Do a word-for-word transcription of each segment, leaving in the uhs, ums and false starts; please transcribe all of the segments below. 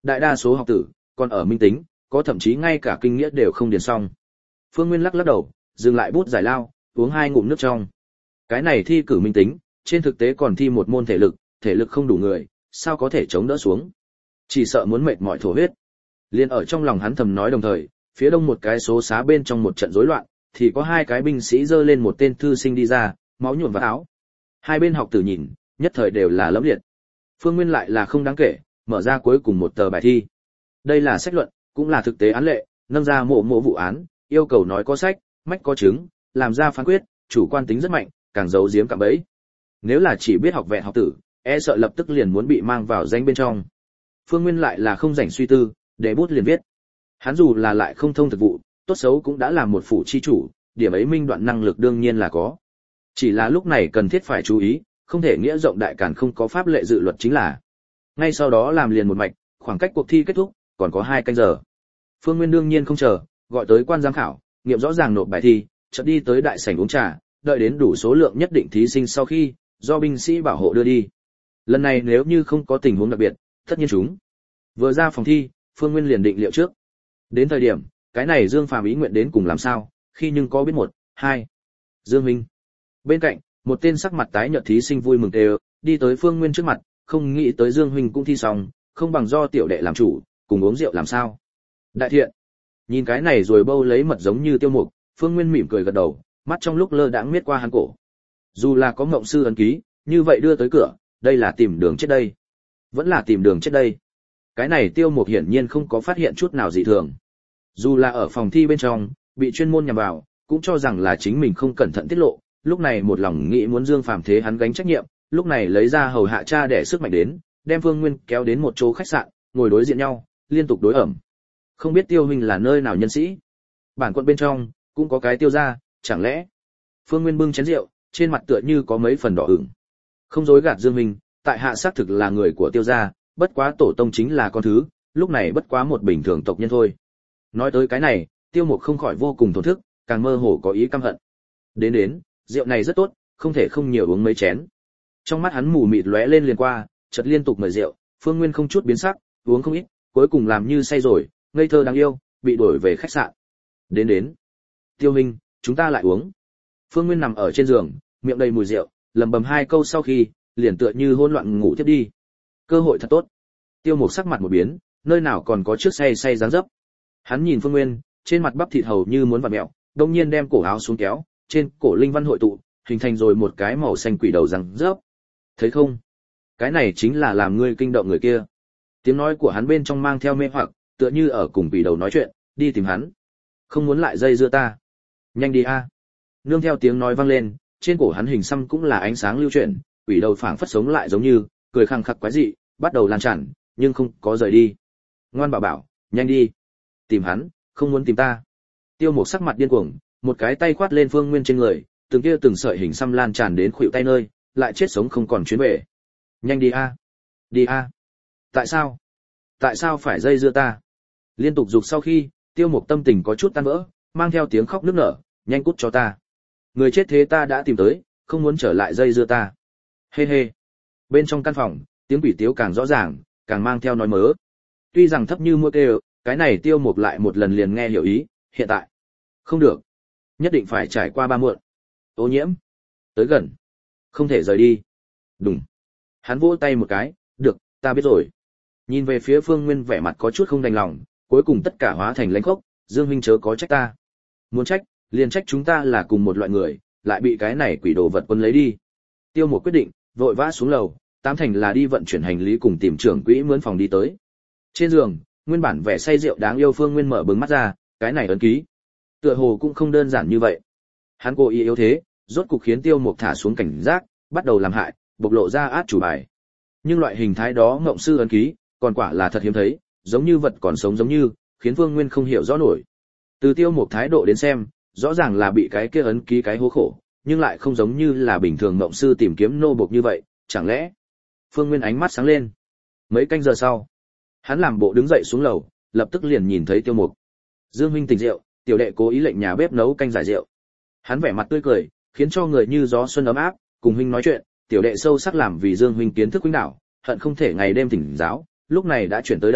Đại đa số học tử còn ở minh tính, có thậm chí ngay cả kinh nghĩa đều không điền xong. Phương Nguyên lắc lắc đầu, dừng lại bút giải lao, uống hai ngụm nước trong. Cái này thi cử minh tính, trên thực tế còn thi một môn thể lực, thể lực không đủ người, sao có thể chống đỡ xuống? Chỉ sợ muốn mệt mỏi thổ huyết. Liên ở trong lòng hắn thầm nói đồng thời, phía đông một cái số xá bên trong một trận rối loạn, thì có hai cái binh sĩ giơ lên một tên thư sinh đi ra, máu nhuộm vào áo. Hai bên học tử nhìn, nhất thời đều là lẫm liệt. Phương Nguyên lại là không đáng kể, mở ra cuối cùng một tờ bài thi. Đây là sách luận, cũng là thực tế án lệ, nâng ra mộ mộ vụ án, yêu cầu nói có sách, mách có chứng, làm ra phán quyết, chủ quan tính rất mạnh, càng giấu giếm cạm bẫy. Nếu là chỉ biết học vẹn học tử, e sợ lập tức liền muốn bị mang vào danh bên trong. Phương Nguyên lại là không rảnh suy tư, để bút liền viết. Hắn dù là lại không thông thực vụ, tốt xấu cũng đã là một phủ chi chủ, điểm ấy minh đoạn năng lực đương nhiên là có. Chỉ là lúc này cần thiết phải chú ý, không thể nghĩa rộng đại càn không có pháp lệ dự luật chính là. Ngay sau đó làm liền một mạch, khoảng cách cuộc thi kết thúc còn có hai canh giờ. Phương Nguyên đương nhiên không chờ, gọi tới quan giám khảo, nghiệm rõ ràng nộp bài thi, chợt đi tới đại sảnh uống trà, đợi đến đủ số lượng nhất định thí sinh sau khi, do binh sĩ bảo hộ đưa đi. Lần này nếu như không có tình huống đặc biệt, tất nhiên chúng. Vừa ra phòng thi, Phương Nguyên liền định liệu trước. Đến thời điểm, cái này Dương Phàm ý nguyện đến cùng làm sao, khi nhưng có biết một, hai. Dương Minh. Bên cạnh, một tên sắc mặt tái nhợt thí sinh vui mừng đều, đi tới Phương Nguyên trước mặt, không nghĩ tới Dương huynh cũng thi xong, không bằng do tiểu đệ làm chủ, cùng uống rượu làm sao. Đại thiện. Nhìn cái này rồi bâu lấy mật giống như tiêu mục, Phương Nguyên mỉm cười gật đầu, mắt trong lúc lơ đãng miết qua hắn cổ. Dù là có ngộng sư ấn ký, như vậy đưa tới cửa, đây là tìm đường chết đây. Vẫn là tìm đường chết đây. Cái này tiêu mục hiển nhiên không có phát hiện chút nào dị thường. Dù là ở phòng thi bên trong, bị chuyên môn nhằm vào, cũng cho rằng là chính mình không cẩn thận tiết lộ, lúc này một lòng nghĩ muốn Dương Phàm thế hắn gánh trách nhiệm, lúc này lấy ra hầu hạ cha để sức mạnh đến, đem Phương Nguyên kéo đến một chỗ khách sạn, ngồi đối diện nhau, liên tục đối ẩm. Không biết Tiêu huynh là nơi nào nhân sĩ? Bản quận bên trong cũng có cái Tiêu gia, chẳng lẽ? Phương Nguyên bưng chén rượu, trên mặt tựa như có mấy phần đỏ ửng. Không dối gạt Dương huynh, tại hạ xác thực là người của Tiêu gia, bất quá tổ tông chính là con thứ, lúc này bất quá một bình thường tộc nhân thôi. Nói tới cái này, Tiêu Mục không khỏi vô cùng thổn thức, càng mơ hồ có ý căm hận. Đến đến, rượu này rất tốt, không thể không nhiều uống mấy chén. Trong mắt hắn mù mịt lóe lên liền qua, chợt liên tục mời rượu, Phương Nguyên không chút biến sắc, uống không ít, cuối cùng làm như say rồi, ngây thơ đáng yêu, bị đuổi về khách sạn. Đến đến, Tiêu huynh, chúng ta lại uống. Phương Nguyên nằm ở trên giường, miệng đầy mùi rượu, lẩm bẩm hai câu sau khi, liền tựa như hỗn loạn ngủ tiếp đi. Cơ hội thật tốt. Tiêu Mục sắc mặt một biến, nơi nào còn có trước say say dáng dấp. Hắn nhìn Phương Nguyên, trên mặt bắp thịt hầu như muốn vặn mèo, đột nhiên đem cổ áo xuống kéo, trên cổ linh văn hội tụ, hình thành rồi một cái màu xanh quỷ đầu răng rớp. Thấy không? Cái này chính là làm ngươi kinh động người kia. Tiếng nói của hắn bên trong mang theo mê hoặc, tựa như ở cùng quỷ đầu nói chuyện, đi tìm hắn. Không muốn lại dây dưa ta. Nhanh đi a. Nương theo tiếng nói vang lên, trên cổ hắn hình xăm cũng là ánh sáng lưu chuyển, quỷ đầu phảng phất sống lại giống như, cười khăng khặc quái dị, bắt đầu lan tràn, nhưng không có rời đi. Ngoan bảo bảo, nhanh đi. Tìm hắn, không muốn tìm ta. Tiêu Mục sắc mặt điên cuồng, một cái tay khoát lên Phương Nguyên trên người, từng kia từng sợi hình xăm lan tràn đến khuỷu tay nơi, lại chết sống không còn chuyến về. Nhanh đi a, đi a. Tại sao? Tại sao phải dây dưa ta? Liên tục dục sau khi, Tiêu Mục tâm tình có chút tan vỡ, mang theo tiếng khóc nức nở, nhanh cút cho ta. Người chết thế ta đã tìm tới, không muốn trở lại dây dưa ta. Hê hê. Bên trong căn phòng, tiếng quỷ tiếu càng rõ ràng, càng mang theo nói mớ. Tuy rằng thấp như mua kêu, cái này Tiêu Mục lại một lần liền nghe hiểu ý, hiện tại. Không được. Nhất định phải trải qua ba muộn. Ô nhiễm. Tới gần. Không thể rời đi. Đùng. Hắn vỗ tay một cái, được, ta biết rồi. Nhìn về phía Phương Nguyên vẻ mặt có chút không đành lòng, cuối cùng tất cả hóa thành lãnh khốc, Dương huynh chớ có trách ta. Muốn trách, liền trách chúng ta là cùng một loại người, lại bị cái này quỷ đồ vật quân lấy đi. Tiêu Mục quyết định, vội vã xuống lầu, tám thành là đi vận chuyển hành lý cùng tìm trưởng quỹ mướn phòng đi tới. Trên giường, nguyên bản vẻ say rượu đáng yêu Phương Nguyên mở bừng mắt ra, cái này ấn ký. Tựa hồ cũng không đơn giản như vậy. Hắn cố ý yếu thế, rốt cục khiến Tiêu Mục thả xuống cảnh giác, bắt đầu làm hại, bộc lộ ra át chủ bài. Nhưng loại hình thái đó ngộng sư ấn ký, còn quả là thật hiếm thấy, giống như vật còn sống giống như, khiến Phương Nguyên không hiểu rõ nổi. Từ Tiêu Mục thái độ đến xem, rõ ràng là bị cái kia ấn ký cái hố khổ, nhưng lại không giống như là bình thường ngộng sư tìm kiếm nô bộc như vậy, chẳng lẽ? Phương Nguyên ánh mắt sáng lên. Mấy canh giờ sau, hắn làm bộ đứng dậy xuống lầu, lập tức liền nhìn thấy Tiêu Mục. Dương huynh tỉnh rượu, tiểu đệ cố ý lệnh nhà bếp nấu canh giải rượu. Hắn vẻ mặt tươi cười, khiến cho người như gió xuân ấm áp, cùng huynh nói chuyện, tiểu đệ sâu sắc làm vì Dương huynh kiến thức huynh đảo, hận không thể ngày đêm tỉnh giáo, lúc này đã chuyển tới đây,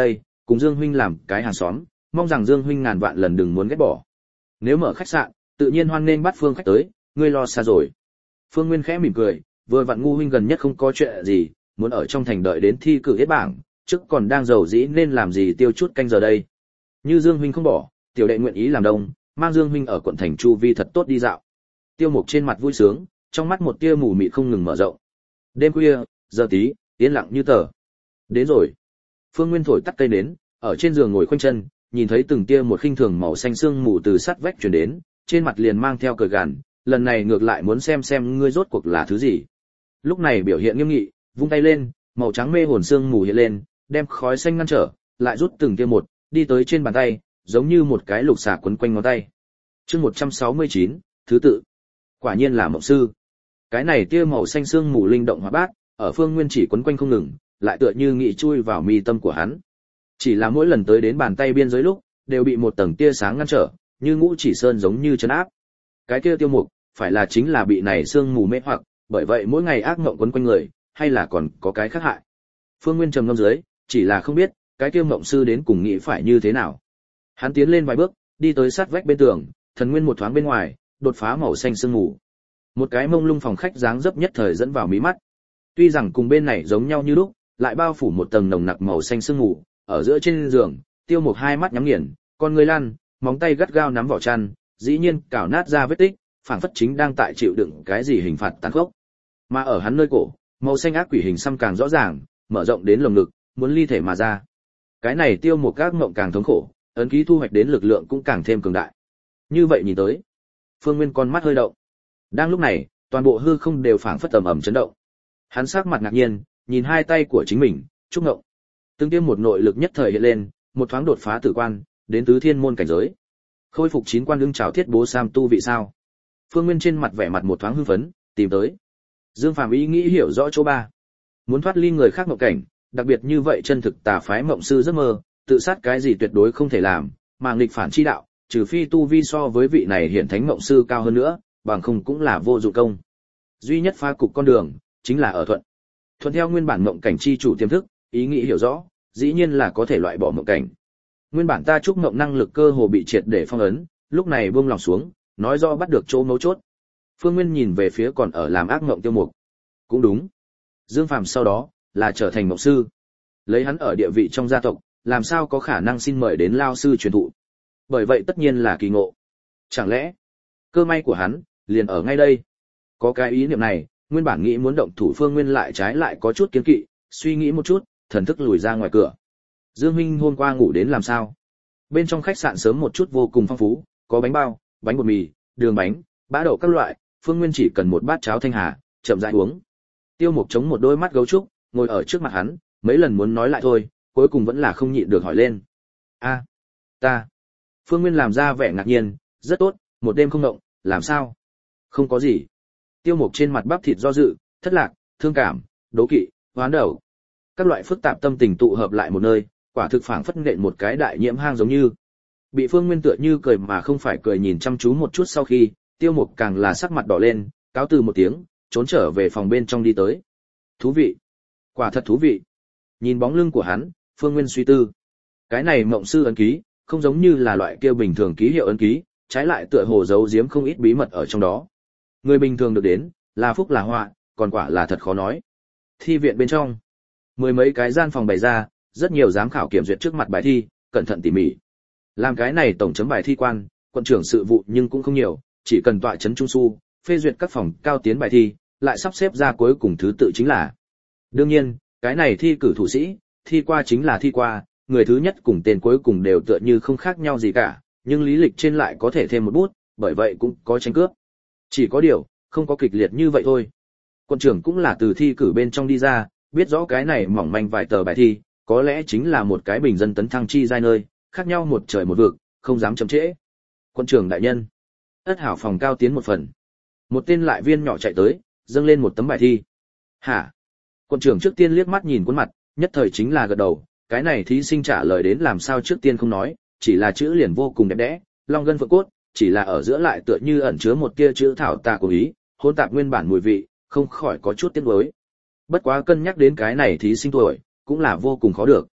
cùng Dương huynh làm cái hàng xóm, mong rằng Dương huynh ngàn vạn lần đừng muốn ghét bỏ. Nếu mở khách sạn, tự nhiên hoan nghênh bắt Phương khách tới, ngươi lo xa rồi. Phương Nguyên khẽ mỉm cười, vừa vặn ngu huynh gần nhất không có chuyện gì, muốn ở trong thành đợi đến thi cử hết bảng, trước còn đang giàu dĩ nên làm gì tiêu chút canh giờ đây. Như Dương huynh không bỏ, tiểu đệ nguyện ý làm đông, mang Dương huynh ở quận thành chu vi thật tốt đi dạo. Tiêu Mục trên mặt vui sướng, trong mắt một tia mù mịt không ngừng mở rộng. Đêm khuya, giờ tí, yên lặng như tờ. Đến rồi. Phương Nguyên thổi tắt cây nến, ở trên giường ngồi khoanh chân, nhìn thấy từng tia một khinh thường màu xanh sương mù từ sát vách truyền đến, trên mặt liền mang theo cười gằn, lần này ngược lại muốn xem xem ngươi rốt cuộc là thứ gì. Lúc này biểu hiện nghiêm nghị, vung tay lên, màu trắng mê hồn sương mù hiện lên, đem khói xanh ngăn trở, lại rút từng tia một, đi tới trên bàn tay, giống như một cái lục xà quấn quanh ngón tay. Chương một trăm sáu mươi chín, thứ tự. Quả nhiên là mộng sư. Cái này tia màu xanh sương mù linh động hóa bát, ở Phương Nguyên chỉ quấn quanh không ngừng, lại tựa như nghị chui vào mi tâm của hắn. Chỉ là mỗi lần tới đến bàn tay biên giới lúc, đều bị một tầng tia sáng ngăn trở, như ngũ chỉ sơn giống như trấn áp. Cái kia Tiêu Mục, phải là chính là bị này sương mù mê hoặc, bởi vậy mỗi ngày ác mộng quấn quanh người, hay là còn có cái khác hại. Phương Nguyên trầm ngâm dưới, chỉ là không biết, cái kia mộng sư đến cùng nghĩ phải như thế nào. Hắn tiến lên vài bước, đi tới sát vách bên tường, thần nguyên một thoáng bên ngoài, đột phá màu xanh sương mù. Một cái mông lung phòng khách dáng dấp nhất thời dẫn vào mí mắt. Tuy rằng cùng bên này giống nhau như lúc, lại bao phủ một tầng nồng nặc màu xanh sương mù, ở giữa trên giường, Tiêu Mục hai mắt nhắm nghiền, con người lăn, móng tay gắt gao nắm vỏ chăn, dĩ nhiên cào nát ra vết tích, phảng phất chính đang tại chịu đựng cái gì hình phạt tàn khốc. Mà ở hắn nơi cổ, màu xanh ác quỷ hình xăm càng rõ ràng, mở rộng đến lồng ngực, muốn ly thể mà ra. Cái này Tiêu Mục các mộng càng thống khổ, ấn ký thu hoạch đến lực lượng cũng càng thêm cường đại. Như vậy nhìn tới, Phương Nguyên con mắt hơi động. Đang lúc này, toàn bộ hư không đều phảng phất ầm ầm chấn động. Hắn sắc mặt ngạc nhiên, nhìn hai tay của chính mình, trúc ngộng. Từng tiêm một nội lực nhất thời hiện lên, một thoáng đột phá tử quan, đến tứ thiên môn cảnh giới. Khôi phục chín quan lưng chào thiết bố sam tu vị sao? Phương Nguyên trên mặt vẻ mặt một thoáng hưng phấn, tìm tới. Dương Phàm ý nghĩ hiểu rõ chỗ ba. Muốn thoát ly người khác mộng cảnh, đặc biệt như vậy chân thực tà phái mộng sư giấc mơ, tự sát cái gì tuyệt đối không thể làm, mà nghịch phản chi đạo, trừ phi tu vi so với vị này hiển thánh mộng sư cao hơn nữa, bằng không cũng là vô dụng công. Duy nhất phá cục con đường, chính là ở thuận. Thuận theo nguyên bản mộng cảnh chi chủ tiềm thức, ý nghĩ hiểu rõ, dĩ nhiên là có thể loại bỏ mộng cảnh. Nguyên bản ta trúc mộng năng lực cơ hồ bị triệt để phong ấn, lúc này buông lòng xuống, nói rõ bắt được chỗ mấu chốt. Phương Nguyên nhìn về phía còn ở làm ác mộng Tiêu Mục. Cũng đúng. Dương Phàm sau đó là trở thành mộng sư. Lấy hắn ở địa vị trong gia tộc, làm sao có khả năng xin mời đến lao sư truyền thụ. Bởi vậy tất nhiên là kỳ ngộ. Chẳng lẽ, cơ may của hắn liền ở ngay đây. Có cái ý niệm này, nguyên bản nghĩ muốn động thủ Phương Nguyên lại trái lại có chút kiêng kỵ, suy nghĩ một chút, thần thức lùi ra ngoài cửa. Dương huynh hôm qua ngủ đến làm sao? Bên trong khách sạn sớm một chút vô cùng phong phú, có bánh bao, bánh bột mì, đường bánh, bã đậu các loại, Phương Nguyên chỉ cần một bát cháo thanh hà, chậm rãi uống. Tiêu Mục chống một đôi mắt gấu trúc, ngồi ở trước mặt hắn, mấy lần muốn nói lại thôi, cuối cùng vẫn là không nhịn được hỏi lên. A, ta. Phương Nguyên làm ra vẻ ngạc nhiên, rất tốt, một đêm không động, làm sao? Không có gì. Tiêu Mục trên mặt bắp thịt do dự, thất lạc, thương cảm, đố kỵ, hoán đầu. Các loại phức tạp tâm tình tụ hợp lại một nơi, quả thực phảng phất nện một cái đại nhiễm hang giống như. Bị Phương Nguyên tựa như cười mà không phải cười nhìn chăm chú một chút sau khi, Tiêu Mục càng là sắc mặt đỏ lên, cáo từ một tiếng, trốn trở về phòng bên trong đi tới. Thú vị. Quả thật thú vị. Nhìn bóng lưng của hắn, Phương Nguyên suy tư. Cái này mộng sư ấn ký, không giống như là loại kia bình thường ký hiệu ấn ký, trái lại tựa hồ giấu giếm không ít bí mật ở trong đó. Người bình thường được đến, là phúc là họa, còn quả là thật khó nói. Thi viện bên trong, mười mấy cái gian phòng bày ra, rất nhiều giám khảo kiểm duyệt trước mặt bài thi, cẩn thận tỉ mỉ. Làm cái này tổng chấm bài thi quan, quận trưởng sự vụ nhưng cũng không nhiều, chỉ cần tọa chấn trung su, phê duyệt các phòng cao tiến bài thi, lại sắp xếp ra cuối cùng thứ tự chính là. Đương nhiên, cái này thi cử thủ sĩ, thi qua chính là thi qua, người thứ nhất cùng tên cuối cùng đều tựa như không khác nhau gì cả, nhưng lý lịch trên lại có thể thêm một bút, bởi vậy cũng có tranh cướp. Chỉ có điều, không có kịch liệt như vậy thôi. Quận trưởng cũng là từ thi cử bên trong đi ra, biết rõ cái này mỏng manh vài tờ bài thi, có lẽ chính là một cái bình dân tấn thăng chi giai nơi, khác nhau một trời một vực, không dám chậm trễ. Quận trưởng đại nhân, ất hảo phòng cao tiến một phần. Một tên lại viên nhỏ chạy tới, dâng lên một tấm bài thi. Hả? Quận trưởng trước tiên liếc mắt nhìn cuốn mặt, nhất thời chính là gật đầu, cái này thí sinh trả lời đến làm sao trước tiên không nói, chỉ là chữ liền vô cùng đẹp đẽ, long gân phượng cốt, chỉ là ở giữa lại tựa như ẩn chứa một tia chữ thảo tà của ý, hỗn tạp nguyên bản mùi vị, không khỏi có chút tiếc nuối. Bất quá cân nhắc đến cái này thí sinh tuổi, cũng là vô cùng khó được.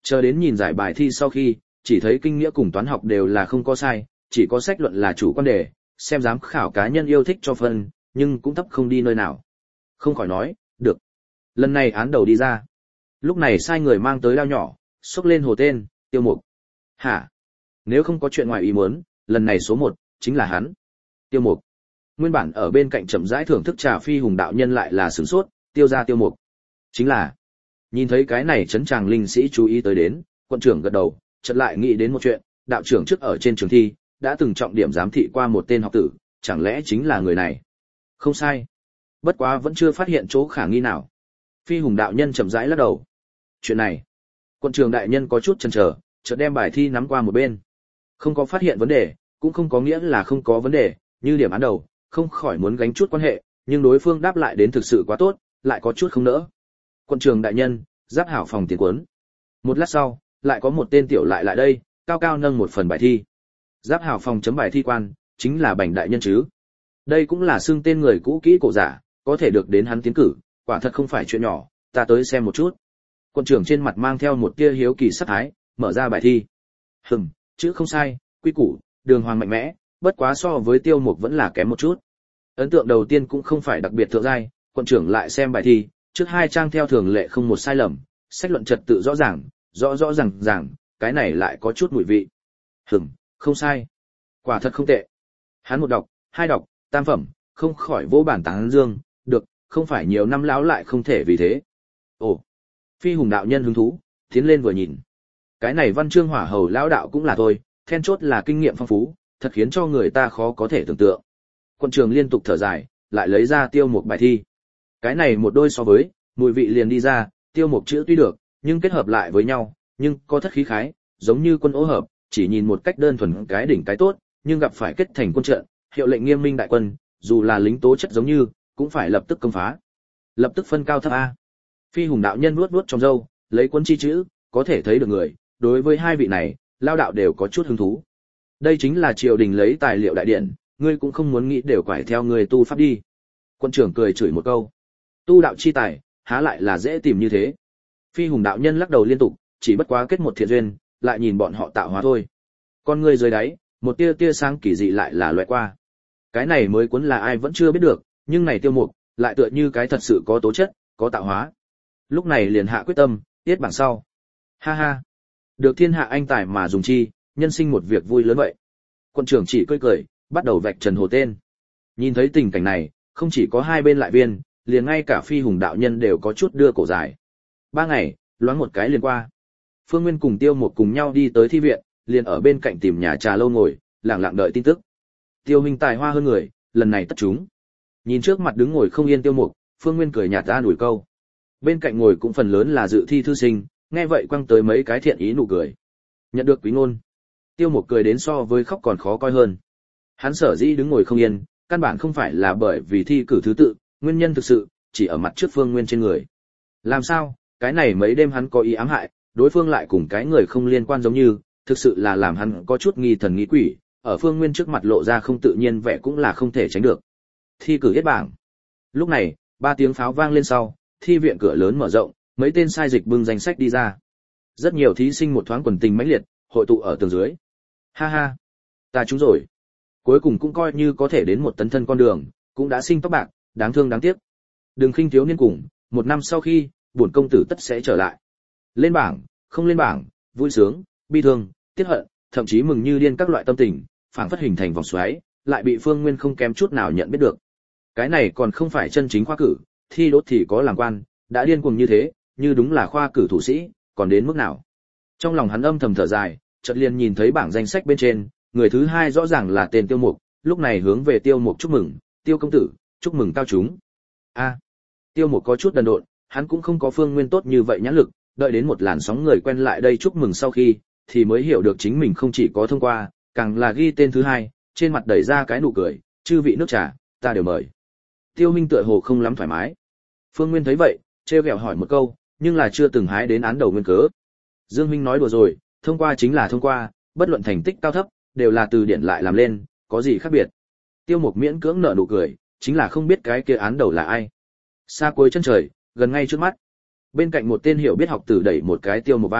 Chờ đến nhìn giải bài thi sau khi, chỉ thấy kinh nghĩa cùng toán học đều là không có sai, chỉ có sách luận là chủ quan đề, xem giám khảo cá nhân yêu thích cho phân, nhưng cũng thấp không đi nơi nào. Không khỏi nói, được. Lần này án đầu đi ra. Lúc này sai người mang tới dao nhỏ, xốc lên hồ tên, Tiêu Mục. Hả? Nếu không có chuyện ngoài ý muốn, lần này số một chính là hắn. Tiêu Mục. Nguyên bản ở bên cạnh chậm rãi thưởng thức trà Phi Hùng đạo nhân lại là sửng sốt, tiêu ra Tiêu Mục. Chính là. Nhìn thấy cái này chấn tràng linh sĩ chú ý tới đến, quận trưởng gật đầu, chợt lại nghĩ đến một chuyện, đạo trưởng trước ở trên trường thi, đã từng trọng điểm giám thị qua một tên học tử, chẳng lẽ chính là người này? Không sai. Bất quá vẫn chưa phát hiện chỗ khả nghi nào. Phi Hùng đạo nhân chậm rãi lắc đầu. Chuyện này, quận trưởng đại nhân có chút chần chờ, chợt đem bài thi nắm qua một bên. Không có phát hiện vấn đề, cũng không có nghĩa là không có vấn đề, như điểm án đầu, không khỏi muốn gánh chút quan hệ, nhưng đối phương đáp lại đến thực sự quá tốt, lại có chút không nỡ. Quận trưởng đại nhân, giáp hảo phòng tiền cuốn. Một lát sau, lại có một tên tiểu lại lại đây, cao cao nâng một phần bài thi. Giáp hảo phòng chấm bài thi quan, chính là Bành đại nhân chứ. Đây cũng là xưng tên người cũ kỹ cổ giả, có thể được đến hắn tiến cử, quả thật không phải chuyện nhỏ, ta tới xem một chút. Quận trưởng trên mặt mang theo một tia hiếu kỳ sắc thái, mở ra bài thi. Hừm, chữ không sai, quy củ, đường hoàng mạnh mẽ, bất quá so với Tiêu Mục vẫn là kém một chút. Ấn tượng đầu tiên cũng không phải đặc biệt thượng giai, quận trưởng lại xem bài thi, trước hai trang theo thường lệ không một sai lầm, sách luận trật tự rõ ràng, rõ rõ ràng ràng, cái này lại có chút mùi vị. Hừm, không sai. Quả thật không tệ. Hắn một đọc, hai đọc, tam phẩm, không khỏi vỗ bản tán dương, được, không phải nhiều năm lão lại không thể vì thế. Ồ, Phi Hùng đạo nhân hứng thú, tiến lên vừa nhìn. Cái này văn chương hỏa hầu lão đạo cũng là thôi, then chốt là kinh nghiệm phong phú, thật khiến cho người ta khó có thể tưởng tượng. Quận trưởng liên tục thở dài, lại lấy ra Tiêu Mục bài thi. Cái này một đôi so với, mùi vị liền đi ra, Tiêu Mục chữ tuy được, nhưng kết hợp lại với nhau, nhưng có thất khí khái, giống như quân ố hợp, chỉ nhìn một cách đơn thuần cái đỉnh cái tốt, nhưng gặp phải kết thành quân trận, hiệu lệnh nghiêm minh đại quân, dù là lính tố chất giống như, cũng phải lập tức công phá. Lập tức phân cao thấp a. Phi Hùng đạo nhân nuốt nuốt trong râu, lấy quân chi chữ, có thể thấy được người, đối với hai vị này, lao đạo đều có chút hứng thú. Đây chính là triều đình lấy tài liệu đại điện, ngươi cũng không muốn nghĩ đều quải theo người tu pháp đi. Quân trưởng cười chửi một câu. Tu đạo chi tài, há lại là dễ tìm như thế. Phi Hùng đạo nhân lắc đầu liên tục, chỉ bất quá kết một thiện duyên, lại nhìn bọn họ tạo hóa thôi. Con ngươi dưới đáy, một tia tia sáng kỳ dị lại là loại qua. Cái này mới cuốn là ai vẫn chưa biết được, nhưng này Tiêu Mục, lại tựa như cái thật sự có tố chất, có tạo hóa. Lúc này liền hạ quyết tâm, tiết bảng sau. Ha ha, được thiên hạ anh tài mà dùng chi, nhân sinh một việc vui lớn vậy. Quân trưởng chỉ cười cười, bắt đầu vạch trần hồ tên. Nhìn thấy tình cảnh này, không chỉ có hai bên lại viên, liền ngay cả Phi Hùng đạo nhân đều có chút đưa cổ dài. Ba ngày, loáng một cái liền qua. Phương Nguyên cùng Tiêu Mục cùng nhau đi tới thi viện, liền ở bên cạnh tìm nhà trà lâu ngồi, lặng lặng đợi tin tức. Tiêu huynh tài hoa hơn người, lần này tất chúng. Nhìn trước mặt đứng ngồi không yên Tiêu Mục, Phương Nguyên cười nhạt ra nổi câu. Bên cạnh ngồi cũng phần lớn là dự thi thư sinh, nghe vậy quăng tới mấy cái thiện ý nụ cười. Nhận được quý ngôn. Tiêu Mục cười đến so với khóc còn khó coi hơn. Hắn sở dĩ đứng ngồi không yên, căn bản không phải là bởi vì thi cử thứ tự, nguyên nhân thực sự chỉ ở mặt trước Phương Nguyên trên người. Làm sao? Cái này mấy đêm hắn có ý ám hại, đối phương lại cùng cái người không liên quan giống như, thực sự là làm hắn có chút nghi thần nghi quỷ, ở Phương Nguyên trước mặt lộ ra không tự nhiên vẻ cũng là không thể tránh được. Thi cử hết bảng. Lúc này, ba tiếng pháo vang lên sau, thi viện cửa lớn mở rộng, mấy tên sai dịch bưng danh sách đi ra. Rất nhiều thí sinh một thoáng quần tình mãnh liệt, hội tụ ở tường dưới. Ha ha, ta trúng rồi. Cuối cùng cũng coi như có thể đến một tấn thân con đường, cũng đã sinh tóc bạc, đáng thương đáng tiếc. Đừng khinh thiếu niên cùng, một năm sau khi, bổn công tử tất sẽ trở lại. Lên bảng, không lên bảng, vui sướng, bi thương, tiếc hận, thậm chí mừng như điên các loại tâm tình, phảng phất hình thành vòng xoáy, lại bị Phương Nguyên không kém chút nào nhận biết được. Cái này còn không phải chân chính khoa cử, thi đỗ thì có làm quan, đã điên cuồng như thế, như đúng là khoa cử thủ sĩ, còn đến mức nào? Trong lòng hắn âm thầm thở dài, chợt liền nhìn thấy bảng danh sách bên trên, người thứ hai rõ ràng là tên Tiêu Mục, lúc này hướng về Tiêu Mục chúc mừng, Tiêu công tử, chúc mừng cao chúng. A, Tiêu Mục có chút đần độn, hắn cũng không có Phương Nguyên tốt như vậy nhãn lực, đợi đến một làn sóng người quen lại đây chúc mừng sau khi, thì mới hiểu được chính mình không chỉ có thông qua, càng là ghi tên thứ hai, trên mặt đẩy ra cái nụ cười, chư vị nước trà, ta đều mời. Tiêu Minh tựa hồ không lắm thoải mái. Phương Nguyên thấy vậy, trêu ghẹo hỏi một câu, nhưng là chưa từng hái đến án đầu nguyên cớ. Dương Minh nói đùa rồi, thông qua chính là thông qua, bất luận thành tích cao thấp, đều là từ điển lại làm lên, có gì khác biệt. Tiêu Mục miễn cưỡng nở nụ cười, chính là không biết cái kia án đầu là ai. Xa cuối chân trời, gần ngay trước mắt. Bên cạnh một tên hiểu biết học tử đẩy một cái Tiêu Mục vai,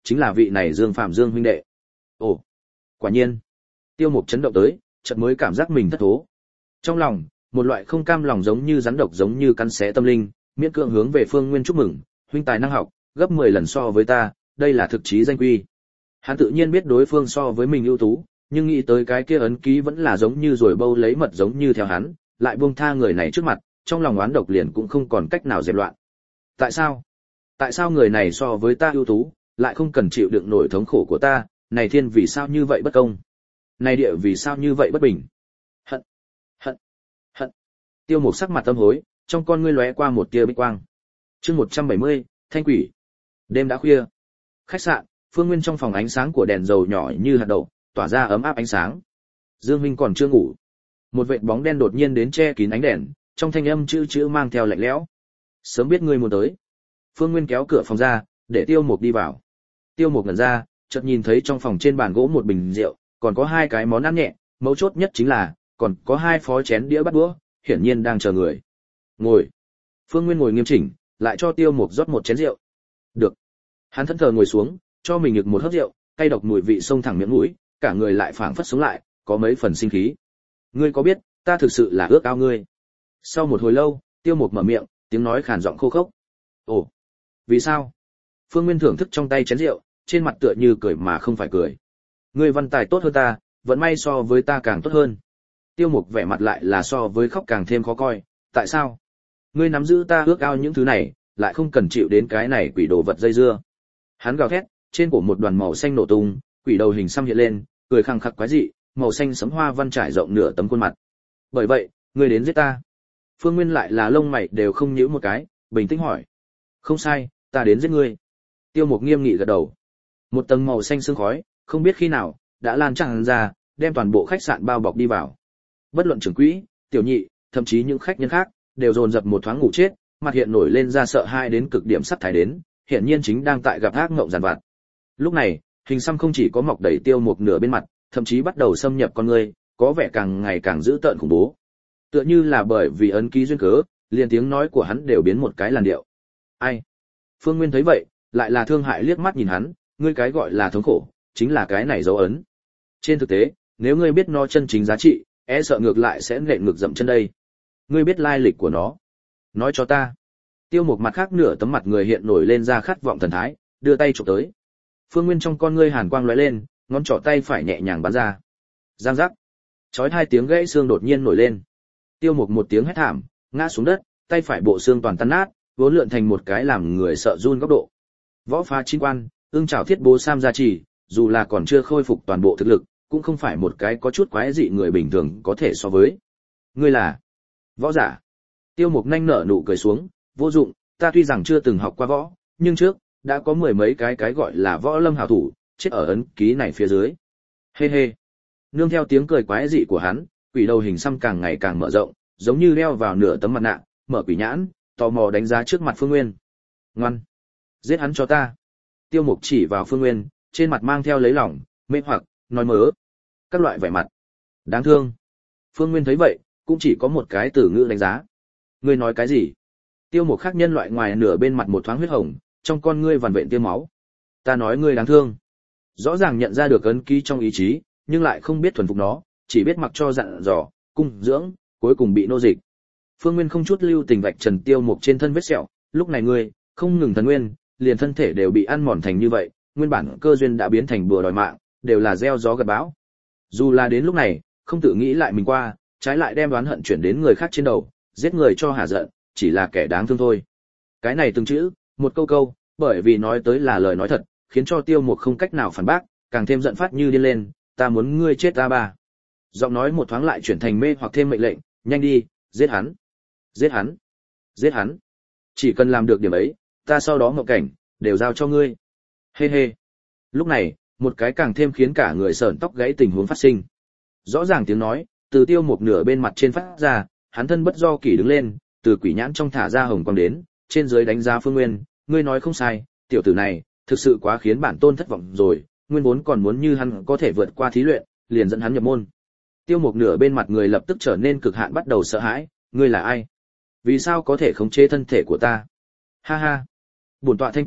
chính là vị này Dương Phạm Dương huynh đệ. Ồ, quả nhiên. Tiêu Mục chấn động tới, chợt mới cảm giác mình thất thố. Trong lòng, một loại không cam lòng giống như rắn độc giống như cắn xé tâm linh, miễn cưỡng hướng về Phương Nguyên chúc mừng, huynh tài năng học, gấp mười lần so với ta, đây là thực chí danh quy. Hắn tự nhiên biết đối phương so với mình ưu tú, nhưng nghĩ tới cái kia ấn ký vẫn là giống như rồi bâu lấy mật giống như theo hắn, lại buông tha người này trước mặt, trong lòng oán độc liền cũng không còn cách nào dẹp loạn. Tại sao? Tại sao người này so với ta ưu tú, lại không cần chịu đựng nổi thống khổ của ta, này thiên vì sao như vậy bất công? Này địa vì sao như vậy bất bình? Hận, hận, hận. Tiêu Mục sắc mặt tâm hối, trong con ngươi lóe qua một tia bích quang. Chương một trăm bảy mươi, Thanh Quỷ. Đêm đã khuya. Khách sạn, Phương Nguyên trong phòng ánh sáng của đèn dầu nhỏ như hạt đậu, tỏa ra ấm áp ánh sáng. Dương Minh còn chưa ngủ. Một vệt bóng đen đột nhiên đến che kín ánh đèn, trong thanh âm chữ chữ mang theo lạnh lẽo. Sớm biết ngươi muốn tới. Phương Nguyên kéo cửa phòng ra, để Tiêu Mục đi vào. Tiêu Mục ngẩn ra, chợt nhìn thấy trong phòng trên bàn gỗ một bình rượu, còn có hai cái món ăn nhẹ, mấu chốt nhất chính là còn có hai phó chén đĩa bát đũa, hiển nhiên đang chờ người. Ngồi. Phương Nguyên ngồi nghiêm chỉnh, lại cho Tiêu Mục rót một chén rượu. Được. Hắn thẫn thờ ngồi xuống, cho mình nhực một hớp rượu, cay độc mùi vị xông thẳng miệng mũi, cả người lại phảng phất sống lại, có mấy phần sinh khí. Ngươi có biết, ta thực sự là ước ao ngươi. Sau một hồi lâu, Tiêu Mục mở miệng, tiếng nói khàn giọng khô khốc. Ồ, vì sao? Phương Nguyên thưởng thức trong tay chén rượu, trên mặt tựa như cười mà không phải cười. Ngươi văn tài tốt hơn ta, vẫn may so với ta càng tốt hơn. Tiêu Mục vẻ mặt lại là so với khóc càng thêm khó coi. Tại sao? Ngươi nắm giữ ta ước ao những thứ này, lại không cần chịu đến cái này quỷ đồ vật dây dưa. Hắn gào thét, trên cổ một đoàn màu xanh nổ tung, quỷ đầu hình xăm hiện lên, cười khăng khặc quái dị, màu xanh sẫm hoa văn trải rộng nửa tấm khuôn mặt. Bởi vậy, ngươi đến giết ta? Phương Nguyên lại là lông mày đều không nhíu một cái, bình tĩnh hỏi. Không sai, ta đến giết ngươi. Tiêu Mục nghiêm nghị gật đầu. Một tầng màu xanh sương khói, không biết khi nào đã lan tràn ra, đem toàn bộ khách sạn bao bọc đi vào. Bất luận trưởng quỹ, tiểu nhị, thậm chí những khách nhân khác, đều dồn dập một thoáng ngủ chết, mặt hiện nổi lên ra sợ hãi đến cực điểm sắp thái đến, hiển nhiên chính đang tại gặp ác ngộng giàn vặt. Lúc này, hình xăm không chỉ có mọc đầy Tiêu Mục nửa bên mặt, thậm chí bắt đầu xâm nhập con người, có vẻ càng ngày càng dữ tợn khủng bố. Tựa như là bởi vì ấn ký duyên cớ, liền tiếng nói của hắn đều biến một cái làn điệu. Ai? Phương Nguyên thấy vậy, lại là thương hại liếc mắt nhìn hắn, ngươi cái gọi là thống khổ, chính là cái này dấu ấn. Trên thực tế, nếu ngươi biết nó chân chính giá trị, e sợ ngược lại sẽ nện ngược dậm chân đây. Ngươi biết lai lịch của nó, nói cho ta. Tiêu Mục mặt khác nửa tấm mặt người hiện nổi lên ra khát vọng thần thái, đưa tay chụp tới. Phương Nguyên trong con ngươi hàn quang lóe lên, ngón trỏ tay phải nhẹ nhàng bắn ra. Giang giác. Chói hai tiếng gãy xương đột nhiên nổi lên. Tiêu Mục một tiếng hét thảm, ngã xuống đất, tay phải bộ xương toàn tan nát, vốn lượn thành một cái làm người sợ run góc độ. Võ phá chín quan, ương trảo thiết bố sam gia trì, dù là còn chưa khôi phục toàn bộ thực lực, cũng không phải một cái có chút quái dị người bình thường có thể so với. Ngươi là võ giả. Tiêu Mục nhanh nở nụ cười xuống, vô dụng, ta tuy rằng chưa từng học qua võ, nhưng trước đã có mười mấy cái cái gọi là võ lâm hảo thủ, chết ở ấn ký này phía dưới. Hê hê. Nương theo tiếng cười quái dị của hắn, quỷ đầu hình xăm càng ngày càng mở rộng, giống như đeo vào nửa tấm mặt nạ, mở quỷ nhãn, tò mò đánh giá trước mặt Phương Nguyên. Ngoan, giết hắn cho ta. Tiêu Mục chỉ vào Phương Nguyên, trên mặt mang theo lấy lòng, mê hoặc, nói mớ, các loại vẻ mặt. Đáng thương. Phương Nguyên thấy vậy, cũng chỉ có một cái từ ngữ đánh giá. Ngươi nói cái gì? Tiêu Mục khác nhân loại ngoài nửa bên mặt một thoáng huyết hồng, trong con ngươi vằn vện tiêm máu. Ta nói ngươi đáng thương. Rõ ràng nhận ra được ấn ký trong ý chí, nhưng lại không biết thuần phục nó, chỉ biết mặc cho dặn dò, cung dưỡng, cuối cùng bị nô dịch. Phương Nguyên không chút lưu tình vạch trần Tiêu Mục trên thân vết sẹo, lúc này ngươi, không ngừng thần nguyên, liền thân thể đều bị ăn mòn thành như vậy, nguyên bản cơ duyên đã biến thành bùa đòi mạng, đều là gieo gió gặt bão. Dù là đến lúc này, không tự nghĩ lại mình qua, trái lại đem đoán hận chuyển đến người khác trên đầu, giết người cho hả giận, chỉ là kẻ đáng thương thôi. Cái này từng chữ, một câu câu, bởi vì nói tới là lời nói thật, khiến cho Tiêu Mục không cách nào phản bác, càng thêm giận phát như điên lên, ta muốn ngươi chết ta ba. Giọng nói một thoáng lại chuyển thành mê hoặc thêm mệnh lệnh, nhanh đi, giết hắn, giết hắn, giết hắn. Chỉ cần làm được điểm ấy, ta sau đó ngộ cảnh, đều giao cho ngươi. Hê hê. Lúc này, một cái càng thêm khiến cả người sởn tóc gãy tình huống phát sinh. Rõ ràng tiếng nói, từ Tiêu Mục nửa bên mặt trên phát ra, hắn thân bất do kỷ đứng lên, từ quỷ nhãn trong thả ra hồng quang đến, trên dưới đánh giá Phương Nguyên, ngươi nói không sai, tiểu tử này, thực sự quá khiến bản tôn thất vọng rồi, nguyên vốn còn muốn như hắn có thể vượt qua thí luyện, liền dẫn hắn nhập môn. Tiêu Mục nửa bên mặt người lập tức trở nên cực hạn bắt đầu sợ hãi, ngươi là ai? Vì sao có thể khống chế thân thể của ta? Ha ha. Bổn tọa Thanh Quỷ,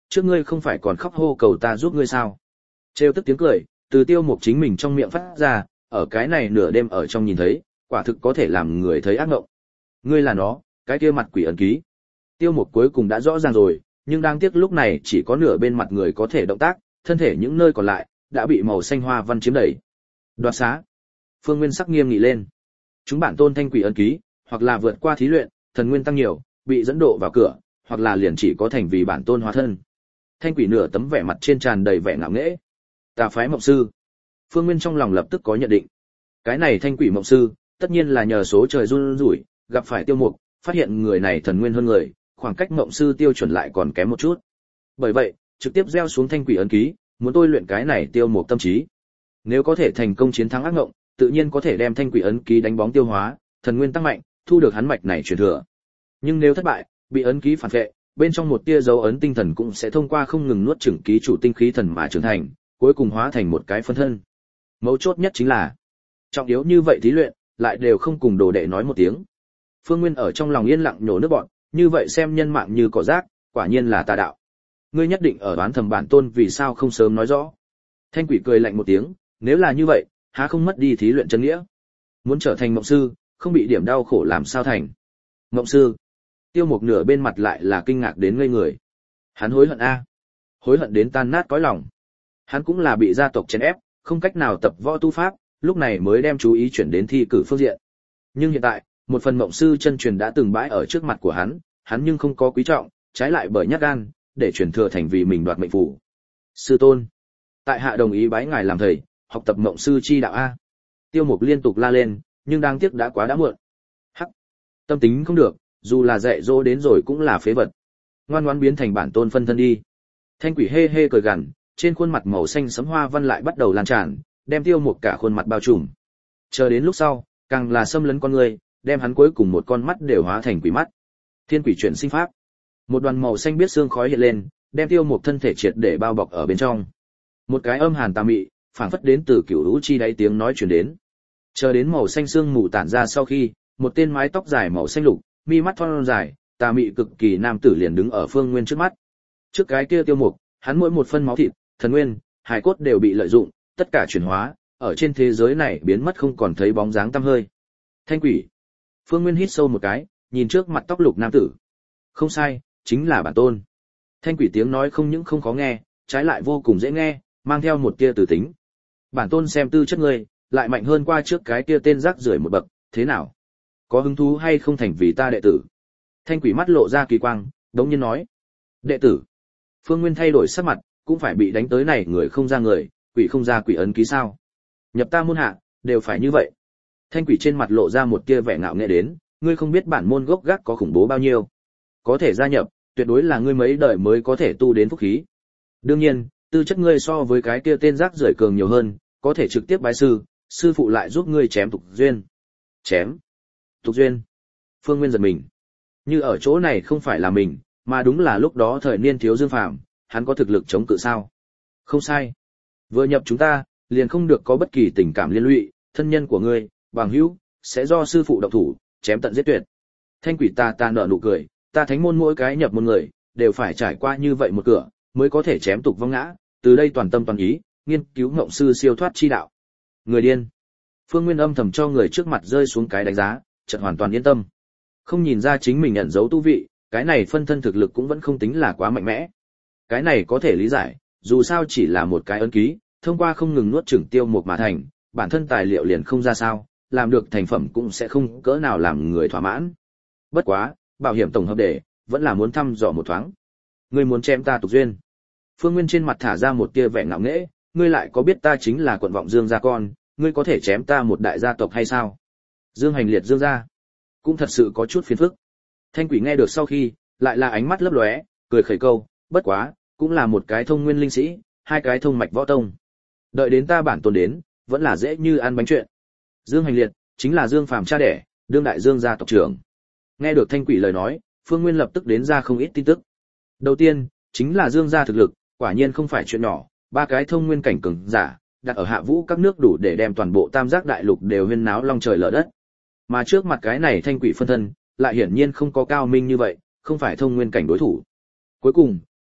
trước ngươi không phải còn khóc hô cầu ta giúp ngươi sao? Trêu tức tiếng cười, từ Tiêu Mục chính mình trong miệng phát ra, ở cái này nửa đêm ở trong nhìn thấy, quả thực có thể làm người thấy ác mộng. Ngươi là nó, cái kia mặt quỷ ấn ký. Tiêu Mục cuối cùng đã rõ ràng rồi, nhưng đáng tiếc lúc này chỉ có nửa bên mặt người có thể động tác, thân thể những nơi còn lại đã bị màu xanh hoa văn chiếm đầy. Đoạt xá. Phương Nguyên sắc nghiêm nghị lên. Chúng bản tôn thanh quỷ ấn ký, hoặc là vượt qua thí luyện, thần nguyên tăng nhiều, bị dẫn độ vào cửa, hoặc là liền chỉ có thành vì bản tôn hóa thân. Thanh quỷ nửa tấm vẻ mặt trên tràn đầy vẻ ngạo nghễ. Tà phái mộng sư. Phương Nguyên trong lòng lập tức có nhận định. Cái này thanh quỷ mộng sư, tất nhiên là nhờ số trời run rủi, gặp phải Tiêu Mục, phát hiện người này thần nguyên hơn người, khoảng cách mộng sư tiêu chuẩn lại còn kém một chút. Bởi vậy, trực tiếp gieo xuống thanh quỷ ấn ký, muốn tôi luyện cái này Tiêu Mục tâm trí. Nếu có thể thành công chiến thắng ác ngộng, tự nhiên có thể đem thanh quỷ ấn ký đánh bóng tiêu hóa, thần nguyên tăng mạnh, thu được hắn mạch này truyền thừa. Nhưng nếu thất bại, bị ấn ký phản vệ, bên trong một tia dấu ấn tinh thần cũng sẽ thông qua không ngừng nuốt chửng ký chủ tinh khí thần mà trưởng thành, cuối cùng hóa thành một cái phân thân. Mấu chốt nhất chính là, trọng yếu như vậy thí luyện, lại đều không cùng đồ đệ nói một tiếng. Phương Nguyên ở trong lòng yên lặng nhổ nước bọt, như vậy xem nhân mạng như cỏ rác, quả nhiên là tà đạo. Ngươi nhất định ở đoán thầm bản tôn vì sao không sớm nói rõ. Thanh quỷ cười lạnh một tiếng, nếu là như vậy, há không mất đi thí luyện chân nghĩa. Muốn trở thành mộng sư, không bị điểm đau khổ làm sao thành. Mộng sư. Tiêu Mục nửa bên mặt lại là kinh ngạc đến ngây người. Hắn hối hận a, hối hận đến tan nát cõi lòng. Hắn cũng là bị gia tộc chèn ép, không cách nào tập võ tu pháp, lúc này mới đem chú ý chuyển đến thi cử phương diện. Nhưng hiện tại, một phần mộng sư chân truyền đã từng bãi ở trước mặt của hắn, hắn nhưng không có quý trọng, trái lại bởi nhát gan, để truyền thừa thành vì mình đoạt mệnh phủ. Sư tôn, tại hạ đồng ý bái ngài làm thầy, học tập mộng sư chi đạo a. Tiêu Mục liên tục la lên, nhưng đáng tiếc đã quá đã muộn. Hắc, tâm tính không được, dù là dạy dỗ đến rồi cũng là phế vật. Ngoan ngoãn biến thành bản tôn phân thân đi. Thanh quỷ hê hê cười gằn, trên khuôn mặt màu xanh sẫm hoa văn lại bắt đầu lan tràn, đem Tiêu Mục cả khuôn mặt bao trùm. Chờ đến lúc sau, càng là xâm lấn con người, đem hắn cuối cùng một con mắt đều hóa thành quỷ mắt. Thiên quỷ chuyển sinh pháp. Một đoàn màu xanh biết xương khói hiện lên, đem Tiêu Mục thân thể triệt để bao bọc ở bên trong. Một cái âm hàn tà mị, phảng phất đến từ cửu lũ chi đáy tiếng nói truyền đến. Chờ đến màu xanh xương mù tản ra sau khi, một tên mái tóc dài màu xanh lục, mi mắt thon dài, tà mị cực kỳ nam tử liền đứng ở Phương Nguyên trước mắt. Trước cái kia Tiêu Mục, hắn mỗi một phân máu thịt, thần nguyên, hài cốt đều bị lợi dụng, tất cả chuyển hóa, ở trên thế giới này biến mất không còn thấy bóng dáng tăm hơi. Thanh quỷ. Phương Nguyên hít sâu một cái, nhìn trước mặt tóc lục nam tử. Không sai, chính là bản tôn. Thanh quỷ tiếng nói không những không khó nghe, trái lại vô cùng dễ nghe, mang theo một tia tử tính. Bản tôn xem tư chất ngươi, lại mạnh hơn qua trước cái kia tên rác rưởi một bậc, thế nào? Có hứng thú hay không thành vì ta đệ tử? Thanh quỷ mắt lộ ra kỳ quang, đống nhiên nói. Đệ tử. Phương Nguyên thay đổi sắc mặt, cũng phải bị đánh tới này người không ra người, quỷ không ra quỷ ấn ký sao? Nhập ta môn hạ, đều phải như vậy. Thanh quỷ trên mặt lộ ra một tia vẻ ngạo nghễ đến, ngươi không biết bản môn gốc gác có khủng bố bao nhiêu. Có thể gia nhập, tuyệt đối là ngươi mấy đời mới có thể tu đến phúc khí. Đương nhiên, tư chất ngươi so với cái kia tên rác rưởi cường nhiều hơn, có thể trực tiếp bái sư, sư phụ lại giúp ngươi chém tục duyên. Chém? Tục duyên? Phương Nguyên giật mình. Như ở chỗ này không phải là mình, mà đúng là lúc đó thời niên thiếu Dương Phàm, hắn có thực lực chống cự sao? Không sai. Vừa nhập chúng ta, liền không được có bất kỳ tình cảm liên lụy, thân nhân của ngươi, bằng hữu, sẽ do sư phụ động thủ, chém tận giết tuyệt. Thanh quỷ ta ta nở nụ cười, ta thánh môn mỗi cái nhập môn người, đều phải trải qua như vậy một cửa, mới có thể chém tục vong ngã, từ đây toàn tâm toàn ý, nghiên cứu ngộng sư siêu thoát chi đạo. Người điên. Phương Nguyên âm thầm cho người trước mặt rơi xuống cái đánh giá, chợt hoàn toàn yên tâm. Không nhìn ra chính mình nhận dấu tu vị, cái này phân thân thực lực cũng vẫn không tính là quá mạnh mẽ. Cái này có thể lý giải, dù sao chỉ là một cái ấn ký, thông qua không ngừng nuốt chửng Tiêu Mục mà thành, bản thân tài liệu liền không ra sao, làm được thành phẩm cũng sẽ không cỡ nào làm người thỏa mãn. Bất quá, bảo hiểm tổng hợp để, vẫn là muốn thăm dò một thoáng. Ngươi muốn chém ta tục duyên. Phương Nguyên trên mặt thả ra một tia vẻ ngạo nghễ, ngươi lại có biết ta chính là quận vọng Dương gia con, ngươi có thể chém ta một đại gia tộc hay sao? Dương Hành Liệt Dương gia, cũng thật sự có chút phiền phức. Thanh quỷ nghe được sau khi, lại là ánh mắt lấp lóe, cười khẩy câu, bất quá, cũng là một cái thông nguyên linh sĩ, hai cái thông mạch võ tông. Đợi đến ta bản tôn đến, vẫn là dễ như ăn bánh chuyện. Dương Hành Liệt, chính là Dương Phàm cha đẻ, đương đại Dương gia tộc trưởng. Nghe được Thanh quỷ lời nói, Phương Nguyên lập tức đến ra không ít tin tức. Đầu tiên, chính là Dương gia thực lực, quả nhiên không phải chuyện nhỏ, ba cái thông nguyên cảnh cường giả, đặt ở hạ vũ các nước đủ để đem toàn bộ Tam Giác đại lục đều huyên náo long trời lở đất. Mà trước mặt cái này Thanh quỷ phân thân, lại hiển nhiên không có cao minh như vậy, không phải thông nguyên cảnh đối thủ. Cuối cùng,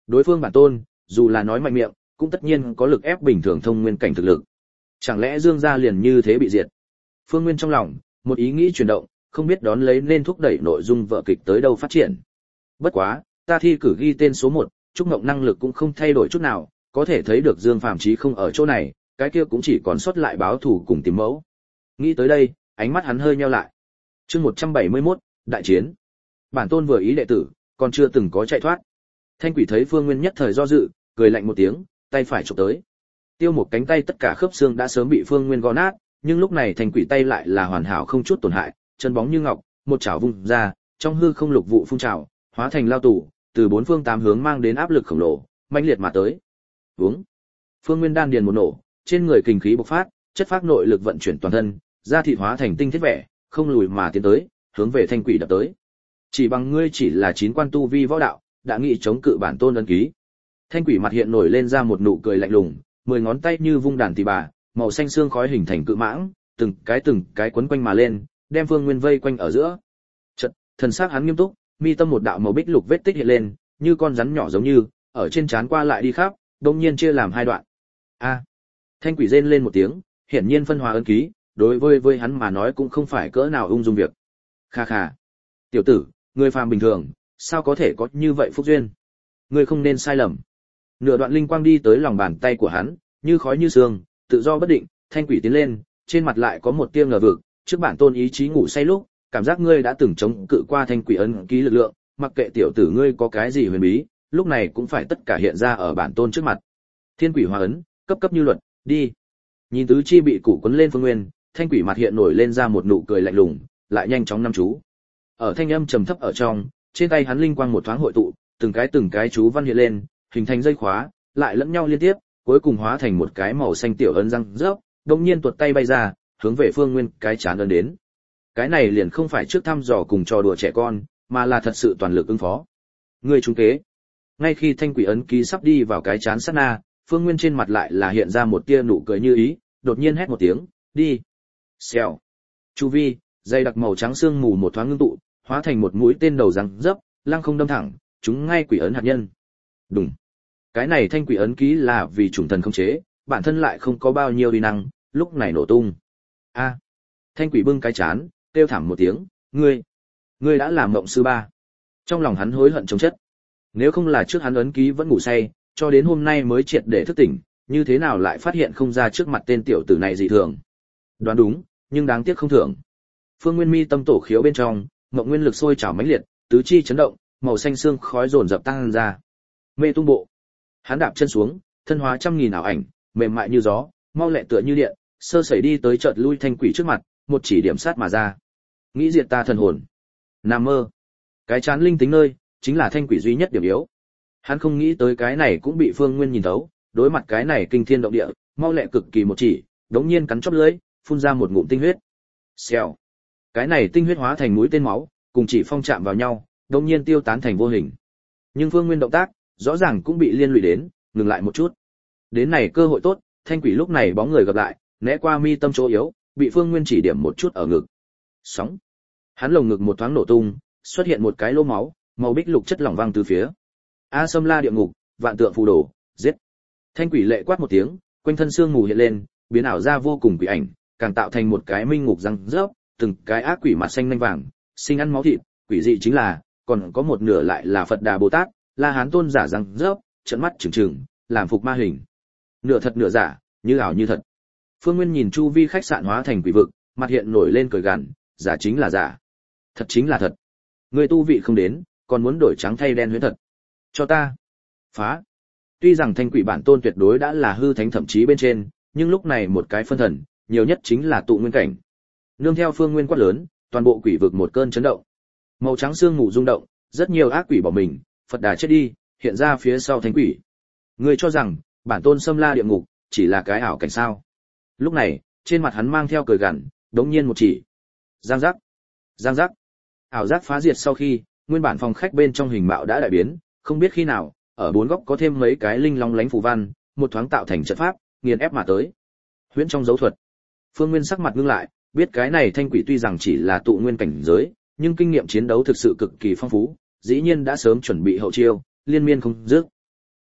Đối phương bản tôn, dù là nói mạnh miệng, cũng tất nhiên có lực ép bình thường thông nguyên cảnh thực lực. Chẳng lẽ Dương gia liền như thế bị diệt? Phương Nguyên trong lòng, một ý nghĩ chuyển động, không biết đón lấy nên thúc đẩy nội dung vở kịch tới đâu phát triển. Bất quá, ta thi cử ghi tên số một, Trúc Ngộng năng lực cũng không thay đổi chút nào, có thể thấy được Dương Phàm Chí không ở chỗ này, cái kia cũng chỉ còn sót lại báo thù cùng tìm mẫu. Nghĩ tới đây, ánh mắt hắn hơi nheo lại. Chương một trăm bảy mươi mốt, đại chiến. Bản tôn vừa ý đệ tử, còn chưa từng có chạy thoát. Thanh Quỷ thấy Phương Nguyên nhất thời do dự, cười lạnh một tiếng, tay phải chụp tới. Tiêu một cánh tay tất cả khớp xương đã sớm bị Phương Nguyên gõ nát, nhưng lúc này Thanh Quỷ tay lại là hoàn hảo không chút tổn hại, chân bóng như ngọc, một chảo vung ra, trong hư không lục vụ phun trào, hóa thành lao tù, từ bốn phương tám hướng mang đến áp lực khổng lồ, mãnh liệt mà tới. Vướng. Phương Nguyên đan điền một nổ, trên người kình khí bộc phát, chất phát nội lực vận chuyển toàn thân, da thịt hóa thành tinh thiết vẻ, không lùi mà tiến tới, hướng về Thanh Quỷ đập tới. Chỉ bằng ngươi chỉ là chín quan tu vi võ đạo, đã nghĩ chống cự bản tôn ấn ký. Thanh Quỷ mặt hiện nổi lên ra một nụ cười lạnh lùng, mười ngón tay như vung đàn tỳ bà, màu xanh xương khói hình thành cự mãng, từng cái từng cái quấn quanh mà lên, đem Phương Nguyên vây quanh ở giữa. Chợt, thần sắc hắn nghiêm túc, mi tâm một đạo màu bích lục vết tích hiện lên, như con rắn nhỏ giống như, ở trên trán qua lại đi khắp, đột nhiên chia làm hai đoạn. A! Thanh Quỷ rên lên một tiếng, hiển nhiên phân hóa ấn ký, đối với với hắn mà nói cũng không phải cỡ nào ung dung việc. Kha kha. Tiểu tử, người phàm bình thường, sao có thể có như vậy phúc duyên? Ngươi không nên sai lầm. Nửa đoạn linh quang đi tới lòng bàn tay của hắn, như khói như sương, tự do bất định. Thanh Quỷ tiến lên, trên mặt lại có một tia ngờ vực, trước bản tôn ý chí ngủ say lúc, cảm giác ngươi đã từng chống cự qua Thanh Quỷ ấn ký lực lượng, mặc kệ tiểu tử ngươi có cái gì huyền bí, lúc này cũng phải tất cả hiện ra ở bản tôn trước mặt. Thiên Quỷ hóa ấn, cấp cấp như luật, đi. Nhìn tứ chi bị cụ quấn lên Phương Nguyên, Thanh Quỷ mặt hiện nổi lên ra một nụ cười lạnh lùng, lại nhanh chóng năm chú. Ở thanh âm trầm thấp ở trong, trên tay hắn linh quang một thoáng hội tụ, từng cái từng cái chú văn hiện lên, hình thành dây khóa, lại lẫn nhau liên tiếp, cuối cùng hóa thành một cái màu xanh tiểu ấn răng rớp, đột nhiên tuột tay bay ra, hướng về Phương Nguyên cái chán ấn đến. Cái này liền không phải trước thăm dò cùng trò đùa trẻ con, mà là thật sự toàn lực ứng phó. Ngươi trúng kế. Ngay khi Thanh Quỷ ấn ký sắp đi vào cái chán sát na, Phương Nguyên trên mặt lại là hiện ra một tia nụ cười như ý, đột nhiên hét một tiếng, đi. Xèo. Chu vi, dây đặc màu trắng xương mù một thoáng ngưng tụ, hóa thành một mũi tên đầu răng rớp, lăng không đâm thẳng, chúng ngay quỷ ấn hạt nhân. Đùng. Cái này Thanh Quỷ ấn ký là vì chủng thần không chế, bản thân lại không có bao nhiêu uy năng, lúc này nổ tung. A. Thanh Quỷ bưng cái chán, kêu thảm một tiếng, ngươi, ngươi đã làm mộng sư ba. Trong lòng hắn hối hận chống chất. Nếu không là trước hắn ấn ký vẫn ngủ say, cho đến hôm nay mới triệt để thức tỉnh, như thế nào lại phát hiện không ra trước mặt tên tiểu tử này dị thường. Đoán đúng, nhưng đáng tiếc không thưởng. Phương Nguyên mi tâm tổ khiếu bên trong, mộng nguyên lực sôi trào mãnh liệt, tứ chi chấn động, màu xanh xương khói dồn dập tăng ra. Mê tung bộ. Hắn đạp chân xuống, thân hóa trăm nghìn ảo ảnh, mềm mại như gió, mau lẹ tựa như điện, sơ sẩy đi tới chợt lui Thanh Quỷ trước mặt, một chỉ điểm sát mà ra. Nghĩ diệt ta thần hồn. Nằm mơ. Cái chán linh tính nơi, chính là Thanh Quỷ duy nhất điểm yếu. Hắn không nghĩ tới cái này cũng bị Phương Nguyên nhìn thấu, đối mặt cái này kinh thiên động địa, mau lẹ cực kỳ một chỉ, đống nhiên cắn chóp lưỡi, phun ra một ngụm tinh huyết. Xèo. Cái này tinh huyết hóa thành mũi tên máu, cùng chỉ phong chạm vào nhau, đống nhiên tiêu tán thành vô hình. Nhưng Phương Nguyên động tác, rõ ràng cũng bị liên lụy đến, ngừng lại một chút. Đến này cơ hội tốt, Thanh Quỷ lúc này bóng người gặp lại, né qua mi tâm chỗ yếu, bị Phương Nguyên chỉ điểm một chút ở ngực. Sóng. Hắn lồng ngực một thoáng nổ tung, xuất hiện một cái lỗ máu, màu bích lục chất lỏng văng từ phía. A Sâm La địa ngục, vạn tượng phù đồ, giết. Thanh Quỷ lệ quát một tiếng, quanh thân xương mù hiện lên, biến ảo ra vô cùng quỷ ảnh, càng tạo thành một cái minh ngục răng rớp, từng cái ác quỷ mặt xanh nanh vàng, sinh ăn máu thịt, quỷ dị chính là, còn có một nửa lại là Phật Đà Bồ Tát, La Hán tôn giả răng rớp, trợn mắt trừng trừng, làm phục ma hình. Nửa thật nửa giả, như ảo như thật. Phương Nguyên nhìn chu vi khách sạn hóa thành quỷ vực, mặt hiện nổi lên cười gằn, giả chính là giả, thật chính là thật. Người tu vị không đến, còn muốn đổi trắng thay đen huyễn thật. Cho ta phá. Tuy rằng Thanh Quỷ bản tôn tuyệt đối đã là hư thánh thậm chí bên trên, nhưng lúc này một cái phân thần, nhiều nhất chính là tụ nguyên cảnh. Nương theo Phương Nguyên quát lớn, toàn bộ quỷ vực một cơn chấn động. Màu trắng xương mù rung động, rất nhiều ác quỷ bỏ mình, Phật Đà chết đi, hiện ra phía sau Thanh Quỷ. Ngươi cho rằng, bản tôn Xâm La địa ngục chỉ là cái ảo cảnh sao? Lúc này, trên mặt hắn mang theo cười gằn, đống nhiên một chỉ. Giang giác, giang giác. Ảo giác phá diệt sau khi, nguyên bản phòng khách bên trong hình mạo đã đại biến, không biết khi nào, ở bốn góc có thêm mấy cái linh long lánh phù văn, một thoáng tạo thành trận pháp, nghiền ép mà tới. Huyễn trong dấu thuật. Phương Nguyên sắc mặt ngưng lại, biết cái này Thanh Quỷ tuy rằng chỉ là tụ nguyên cảnh giới, nhưng kinh nghiệm chiến đấu thực sự cực kỳ phong phú, dĩ nhiên đã sớm chuẩn bị hậu chiêu, liên miên không dứt.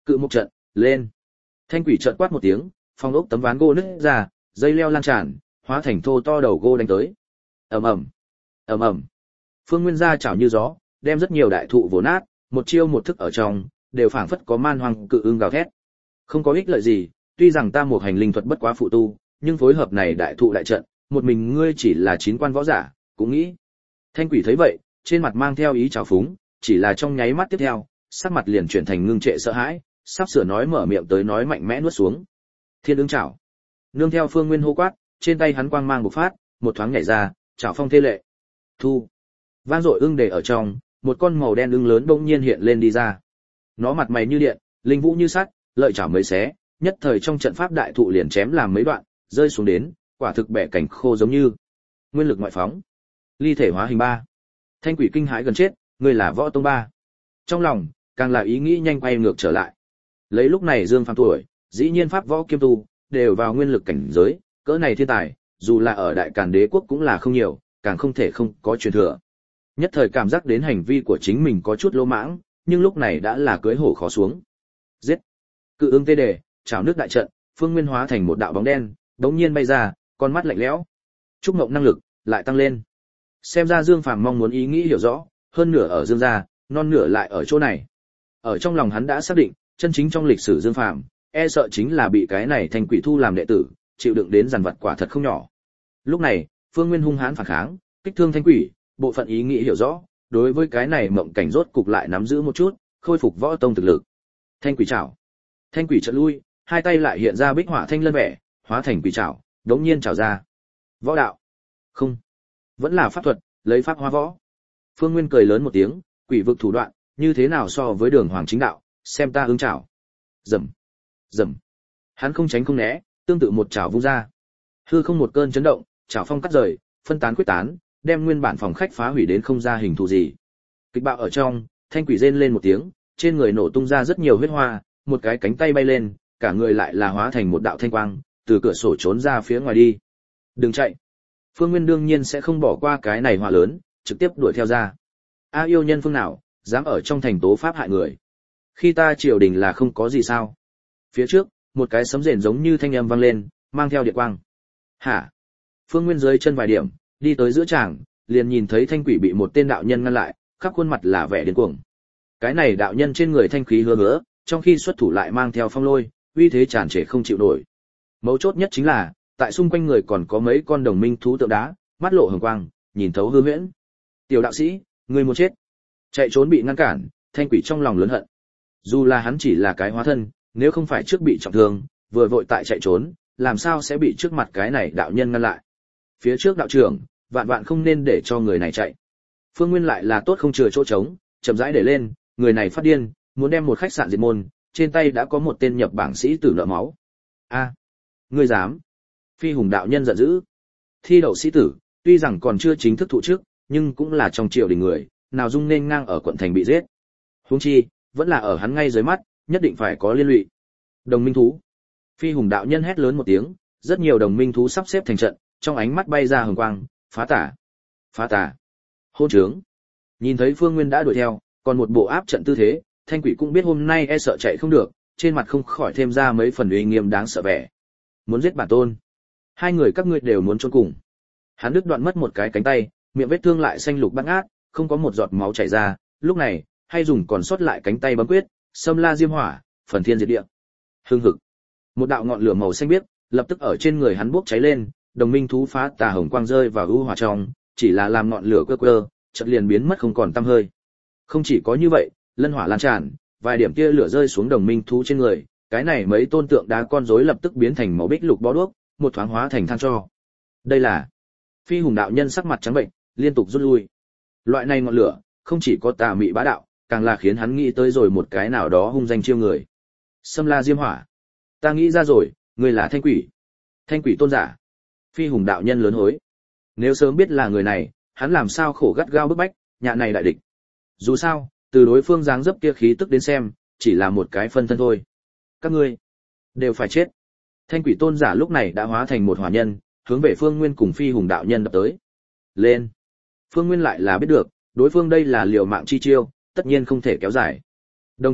Cự mục trận, lên. Thanh quỷ chợt quát một tiếng, phòng ốc tấm ván gỗ nứt ra, dây leo lan tràn, hóa thành thô to đầu gỗ đánh tới. Ầm ầm, ầm ầm. Phương Nguyên ra chảo như gió, đem rất nhiều đại thụ vồ nát, một chiêu một thức ở trong, đều phảng phất có man hoang cự ưng gào thét. Không có ích lợi gì, tuy rằng ta một hành linh thuật bất quá phụ tu, nhưng phối hợp này đại thụ đại trận, một mình ngươi chỉ là chín quan võ giả, cũng nghĩ. Thanh quỷ thấy vậy, trên mặt mang theo ý trào phúng, chỉ là trong nháy mắt tiếp theo, sắc mặt liền chuyển thành ngưng trệ sợ hãi, sắp sửa nói mở miệng tới nói mạnh mẽ nuốt xuống. Thiên ứng chảo. Nương theo Phương Nguyên hô quát, trên tay hắn quang mang bộc phát, một thoáng nhảy ra, chảo phong thê lệ. Thu. Vang dội ưng để ở trong, một con màu đen ưng lớn bỗng nhiên hiện lên đi ra. Nó mặt mày như điện, linh vũ như sắt, lợi chảo mấy xé, nhất thời trong trận pháp đại thụ liền chém làm mấy đoạn, rơi xuống đến, quả thực bẻ cảnh khô giống như. Nguyên lực ngoại phóng. Ly thể hóa hình ba. Thanh quỷ kinh hãi gần chết, ngươi là võ tông ba. Trong lòng, càng là ý nghĩ nhanh quay ngược trở lại. Lấy lúc này Dương Phàm tuổi, dĩ nhiên pháp võ kiêm tu, đều vào nguyên lực cảnh giới, cỡ này thiên tài, dù là ở đại càn đế quốc cũng là không nhiều, càng không thể không có truyền thừa. Nhất thời cảm giác đến hành vi của chính mình có chút lỗ mãng, nhưng lúc này đã là cưới hổ khó xuống. Giết! Cự ưng tê đề, chảo nước đại trận, Phương Nguyên hóa thành một đạo bóng đen, đống nhiên bay ra, con mắt lạnh lẽo. Trúc Mộng năng lực lại tăng lên. Xem ra Dương Phàm mong muốn ý nghĩ hiểu rõ, hơn nửa ở Dương gia, non nửa lại ở chỗ này. Ở trong lòng hắn đã xác định, chân chính trong lịch sử Dương Phàm, e sợ chính là bị cái này thành quỷ thu làm đệ tử, chịu đựng đến giàn vật quả thật không nhỏ. Lúc này, Phương Nguyên hung hãn phản kháng, kích thương thanh quỷ, bộ phận ý nghĩ hiểu rõ, đối với cái này mộng cảnh rốt cục lại nắm giữ một chút, khôi phục võ tông thực lực. Thanh quỷ chảo. Thanh quỷ chợt lui, hai tay lại hiện ra bích hỏa thanh lân vẻ, hóa thành quỷ chảo, đống nhiên chảo ra. Võ đạo. Không, vẫn là pháp thuật, lấy pháp hóa võ. Phương Nguyên cười lớn một tiếng, quỷ vực thủ đoạn, như thế nào so với đường hoàng chính đạo, xem ta ứng chảo. Rầm, rầm. Hắn không tránh không né, tương tự một chảo vung ra. Hư không một cơn chấn động, chảo phong cắt rời, phân tán quyết tán, đem nguyên bản phòng khách phá hủy đến không ra hình thù gì. Kịch bạo ở trong, thanh quỷ rên lên một tiếng, trên người nổ tung ra rất nhiều huyết hoa, một cái cánh tay bay lên, cả người lại là hóa thành một đạo thanh quang, từ cửa sổ trốn ra phía ngoài đi. Đừng chạy. Phương Nguyên đương nhiên sẽ không bỏ qua cái này họa lớn, trực tiếp đuổi theo ra. A yêu nhân phương nào, dám ở trong thành tố pháp hại người. Khi ta triều đình là không có gì sao. Phía trước, một cái sấm rền giống như thanh âm vang lên, mang theo điện quang. Hả? Phương Nguyên dưới chân vài điểm, đi tới giữa tràng, liền nhìn thấy thanh quỷ bị một tên đạo nhân ngăn lại, khắp khuôn mặt là vẻ điên cuồng. Cái này đạo nhân trên người thanh khí hứa hứa, trong khi xuất thủ lại mang theo phong lôi, uy thế tràn trề không chịu nổi. Mấu chốt nhất chính là, tại xung quanh người còn có mấy con đồng minh thú tượng đá, mắt lộ hồng quang, nhìn thấu hư huyễn. Tiểu đạo sĩ, người muốn chết. Chạy trốn bị ngăn cản, thanh quỷ trong lòng lớn hận. Dù là hắn chỉ là cái hóa thân, nếu không phải trước bị trọng thương, vừa vội tại chạy trốn, làm sao sẽ bị trước mặt cái này đạo nhân ngăn lại. Phía trước đạo trưởng, vạn vạn không nên để cho người này chạy. Phương Nguyên lại là tốt không chừa chỗ trống, chậm rãi để lên, người này phát điên, muốn đem một khách sạn diệt môn, trên tay đã có một tên nhập bảng sĩ tử nợ máu. A, ngươi dám? Phi hùng đạo nhân giận dữ. Thi đậu sĩ tử, tuy rằng còn chưa chính thức thụ chức, nhưng cũng là trong triều đình người, nào dung nên ngang ở quận thành bị giết. Huống chi, vẫn là ở hắn ngay dưới mắt, nhất định phải có liên lụy. Đồng minh thú. Phi hùng đạo nhân hét lớn một tiếng, rất nhiều đồng minh thú sắp xếp thành trận, trong ánh mắt bay ra hồng quang, phá tả, phá tả, hôn trướng. Nhìn thấy Phương Nguyên đã đuổi theo, còn một bộ áp trận tư thế, thanh quỷ cũng biết hôm nay e sợ chạy không được, trên mặt không khỏi thêm ra mấy phần uy nghiêm đáng sợ vẻ. Muốn giết bản tôn, hai người các ngươi đều muốn chôn cùng. Hắn đứt đoạn mất một cái cánh tay, miệng vết thương lại xanh lục bát ngát, không có một giọt máu chảy ra, lúc này, hay dùng còn sót lại cánh tay bấm quyết, xâm la diêm hỏa, phần thiên diệt địa. Hưng hực. Một đạo ngọn lửa màu xanh biếc, lập tức ở trên người hắn bốc cháy lên, đồng minh thú phá tà hồng quang rơi vào u hỏa trong, chỉ là làm ngọn lửa quơ quơ, chợt liền biến mất không còn tăm hơi. Không chỉ có như vậy, lân hỏa lan tràn, vài điểm tia lửa rơi xuống đồng minh thú trên người, cái này mấy tôn tượng đá con rối lập tức biến thành màu bích lục bó đuốc, một thoáng hóa thành than tro. Đây là Phi hùng đạo nhân sắc mặt trắng bệnh, liên tục rút lui. Loại này ngọn lửa, không chỉ có tà mị bá đạo, càng là khiến hắn nghĩ tới rồi một cái nào đó hung danh chiêu người. Xâm la diêm hỏa. Ta nghĩ ra rồi, ngươi là thanh quỷ. Thanh quỷ tôn giả. Phi hùng đạo nhân lớn hối. Nếu sớm biết là người này, hắn làm sao khổ gắt gao bức bách, nhạ này đại địch. Dù sao, từ đối phương dáng dấp kia khí tức đến xem, chỉ là một cái phân thân thôi. Các ngươi đều phải chết. Thanh quỷ tôn giả lúc này đã hóa thành một hỏa nhân, hướng về Phương Nguyên cùng Phi hùng đạo nhân đập tới. Lên. Phương Nguyên lại là biết được, đối phương đây là liều mạng chi chiêu, tất nhiên không thể kéo dài. Đồng thời,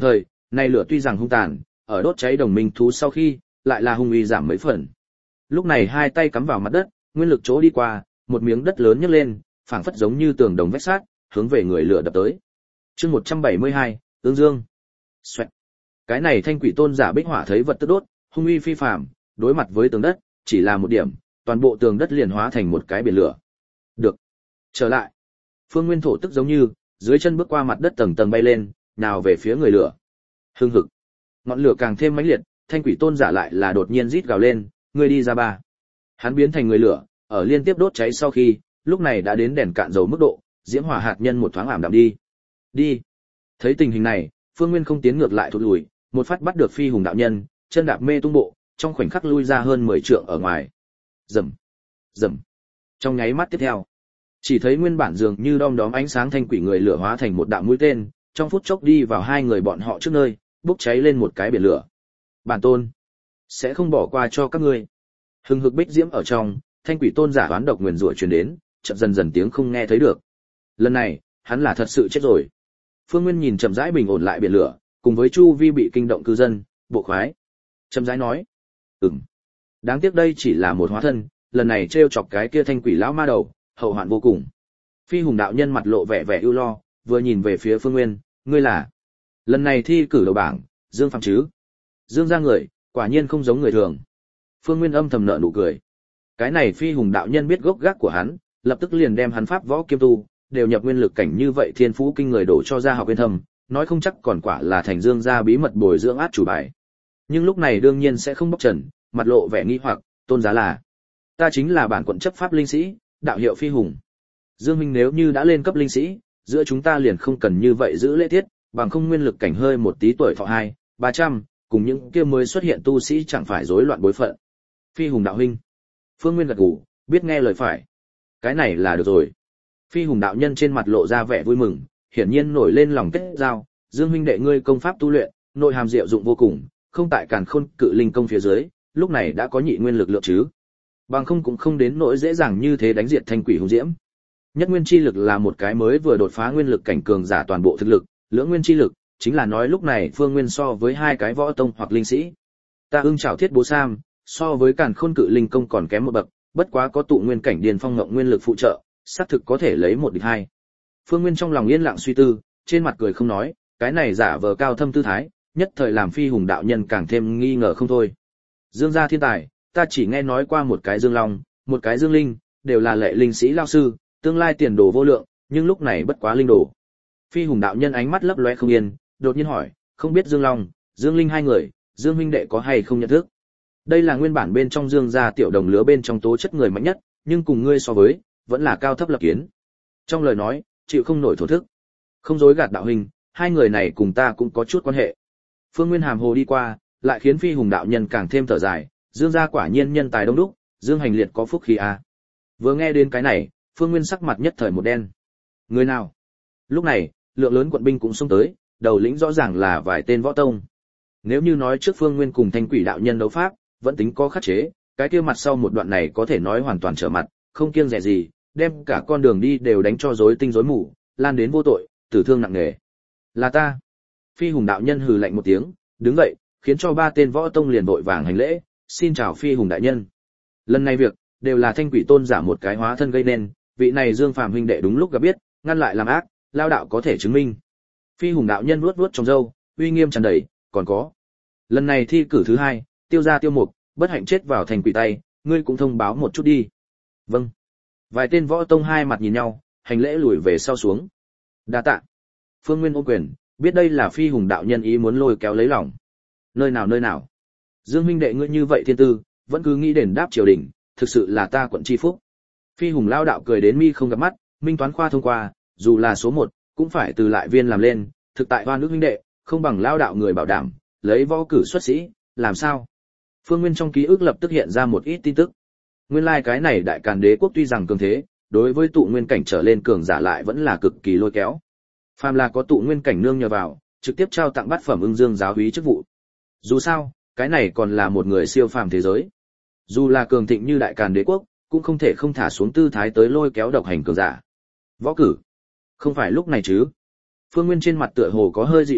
Này lửa tuy rằng hung tàn, ở đốt cháy đồng minh thú sau khi, lại là hung uy giảm mấy phần. Lúc này hai tay cắm vào mặt đất, nguyên lực chỗ đi qua, một miếng đất lớn nhấc lên, phảng phất giống như tường đồng vách sát, hướng về người lửa đập tới. Chương một trăm bảy mươi hai, Ương Dương. Xoẹt. Cái này thanh quỷ tôn giả bích hỏa thấy vật tức đốt, hung uy phi phàm, đối mặt với tường đất, chỉ là một điểm, toàn bộ tường đất liền hóa thành một cái biển lửa. Được. Trở lại. Phương Nguyên thổ tức giống như, dưới chân bước qua mặt đất tầng tầng bay lên, nào về phía người lửa. Hưng hực. Ngọn lửa càng thêm mãnh liệt, thanh quỷ tôn giả lại là đột nhiên rít gào lên, người đi ra ba. Hắn biến thành người lửa, ở liên tiếp đốt cháy sau khi, lúc này đã đến đèn cạn dầu mức độ, diễm hỏa hạt nhân một thoáng ảm đạm đi. Đi. Thấy tình hình này, Phương Nguyên không tiến ngược lại thụt lùi, một phát bắt được phi hùng đạo nhân, chân đạp mê tung bộ, trong khoảnh khắc lui ra hơn mười trượng ở ngoài. Rầm, rầm. Trong nháy mắt tiếp theo, chỉ thấy nguyên bản dường như đom đóm ánh sáng thanh quỷ người lửa hóa thành một đạo mũi tên, trong phút chốc đi vào hai người bọn họ trước nơi, bốc cháy lên một cái biển lửa. Bản tôn sẽ không bỏ qua cho các ngươi. Hừng hực bích diễm ở trong, thanh quỷ tôn giả oán độc nguyền rủa truyền đến, chậm dần dần tiếng không nghe thấy được. Lần này, hắn là thật sự chết rồi. Phương Nguyên nhìn chậm rãi bình ổn lại biển lửa, cùng với chu vi bị kinh động cư dân, bộ khoái. Chậm rãi nói, ừm, đáng tiếc đây chỉ là một hóa thân, lần này trêu chọc cái kia thanh quỷ lão ma đầu, hậu hoạn vô cùng. Phi hùng đạo nhân mặt lộ vẻ vẻ ưu lo, vừa nhìn về phía Phương Nguyên, ngươi là? Lần này thi cử đầu bảng, Dương Phạm chứ? Dương ra người, quả nhiên không giống người thường. Phương Nguyên âm thầm nở nụ cười. Cái này phi hùng đạo nhân biết gốc gác của hắn, lập tức liền đem hắn pháp võ kiêm tu, đều nhập nguyên lực cảnh như vậy thiên phú kinh người đổ cho ra học nguyên thâm, nói không chắc còn quả là thành Dương gia bí mật bồi dưỡng át chủ bài. Nhưng lúc này đương nhiên sẽ không bóc trần, mặt lộ vẻ nghi hoặc, tôn giá là: ta chính là bản quận chấp pháp linh sĩ, đạo hiệu phi hùng. Dương minh nếu như đã lên cấp linh sĩ, giữa chúng ta liền không cần như vậy giữ lễ tiết, bằng không nguyên lực cảnh hơi một tí tuổi thọ hai, ba trăm, cùng những kia mới xuất hiện tu sĩ chẳng phải rối loạn bối phận. Phi hùng đạo huynh. Phương Nguyên gật gù, biết nghe lời phải. Cái này là được rồi. Phi hùng đạo nhân trên mặt lộ ra vẻ vui mừng, hiển nhiên nổi lên lòng kết giao, Dương huynh đệ ngươi công pháp tu luyện, nội hàm diệu dụng vô cùng, không tại càn khôn cự linh công phía dưới, lúc này đã có nhị nguyên lực lượng chứ. Bằng không cũng không đến nỗi dễ dàng như thế đánh diệt thanh quỷ hung diễm. Nhất nguyên chi lực là một cái mới vừa đột phá nguyên lực cảnh cường giả toàn bộ thực lực, lưỡng nguyên chi lực chính là nói lúc này Phương Nguyên so với hai cái võ tông hoặc linh sĩ. Ta ưng trảo thiết bố sam, so với càn khôn cự linh công còn kém một bậc, bất quá có tụ nguyên cảnh điền phong ngộng nguyên lực phụ trợ, xác thực có thể lấy một địch hai. Phương Nguyên trong lòng yên lặng suy tư, trên mặt cười không nói, cái này giả vờ cao thâm tư thái, nhất thời làm phi hùng đạo nhân càng thêm nghi ngờ không thôi. Dương gia thiên tài, ta chỉ nghe nói qua một cái Dương Long, một cái Dương Linh, đều là lệ linh sĩ lao sư, tương lai tiền đồ vô lượng, nhưng lúc này bất quá linh đồ. Phi hùng đạo nhân ánh mắt lấp lóe không yên, đột nhiên hỏi, không biết Dương Long, Dương Linh hai người, Dương huynh đệ có hay không nhận thức? Đây là nguyên bản bên trong Dương gia tiểu đồng lứa bên trong tố chất người mạnh nhất, nhưng cùng ngươi so với, vẫn là cao thấp lập kiến. Trong lời nói, chịu không nổi thổ thức. Không dối gạt đạo huynh, hai người này cùng ta cũng có chút quan hệ. Phương Nguyên hàm hồ đi qua, lại khiến phi hùng đạo nhân càng thêm thở dài, Dương gia quả nhiên nhân tài đông đúc, Dương hành liệt có phúc khí à. Vừa nghe đến cái này, Phương Nguyên sắc mặt nhất thời một đen. Người nào? Lúc này, lượng lớn quận binh cũng xông tới, đầu lĩnh rõ ràng là vài tên võ tông. Nếu như nói trước Phương Nguyên cùng thanh quỷ đạo nhân đấu pháp, vẫn tính có khắc chế, cái kia mặt sau một đoạn này có thể nói hoàn toàn trở mặt, không kiêng dè gì, đem cả con đường đi đều đánh cho rối tinh rối mù, lan đến vô tội, tử thương nặng nề. Là ta. Phi hùng đạo nhân hừ lạnh một tiếng, đứng dậy, khiến cho ba tên võ tông liền vội vàng hành lễ, xin chào phi hùng đại nhân. Lần này việc đều là thanh quỷ tôn giả một cái hóa thân gây nên, vị này Dương Phàm huynh đệ đúng lúc gặp biết, ngăn lại làm ác, lao đạo có thể chứng minh. Phi hùng đạo nhân vuốt vuốt trong râu, uy nghiêm tràn đầy, còn có. Lần này thi cử thứ hai, tiêu gia tiêu mục, bất hạnh chết vào thành quỷ tay, ngươi cũng thông báo một chút đi. Vâng. Vài tên võ tông hai mặt nhìn nhau, hành lễ lùi về sau xuống. Đa tạ. Phương Nguyên ôm quyền, biết đây là phi hùng đạo nhân ý muốn lôi kéo lấy lòng. Nơi nào nơi nào. Dương huynh đệ ngươi như vậy thiên tư, vẫn cứ nghĩ đền đáp triều đình, thực sự là ta quận chi phúc. Phi hùng lao đạo cười đến mi không gặp mắt, minh toán khoa thông qua, dù là số một, cũng phải từ lại viên làm lên, thực tại hoa nước huynh đệ, không bằng lao đạo người bảo đảm, lấy võ cử xuất sĩ, làm sao? Phương Nguyên trong ký ức lập tức hiện ra một ít tin tức. Nguyên lai like cái này đại càn đế quốc tuy rằng cường thế, đối với tụ nguyên cảnh trở lên cường giả lại vẫn là cực kỳ lôi kéo. Phàm là có tụ nguyên cảnh nương nhờ vào, trực tiếp trao tặng bát phẩm ưng dương giáo úy chức vụ. Dù sao, cái này còn là một người siêu phàm thế giới. Dù là cường thịnh như đại càn đế quốc, cũng không thể không thả xuống tư thái tới lôi kéo độc hành cường giả. Võ cử, không phải lúc này chứ? Phương Nguyên trên mặt tựa hồ có hơi dị động,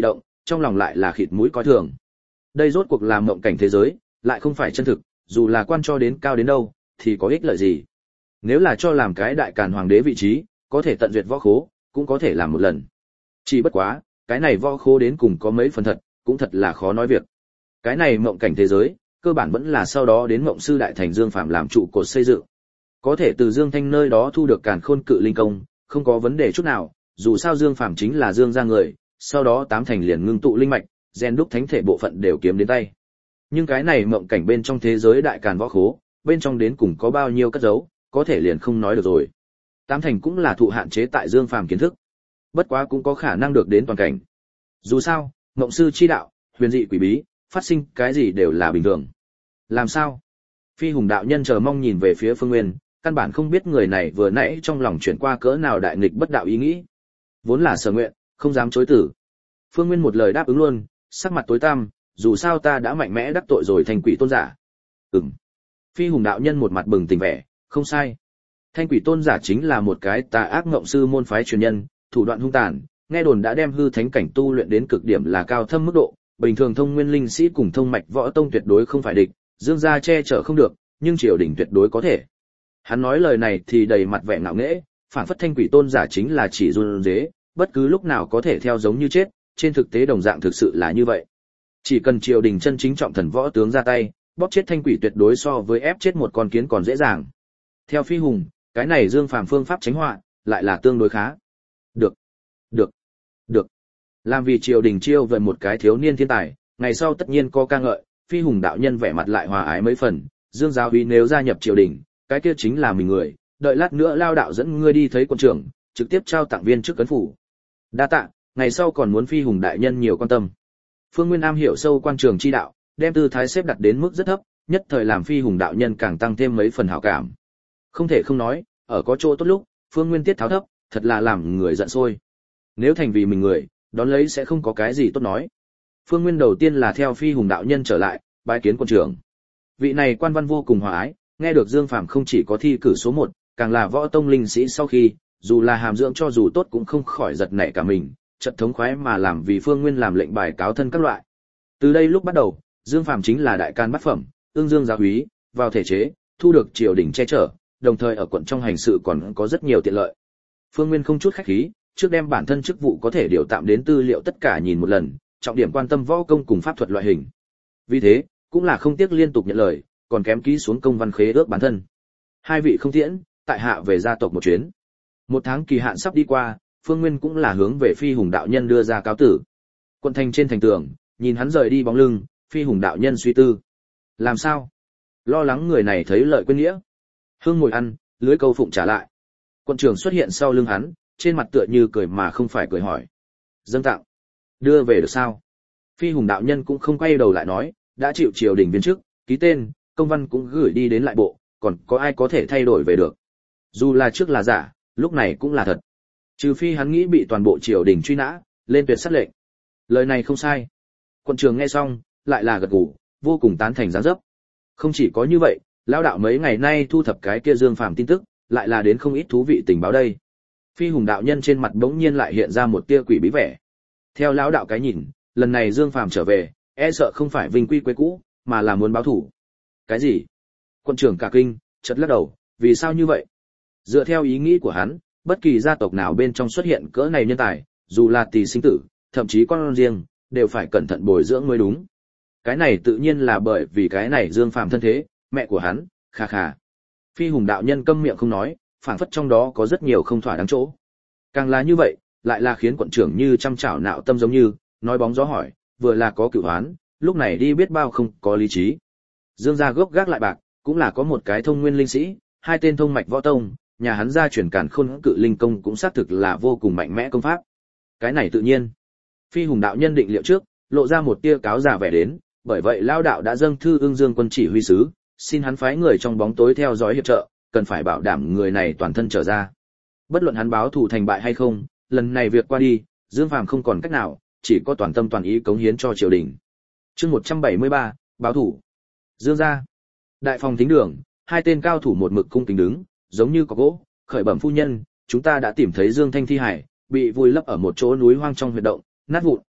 trong lòng lại là khịt mũi coi thường. Đây rốt cuộc là mộng cảnh thế giới, lại không phải chân thực, dù là quan cho đến cao đến đâu, thì có ích lợi gì? Nếu là cho làm cái đại càn hoàng đế vị trí, có thể tận duyệt võ khố, cũng có thể làm một lần. Chỉ bất quá, cái này võ khố đến cùng có mấy phần thật, cũng thật là khó nói việc. Cái này mộng cảnh thế giới, cơ bản vẫn là sau đó đến mộng sư đại thành Dương Phạm làm trụ cột xây dựng. Có thể từ Dương Thanh nơi đó thu được càn khôn cự linh công, không có vấn đề chút nào, dù sao Dương Phạm chính là Dương gia người, sau đó tám thành liền ngưng tụ linh mạch, gen đúc thánh thể bộ phận đều kiếm đến tay. Nhưng cái này mộng cảnh bên trong thế giới đại càn võ khố, bên trong đến cùng có bao nhiêu cất giấu, có thể liền không nói được rồi. Tám thành cũng là thụ hạn chế tại Dương Phàm kiến thức. Bất quá cũng có khả năng được đến toàn cảnh. Dù sao, mộng sư chi đạo, huyền dị quỷ bí, phát sinh cái gì đều là bình thường. Làm sao? Phi Hùng đạo nhân chờ mong nhìn về phía Phương Nguyên, căn bản không biết người này vừa nãy trong lòng chuyển qua cỡ nào đại nghịch bất đạo ý nghĩ. Vốn là sở nguyện, không dám chối từ. Phương Nguyên một lời đáp ứng luôn, sắc mặt tối tăm, dù sao ta đã mạnh mẽ đắc tội rồi thành quỷ tôn giả. Ừm. Phi Hùng đạo nhân một mặt bừng tỉnh vẻ, không sai. Thanh quỷ tôn giả chính là một cái tà ác ngộng sư môn phái truyền nhân, thủ đoạn hung tàn, nghe đồn đã đem hư thánh cảnh tu luyện đến cực điểm là cao thâm mức độ, bình thường thông nguyên linh sĩ cùng thông mạch võ tông tuyệt đối không phải địch, Dương gia che chở không được, nhưng triều đình tuyệt đối có thể. Hắn nói lời này thì đầy mặt vẻ ngạo nghễ, phản phất thanh quỷ tôn giả chính là chỉ run rế, bất cứ lúc nào có thể theo giống như chết, trên thực tế đồng dạng thực sự là như vậy. Chỉ cần triều đình chân chính trọng thần võ tướng ra tay, bóp chết thanh quỷ tuyệt đối so với ép chết một con kiến còn dễ dàng. Theo Phi Hùng, cái này Dương Phàm phương pháp tránh họa, lại là tương đối khá. Được, được, được. Làm vì triều đình chiêu về một cái thiếu niên thiên tài, ngày sau tất nhiên có ca ngợi, Phi Hùng đạo nhân vẻ mặt lại hòa ái mấy phần, Dương giáo úy nếu gia nhập triều đình, cái kia chính là mình người, đợi lát nữa lao đạo dẫn ngươi đi thấy quân trưởng, trực tiếp trao tặng viên chức cấn phủ. Đa tạ, ngày sau còn muốn Phi Hùng đại nhân nhiều quan tâm. Phương Nguyên Am hiểu sâu quan trường chi đạo, đem tư thái xếp đặt đến mức rất thấp, nhất thời làm Phi Hùng đạo nhân càng tăng thêm mấy phần hảo cảm. Không thể không nói, ở có chỗ tốt lúc, Phương Nguyên tiết tháo thấp, thật là làm người giận sôi. Nếu thành vì mình người, đón lấy sẽ không có cái gì tốt nói. Phương Nguyên đầu tiên là theo Phi Hùng đạo nhân trở lại, bái kiến quân trưởng. Vị này quan văn vô cùng hòa ái, nghe được Dương Phàm không chỉ có thi cử số một, càng là võ tông linh sĩ sau khi, dù là hàm dưỡng cho dù tốt cũng không khỏi giật nảy cả mình, chợt thống khoái mà làm vì Phương Nguyên làm lệnh bài cáo thân các loại. Từ đây lúc bắt đầu, Dương Phàm chính là đại can bát phẩm, ương dương giáo úy, vào thể chế, thu được triều đình che chở, đồng thời ở quận trong hành sự còn có rất nhiều tiện lợi. Phương Nguyên không chút khách khí, trước đem bản thân chức vụ có thể điều tạm đến tư liệu tất cả nhìn một lần, trọng điểm quan tâm võ công cùng pháp thuật loại hình. Vì thế, cũng là không tiếc liên tục nhận lời, còn kém ký xuống công văn khế ước bản thân. Hai vị không tiễn, tại hạ về gia tộc một chuyến. Một tháng kỳ hạn sắp đi qua, Phương Nguyên cũng là hướng về Phi Hùng đạo nhân đưa ra cáo tử. Quận thành trên thành tường, nhìn hắn rời đi bóng lưng, Phi Hùng đạo nhân suy tư. Làm sao? Lo lắng người này thấy lợi quên nghĩa. Hương ngồi ăn, lưới câu phụng trả lại. Quận trưởng xuất hiện sau lưng hắn, trên mặt tựa như cười mà không phải cười hỏi. Dâng tặng. Đưa về được sao? Phi Hùng đạo nhân cũng không quay đầu lại nói, đã chịu triều đình viên chức, ký tên, công văn cũng gửi đi đến lại bộ, còn có ai có thể thay đổi về được. Dù là trước là giả, lúc này cũng là thật. Trừ phi hắn nghĩ bị toàn bộ triều đình truy nã, lên tuyệt sát lệnh. Lời này không sai. Quận trưởng nghe xong, lại là gật gù, vô cùng tán thành dáng dấp. Không chỉ có như vậy, lão đạo mấy ngày nay thu thập cái kia Dương Phàm tin tức, lại là đến không ít thú vị tình báo đây. Phi Hùng đạo nhân trên mặt bỗng nhiên lại hiện ra một tia quỷ bí vẻ. Theo lão đạo cái nhìn, lần này Dương Phàm trở về, e sợ không phải vinh quy quê cũ, mà là muốn báo thù. Cái gì? Quận trưởng cả kinh, chợt lắc đầu, vì sao như vậy? Dựa theo ý nghĩ của hắn, bất kỳ gia tộc nào bên trong xuất hiện cỡ này nhân tài, dù là tỷ sinh tử, thậm chí con riêng, đều phải cẩn thận bồi dưỡng mới đúng. Cái này tự nhiên là bởi vì cái này Dương Phàm thân thế, mẹ của hắn, khà khà. Phi Hùng đạo nhân câm miệng không nói, phảng phất trong đó có rất nhiều không thỏa đáng chỗ. Càng là như vậy, lại là khiến quận trưởng như trăm chảo nạo tâm giống như, nói bóng gió hỏi, vừa là có cửu oán, lúc này đi biết bao không có lý trí. Dương gia gốc gác lại bạc, cũng là có một cái thông nguyên linh sĩ, hai tên thông mạch võ tông, nhà hắn gia truyền càn khôn cự linh công cũng xác thực là vô cùng mạnh mẽ công pháp. Cái này tự nhiên. Phi Hùng đạo nhân định liệu trước, lộ ra một tia cáo giả vẻ đến, bởi vậy lao đạo đã dâng thư ương dương quân chỉ huy sứ, xin hắn phái người trong bóng tối theo dõi hiệp trợ, cần phải bảo đảm người này toàn thân trở ra. Bất luận hắn báo thù thành bại hay không, lần này việc qua đi, Dương Phàm không còn cách nào, chỉ có toàn tâm toàn ý cống hiến cho triều đình. Chương một trăm bảy mươi ba, báo thù. Dương gia. Đại phòng thính đường, hai tên cao thủ một mực cung kính đứng, giống như có gỗ, khởi bẩm phu nhân, chúng ta đã tìm thấy Dương Thanh thi hải, bị vùi lấp ở một chỗ núi hoang trong huyệt động, nát vụn,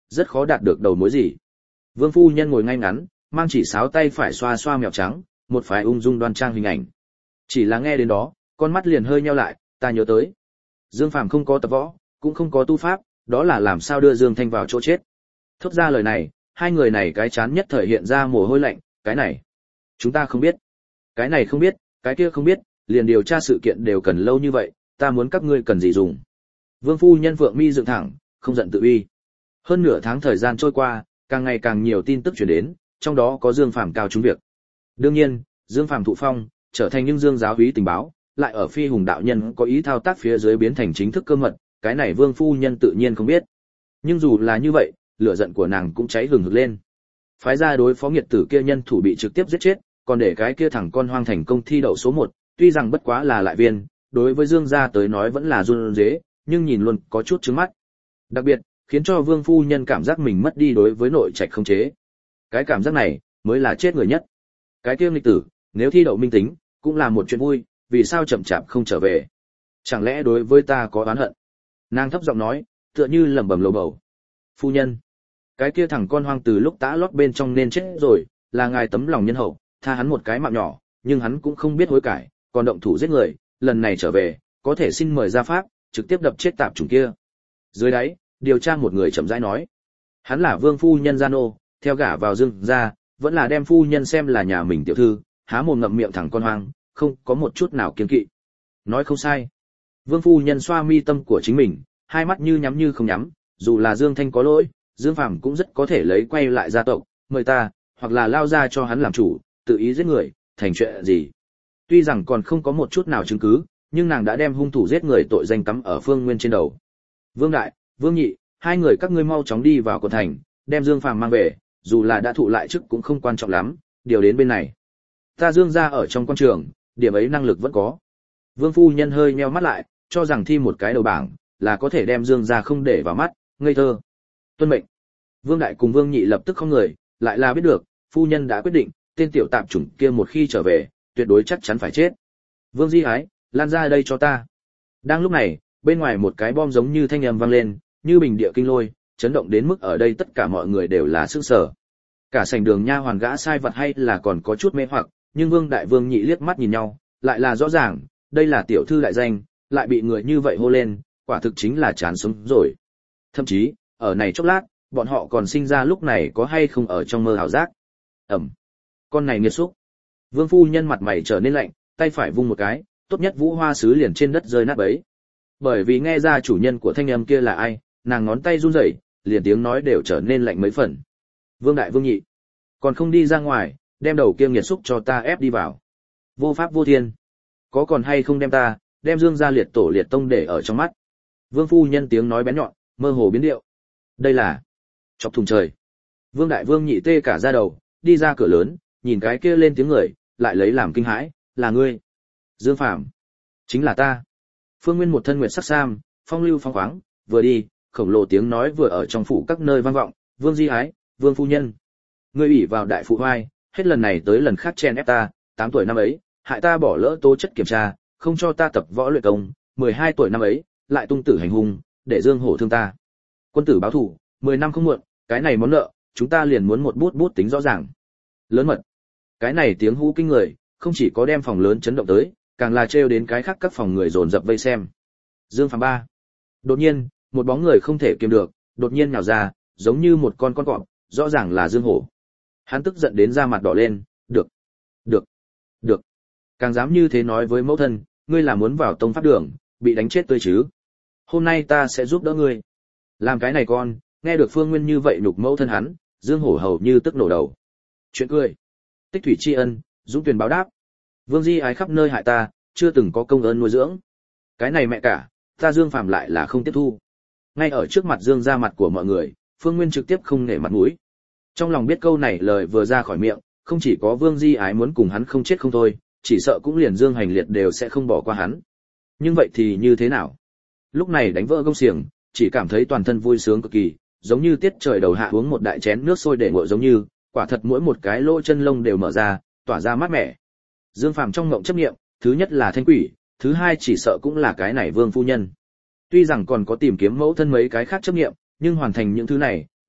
rất khó đạt được đầu mối gì. Vương phu nhân ngồi ngay ngắn, mang chỉ sáo tay phải xoa xoa mèo trắng, một phái ung dung đoan trang hình ảnh. Chỉ là nghe đến đó, con mắt liền hơi nheo lại, ta nhớ tới. Dương Phàm không có tập võ, cũng không có tu pháp, đó là làm sao đưa Dương Thanh vào chỗ chết. Thốt ra lời này, hai người này cái chán nhất thời hiện ra mồ hôi lạnh, cái này chúng ta không biết, cái này không biết, cái kia không biết, liền điều tra sự kiện đều cần lâu như vậy, ta muốn các ngươi cần gì dùng. Vương phu nhân vượng mi dựng thẳng, không giận tự uy. Hơn nửa tháng thời gian trôi qua, càng ngày càng nhiều tin tức truyền đến, trong đó có Dương Phàm cao trúng việc. Đương nhiên, Dương Phàm thụ phong, trở thành những Dương giáo úy tình báo, lại ở Phi Hùng đạo nhân có ý thao tác phía dưới biến thành chính thức cơ mật, cái này Vương phu nhân tự nhiên không biết. Nhưng dù là như vậy, lửa giận của nàng cũng cháy hừng hực lên. Phái ra đối phó nghiệt tử kia nhân thủ bị trực tiếp giết chết, còn để cái kia thằng con hoang thành công thi đậu số một, tuy rằng bất quá là lại viên, đối với Dương gia tới nói vẫn là run rế, nhưng nhìn luôn có chút trướng mắt. Đặc biệt, khiến cho Vương phu nhân cảm giác mình mất đi đối với nội trạch không chế. Cái cảm giác này mới là chết người nhất. Cái kia nghịch tử, nếu thi đậu minh tính, cũng là một chuyện vui, vì sao chậm chạp không trở về? Chẳng lẽ đối với ta có oán hận? Nàng thấp giọng nói, tựa như lẩm bẩm lầu bầu. Phu nhân, cái kia thằng con hoang từ lúc tã lót bên trong nên chết rồi, là ngài tấm lòng nhân hậu, tha hắn một cái mạng nhỏ, nhưng hắn cũng không biết hối cải, còn động thủ giết người, lần này trở về, có thể xin mời gia pháp, trực tiếp đập chết tạp chủng kia. Dưới đáy, điều tra một người chậm rãi nói, hắn là Vương phu nhân gia nô, theo gả vào Dương gia, vẫn là đem phu nhân xem là nhà mình tiểu thư, há mồm ngậm miệng thằng con hoang, không có một chút nào kiêng kỵ. Nói không sai. Vương phu nhân xoa mi tâm của chính mình, hai mắt như nhắm như không nhắm, dù là Dương Thanh có lỗi, Dương Phàm cũng rất có thể lấy quay lại gia tộc, mời ta, hoặc là lao ra cho hắn làm chủ, tự ý giết người, thành chuyện gì. Tuy rằng còn không có một chút nào chứng cứ, nhưng nàng đã đem hung thủ giết người tội danh cắm ở Phương Nguyên trên đầu. Vương Đại, Vương Nhị, hai người các ngươi mau chóng đi vào quận thành, đem Dương Phàm mang về, dù là đã thụ lại chức cũng không quan trọng lắm, điều đến bên này. Ta Dương gia ở trong quan trường, điểm ấy năng lực vẫn có. Vương phu nhân hơi nheo mắt lại, cho rằng thi một cái đầu bảng, là có thể đem Dương gia không để vào mắt, ngây thơ. Tuân mệnh. Vương Đại cùng Vương Nhị lập tức không người, lại là biết được, phu nhân đã quyết định, tên tiểu tạp chủng kia một khi trở về, tuyệt đối chắc chắn phải chết. Vương Di Ái, lan ra đây cho ta. Đang lúc này, bên ngoài một cái bom giống như thanh âm vang lên, như bình địa kinh lôi, chấn động đến mức ở đây tất cả mọi người đều là sửng sở. Cả sảnh đường nha hoàn gã sai vật hay là còn có chút mê hoặc, nhưng Vương Đại Vương Nhị liếc mắt nhìn nhau, lại là rõ ràng, đây là tiểu thư đại danh, lại bị người như vậy hô lên, quả thực chính là chán sống rồi. Thậm chí, ở này chốc lát, bọn họ còn sinh ra lúc này có hay không ở trong mơ ảo giác. Ẩm. Con này nghiệt xúc. Vương phu nhân mặt mày trở nên lạnh, tay phải vung một cái, tốt nhất vũ hoa sứ liền trên đất rơi nát bấy. Bởi vì nghe ra chủ nhân của thanh âm kia là ai, nàng ngón tay run rẩy, liền tiếng nói đều trở nên lạnh mấy phần. Vương Đại Vương Nhị, còn không đi ra ngoài, đem đầu kia nghiệt xúc cho ta ép đi vào. Vô pháp vô thiên, có còn hay không đem ta, đem Dương gia liệt tổ liệt tông để ở trong mắt. Vương phu nhân tiếng nói bén nhọn, mơ hồ biến điệu. Đây là chọc thùng trời. Vương Đại Vương Nhị tê cả da đầu, đi ra cửa lớn, nhìn cái kia lên tiếng người, lại lấy làm kinh hãi, là ngươi. Dương Phàm, chính là ta. Phương Nguyên một thân nguyệt sắc sam, phong lưu phong khoáng, vừa đi, khổng lồ tiếng nói vừa ở trong phủ các nơi vang vọng, Vương Di Ái, Vương phu nhân. Ngươi ủy vào đại phụ hoai, hết lần này tới lần khác chen ép ta, tám tuổi năm ấy, hại ta bỏ lỡ tố chất kiểm tra, không cho ta tập võ luyện công, mười hai tuổi năm ấy, lại tung tử hành hung, để Dương Hổ thương ta. Quân tử báo thù, mười năm không muộn, cái này món nợ, chúng ta liền muốn một bút bút tính rõ ràng. Lớn mật. Cái này tiếng hú kinh người, không chỉ có đem phòng lớn chấn động tới, càng là trêu đến cái khác các phòng người dồn dập vây xem. Dương Phàm ba. Đột nhiên, một bóng người không thể kiềm được, đột nhiên nhào ra, giống như một con con cọp, rõ ràng là Dương Hổ. Hắn tức giận đến da mặt đỏ lên, được, được, được. Càng dám như thế nói với mẫu thân, ngươi là muốn vào tông pháp đường, bị đánh chết tươi chứ. Hôm nay ta sẽ giúp đỡ ngươi. Làm cái này con, nghe được Phương Nguyên như vậy nhục mẫu thân hắn, Dương Hổ hầu như tức nổ đầu. Chuyện cười. Tích thủy tri ân, dũng tuyển báo đáp. Vương Di Ái khắp nơi hại ta, chưa từng có công ơn nuôi dưỡng. Cái này mẹ cả, ta Dương Phàm lại là không tiếp thu. Ngay ở trước mặt Dương ra mặt của mọi người, Phương Nguyên trực tiếp không nể mặt mũi. Trong lòng biết câu này lời vừa ra khỏi miệng, không chỉ có Vương Di Ái muốn cùng hắn không chết không thôi, chỉ sợ cũng liền Dương Hành Liệt đều sẽ không bỏ qua hắn. Nhưng vậy thì như thế nào? Lúc này đánh vỡ gông xiềng, chỉ cảm thấy toàn thân vui sướng cực kỳ, giống như tiết trời đầu hạ uống một đại chén nước sôi để nguội giống như, quả thật mỗi một cái lỗ chân lông đều mở ra, tỏa ra mát mẻ. Dương Phàm trong ngộng chấp niệm, thứ nhất là thanh quỷ, thứ hai chỉ sợ cũng là cái này Vương phu nhân. Tuy rằng còn có tìm kiếm mẫu thân mấy cái khác chấp niệm, nhưng hoàn thành những thứ này,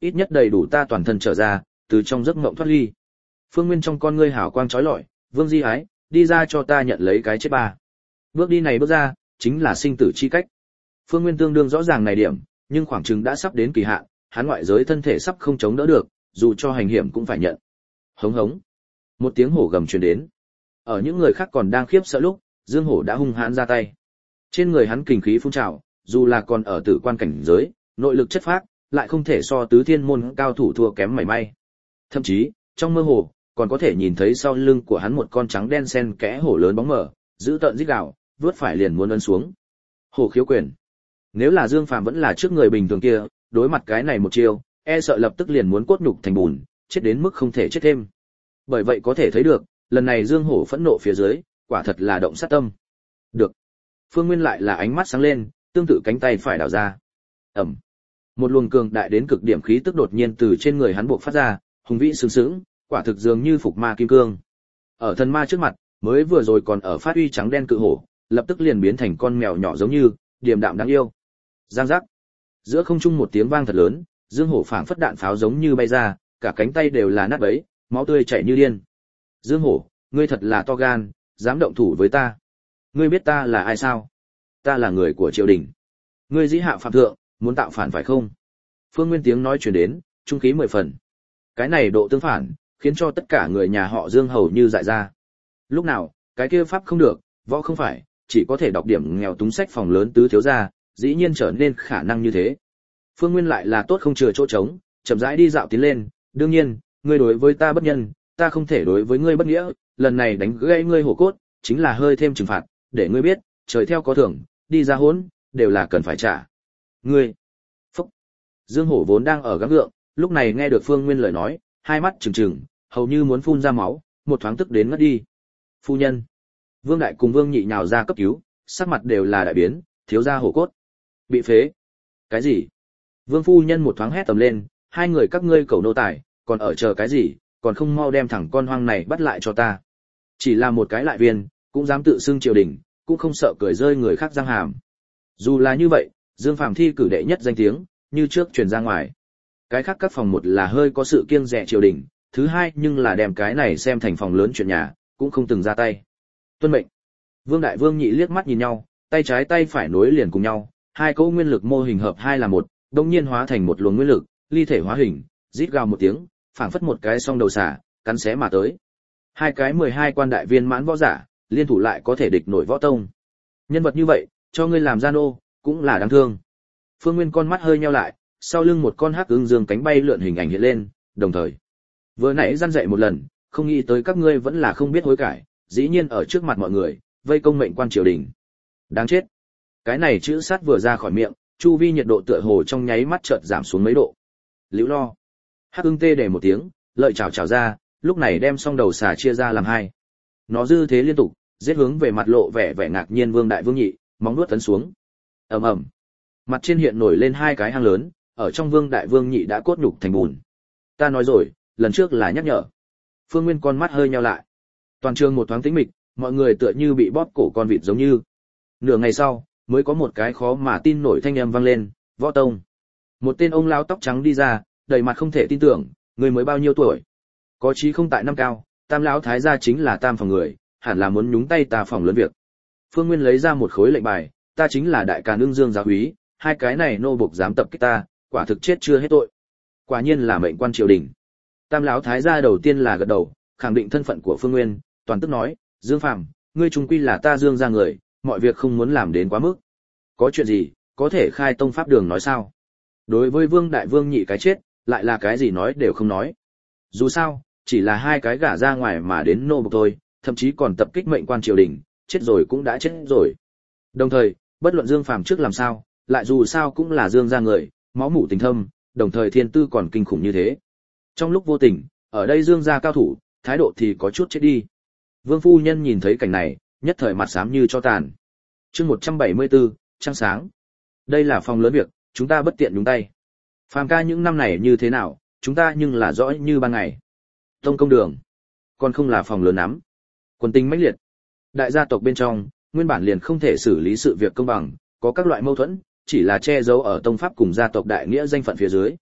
ít nhất đầy đủ ta toàn thân trở ra, từ trong giấc mộng thoát ly. Phương Nguyên trong con ngươi hào quang chói lọi, Vương Di Ái, đi ra cho ta nhận lấy cái chết ba. Bước đi này bước ra, chính là sinh tử chi cách. Phương Nguyên tương đương rõ ràng này điểm, nhưng khoảng chừng đã sắp đến kỳ hạn, hắn ngoại giới thân thể sắp không chống đỡ được, dù cho hành hiểm cũng phải nhận. Hống hống. Một tiếng hổ gầm truyền đến. Ở những người khác còn đang khiếp sợ lúc, Dương Hổ đã hung hãn ra tay. Trên người hắn kình khí phun trào, dù là còn ở tử quan cảnh giới, nội lực chất phác, lại không thể so tứ thiên môn cao thủ thua kém mảy may. Thậm chí, trong mơ hồ, còn có thể nhìn thấy sau lưng của hắn một con trắng đen xen kẽ hổ lớn bóng mờ, giữ tợn rít gào, vướt phải liền muốn ấn xuống. Hổ khiếu quyền. Nếu là Dương Phàm vẫn là trước người bình thường kia, đối mặt cái này một chiêu, e sợ lập tức liền muốn cốt nhục thành bùn, chết đến mức không thể chết thêm. Bởi vậy có thể thấy được, lần này Dương Hổ phẫn nộ phía dưới, quả thật là động sát tâm. Được. Phương Nguyên lại là ánh mắt sáng lên, tương tự cánh tay phải đảo ra. Ầm. Một luồng cường đại đến cực điểm khí tức đột nhiên từ trên người hắn bộc phát ra, hùng vĩ sướng sướng, quả thực dường như phục ma kim cương. Ở thần ma trước mặt, mới vừa rồi còn ở phát uy trắng đen cự hổ, lập tức liền biến thành con mèo nhỏ giống như, điềm đạm đáng yêu. Giang giác. Giữa không trung một tiếng vang thật lớn, Dương Hổ phảng phất đạn pháo giống như bay ra, cả cánh tay đều là nát bấy, máu tươi chảy như điên. Dương Hổ, ngươi thật là to gan, dám động thủ với ta. Ngươi biết ta là ai sao? Ta là người của triều đình. Ngươi dĩ hạ phạm thượng, muốn tạo phản phải không? Phương Nguyên tiếng nói truyền đến, trung khí mười phần. Cái này độ tương phản, khiến cho tất cả người nhà họ Dương hầu như dại ra. Lúc nào, cái kia pháp không được, võ không phải, chỉ có thể đọc điểm nghèo túng sách phòng lớn tứ thiếu gia, dĩ nhiên trở nên khả năng như thế. Phương Nguyên lại là tốt không chừa chỗ trống, chậm rãi đi dạo tiến lên, đương nhiên, ngươi đối với ta bất nhân, ta không thể đối với ngươi bất nghĩa, lần này đánh gãy ngươi hổ cốt, chính là hơi thêm trừng phạt, để ngươi biết, trời theo có thưởng, đi ra hỗn, đều là cần phải trả. Ngươi. Phúc. Dương Hổ vốn đang ở gắng gượng, lúc này nghe được Phương Nguyên lời nói, hai mắt trừng trừng, hầu như muốn phun ra máu, một thoáng tức đến ngất đi. Phu nhân. Vương Đại cùng Vương Nhị nhào ra cấp cứu, sắc mặt đều là đại biến, thiếu gia hổ cốt. Bị phế. Cái gì? Vương phu nhân một thoáng hét tầm lên, hai người các ngươi cẩu nô tài, còn ở chờ cái gì, còn không mau đem thẳng con hoang này bắt lại cho ta. Chỉ là một cái lại viên, cũng dám tự xưng triều đình, cũng không sợ cười rơi người khác răng hàm. Dù là như vậy, Dương Phàm thi cử đệ nhất danh tiếng, như trước truyền ra ngoài. Cái khác các phòng một là hơi có sự kiêng dè triều đình, thứ hai nhưng là đem cái này xem thành phòng lớn chuyện nhà, cũng không từng ra tay. Tuân mệnh. Vương Đại Vương Nhị liếc mắt nhìn nhau, tay trái tay phải nối liền cùng nhau, hai cỗ nguyên lực mô hình hợp hai là một, đột nhiên hóa thành một luồng nguyên lực, ly thể hóa hình, rít gào một tiếng, phảng phất một cái song đầu xà, cắn xé mà tới. Hai cái mười hai quan đại viên mãn võ giả, liên thủ lại có thể địch nổi võ tông. Nhân vật như vậy, cho ngươi làm gian ô, cũng là đáng thương. Phương Nguyên con mắt hơi nheo lại, sau lưng một con hắc ưng dương cánh bay lượn hình ảnh hiện lên, đồng thời vừa nãy răn dạy một lần, không nghĩ tới các ngươi vẫn là không biết hối cải, dĩ nhiên ở trước mặt mọi người vây công mệnh quan triều đình. Đáng chết. Cái này chữ sát vừa ra khỏi miệng, chu vi nhiệt độ tựa hồ trong nháy mắt chợt giảm xuống mấy độ. Liễu lo. Hắc ưng tê để một tiếng, lợi chảo chảo ra, lúc này đem song đầu xà chia ra làm hai. Nó dư thế liên tục, giết hướng về mặt lộ vẻ vẻ ngạc nhiên Vương Đại Vương Nhị, móng nuốt tấn xuống. Ầm ầm. Mặt trên hiện nổi lên hai cái hang lớn, ở trong Vương Đại Vương Nhị đã cốt nhục thành bùn. Ta nói rồi, lần trước là nhắc nhở. Phương Nguyên con mắt hơi nheo lại. Toàn trường một thoáng tĩnh mịch, mọi người tựa như bị bóp cổ con vịt giống như. Nửa ngày sau, mới có một cái khó mà tin nổi thanh âm vang lên, Võ Tông. Một tên ông lão tóc trắng đi ra, đầy mặt không thể tin tưởng, người mới bao nhiêu tuổi? Có chí không tại năm cao, Tam lão thái gia chính là tam phòng người, hẳn là muốn nhúng tay ta phòng lớn việc. Phương Nguyên lấy ra một khối lệnh bài, ta chính là đại càn Ưng Dương giáo úy, hai cái này nô bộc dám tập kích ta, quả thực chết chưa hết tội. Quả nhiên là mệnh quan triều đình. Tam lão thái gia đầu tiên là gật đầu, khẳng định thân phận của Phương Nguyên, toàn tức nói, Dương Phàm, ngươi trung quy là ta Dương gia người, mọi việc không muốn làm đến quá mức. Có chuyện gì, có thể khai tông pháp đường nói sao? Đối với Vương Đại Vương Nhị cái chết, lại là cái gì nói đều không nói. Dù sao, chỉ là hai cái gả ra ngoài mà đến nô bộc thôi, thậm chí còn tập kích mệnh quan triều đình, chết rồi cũng đã chết rồi. Đồng thời, bất luận Dương Phàm trước làm sao, lại dù sao cũng là Dương gia người, máu mủ tình thâm, đồng thời thiên tư còn kinh khủng như thế. Trong lúc vô tình, ở đây Dương gia cao thủ, thái độ thì có chút chết đi. Vương phu nhân nhìn thấy cảnh này, nhất thời mặt xám như cho tàn. Chương một trăm bảy mươi tư, trăng sáng. Đây là phòng lớn việc, chúng ta bất tiện nhúng tay. Phàm ca những năm này như thế nào, chúng ta nhưng là rõ như ban ngày. Tông công đường, còn không là phòng lớn lắm. Quân tình mãnh liệt. Đại gia tộc bên trong, nguyên bản liền không thể xử lý sự việc công bằng, có các loại mâu thuẫn, chỉ là che giấu ở tông pháp cùng gia tộc đại nghĩa danh phận phía dưới.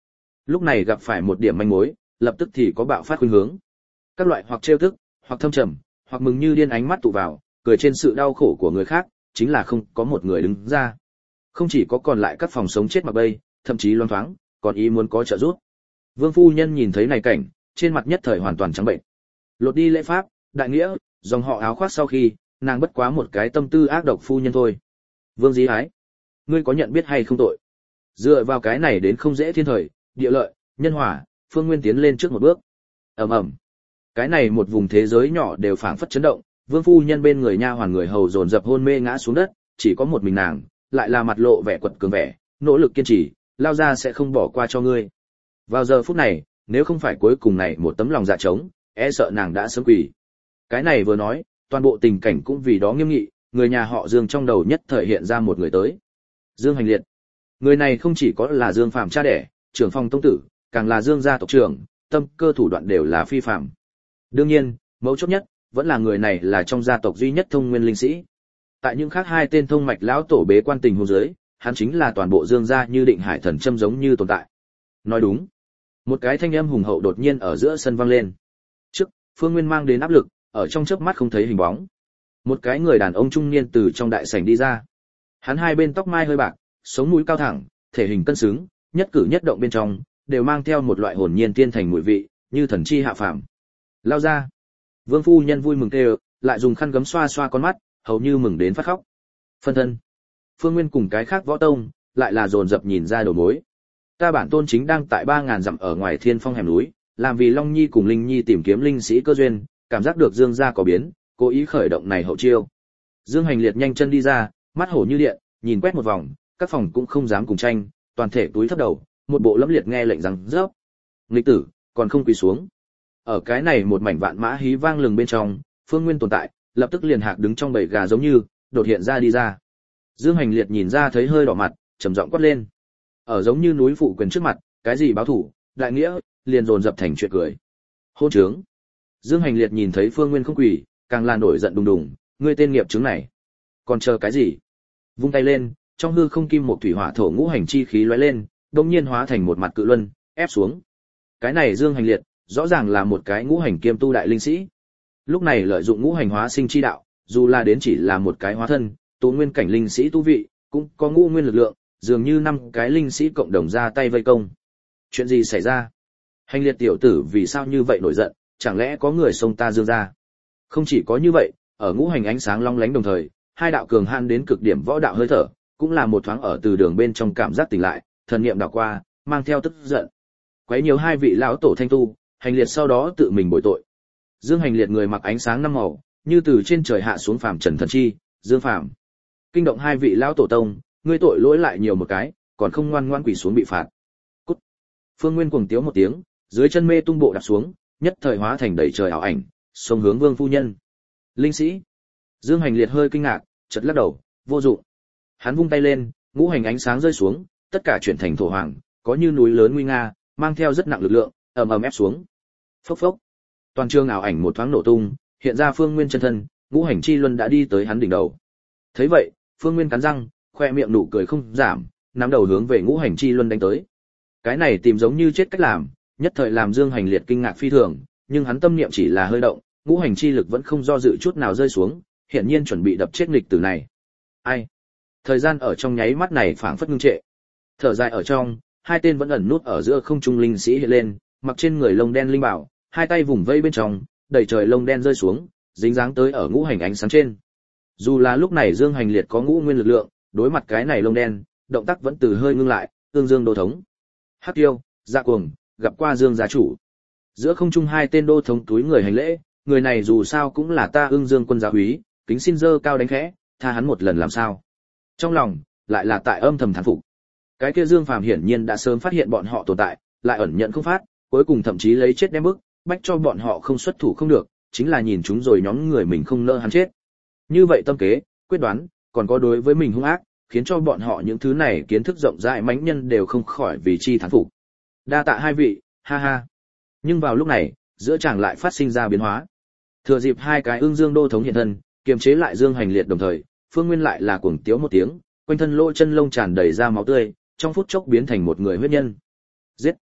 Lúc này gặp phải một điểm manh mối, lập tức thì có bạo phát khuynh hướng. Các loại hoặc trêu tức, hoặc thâm trầm, hoặc mừng như điên ánh mắt tụ vào, cười trên sự đau khổ của người khác, chính là không có một người đứng ra. Không chỉ có còn lại các phòng sống chết mặc bay, thậm chí loan thoáng, còn ý muốn có trợ giúp. Vương phu nhân nhìn thấy này cảnh, trên mặt nhất thời hoàn toàn trắng bệnh. Lột đi lễ pháp, đại nghĩa, dòng họ áo khoác sau khi, nàng bất quá một cái tâm tư ác độc phu nhân thôi. Vương Dĩ Ái, ngươi có nhận biết hay không tội? Dựa vào cái này đến không dễ thiên thời, địa lợi, nhân hòa, Phương Nguyên tiến lên trước một bước. Ầm ầm. Cái này một vùng thế giới nhỏ đều phảng phất chấn động, Vương phu nhân bên người nha hoàn người hầu dồn dập hôn mê ngã xuống đất, chỉ có một mình nàng, lại là mặt lộ vẻ quật cường vẻ, nỗ lực kiên trì, lao ra sẽ không bỏ qua cho ngươi. Vào giờ phút này, nếu không phải cuối cùng này một tấm lòng dạ trống, e sợ nàng đã sớm quỳ. Cái này vừa nói, toàn bộ tình cảnh cũng vì đó nghiêm nghị, người nhà họ Dương trong đầu nhất thời hiện ra một người tới. Dương Hành Liệt. Người này không chỉ có là Dương Phàm cha đẻ, trưởng phòng tông tử, càng là Dương gia tộc trưởng, tâm cơ thủ đoạn đều là phi phàm. Đương nhiên, mấu chốt nhất vẫn là người này là trong gia tộc duy nhất thông nguyên linh sĩ. Tại những khác hai tên thông mạch lão tổ bế quan tình huống dưới, hắn chính là toàn bộ Dương gia như định hải thần châm giống như tồn tại. Nói đúng. Một cái thanh âm hùng hậu đột nhiên ở giữa sân vang lên. Trước, Phương Nguyên mang đến áp lực, ở trong chớp mắt không thấy hình bóng. Một cái người đàn ông trung niên từ trong đại sảnh đi ra. Hắn hai bên tóc mai hơi bạc, sống mũi cao thẳng, thể hình cân xứng, nhất cử nhất động bên trong đều mang theo một loại hồn nhiên tiên thành mùi vị, như thần chi hạ phàm. Lao ra. Vương phu nhân vui mừng kêu, lại dùng khăn gấm xoa xoa con mắt, hầu như mừng đến phát khóc. Phân thân. Phương Nguyên cùng cái khác võ tông, lại là dồn dập nhìn ra đầu mối. Ta bản tôn chính đang tại ba ngàn dặm ở ngoài Thiên Phong hẻm núi, làm vì Long Nhi cùng Linh Nhi tìm kiếm linh sĩ cơ duyên, cảm giác được Dương gia có biến, cố ý khởi động này hậu chiêu. Dương Hành Liệt nhanh chân đi ra, mắt hổ như điện, nhìn quét một vòng, các phòng cũng không dám cùng tranh, toàn thể túi thấp đầu, một bộ lẫm liệt nghe lệnh rằng rớp. Nghịch tử, còn không quỳ xuống. Ở cái này một mảnh vạn mã hí vang lừng bên trong, Phương Nguyên tồn tại, lập tức liền hạc đứng trong bầy gà giống như đột hiện ra đi ra. Dương Hành Liệt nhìn ra thấy hơi đỏ mặt, trầm giọng quát lên. Ở giống như núi phụ quyền trước mặt, cái gì báo thủ, đại nghĩa, liền dồn dập thành chuyện cười. Hôn trướng. Dương Hành Liệt nhìn thấy Phương Nguyên không quỳ, càng là nổi giận đùng đùng, ngươi tên nghiệp chứng này, còn chờ cái gì? Vung tay lên, trong hư không kim một thủy hỏa thổ ngũ hành chi khí lóe lên, đột nhiên hóa thành một mặt cự luân, ép xuống. Cái này Dương Hành Liệt, rõ ràng là một cái ngũ hành kiêm tu đại linh sĩ. Lúc này lợi dụng ngũ hành hóa sinh chi đạo, dù là đến chỉ là một cái hóa thân, tu nguyên cảnh linh sĩ tu vị, cũng có ngũ nguyên lực lượng, dường như năm cái linh sĩ cộng đồng ra tay vây công. Chuyện gì xảy ra? Hành Liệt tiểu tử vì sao như vậy nổi giận, chẳng lẽ có người xông ta Dương ra? Không chỉ có như vậy, ở ngũ hành ánh sáng long lánh đồng thời, hai đạo cường han đến cực điểm võ đạo hơi thở, cũng là một thoáng ở từ đường bên trong cảm giác tỉnh lại, thần niệm đảo qua, mang theo tức giận. Quấy nhiều hai vị lão tổ thanh tu, Hành Liệt sau đó tự mình bồi tội. Dương Hành Liệt người mặc ánh sáng năm màu, như từ trên trời hạ xuống phàm trần thần chi, Dương Phàm. Kinh động hai vị lão tổ tông, ngươi tội lỗi lại nhiều một cái, còn không ngoan ngoan quỳ xuống bị phạt. Cút. Phương Nguyên cuồng tiếu một tiếng, dưới chân mê tung bộ đạp xuống, nhất thời hóa thành đầy trời ảo ảnh, xông hướng Vương phu nhân. Linh sĩ. Dương Hành Liệt hơi kinh ngạc, chợt lắc đầu, vô dụng. Hắn vung tay lên, ngũ hành ánh sáng rơi xuống, tất cả chuyển thành thổ hoàng, có như núi lớn nguy nga, mang theo rất nặng lực lượng, ầm ầm ép xuống. Phốc phốc. Toàn trường ảo ảnh một thoáng nổ tung, hiện ra Phương Nguyên chân thân, ngũ hành chi luân đã đi tới hắn đỉnh đầu. Thấy vậy, Phương Nguyên cắn răng, khoe miệng nụ cười không giảm, nắm đầu hướng về ngũ hành chi luân đánh tới. Cái này tìm giống như chết cách làm, nhất thời làm Dương Hành Liệt kinh ngạc phi thường, nhưng hắn tâm niệm chỉ là hơi động, ngũ hành chi lực vẫn không do dự chút nào rơi xuống, hiển nhiên chuẩn bị đập chết nghịch tử này. Ai? Thời gian ở trong nháy mắt này phảng phất ngưng trệ. Thở dài ở trong, hai tên vẫn ẩn nút ở giữa không trung linh sĩ hiện lên, mặc trên người lông đen linh bảo, hai tay vùng vây bên trong, đầy trời lông đen rơi xuống, dính dáng tới ở ngũ hành ánh sáng trên. Dù là lúc này Dương Hành Liệt có ngũ nguyên lực lượng, đối mặt cái này lông đen, động tác vẫn từ hơi ngưng lại, tương Dương đô thống. Hắc Tiêu, Dạ Cuồng, gặp qua Dương gia chủ. Giữa không trung hai tên đô thống túi người hành lễ, người này dù sao cũng là ta Ưng Dương quân gia úy, kính xin dơ cao đánh khẽ, tha hắn một lần làm sao. Trong lòng, lại là tại âm thầm thán phục. Cái kia Dương Phàm hiển nhiên đã sớm phát hiện bọn họ tồn tại, lại ẩn nhận không phát, cuối cùng thậm chí lấy chết đem bức, bách cho bọn họ không xuất thủ không được, chính là nhìn chúng rồi nhóm người mình không nỡ hắn chết. Như vậy tâm kế, quyết đoán, còn có đối với mình hung ác, khiến cho bọn họ những thứ này kiến thức rộng rãi mãnh nhân đều không khỏi vì chi thán phục. Đa tạ hai vị, ha ha. Nhưng vào lúc này, giữa chàng lại phát sinh ra biến hóa. Thừa dịp hai cái Ưng Dương đô thống hiện thân, kiềm chế lại Dương Hành Liệt đồng thời, Phương Nguyên lại là cuồng tiếu một tiếng, quanh thân lỗ chân lông tràn đầy ra máu tươi, trong phút chốc biến thành một người huyết nhân. Giết!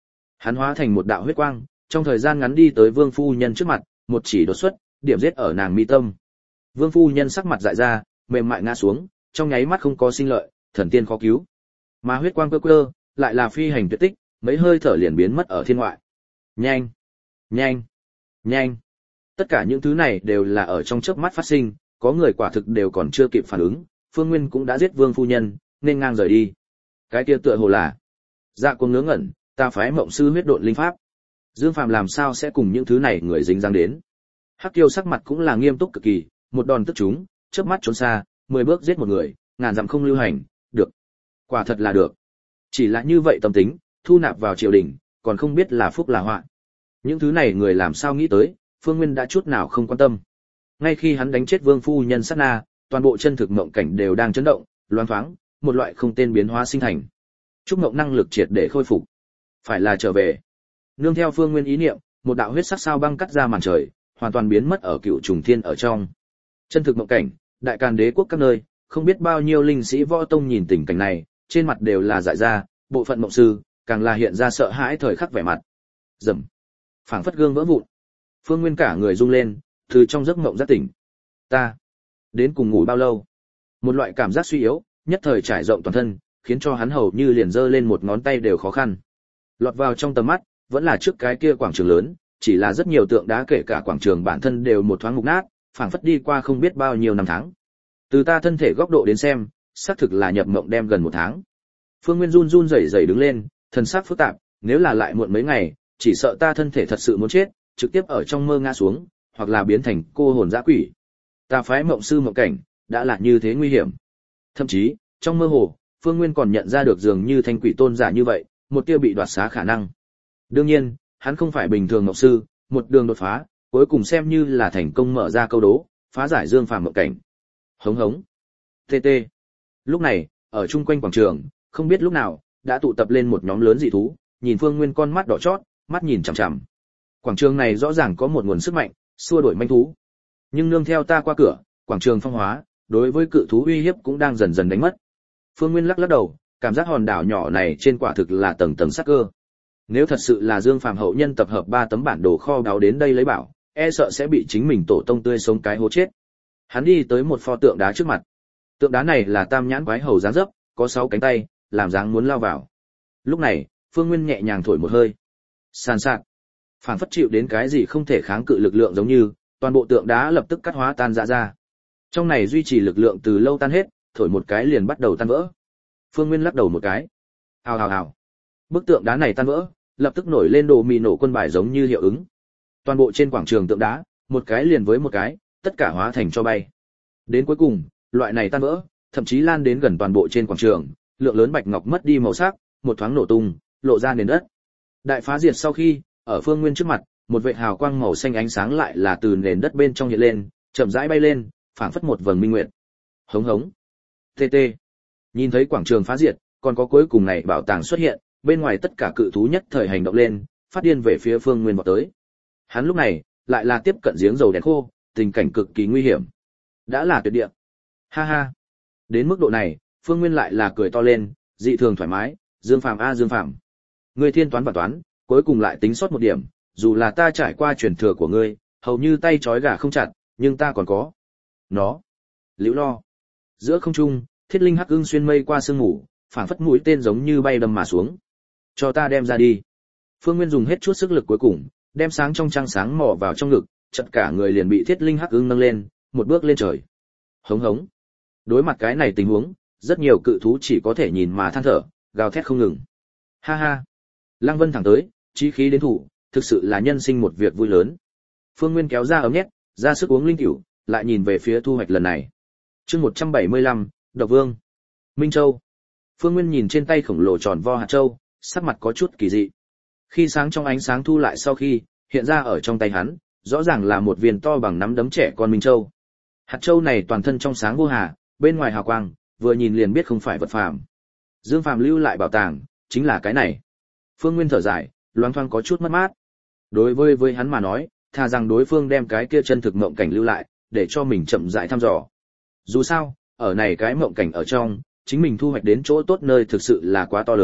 Hắn hóa thành một đạo huyết quang, trong thời gian ngắn đi tới Vương phu nhân trước mặt, một chỉ đột xuất, điểm giết ở nàng mi tâm. Vương phu nhân sắc mặt dại ra, mềm mại ngã xuống, trong nháy mắt không có sinh lợi, thần tiên khó cứu. Mà huyết quang cơ cơ, lại là phi hành tuyệt tích, mấy hơi thở liền biến mất ở thiên ngoại. Nhanh, nhanh, nhanh. Tất cả những thứ này đều là ở trong chớp mắt phát sinh, có người quả thực đều còn chưa kịp phản ứng, Phương Nguyên cũng đã giết Vương phu nhân, nên ngang rời đi. Cái kia tựa hồ là Dạ Cuồng ngớ ngẩn, ta phái Mộng sư huyết độn linh pháp. Dương Phàm làm sao sẽ cùng những thứ này người dính dáng đến? Hắc Tiêu sắc mặt cũng là nghiêm túc cực kỳ, một đòn tức chúng, chớp mắt trốn xa, mười bước giết một người, ngàn dặm không lưu hành, được. Quả thật là được. Chỉ là như vậy tâm tính, thu nạp vào triều đình, còn không biết là phúc là họa. Những thứ này người làm sao nghĩ tới, Phương Nguyên đã chút nào không quan tâm. Ngay khi hắn đánh chết Vương phu nhân sát na, toàn bộ chân thực mộng cảnh đều đang chấn động, loáng thoáng, một loại không tên biến hóa sinh thành. Trúc mộng năng lực triệt để khôi phục. Phải là trở về. Nương theo Phương Nguyên ý niệm, một đạo huyết sắc sao băng cắt ra màn trời, hoàn toàn biến mất ở Cựu Trùng Thiên ở trong. Chân thực mộng cảnh, Đại Càn Đế quốc các nơi, không biết bao nhiêu linh sĩ võ tông nhìn tình cảnh này, trên mặt đều là dại ra, bộ phận mộng sư, càng là hiện ra sợ hãi thời khắc vẻ mặt. Rầm. Phảng phất gương vỡ vụn. Phương Nguyên cả người rung lên, từ trong giấc mộng giác tỉnh. Ta đến cùng ngủ bao lâu? Một loại cảm giác suy yếu, nhất thời trải rộng toàn thân, khiến cho hắn hầu như liền giơ lên một ngón tay đều khó khăn. Lọt vào trong tầm mắt, vẫn là trước cái kia quảng trường lớn, chỉ là rất nhiều tượng đá kể cả quảng trường bản thân đều một thoáng mục nát, phảng phất đi qua không biết bao nhiêu năm tháng. Từ ta thân thể góc độ đến xem, xác thực là nhập mộng đem gần một tháng. Phương Nguyên run run rẩy rẩy đứng lên, thần sắc phức tạp, nếu là lại muộn mấy ngày, chỉ sợ ta thân thể thật sự muốn chết, trực tiếp ở trong mơ ngã xuống, hoặc là biến thành cô hồn dã quỷ. Ta phái mộng sư mộng cảnh, đã là như thế nguy hiểm. Thậm chí, trong mơ hồ, Phương Nguyên còn nhận ra được dường như thanh quỷ tôn giả như vậy, một tia bị đoạt xá khả năng. Đương nhiên, hắn không phải bình thường mộng sư, một đường đột phá, cuối cùng xem như là thành công mở ra câu đố, phá giải Dương Phàm mộng cảnh. Hống hống. Tê tê. Lúc này, ở chung quanh quảng trường, không biết lúc nào, đã tụ tập lên một nhóm lớn dị thú, nhìn Phương Nguyên con mắt đỏ chót, mắt nhìn chằm chằm. Quảng trường này rõ ràng có một nguồn sức mạnh, xua đuổi manh thú. Nhưng nương theo ta qua cửa, quảng trường phong hóa, đối với cự thú uy hiếp cũng đang dần dần đánh mất. Phương Nguyên lắc lắc đầu, cảm giác hòn đảo nhỏ này trên quả thực là tầng tầng sát cơ. Nếu thật sự là Dương Phàm hậu nhân tập hợp ba tấm bản đồ kho báu đến đây lấy bảo, e sợ sẽ bị chính mình tổ tông tươi sống cái hố chết. Hắn đi tới một pho tượng đá trước mặt. Tượng đá này là tam nhãn quái hầu dáng dấp, có sáu cánh tay, làm dáng muốn lao vào. Lúc này, Phương Nguyên nhẹ nhàng thổi một hơi. Sàn sạt. Phản phất chịu đến cái gì không thể kháng cự lực lượng giống như, toàn bộ tượng đá lập tức cắt hóa tan rã ra. Trong này duy trì lực lượng từ lâu tan hết, thổi một cái liền bắt đầu tan vỡ. Phương Nguyên lắc đầu một cái. Hào hào hào. Bức tượng đá này tan vỡ, lập tức nổi lên đồ mì nổ quân bài giống như hiệu ứng. Toàn bộ trên quảng trường tượng đá, một cái liền với một cái, tất cả hóa thành cho bay. Đến cuối cùng, loại này tan vỡ, thậm chí lan đến gần toàn bộ trên quảng trường, lượng lớn bạch ngọc mất đi màu sắc, một thoáng nổ tung, lộ ra nền đất. Đại phá diệt sau khi, ở Phương Nguyên trước mặt, một vệt hào quang màu xanh ánh sáng lại là từ nền đất bên trong hiện lên, chậm rãi bay lên, phảng phất một vầng minh nguyệt. Hống hống. Tê tê. Nhìn thấy quảng trường phá diệt, còn có cuối cùng này bảo tàng xuất hiện, bên ngoài tất cả cự thú nhất thời hành động lên, phát điên về phía Phương Nguyên vọt tới. Hắn lúc này, lại là tiếp cận giếng dầu đèn khô, tình cảnh cực kỳ nguy hiểm. Đã là tuyệt địa. Ha ha. Đến mức độ này, Phương Nguyên lại là cười to lên, dị thường thoải mái, Dương Phàm a Dương Phàm. Ngươi thiên toán và toán, cuối cùng lại tính sót một điểm, dù là ta trải qua truyền thừa của ngươi, hầu như tay trói gà không chặt, nhưng ta còn có nó. Liễu Lo. Giữa không trung, Thiết Linh Hắc Ưng xuyên mây qua sương mù, phảng phất mũi tên giống như bay đâm mà xuống. Cho ta đem ra đi. Phương Nguyên dùng hết chút sức lực cuối cùng, đem sáng trong trăng sáng mò vào trong ngực, chợt cả người liền bị Thiết Linh Hắc Ưng nâng lên, một bước lên trời. Hống hống. Đối mặt cái này tình huống, rất nhiều cự thú chỉ có thể nhìn mà than thở, gào thét không ngừng. Ha ha. Lăng Vân thẳng tới, chí khí đến thủ, thực sự là nhân sinh một việc vui lớn. Phương Nguyên kéo ra ấm nhét, ra sức uống linh cửu, lại nhìn về phía thu hoạch lần này. Chương một trăm bảy mươi lăm, Độc Vương. Minh Châu. Phương Nguyên nhìn trên tay khổng lồ tròn vo hạt châu, sắc mặt có chút kỳ dị. Khi sáng trong ánh sáng thu lại sau khi, hiện ra ở trong tay hắn, rõ ràng là một viên to bằng nắm đấm trẻ con Minh Châu. Hạt châu này toàn thân trong sáng vô hà, bên ngoài hào quang, vừa nhìn liền biết không phải vật phàm. Dương Phàm lưu lại bảo tàng, chính là cái này. Phương Nguyên thở dài, loáng thoáng có chút mất mát. Đối với với hắn mà nói, thà rằng đối phương đem cái kia chân thực mộng cảnh lưu lại, để cho mình chậm rãi thăm dò. Dù sao, ở này cái mộng cảnh ở trong, chính mình thu hoạch đến chỗ tốt nơi thực sự là quá to lớn,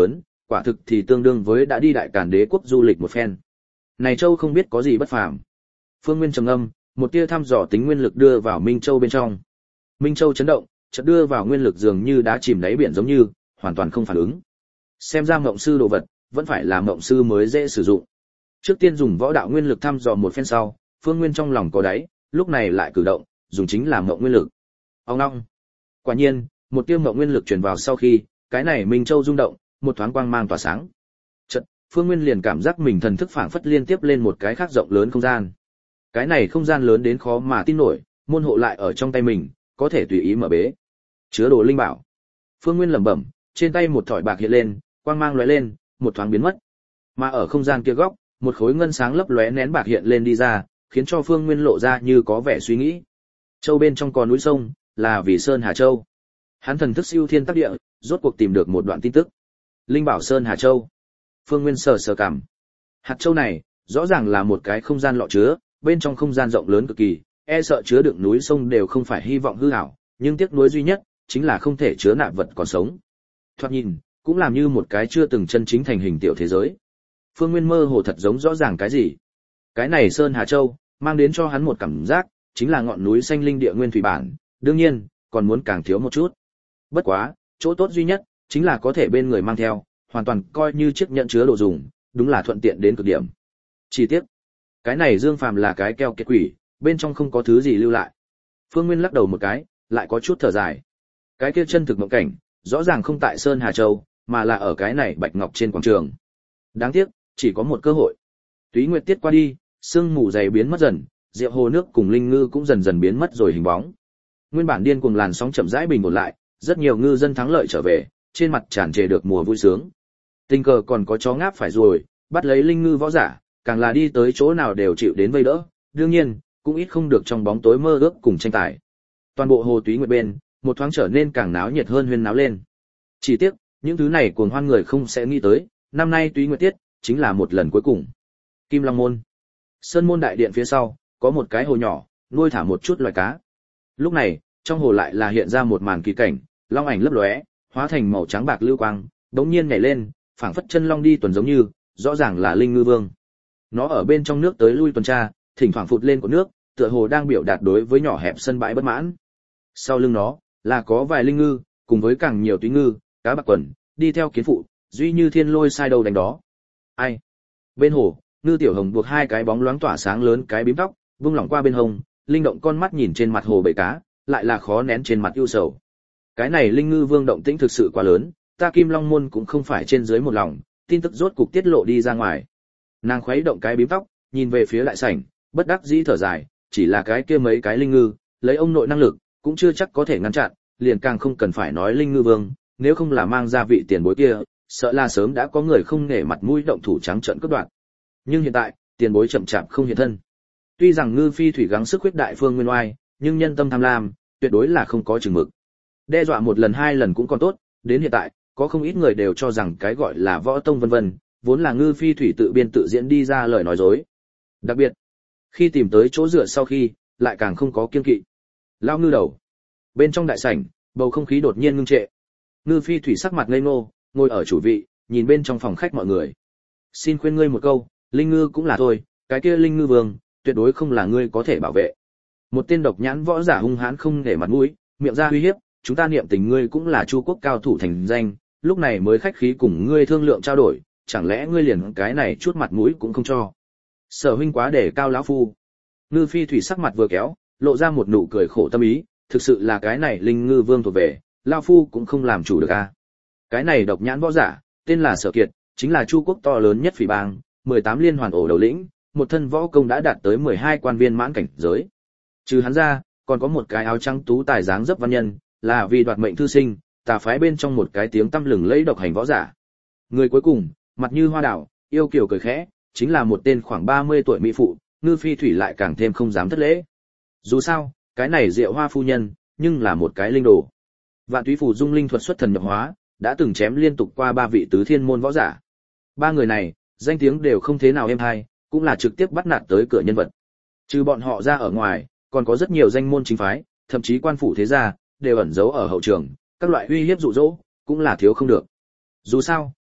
quả thực thì tương đương với đã đi Đại Càn Đế quốc du lịch một phen. Này châu không biết có gì bất phàm. Phương Nguyên trầm ngâm, một tia thăm dò tính nguyên lực đưa vào Minh Châu bên trong. Minh Châu chấn động, chợt đưa vào nguyên lực dường như đá chìm đáy biển giống như, hoàn toàn không phản ứng. Xem ra mộng sư đồ vật, vẫn phải là mộng sư mới dễ sử dụng. Trước tiên dùng võ đạo nguyên lực thăm dò một phen sau, Phương Nguyên trong lòng có đáy, lúc này lại cử động, dùng chính là mộng nguyên lực. Ông long. Quả nhiên, một tia mộng nguyên lực truyền vào sau khi, cái này Minh Châu rung động, một thoáng quang mang tỏa sáng. Chợt, Phương Nguyên liền cảm giác mình thần thức phảng phất liên tiếp lên một cái khác rộng lớn không gian. Cái này không gian lớn đến khó mà tin nổi, môn hộ lại ở trong tay mình, có thể tùy ý mở bế. Chứa đồ linh bảo. Phương Nguyên lẩm bẩm, trên tay một thỏi bạc hiện lên, quang mang lóe lên, một thoáng biến mất. Mà ở không gian kia góc, một khối ngân sáng lấp lóe nén bạc hiện lên đi ra, khiến cho Phương Nguyên lộ ra như có vẻ suy nghĩ. Châu bên trong có núi sông, là vì Sơn Hà Châu. Hắn thần thức siêu thiên tác địa, rốt cuộc tìm được một đoạn tin tức. Linh bảo Sơn Hà Châu. Phương Nguyên sờ sờ cảm. Hạt châu này, rõ ràng là một cái không gian lọ chứa, bên trong không gian rộng lớn cực kỳ, e sợ chứa đựng núi sông đều không phải hy vọng hư ảo, nhưng tiếc nuối duy nhất chính là không thể chứa nạp vật còn sống. Thoạt nhìn, cũng làm như một cái chưa từng chân chính thành hình tiểu thế giới. Phương Nguyên mơ hồ thật giống rõ ràng cái gì. Cái này Sơn Hà Châu, mang đến cho hắn một cảm giác, chính là ngọn núi xanh linh địa nguyên thủy bản, đương nhiên, còn muốn càng thiếu một chút. Bất quá, chỗ tốt duy nhất, chính là có thể bên người mang theo, hoàn toàn coi như chiếc nhẫn chứa đồ dùng, đúng là thuận tiện đến cực điểm. Chi tiết, cái này Dương Phàm là cái keo kiệt quỷ, bên trong không có thứ gì lưu lại. Phương Nguyên lắc đầu một cái, lại có chút thở dài. Cái kia chân thực mộng cảnh, rõ ràng không tại Sơn Hà Châu, mà là ở cái này bạch ngọc trên quảng trường. Đáng tiếc, chỉ có một cơ hội. Túy Nguyệt tiết qua đi, sương mù dày biến mất dần, rượu hồ nước cùng linh ngư cũng dần dần biến mất rồi hình bóng. Nguyên bản điên cuồng làn sóng chậm rãi bình ổn lại, rất nhiều ngư dân thắng lợi trở về, trên mặt tràn trề được mùa vui sướng. Tình cờ còn có chó ngáp phải rồi, bắt lấy linh ngư võ giả, càng là đi tới chỗ nào đều chịu đến vây đỡ, đương nhiên, cũng ít không được trong bóng tối mơ ước cùng tranh tài. Toàn bộ hồ Túy Nguyệt bên, một thoáng trở nên càng náo nhiệt hơn huyên náo lên. Chỉ tiếc, những thứ này cuồng hoan người không sẽ nghĩ tới, năm nay Túy Nguyệt tiết chính là một lần cuối cùng. Kim Long môn. Sơn môn đại điện phía sau, có một cái hồ nhỏ, nuôi thả một chút loài cá. Lúc này, trong hồ lại là hiện ra một màn kỳ cảnh, long ảnh lấp lóe, hóa thành màu trắng bạc lưu quang, đống nhiên nhảy lên, phảng phất chân long đi tuần giống như, rõ ràng là linh ngư vương. Nó ở bên trong nước tới lui tuần tra, thỉnh thoảng phụt lên của nước, tựa hồ đang biểu đạt đối với nhỏ hẹp sân bãi bất mãn. Sau lưng nó, là có vài linh ngư, cùng với càng nhiều túy ngư, cá bạc quần, đi theo kiến phụ, duy như thiên lôi sai đầu đánh đó. Ai? Bên hồ, ngư tiểu hồng buộc hai cái bóng loáng tỏa sáng lớn cái bím tóc, vung lỏng qua bên hông, linh động con mắt nhìn trên mặt hồ bầy cá, lại là khó nén trên mặt ưu sầu. Cái này linh ngư vương động tĩnh thực sự quá lớn, ta Kim Long môn cũng không phải trên dưới một lòng, tin tức rốt cục tiết lộ đi ra ngoài. Nàng khuấy động cái bím tóc, nhìn về phía đại sảnh, bất đắc dĩ thở dài, chỉ là cái kia mấy cái linh ngư, lấy ông nội năng lực, cũng chưa chắc có thể ngăn chặn, liền càng không cần phải nói linh ngư vương, nếu không là mang ra vị tiền bối kia, sợ là sớm đã có người không nể mặt mũi động thủ trắng trợn cướp đoạt. Nhưng hiện tại, tiền bối chậm chạp không hiện thân. Tuy rằng ngư phi thủy gắng sức huyết đại phương nguyên oai, nhưng nhân tâm tham lam, tuyệt đối là không có chừng mực. Đe dọa một lần hai lần cũng còn tốt, đến hiện tại, có không ít người đều cho rằng cái gọi là võ tông vân vân, vốn là ngư phi thủy tự biên tự diễn đi ra lời nói dối. Đặc biệt, khi tìm tới chỗ dựa sau khi, lại càng không có kiêng kỵ. Lao ngư đầu. Bên trong đại sảnh, bầu không khí đột nhiên ngưng trệ. Ngư phi thủy sắc mặt ngây ngô, ngồi ở chủ vị, nhìn bên trong phòng khách mọi người. Xin khuyên ngươi một câu, linh ngư cũng là thôi, cái kia linh ngư vương, tuyệt đối không là ngươi có thể bảo vệ. Một tên độc nhãn võ giả hung hãn không để mặt mũi, miệng ra uy hiếp, chúng ta niệm tình ngươi cũng là Chu quốc cao thủ thành danh, lúc này mới khách khí cùng ngươi thương lượng trao đổi, chẳng lẽ ngươi liền cái này chút mặt mũi cũng không cho? Sở huynh quá để cao lão phu. Ngư phi thủy sắc mặt vừa kéo, lộ ra một nụ cười khổ tâm ý, thực sự là cái này linh ngư vương thuộc về, lão phu cũng không làm chủ được a. À. Cái này độc nhãn võ giả, tên là Sở Kiệt, chính là Chu quốc to lớn nhất phỉ bang, mười tám liên hoàn ổ đầu lĩnh, một thân võ công đã đạt tới mười hai quan viên mãn cảnh giới. Trừ hắn ra, còn có một cái áo trắng tú tài dáng dấp văn nhân, là vì đoạt mệnh thư sinh, tà phái bên trong một cái tiếng tăm lừng lẫy độc hành võ giả. Người cuối cùng, mặt như hoa đảo, yêu kiều cười khẽ, chính là một tên khoảng ba mươi tuổi mỹ phụ, Ngư phi thủy lại càng thêm không dám thất lễ. Dù sao, cái này Diệu Hoa phu nhân, nhưng là một cái linh đồ. Vạn Túy Phủ dung linh thuật xuất thần nhập hóa, đã từng chém liên tục qua ba vị tứ thiên môn võ giả. Ba người này, danh tiếng đều không thế nào êm hay, cũng là trực tiếp bắt nạt tới cửa nhân vật. Trừ bọn họ ra ở ngoài, còn có rất nhiều danh môn chính phái, thậm chí quan phủ thế gia, đều ẩn giấu ở hậu trường, các loại uy hiếp dụ dỗ, cũng là thiếu không được. Dù sao,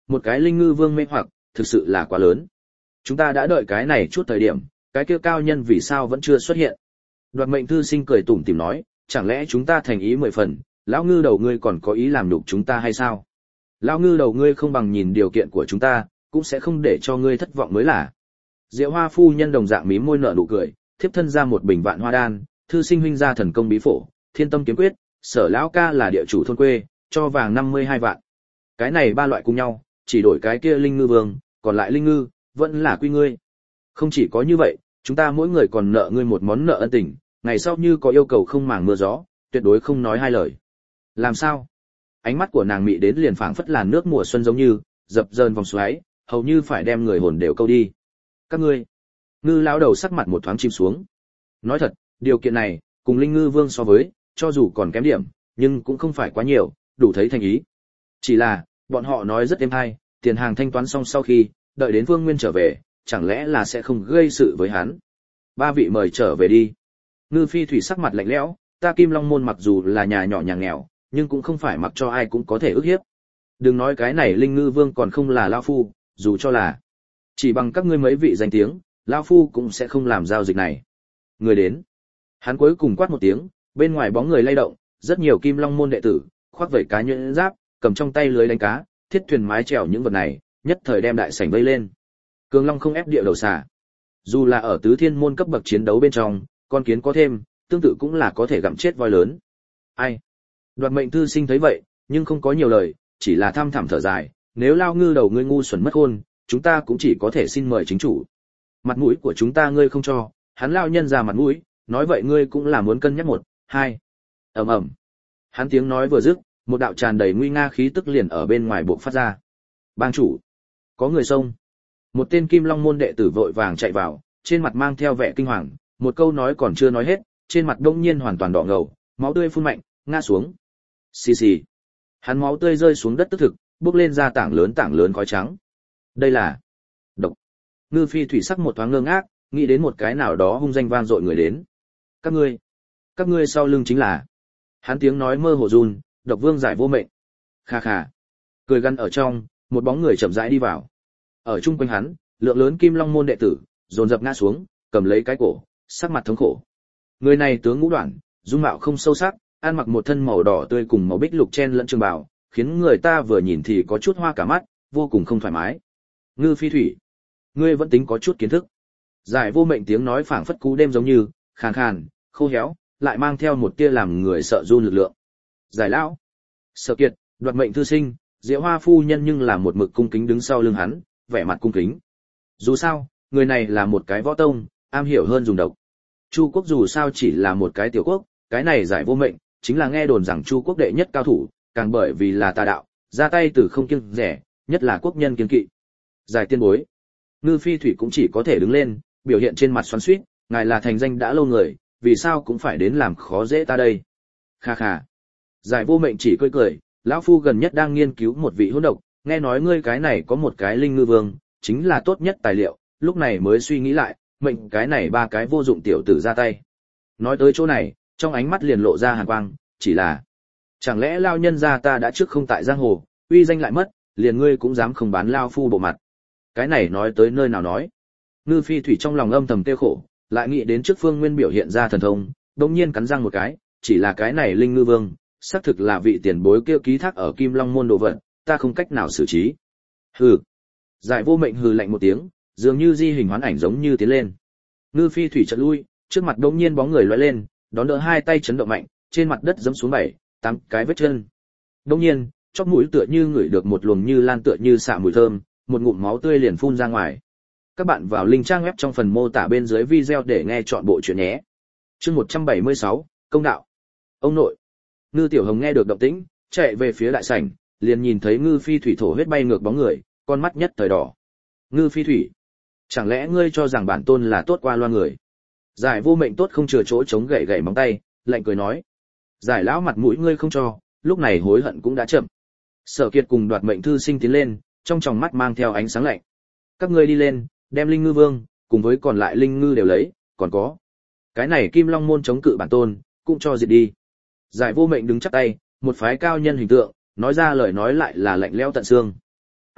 Một cái linh ngư vương mê hoặc, thực sự là quá lớn. Chúng ta đã đợi cái này chút thời điểm, cái kia cao nhân vì sao vẫn chưa xuất hiện? Đoạt mệnh thư sinh cười tủm tỉm nói, chẳng lẽ chúng ta thành ý mười phần, lão ngư đầu ngươi còn có ý làm nhục chúng ta hay sao? Lão ngư đầu ngươi không bằng nhìn điều kiện của chúng ta, cũng sẽ không để cho ngươi thất vọng mới là. Diệu Hoa phu nhân đồng dạng mím môi nở nụ cười, thiếp thân ra một bình vạn hoa đan, thư sinh huynh ra thần công bí phổ, thiên tâm kiếm quyết, sở lão ca là địa chủ thôn quê, cho vàng năm mươi hai vạn. Cái này ba loại cùng nhau, chỉ đổi cái kia linh ngư vương, còn lại linh ngư vẫn là quy ngươi. Không chỉ có như vậy, chúng ta mỗi người còn nợ ngươi một món nợ ân tình, ngày sau như có yêu cầu không màng mưa gió, tuyệt đối không nói hai lời. Làm sao? Ánh mắt của nàng mị đến liền phảng phất làn nước mùa xuân giống như dập dờn vòng xoáy, hầu như phải đem người hồn đều câu đi. Các ngươi, ngư lão đầu sắc mặt một thoáng chìm xuống. Nói thật, điều kiện này cùng linh ngư vương so với, cho dù còn kém điểm, nhưng cũng không phải quá nhiều, đủ thấy thành ý. Chỉ là bọn họ nói rất êm hay, tiền hàng thanh toán xong sau khi đợi đến Vương Nguyên trở về, chẳng lẽ là sẽ không gây sự với hắn? Ba vị mời trở về đi. Ngư Phi Thủy sắc mặt lạnh lẽo, ta Kim Long môn mặc dù là nhà nhỏ nhà nghèo, nhưng cũng không phải mặc cho ai cũng có thể ức hiếp. Đừng nói cái này linh ngư vương còn không là lão phu, dù cho là chỉ bằng các ngươi mấy vị danh tiếng, lão phu cũng sẽ không làm giao dịch này. Người đến. Hắn cuối cùng quát một tiếng, bên ngoài bóng người lay động, rất nhiều Kim Long môn đệ tử, khoác vảy cá nhuyễn giáp, cầm trong tay lưới đánh cá, thiết thuyền mái chèo những vật này, nhất thời đem đại sảnh vây lên. Cường Long không ép địa đầu xà. Dù là ở tứ thiên môn cấp bậc chiến đấu bên trong, con kiến có thêm, tương tự cũng là có thể gặm chết voi lớn. Ai? Đoạt mệnh thư sinh thấy vậy, nhưng không có nhiều lời, chỉ là thăm thẳm thở dài, nếu lao ngư đầu ngươi ngu xuẩn mất khôn, chúng ta cũng chỉ có thể xin mời chính chủ. Mặt mũi của chúng ta ngươi không cho, hắn lao nhân ra mặt mũi, nói vậy ngươi cũng là muốn cân nhắc một, hai. Ầm ầm. Hắn tiếng nói vừa dứt, một đạo tràn đầy nguy nga khí tức liền ở bên ngoài bộc phát ra. Bang chủ, có người xông. Một tên Kim Long môn đệ tử vội vàng chạy vào, trên mặt mang theo vẻ kinh hoàng, một câu nói còn chưa nói hết, trên mặt đông nhiên hoàn toàn đỏ ngầu, máu tươi phun mạnh, ngã xuống. Xì xì. Hắn máu tươi rơi xuống đất tức thực, bốc lên ra tảng lớn tảng lớn khói trắng. Đây là độc. Ngư Phi Thủy sắc một thoáng ngơ ngác, nghĩ đến một cái nào đó hung danh vang dội người đến. Các ngươi, các ngươi sau lưng chính là. Hắn tiếng nói mơ hồ run, độc vương giải vô mệnh. Kha kha. Cười gằn ở trong, một bóng người chậm rãi đi vào. Ở chung quanh hắn, lượng lớn Kim Long môn đệ tử dồn dập ngã xuống, cầm lấy cái cổ, sắc mặt thống khổ. Người này tướng ngũ đoạn, dung mạo không sâu sắc, ăn mặc một thân màu đỏ tươi cùng màu bích lục chen lẫn trường bào, khiến người ta vừa nhìn thì có chút hoa cả mắt, vô cùng không thoải mái. Ngư Phi Thủy, ngươi vẫn tính có chút kiến thức. Giải vô mệnh tiếng nói phảng phất cú đêm giống như, khàn khàn, khô héo, lại mang theo một tia làm người sợ run lực lượng. Giải lão, Sở Kiệt, Đoạt mệnh thư sinh, Diệu Hoa phu nhân nhưng là một mực cung kính đứng sau lưng hắn, vẻ mặt cung kính. Dù sao, người này là một cái võ tông, am hiểu hơn dùng độc. Chu quốc dù sao chỉ là một cái tiểu quốc, cái này giải vô mệnh, chính là nghe đồn rằng Chu quốc đệ nhất cao thủ, càng bởi vì là tà đạo, ra tay từ không kiêng rẻ, nhất là quốc nhân kiêng kỵ. Giải tiên bối. Ngư Phi Thủy cũng chỉ có thể đứng lên, biểu hiện trên mặt xoắn xuýt, ngài là thành danh đã lâu người, vì sao cũng phải đến làm khó dễ ta đây. Kha kha. Giải vô mệnh chỉ cười cười, lão phu gần nhất đang nghiên cứu một vị hỗn độc, nghe nói ngươi cái này có một cái linh ngư vương, chính là tốt nhất tài liệu, lúc này mới suy nghĩ lại, mệnh cái này ba cái vô dụng tiểu tử ra tay. Nói tới chỗ này, trong ánh mắt liền lộ ra hàn quang, chỉ là chẳng lẽ lao nhân gia ta đã trước không tại giang hồ, uy danh lại mất, liền ngươi cũng dám không bán lao phu bộ mặt. Cái này nói tới nơi nào nói. Ngư Phi Thủy trong lòng âm thầm tiêu khổ, lại nghĩ đến trước Phương Nguyên biểu hiện ra thần thông, đột nhiên cắn răng một cái, chỉ là cái này linh ngư vương, xác thực là vị tiền bối kêu ký thác ở Kim Long môn đồ vật, ta không cách nào xử trí. Hừ. Giải vô mệnh hừ lạnh một tiếng, dường như di hình hoán ảnh giống như tiến lên. Ngư Phi Thủy chợt lui, trước mặt đột nhiên bóng người lóe lên, đón đỡ hai tay chấn động mạnh, trên mặt đất giẫm xuống bảy, tám cái vết chân. Đột nhiên, chóp mũi tựa như ngửi được một luồng như lan tựa như xạ mùi thơm, một ngụm máu tươi liền phun ra ngoài. Các bạn vào link trang web trong phần mô tả bên dưới video để nghe trọn bộ truyện nhé. Chương một trăm bảy mươi sáu, công đạo. Ông nội. Ngư Tiểu Hồng nghe được động tĩnh, chạy về phía đại sảnh, liền nhìn thấy Ngư Phi Thủy thổ huyết bay ngược bóng người, con mắt nhất thời đỏ. Ngư Phi Thủy, chẳng lẽ ngươi cho rằng bản tôn là tốt qua loa người? Giải vô mệnh tốt không chừa chỗ chống gậy gậy móng tay, lạnh cười nói. Giải lão mặt mũi ngươi không cho, lúc này hối hận cũng đã chậm. Sở Kiệt cùng Đoạt mệnh thư sinh tiến lên, trong tròng mắt mang theo ánh sáng lạnh. Các ngươi đi lên, đem linh ngư vương cùng với còn lại linh ngư đều lấy, còn có cái này Kim Long môn chống cự bản tôn, cũng cho diệt đi. Giải vô mệnh đứng chắp tay, một phái cao nhân hình tượng, nói ra lời nói lại là lạnh lẽo tận xương.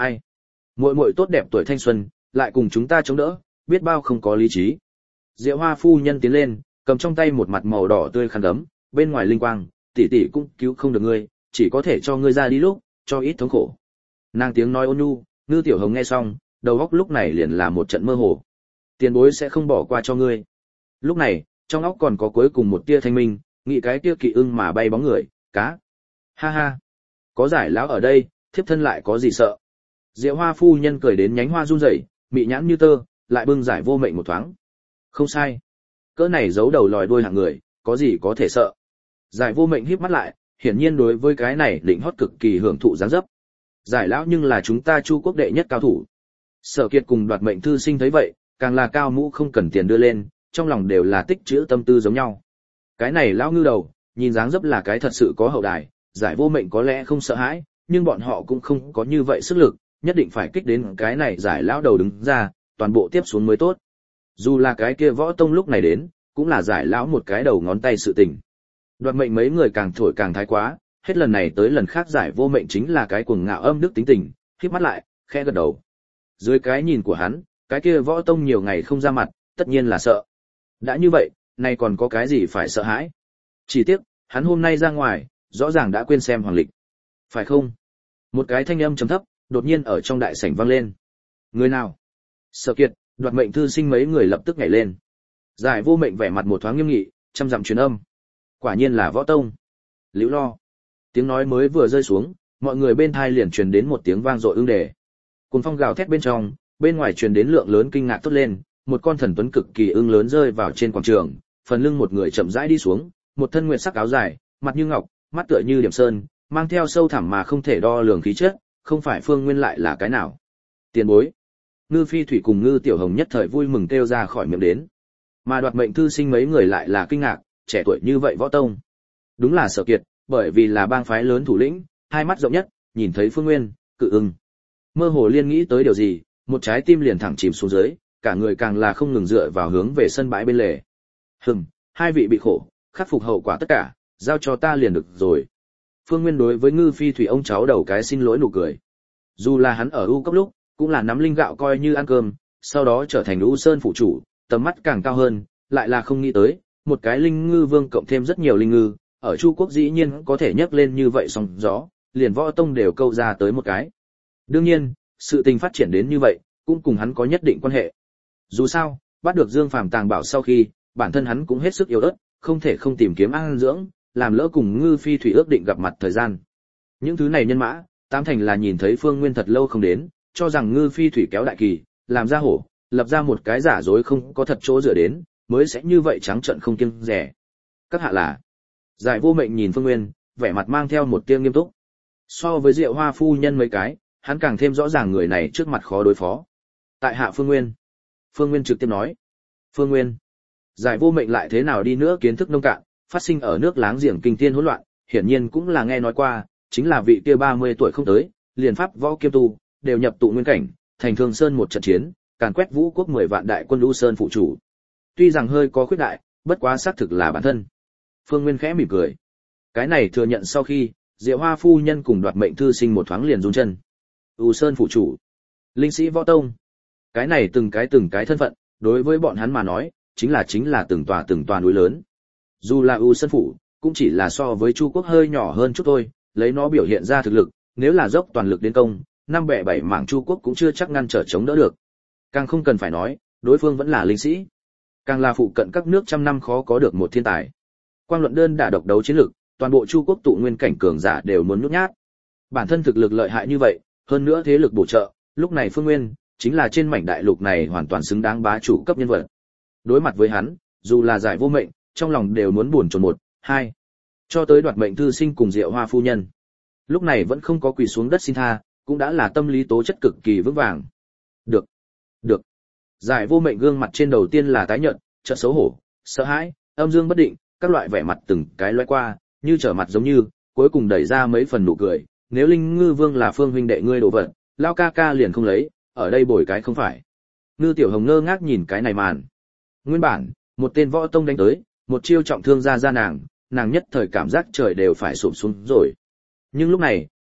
Ai? Muội muội tốt đẹp tuổi thanh xuân, lại cùng chúng ta chống đỡ, biết bao không có lý trí. Diệu Hoa phu nhân tiến lên, cầm trong tay một mặt màu đỏ tươi khăn gấm, bên ngoài linh quang, tỷ tỷ cũng cứu không được ngươi, chỉ có thể cho ngươi ra đi lúc, cho ít thống khổ. Nàng tiếng nói ôn nhu, Ngư Tiểu Hồng nghe xong, đầu óc lúc này liền là một trận mơ hồ. Tiền bối sẽ không bỏ qua cho ngươi. Lúc này, trong óc còn có cuối cùng một tia thanh minh, nghĩ cái kia kỵ ưng mà bay bóng người, cá. Ha ha, có giải lão ở đây, thiếp thân lại có gì sợ. Diệu Hoa phu nhân cười đến nhánh hoa run rẩy, mị nhãn như tơ, lại bưng giải vô mệnh một thoáng. Không sai, cỡ này giấu đầu lòi đuôi hạng người, có gì có thể sợ. Giải vô mệnh híp mắt lại, hiển nhiên đối với cái này định hót cực kỳ hưởng thụ dáng dấp. Giải lão nhưng là chúng ta Chu quốc đệ nhất cao thủ. Sở Kiệt cùng Đoạt Mệnh thư sinh thấy vậy, càng là cao mũ không cần tiền đưa lên, trong lòng đều là tích trữ tâm tư giống nhau. Cái này lão ngư đầu, nhìn dáng dấp là cái thật sự có hậu đài, Giải vô mệnh có lẽ không sợ hãi, nhưng bọn họ cũng không có như vậy sức lực, nhất định phải kích đến cái này Giải lão đầu đứng ra, toàn bộ tiếp xuống mới tốt. Dù là cái kia võ tông lúc này đến, cũng là Giải lão một cái đầu ngón tay sự tình. Đoạt Mệnh mấy người càng thổi càng thái quá, hết lần này tới lần khác Giải vô mệnh chính là cái cuồng ngạo âm đức tính tình, khép mắt lại, khẽ gật đầu. Dưới cái nhìn của hắn, cái kia võ tông nhiều ngày không ra mặt, tất nhiên là sợ. Đã như vậy, nay còn có cái gì phải sợ hãi? Chỉ tiếc, hắn hôm nay ra ngoài, rõ ràng đã quên xem hoàng lịch. Phải không? Một cái thanh âm trầm thấp, đột nhiên ở trong đại sảnh vang lên. Người nào? Sở Kiệt, Đoạt Mệnh thư sinh mấy người lập tức nhảy lên. Giải vô mệnh vẻ mặt một thoáng nghiêm nghị, trăm dặm truyền âm. Quả nhiên là võ tông. Liễu Lo. Tiếng nói mới vừa rơi xuống, mọi người bên thai liền truyền đến một tiếng vang dội ưng đề. Cuồng phong gào thét bên trong, bên ngoài truyền đến lượng lớn kinh ngạc tốt lên, một con thần tuấn cực kỳ ưng lớn rơi vào trên quảng trường, phần lưng một người chậm rãi đi xuống, một thân nguyệt sắc áo dài, mặt như ngọc, mắt tựa như điểm sơn, mang theo sâu thẳm mà không thể đo lường khí chất, không phải Phương Nguyên lại là cái nào? Tiền bối. Ngư Phi Thủy cùng Ngư Tiểu Hồng nhất thời vui mừng kêu ra khỏi miệng đến. Mà Đoạt Mệnh thư sinh mấy người lại là kinh ngạc, trẻ tuổi như vậy võ tông. Đúng là Sở Kiệt, bởi vì là bang phái lớn thủ lĩnh, hai mắt rộng nhất, nhìn thấy Phương Nguyên, cự ưng. Mơ hồ liên nghĩ tới điều gì, một trái tim liền thẳng chìm xuống dưới, cả người càng là không ngừng dựa vào hướng về sân bãi bên lề. Hừm, hai vị bị khổ, khắc phục hậu quả tất cả, giao cho ta liền được rồi. Phương Nguyên đối với Ngư Phi Thủy ông cháu đầu cái xin lỗi nụ cười. Dù là hắn ở U cấp lúc, cũng là nắm linh gạo coi như ăn cơm, sau đó trở thành U Sơn phụ chủ, tầm mắt càng cao hơn, lại là không nghĩ tới, một cái linh ngư vương cộng thêm rất nhiều linh ngư, ở Chu quốc dĩ nhiên có thể nhấc lên như vậy sóng gió, liền võ tông đều câu ra tới một cái. Đương nhiên, sự tình phát triển đến như vậy, cũng cùng hắn có nhất định quan hệ. Dù sao, bắt được Dương Phàm tàng bảo sau khi, bản thân hắn cũng hết sức yếu ớt, không thể không tìm kiếm an dưỡng, làm lỡ cùng Ngư Phi Thủy ước định gặp mặt thời gian. Những thứ này nhân mã, tám thành là nhìn thấy Phương Nguyên thật lâu không đến, cho rằng Ngư Phi Thủy kéo đại kỳ, làm ra hổ, lập ra một cái giả dối không có thật chỗ dựa đến, mới sẽ như vậy trắng trợn không kiêng dè. Các hạ là. Giải vô mệnh nhìn Phương Nguyên, vẻ mặt mang theo một tia nghiêm túc. So với Diệu Hoa phu nhân mấy cái, hắn càng thêm rõ ràng người này trước mặt khó đối phó. Tại hạ Phương Nguyên. Phương Nguyên trực tiếp nói. Phương Nguyên. Giải vô mệnh lại thế nào đi nữa kiến thức nông cạn, phát sinh ở nước láng giềng kinh thiên hỗn loạn, hiển nhiên cũng là nghe nói qua, chính là vị kia ba mươi tuổi không tới, liền pháp võ kiêm tu, đều nhập tụ nguyên cảnh, thành Thương Sơn một trận chiến, càn quét vũ quốc mười vạn đại quân U Sơn phụ chủ. Tuy rằng hơi có khuyết đại, bất quá xác thực là bản thân. Phương Nguyên khẽ mỉm cười. Cái này thừa nhận sau khi, Diệu Hoa phu nhân cùng Đoạt Mệnh thư sinh một thoáng liền run chân. U Sơn phụ chủ, linh sĩ võ tông. Cái này từng cái từng cái thân phận, đối với bọn hắn mà nói, chính là chính là từng tòa từng tòa núi lớn. Dù là U Sơn phủ, cũng chỉ là so với Chu quốc hơi nhỏ hơn chút thôi, lấy nó biểu hiện ra thực lực, nếu là dốc toàn lực đến công, năm bẻ bảy mảng Chu quốc cũng chưa chắc ngăn trở chống đỡ được. Càng không cần phải nói, đối phương vẫn là linh sĩ. Càng là phụ cận các nước trăm năm khó có được một thiên tài. Quang luận đơn đả độc đấu chiến lược, toàn bộ Chu quốc tụ nguyên cảnh cường giả đều muốn nhút nhát. Bản thân thực lực lợi hại như vậy, hơn nữa thế lực bổ trợ, lúc này Phương Nguyên chính là trên mảnh đại lục này hoàn toàn xứng đáng bá chủ cấp nhân vật. Đối mặt với hắn, dù là Giải vô mệnh, trong lòng đều muốn buồn chồn một, hai. Cho tới Đoạt Mệnh thư sinh cùng Diệu Hoa phu nhân, lúc này vẫn không có quỳ xuống đất xin tha, cũng đã là tâm lý tố chất cực kỳ vững vàng. Được, được. Giải vô mệnh gương mặt trên đầu tiên là tái nhợt, chợt xấu hổ, sợ hãi, âm dương bất định, các loại vẻ mặt từng cái lóe qua, như trở mặt giống như, cuối cùng đẩy ra mấy phần nụ cười. Nếu Linh Ngư Vương là Phương huynh đệ ngươi đồ vật, lao ca ca liền không lấy, ở đây bồi cái không phải. Ngư Tiểu Hồng ngơ ngác nhìn cái này màn. Nguyên bản, một tên võ tông đánh tới, một chiêu trọng thương ra ra nàng, nàng nhất thời cảm giác trời đều phải sụp xuống rồi. Nhưng lúc này,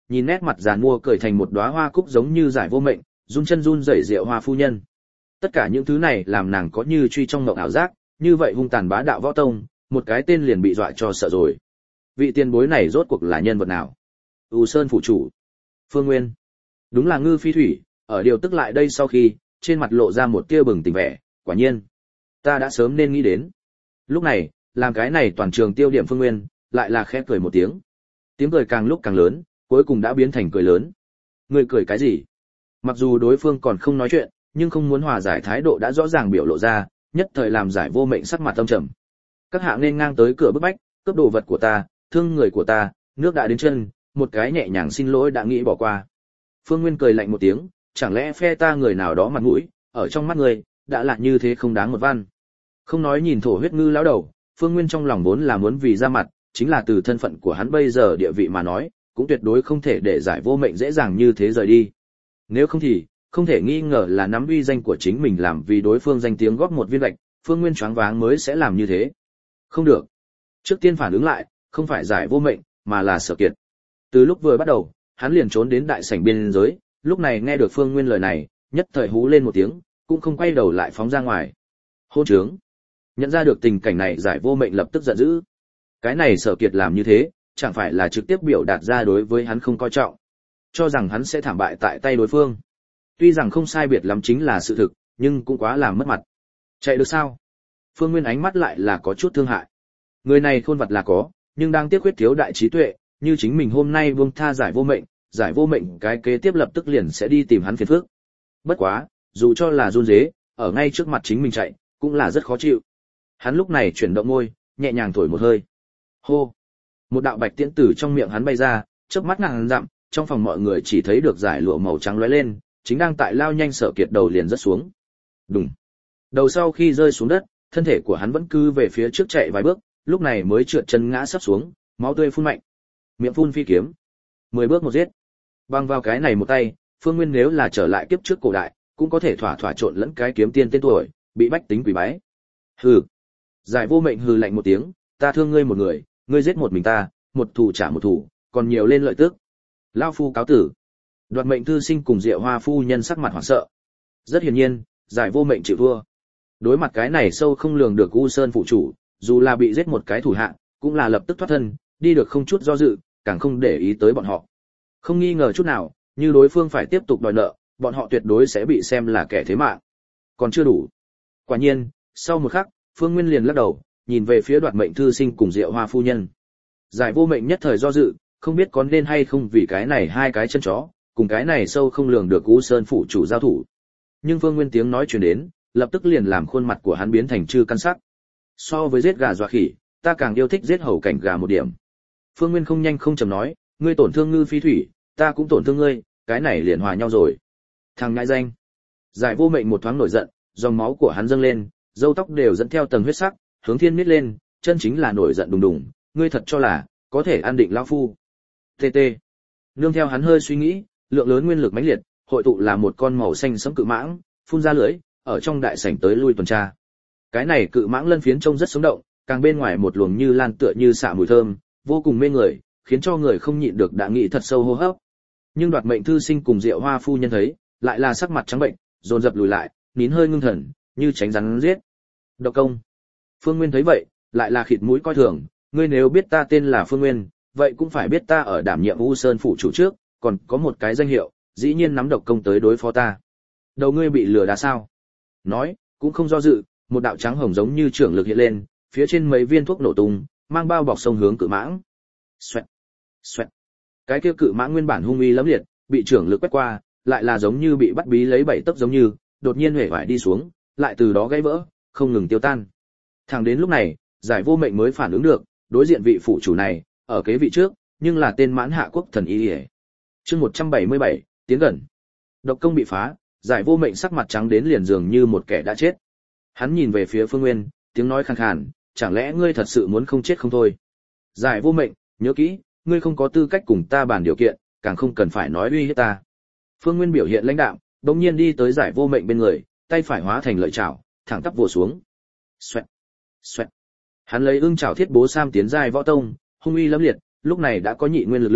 nhìn nét mặt giàn mua cười thành một đóa hoa cúc giống như giải vô mệnh, run chân run rẩy Diệu Hoa phu nhân. Tất cả những thứ này làm nàng có như truy trong mộng ảo giác, như vậy hung tàn bá đạo võ tông, một cái tên liền bị dọa cho sợ rồi. Vị tiền bối này rốt cuộc là nhân vật nào? U Sơn phủ chủ, Phương Nguyên. Đúng là Ngư Phi Thủy, ở điều tức lại đây sau khi, trên mặt lộ ra một tia bừng tỉnh vẻ, quả nhiên, ta đã sớm nên nghĩ đến. Lúc này, làm cái này toàn trường tiêu điểm Phương Nguyên, lại là khẽ cười một tiếng. Tiếng cười càng lúc càng lớn, cuối cùng đã biến thành cười lớn. Người cười cái gì? Mặc dù đối phương còn không nói chuyện, nhưng không muốn hòa giải thái độ đã rõ ràng biểu lộ ra, nhất thời làm giải vô mệnh sắc mặt âm trầm. Các hạ nên ngang tới cửa bức bách, cướp đồ vật của ta, thương người của ta, nước đã đến chân, một cái nhẹ nhàng xin lỗi đã nghĩ bỏ qua. Phương Nguyên cười lạnh một tiếng, chẳng lẽ phe ta người nào đó mặt mũi, ở trong mắt người, đã là như thế không đáng một văn. Không nói nhìn thổ huyết ngư lão đầu, Phương Nguyên trong lòng vốn là muốn vì ra mặt, chính là từ thân phận của hắn bây giờ địa vị mà nói, cũng tuyệt đối không thể để giải vô mệnh dễ dàng như thế rời đi. Nếu không thì, không thể nghi ngờ là nắm uy danh của chính mình làm vì đối phương danh tiếng góp một viên gạch, Phương Nguyên choáng váng mới sẽ làm như thế. Không được. Trước tiên phản ứng lại, không phải giải vô mệnh, mà là Sở Kiệt. Từ lúc vừa bắt đầu, hắn liền trốn đến đại sảnh biên giới, lúc này nghe được Phương Nguyên lời này, nhất thời hú lên một tiếng, cũng không quay đầu lại phóng ra ngoài. Hôn trướng. Nhận ra được tình cảnh này, giải vô mệnh lập tức giận dữ. Cái này Sở Kiệt làm như thế, chẳng phải là trực tiếp biểu đạt ra đối với hắn không coi trọng, cho rằng hắn sẽ thảm bại tại tay đối phương. Tuy rằng không sai biệt lắm chính là sự thực, nhưng cũng quá làm mất mặt. Chạy được sao? Phương Nguyên ánh mắt lại là có chút thương hại. Người này khôn vật là có, nhưng đang tiếc khuyết thiếu đại trí tuệ, như chính mình hôm nay buông tha giải vô mệnh, giải vô mệnh cái kế tiếp lập tức liền sẽ đi tìm hắn phiền phức. Bất quá, dù cho là run rế, ở ngay trước mặt chính mình chạy, cũng là rất khó chịu. Hắn lúc này chuyển động môi, nhẹ nhàng thổi một hơi. Hô! Một đạo bạch tiễn tử trong miệng hắn bay ra, chớp mắt ngàn dặm, trong phòng mọi người chỉ thấy được giải lụa màu trắng lóe lên, chính đang tại lao nhanh Sở Kiệt đầu liền rớt xuống. Đùng. Đầu sau khi rơi xuống đất, thân thể của hắn vẫn cứ về phía trước chạy vài bước, lúc này mới trượt chân ngã sắp xuống, máu tươi phun mạnh. Miệng phun phi kiếm. Mười bước một giết. Băng vào cái này một tay, Phương Nguyên nếu là trở lại kiếp trước cổ đại, cũng có thể thỏa thỏa trộn lẫn cái kiếm tiên tên tuổi, bị bách tính quỷ bái. Hừ. Giải vô mệnh hừ lạnh một tiếng, ta thương ngươi một người, ngươi giết một mình ta, một thủ trả một thủ, còn nhiều lên lợi tức. Lão phu cáo tử. Đoạt mệnh thư sinh cùng Diệu Hoa phu nhân sắc mặt hoảng sợ. Rất hiển nhiên, giải vô mệnh chịu thua. Đối mặt cái này sâu không lường được U Sơn phụ chủ, dù là bị giết một cái thủ hạ, cũng là lập tức thoát thân, đi được không chút do dự, càng không để ý tới bọn họ. Không nghi ngờ chút nào, như đối phương phải tiếp tục đòi nợ, bọn họ tuyệt đối sẽ bị xem là kẻ thế mạng. Còn chưa đủ. Quả nhiên, sau một khắc, Phương Nguyên liền lắc đầu, nhìn về phía Đoạt mệnh thư sinh cùng Diệu Hoa phu nhân. Giải vô mệnh nhất thời do dự, không biết có nên hay không vì cái này hai cái chân chó, cùng cái này sâu không lường được U Sơn phụ chủ giao thủ. Nhưng Phương Nguyên tiếng nói truyền đến, lập tức liền làm khuôn mặt của hắn biến thành chư căn sắc. So với giết gà dọa khỉ, ta càng yêu thích giết hầu cảnh gà một điểm. Phương Nguyên không nhanh không chậm nói, ngươi tổn thương Ngư Phi Thủy, ta cũng tổn thương ngươi, cái này liền hòa nhau rồi. Thằng ngại danh. Giải vô mệnh một thoáng nổi giận, dòng máu của hắn dâng lên, râu tóc đều dẫn theo tầng huyết sắc, hướng thiên miết lên, chân chính là nổi giận đùng đùng, ngươi thật cho là có thể an định lão phu. Tê tê. Nương theo hắn hơi suy nghĩ, lượng lớn nguyên lực mãnh liệt, hội tụ là một con màu xanh sẫm cự mãng, phun ra lưỡi, ở trong đại sảnh tới lui tuần tra. Cái này cự mãng lân phiến trông rất sống động, càng bên ngoài một luồng như lan tựa như xạ mùi thơm, vô cùng mê người, khiến cho người không nhịn được đã nghĩ thật sâu hô hấp. Nhưng Đoạt mệnh thư sinh cùng Diệu Hoa phu nhân thấy, lại là sắc mặt trắng bệnh, dồn dập lùi lại, nín hơi ngưng thần, như tránh rắn giết. Độc công. Phương Nguyên thấy vậy, lại là khịt mũi coi thường, ngươi nếu biết ta tên là Phương Nguyên, vậy cũng phải biết ta ở đảm nhiệm U Sơn phụ chủ trước, còn có một cái danh hiệu, dĩ nhiên nắm độc công tới đối phó ta. Đầu ngươi bị lừa đá sao? Nói, cũng không do dự, một đạo trắng hồng giống như trưởng lực hiện lên, phía trên mấy viên thuốc nổ tung, mang bao bọc sông hướng cự mãng. Xoẹt, xoẹt. Cái kia cự mãng nguyên bản hung uy lẫm liệt, bị trưởng lực quét qua, lại là giống như bị bắt bí lấy bảy tấc giống như, đột nhiên huệ vải đi xuống, lại từ đó gãy vỡ, không ngừng tiêu tan. Thẳng đến lúc này, giải vô mệnh mới phản ứng được, đối diện vị phụ chủ này, ở kế vị trước, nhưng là tên Mãn Hạ Quốc thần y. Chương một trăm bảy mươi bảy, tiến gần. Độc công bị phá, giải vô mệnh sắc mặt trắng đến liền dường như một kẻ đã chết. Hắn nhìn về phía Phương Nguyên, tiếng nói khàn khàn, chẳng lẽ ngươi thật sự muốn không chết không thôi? Giải vô mệnh, nhớ kỹ, ngươi không có tư cách cùng ta bàn điều kiện, càng không cần phải nói uy hiếp ta. Phương Nguyên biểu hiện lãnh đạm, đống nhiên đi tới giải vô mệnh bên người, tay phải hóa thành lợi chảo, thẳng tắp vồ xuống. Xoẹt, xoẹt. Hắn lấy ưng chảo thiết bố sam tiến giai võ tông, hung uy lẫm liệt, lúc này đã có nhị nguyên lực lượng,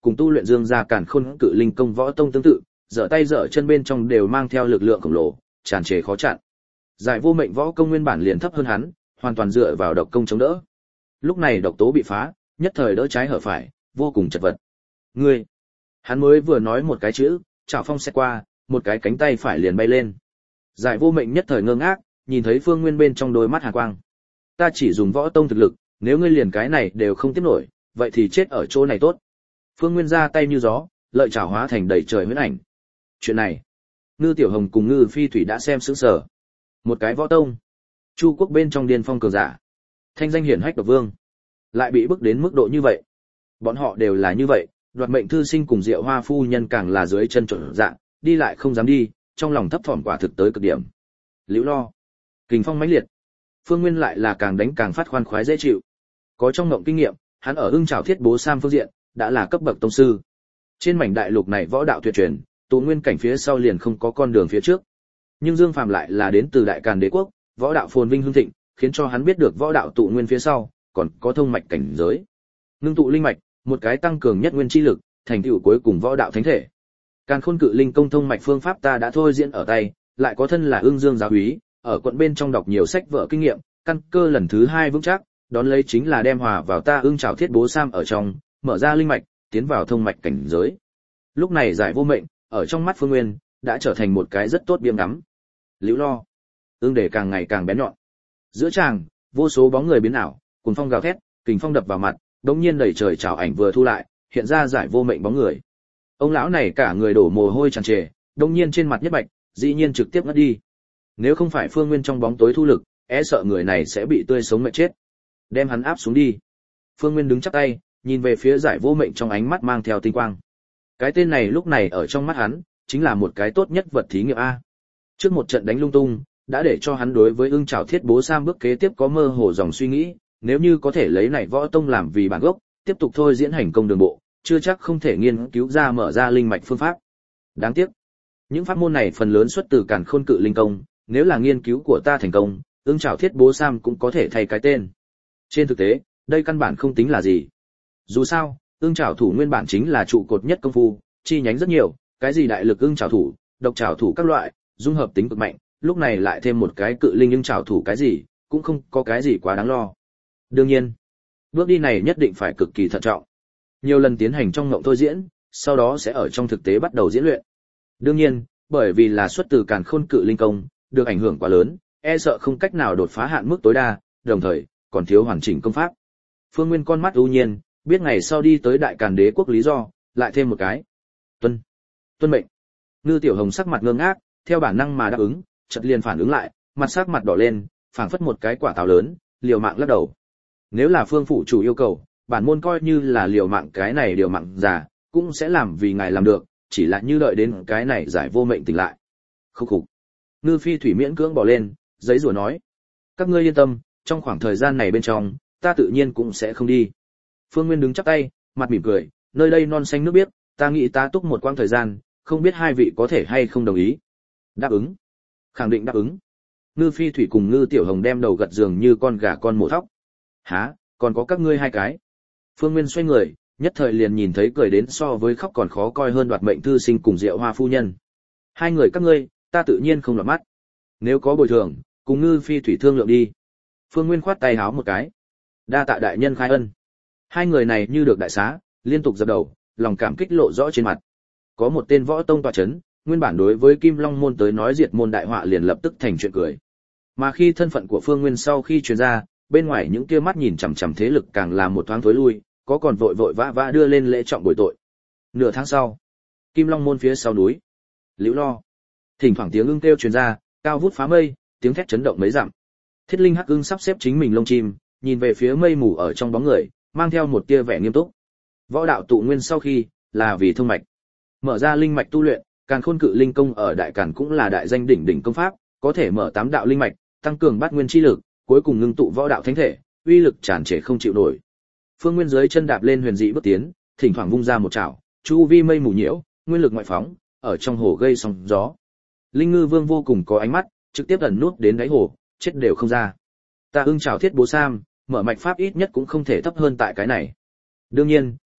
cùng tu luyện Dương gia Càn Khôn Cự Linh Công võ tông tương tự, giở tay giở chân bên trong đều mang theo lực lượng khổng lồ, tràn trề khó chặn. Giải Vô Mệnh võ công nguyên bản liền thấp hơn hắn, hoàn toàn dựa vào độc công chống đỡ. Lúc này độc tố bị phá, nhất thời đỡ trái hở phải, vô cùng chật vật. Ngươi, hắn mới vừa nói một cái chữ, chảo phong sẽ qua, một cái cánh tay phải liền bay lên. Giải Vô Mệnh nhất thời ngơ ngác, nhìn thấy Phương Nguyên bên trong đôi mắt hàn quang. Ta chỉ dùng võ tông thực lực, nếu ngươi liền cái này đều không tiếp nổi, vậy thì chết ở chỗ này tốt. Phương Nguyên ra tay như gió, lợi chảo hóa thành đầy trời huyễn ảnh. Chuyện này, Ngư Tiểu Hồng cùng Ngư Phi Thủy đã xem sững sờ. Một cái võ tông, Chu quốc bên trong điên phong cường giả, thanh danh hiển hách độc vương, lại bị bức đến mức độ như vậy. Bọn họ đều là như vậy, Đoạt Mệnh thư sinh cùng Diệu Hoa phu nhân càng là dưới chân trộn dạng, đi lại không dám đi, trong lòng thấp thỏm quả thực tới cực điểm. Liễu Lo, kình phong mãnh liệt, Phương Nguyên lại là càng đánh càng phát khoan khoái dễ chịu. Có trong ngộng kinh nghiệm, hắn ở Ưng Trảo Thiết Bố Sam phương diện đã là cấp bậc tông sư. Trên mảnh đại lục này võ đạo tuyệt truyền, tụ nguyên cảnh phía sau liền không có con đường phía trước. Nhưng Dương Phàm lại là đến từ Đại Càn Đế quốc, võ đạo phồn vinh hưng thịnh, khiến cho hắn biết được võ đạo tụ nguyên phía sau còn có thông mạch cảnh giới. Ngưng tụ linh mạch, một cái tăng cường nhất nguyên chi lực, thành tựu cuối cùng võ đạo thánh thể. Càn Khôn Cự Linh Công thông mạch phương pháp ta đã thôi diễn ở tay, lại có thân là Ưng Dương giáo úy, ở quận bên trong đọc nhiều sách vở kinh nghiệm, căn cơ lần thứ hai vững chắc, đón lấy chính là đem hòa vào ta Ưng Trảo Thiết Bố Sam ở trong, mở ra linh mạch, tiến vào thông mạch cảnh giới. Lúc này Giải Vô Mệnh, ở trong mắt Phương Nguyên, đã trở thành một cái rất tốt biếm ngắm. Liễu Lo, ương để càng ngày càng bén nhọn. Giữa tràng, vô số bóng người biến ảo, cuồng phong gào thét, kình phong đập vào mặt, đống nhiên đầy trời trảo ảnh vừa thu lại, hiện ra Giải Vô Mệnh bóng người. Ông lão này cả người đổ mồ hôi tràn trề, đống nhiên trên mặt nhất bạch, dĩ nhiên trực tiếp ngất đi. Nếu không phải Phương Nguyên trong bóng tối thu lực, e sợ người này sẽ bị tươi sống mệt chết. Đem hắn áp xuống đi. Phương Nguyên đứng chắp tay, nhìn về phía Giải Vô Mệnh trong ánh mắt mang theo tinh quang. Cái tên này lúc này ở trong mắt hắn, chính là một cái tốt nhất vật thí nghiệm a. Trước một trận đánh lung tung, đã để cho hắn đối với Ưng Trảo Thiết Bố Sam bước kế tiếp có mơ hồ dòng suy nghĩ, nếu như có thể lấy này võ tông làm vì bản gốc, tiếp tục thôi diễn hành công đường bộ, chưa chắc không thể nghiên cứu ra mở ra linh mạch phương pháp. Đáng tiếc, những pháp môn này phần lớn xuất từ Càn Khôn Cự Linh Công, nếu là nghiên cứu của ta thành công, Ưng Trảo Thiết Bố Sam cũng có thể thay cái tên. Trên thực tế, đây căn bản không tính là gì. Dù sao, Ưng Trảo thủ nguyên bản chính là trụ cột nhất công phu, chi nhánh rất nhiều, cái gì đại lực Ưng Trảo thủ, độc trảo thủ các loại, dung hợp tính cực mạnh, lúc này lại thêm một cái Cự Linh Ưng Trảo thủ cái gì, cũng không có cái gì quá đáng lo. Đương nhiên, bước đi này nhất định phải cực kỳ thận trọng. Nhiều lần tiến hành trong ngộng thôi diễn, sau đó sẽ ở trong thực tế bắt đầu diễn luyện. Đương nhiên, bởi vì là xuất từ Càn Khôn Cự Linh Công, được ảnh hưởng quá lớn, e sợ không cách nào đột phá hạn mức tối đa, đồng thời còn thiếu hoàn chỉnh công pháp. Phương Nguyên con mắt ưu nhiên, biết ngày sau đi tới Đại Càn Đế quốc lý do, lại thêm một cái. Tuân, tuân mệnh. Ngư Tiểu Hồng sắc mặt ngơ ngác, theo bản năng mà đáp ứng, chợt liền phản ứng lại, mặt sắc mặt đỏ lên, phảng phất một cái quả táo lớn, liều mạng lắc đầu. Nếu là Phương phụ chủ yêu cầu, bản môn coi như là liều mạng cái này liều mạng già, cũng sẽ làm vì ngài làm được, chỉ là như đợi đến cái này Giải Vô Mệnh tỉnh lại. Khúc khục. Ngư Phi Thủy miễn cưỡng bỏ lên, giấy rủa nói: các ngươi yên tâm, trong khoảng thời gian này bên trong, ta tự nhiên cũng sẽ không đi. Phương Nguyên đứng chắp tay, mặt mỉm cười, nơi đây non xanh nước biếc, ta nghĩ ta túc một quãng thời gian, không biết hai vị có thể hay không đồng ý. Đáp ứng. Khẳng định đáp ứng. Ngư Phi Thủy cùng Ngư Tiểu Hồng đem đầu gật giường như con gà con mổ thóc. Hả, còn có các ngươi hai cái. Phương Nguyên xoay người, nhất thời liền nhìn thấy cười đến so với khóc còn khó coi hơn Đoạt Mệnh thư sinh cùng Diệu Hoa phu nhân. Hai người các ngươi, ta tự nhiên không lọt mắt. Nếu có bồi thường, cùng Ngư Phi Thủy thương lượng đi. Phương Nguyên khoát tay háo một cái. Đa tạ đại nhân khai ân. Hai người này như được đại xá, liên tục dập đầu, lòng cảm kích lộ rõ trên mặt. Có một tên võ tông tọa chấn, nguyên bản đối với Kim Long môn tới nói diệt môn đại họa liền lập tức thành chuyện cười. Mà khi thân phận của Phương Nguyên sau khi truyền ra, bên ngoài những kia mắt nhìn chằm chằm thế lực càng làm một thoáng thối lui, có còn vội vội vã vã đưa lên lễ trọng bồi tội. Nửa tháng sau, Kim Long môn phía sau núi, Liễu Lo, thỉnh thoảng tiếng ưng kêu truyền ra, cao vút phá mây, tiếng thét chấn động mấy dặm. Thiết Linh Hắc Ưng sắp xếp chính mình lông chim, nhìn về phía mây mù ở trong bóng người, mang theo một tia vẻ nghiêm túc. Võ đạo tụ nguyên sau khi, là vì thông mạch, mở ra linh mạch tu luyện, Càn Khôn Cự Linh Công ở Đại Càn cũng là đại danh đỉnh đỉnh công pháp, có thể mở tám đạo linh mạch, tăng cường bát nguyên chi lực, cuối cùng ngưng tụ võ đạo thánh thể, uy lực tràn trề không chịu nổi. Phương Nguyên dưới chân đạp lên huyền dị bước tiến, thỉnh thoảng vung ra một chảo, chu vi mây mù nhiễu, nguyên lực ngoại phóng, ở trong hồ gây sóng gió. Linh Ngư Vương vô cùng có ánh mắt, trực tiếp ẩn nút đến đáy hồ, chết đều không ra. Ta Ưng Trảo Thiết Bố Sam, mở mạch pháp ít nhất cũng không thể thấp hơn tại cái này. Đương nhiên,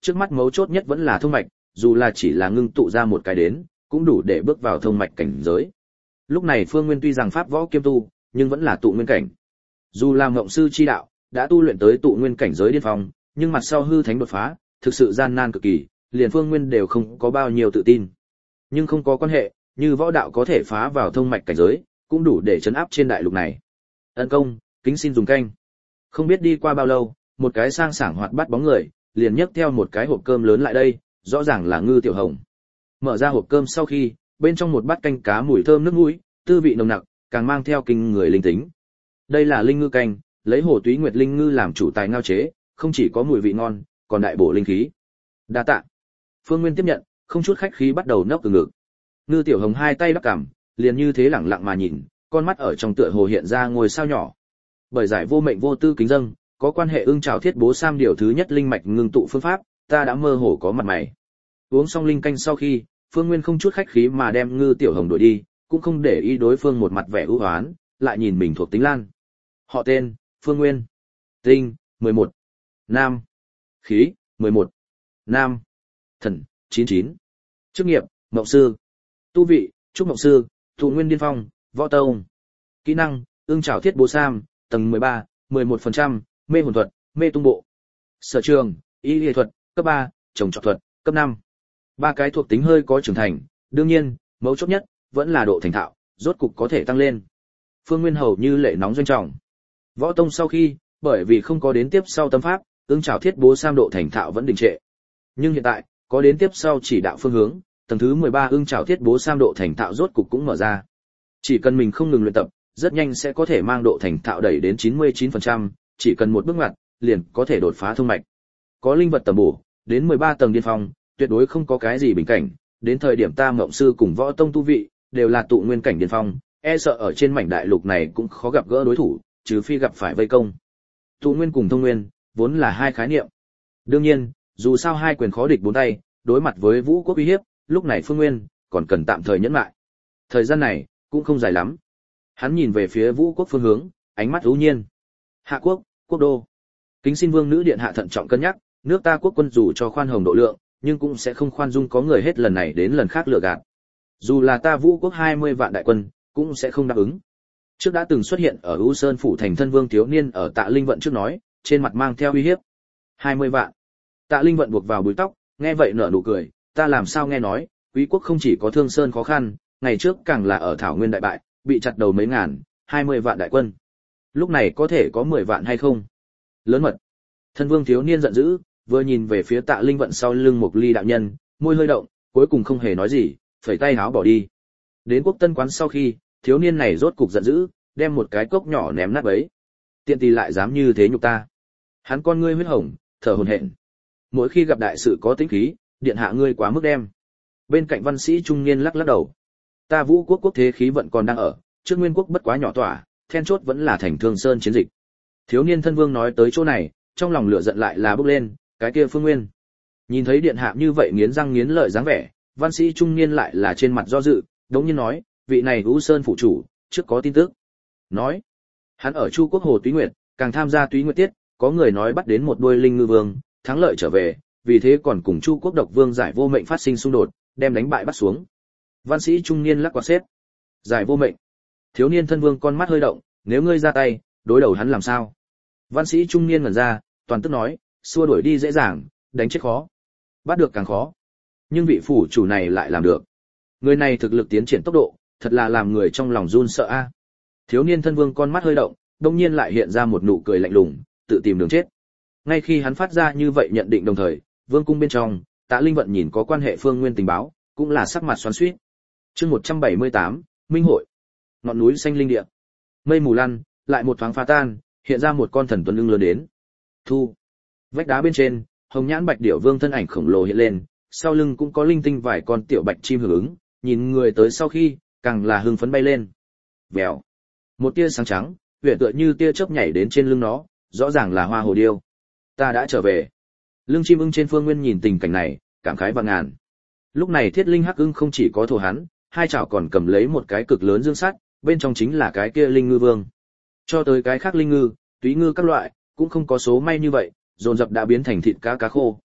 trước mắt mấu chốt nhất vẫn là thông mạch, dù là chỉ là ngưng tụ ra một cái đến, cũng đủ để bước vào thông mạch cảnh giới. Lúc này Phương Nguyên tuy rằng pháp võ kiêm tu, nhưng vẫn là tụ nguyên cảnh. Dù là ngộng sư chi đạo, đã tu luyện tới tụ nguyên cảnh giới điên phong, nhưng mặt sau hư thánh đột phá, thực sự gian nan cực kỳ, liền Phương Nguyên đều không có bao nhiêu tự tin. Nhưng không có quan hệ, như võ đạo có thể phá vào thông mạch cảnh giới, cũng đủ để chấn áp trên đại lục này. Ân công, kính xin dùng canh. Không biết đi qua bao lâu, một cái sang sảng hoạt bát bóng người, liền nhấc theo một cái hộp cơm lớn lại đây, rõ ràng là Ngư Tiểu Hồng. Mở ra hộp cơm sau khi, bên trong một bát canh cá mùi thơm nước mũi, tư vị nồng nặc, càng mang theo kinh người linh tính. Đây là linh ngư canh, lấy hồ túy nguyệt linh ngư làm chủ tài ngao chế, không chỉ có mùi vị ngon, còn đại bổ linh khí. Đa tạ. Phương Nguyên tiếp nhận, không chút khách khí bắt đầu nốc từ ngực. Ngư Tiểu Hồng hai tay đắp cằm, liền như thế lẳng lặng mà nhìn, con mắt ở trong tựa hồ hiện ra ngôi sao nhỏ. Bởi giải vô mệnh vô tư kính dâng, có quan hệ ưng trảo thiết bố sam điều thứ nhất linh mạch ngưng tụ phương pháp, ta đã mơ hồ có mặt mày. Uống xong linh canh sau khi, Phương Nguyên không chút khách khí mà đem Ngư Tiểu Hồng đuổi đi, cũng không để ý đối phương một mặt vẻ ưu hoán, lại nhìn mình thuộc tính lan. Họ tên, Phương Nguyên. Tinh, mười một. Nam. Khí, mười một. Nam. Thần, chín chín. Chức nghiệp, Mộng sư. Tu vị, Trúc Mộng sư, Tụ Nguyên Điên Phong, Võ Tông. Kỹ năng, ưng trảo thiết bố sam, tầng mười ba, mười một phần trăm, mê hồn thuật, mê tung bộ. Sở trường, y y thuật, cấp ba, trồng trọt thuật, cấp năm. Ba cái thuộc tính hơi có trưởng thành, đương nhiên, mấu chốt nhất vẫn là độ thành thạo, rốt cục có thể tăng lên. Phương Nguyên hầu như lệ nóng doanh trọng. Võ Tông sau khi, bởi vì không có đến tiếp sau tâm pháp, ưng trảo thiết bố sam độ thành thạo vẫn đình trệ. Nhưng hiện tại, có đến tiếp sau chỉ đạo phương hướng, tầng thứ mười ba ưng trảo thiết bố sam độ thành thạo rốt cục cũng mở ra. Chỉ cần mình không ngừng luyện tập, rất nhanh sẽ có thể mang độ thành thạo đẩy đến chín mươi chín phần trăm, chỉ cần một bước ngoặt, liền có thể đột phá thông mạch. Có linh vật tầm bổ, đến mười ba tầng điên phong, tuyệt đối không có cái gì bình cảnh, đến thời điểm ta Mộng sư cùng Võ Tông tu vị, đều là tụ nguyên cảnh điên phong, e sợ ở trên mảnh đại lục này cũng khó gặp gỡ đối thủ, trừ phi gặp phải vây công. Tụ nguyên cùng thông nguyên, vốn là hai khái niệm. Đương nhiên, dù sao hai quyền khó địch bốn tay, đối mặt với Vũ Quốc uy hiếp, lúc này Phương Nguyên còn cần tạm thời nhẫn lại. Thời gian này cũng không dài lắm. Hắn nhìn về phía Vũ Quốc phương hướng, ánh mắt ưu nhiên. Hạ quốc, quốc đô. Kính xin vương nữ điện hạ thận trọng cân nhắc, nước ta quốc quân dù cho khoan hồng độ lượng, nhưng cũng sẽ không khoan dung có người hết lần này đến lần khác lừa gạt. Dù là ta Vũ Quốc hai mươi vạn đại quân, cũng sẽ không đáp ứng. Trước đã từng xuất hiện ở U Sơn phủ thành thân vương thiếu niên ở Tạ Linh Vận trước nói, trên mặt mang theo uy hiếp. hai mươi vạn. Tạ Linh Vận buộc vào búi tóc, nghe vậy nở nụ cười, ta làm sao nghe nói, quý quốc không chỉ có Thương Sơn khó khăn, ngày trước càng là ở Thảo Nguyên đại bại, bị chặt đầu mấy ngàn, hai mươi vạn đại quân. Lúc này có thể có mười vạn hay không? Lớn mật. Thân vương thiếu niên giận dữ, vừa nhìn về phía Tạ Linh Vận sau lưng Mộc Ly đạo nhân, môi hơi động, cuối cùng không hề nói gì, phẩy tay háo bỏ đi. Đến quốc tân quán sau khi, thiếu niên này rốt cục giận dữ, đem một cái cốc nhỏ ném nát bấy. Tiện tì lại dám như thế nhục ta. Hắn con ngươi huyết hồng, thở hổn hển. Mỗi khi gặp đại sự có tính khí, điện hạ ngươi quá mức đem. Bên cạnh văn sĩ trung niên lắc lắc đầu. Ta Vũ Quốc quốc thế khí vận còn đang ở, trước Nguyên Quốc bất quá nhỏ tỏa, then chốt vẫn là thành Thương Sơn chiến dịch. Thiếu niên thân vương nói tới chỗ này, trong lòng lửa giận lại là bốc lên, cái kia Phương Nguyên. Nhìn thấy điện hạ như vậy nghiến răng nghiến lợi dáng vẻ, văn sĩ trung niên lại là trên mặt do dự, đống nhiên nói, vị này U Sơn phủ chủ, trước có tin tức. Nói, hắn ở Chu Quốc Hồ Túy Nguyệt, càng tham gia Túy Nguyệt tiết, có người nói bắt đến một đuôi linh ngư vương, thắng lợi trở về, vì thế còn cùng Chu Quốc độc vương giải vô mệnh phát sinh xung đột, đem đánh bại bắt xuống. Văn sĩ trung niên lắc quạt xếp. Giải vô mệnh. Thiếu niên thân vương con mắt hơi động, nếu ngươi ra tay, đối đầu hắn làm sao? Văn sĩ trung niên ngẩn ra, toàn tức nói, xua đuổi đi dễ dàng, đánh chết khó. Bắt được càng khó. Nhưng vị phủ chủ này lại làm được. Người này thực lực tiến triển tốc độ, thật là làm người trong lòng run sợ a. Thiếu niên thân vương con mắt hơi động, đông nhiên lại hiện ra một nụ cười lạnh lùng, tự tìm đường chết. Ngay khi hắn phát ra như vậy nhận định đồng thời, vương cung bên trong, Tạ Linh Vận nhìn có quan hệ Phương Nguyên tình báo, cũng là sắc mặt xoắn xuýt. Chương một trăm bảy mươi tám, Minh hội. Ngọn núi xanh linh địa. Mây mù lăn, lại một thoáng phá tan, hiện ra một con thần tuấn ưng lớn đến. Thu. Vách đá bên trên, hồng nhãn bạch điểu vương thân ảnh khổng lồ hiện lên, sau lưng cũng có linh tinh vài con tiểu bạch chim hưởng ứng, nhìn người tới sau khi, càng là hưng phấn bay lên. Vèo. Một tia sáng trắng, huyền tựa như tia chớp nhảy đến trên lưng nó, rõ ràng là hoa hồ điêu. Ta đã trở về. Lưng chim ưng trên Phương Nguyên nhìn tình cảnh này, cảm khái vạn ngàn. Lúc này Thiết Linh Hắc Ưng không chỉ có thổ hắn, hai chảo còn cầm lấy một cái cực lớn dương sắt, bên trong chính là cái kia linh ngư vương. Cho tới cái khác linh ngư, túy ngư các loại, cũng không có số may như vậy, dồn dập đã biến thành thịt cá cá khô,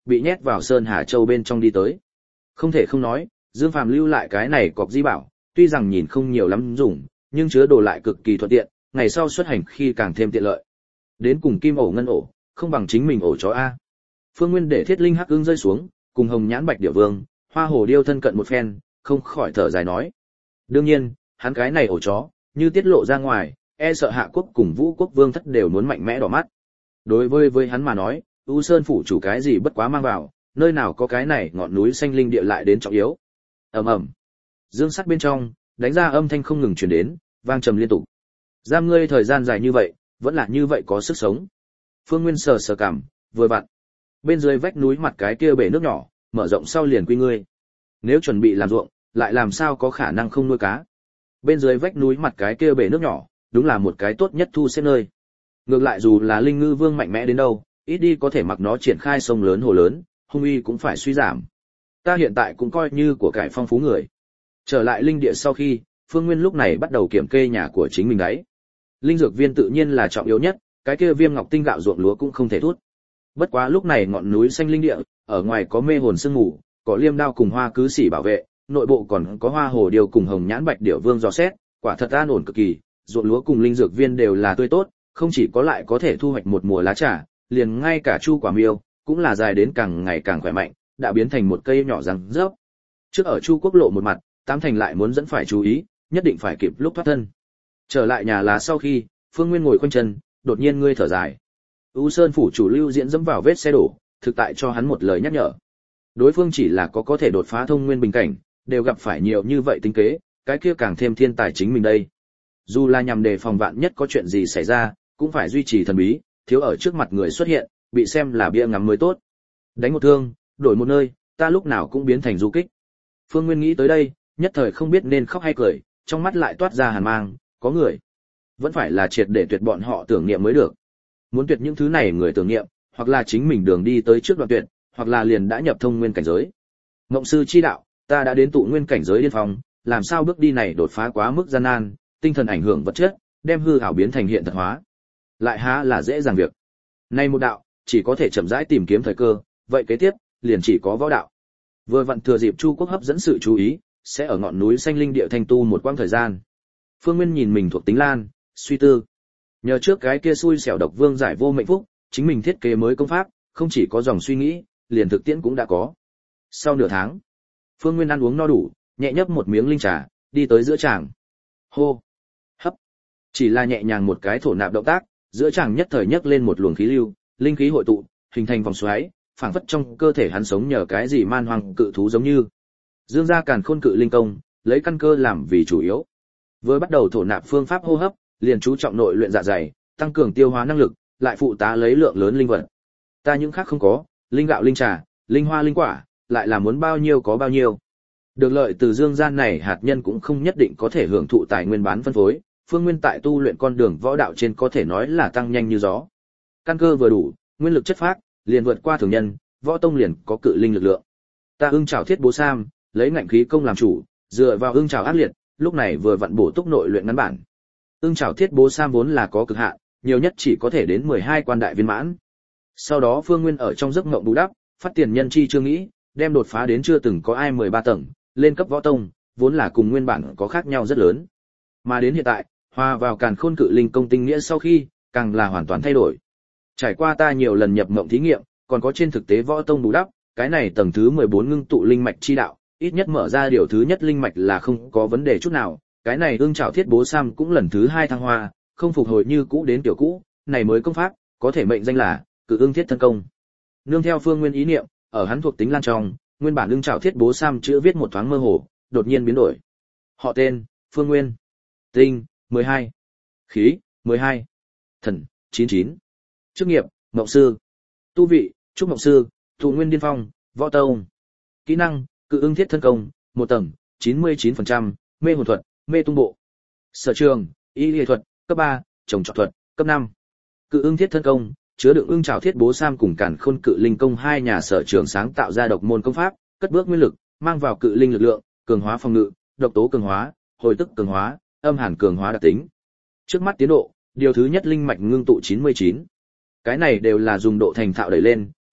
bị nhét vào Sơn Hà Châu bên trong đi tới. Không thể không nói, Dương Phàm lưu lại cái này cọc di bảo, tuy rằng nhìn không nhiều lắm dùng, nhưng chứa đồ lại cực kỳ thuận tiện, ngày sau xuất hành khi càng thêm tiện lợi. Đến cùng kim ổ ngân ổ, không bằng chính mình ổ chó a. Phương Nguyên để Thiết Linh Hắc Ưng rơi xuống, cùng Hồng Nhãn Bạch Điểu Vương, Hoa Hồ Điêu thân cận một phen, không khỏi thở dài nói: đương nhiên, hắn cái này ổ chó, như tiết lộ ra ngoài, e sợ Hạ Quốc cùng Vũ Quốc Vương thất đều muốn mạnh mẽ đỏ mắt. Đối với với hắn mà nói, U Sơn phủ chủ cái gì bất quá mang vào, nơi nào có cái này ngọn núi xanh linh địa lại đến trọng yếu. Ầm ầm. Dương sắt bên trong, đánh ra âm thanh không ngừng truyền đến, vang trầm liên tục. Giam ngươi thời gian dài như vậy, vẫn là như vậy có sức sống. Phương Nguyên sờ sờ cằm, vừa vặn. Bên dưới vách núi mặt cái kia bể nước nhỏ, mở rộng sau liền quy ngươi. Nếu chuẩn bị làm ruộng, lại làm sao có khả năng không nuôi cá. Bên dưới vách núi mặt cái kia bể nước nhỏ, đúng là một cái tốt nhất thu xếp nơi. Ngược lại dù là linh ngư vương mạnh mẽ đến đâu, ít đi có thể mặc nó triển khai sông lớn hồ lớn, hung uy cũng phải suy giảm. Ta hiện tại cũng coi như của cải phong phú người. Trở lại linh địa sau khi, Phương Nguyên lúc này bắt đầu kiểm kê nhà của chính mình đấy. Linh dược viên tự nhiên là trọng yếu nhất, cái kia viêm ngọc tinh gạo ruộng lúa cũng không thể thút. Bất quá lúc này ngọn núi xanh linh địa, ở ngoài có mê hồn sương ngủ, có liêm đao cùng hoa cứ xỉ bảo vệ, nội bộ còn có hoa hồ điều cùng hồng nhãn bạch điểu vương dò xét, quả thật an ổn cực kỳ, ruộng lúa cùng linh dược viên đều là tươi tốt, không chỉ có lại có thể thu hoạch một mùa lá trà, liền ngay cả chu quả miêu cũng là dài đến càng ngày càng khỏe mạnh, đã biến thành một cây nhỏ răng rớp. Trước ở Chu Quốc lộ một mặt, Tám Thành lại muốn dẫn phải chú ý, nhất định phải kịp lúc thoát thân. Trở lại nhà lá sau khi, Phương Nguyên ngồi khoanh chân, đột nhiên ngươi thở dài. U Sơn phủ chủ Lưu Diễn dẫm vào vết xe đổ, thực tại cho hắn một lời nhắc nhở. Đối phương chỉ là có có thể đột phá thông nguyên bình cảnh, đều gặp phải nhiều như vậy tính kế, cái kia càng thêm thiên tài chính mình đây. Dù là nhằm đề phòng vạn nhất có chuyện gì xảy ra, cũng phải duy trì thần bí, thiếu ở trước mặt người xuất hiện, bị xem là bia ngắm mới tốt. Đánh một thương, đổi một nơi, ta lúc nào cũng biến thành du kích. Phương Nguyên nghĩ tới đây, nhất thời không biết nên khóc hay cười, trong mắt lại toát ra hàn mang, có người. Vẫn phải là triệt để tuyệt bọn họ tưởng niệm mới được. Muốn tuyệt những thứ này người tưởng niệm, hoặc là chính mình đường đi tới trước đoạn tuyệt, hoặc là liền đã nhập thông nguyên cảnh giới. Ngộng sư chi đạo, ta đã đến tụ nguyên cảnh giới điên phong, làm sao bước đi này đột phá quá mức gian nan, tinh thần ảnh hưởng vật chất, đem hư ảo biến thành hiện thực hóa. Lại há là dễ dàng việc. Nay một đạo, chỉ có thể chậm rãi tìm kiếm thời cơ, vậy kế tiếp, liền chỉ có võ đạo. Vừa vặn thừa dịp Chu Quốc hấp dẫn sự chú ý, sẽ ở ngọn núi xanh linh địa thanh tu một quãng thời gian. Phương Nguyên nhìn mình thuộc tính lan, suy tư. Nhờ trước cái kia xui xẻo độc vương giải vô mệnh phúc, chính mình thiết kế mới công pháp, không chỉ có dòng suy nghĩ, liền thực tiễn cũng đã có. Sau nửa tháng, Phương Nguyên ăn uống no đủ, nhẹ nhấp một miếng linh trà, đi tới giữa tràng. Hô, hấp. Chỉ là nhẹ nhàng một cái thổ nạp động tác, giữa tràng nhất thời nhấc lên một luồng khí lưu, linh khí hội tụ, hình thành vòng xoáy, phảng phất trong cơ thể hắn sống nhờ cái gì man hoang cự thú giống như. Dương gia Càn Khôn Cự Linh Công, lấy căn cơ làm vì chủ yếu. Vừa bắt đầu thổ nạp phương pháp hô hấp, liền chú trọng nội luyện dạ dày, tăng cường tiêu hóa năng lực, lại phụ tá lấy lượng lớn linh vật. Ta những khác không có, linh gạo linh trà, linh hoa linh quả, lại là muốn bao nhiêu có bao nhiêu. Được lợi từ dương gian này hạt nhân cũng không nhất định có thể hưởng thụ tài nguyên bán phân phối, Phương Nguyên tại tu luyện con đường võ đạo trên có thể nói là tăng nhanh như gió. Căn cơ vừa đủ, nguyên lực chất phác, liền vượt qua thường nhân, võ tông liền có cự linh lực lượng. Ta ưng trảo thiết bố sam, lấy ngạnh khí công làm chủ, dựa vào ưng trảo ác liệt, lúc này vừa vặn bổ túc nội luyện ngắn bản. Ưng trảo thiết bố sam vốn là có cực hạn, nhiều nhất chỉ có thể đến mười hai quan đại viên mãn. Sau đó Phương Nguyên ở trong giấc mộng bù đắp, phát tiền nhân chi chưa nghĩ, đem đột phá đến chưa từng có ai mười ba tầng, lên cấp võ tông, vốn là cùng nguyên bản có khác nhau rất lớn. Mà đến hiện tại, hòa vào Càn Khôn Cự Linh Công tinh nghĩa sau khi, càng là hoàn toàn thay đổi. Trải qua ta nhiều lần nhập mộng thí nghiệm, còn có trên thực tế võ tông bù đắp, cái này tầng thứ mười bốn ngưng tụ linh mạch chi đạo, ít nhất mở ra điều thứ nhất linh mạch là không có vấn đề chút nào, cái này ương trảo thiết bố sam cũng lần thứ hai thăng hoa, không phục hồi như cũ đến kiểu cũ, này mới công pháp, có thể mệnh danh là Cự Ưng Thiết Thân Công. Nương theo Phương Nguyên ý niệm, ở hắn thuộc tính lan trong, nguyên bản ương trảo thiết bố sam chữ viết một thoáng mơ hồ, đột nhiên biến đổi. Họ tên, Phương Nguyên. Tinh, mười hai. Khí, mười hai. Thần, chín mươi chín. Chức nghiệp, Mộng sư. Tu vị, Trúc Mộng sư, Thụ Nguyên Điên Phong, Võ Tông. Kỹ năng, Cự Ưng Thiết Thân Công, một tầng, chín mươi chín phần trăm, mê hồn thuật, mê tung bộ. Sở trường, y lý thuật, cấp ba, trồng trọt thuật, cấp năm. Cự Ưng Thiết Thân Công, chứa đựng ưng trảo thiết bố sam cùng Càn Khôn Cự Linh Công hai nhà sở trường sáng tạo ra độc môn công pháp, cất bước nguyên lực, mang vào cự linh lực lượng, cường hóa phòng ngự, độc tố cường hóa, hồi tức cường hóa, âm hàn cường hóa đặc tính. Trước mắt tiến độ, điều thứ nhất linh mạch ngưng tụ chín mươi chín. Cái này đều là dùng độ thành thạo đẩy lên,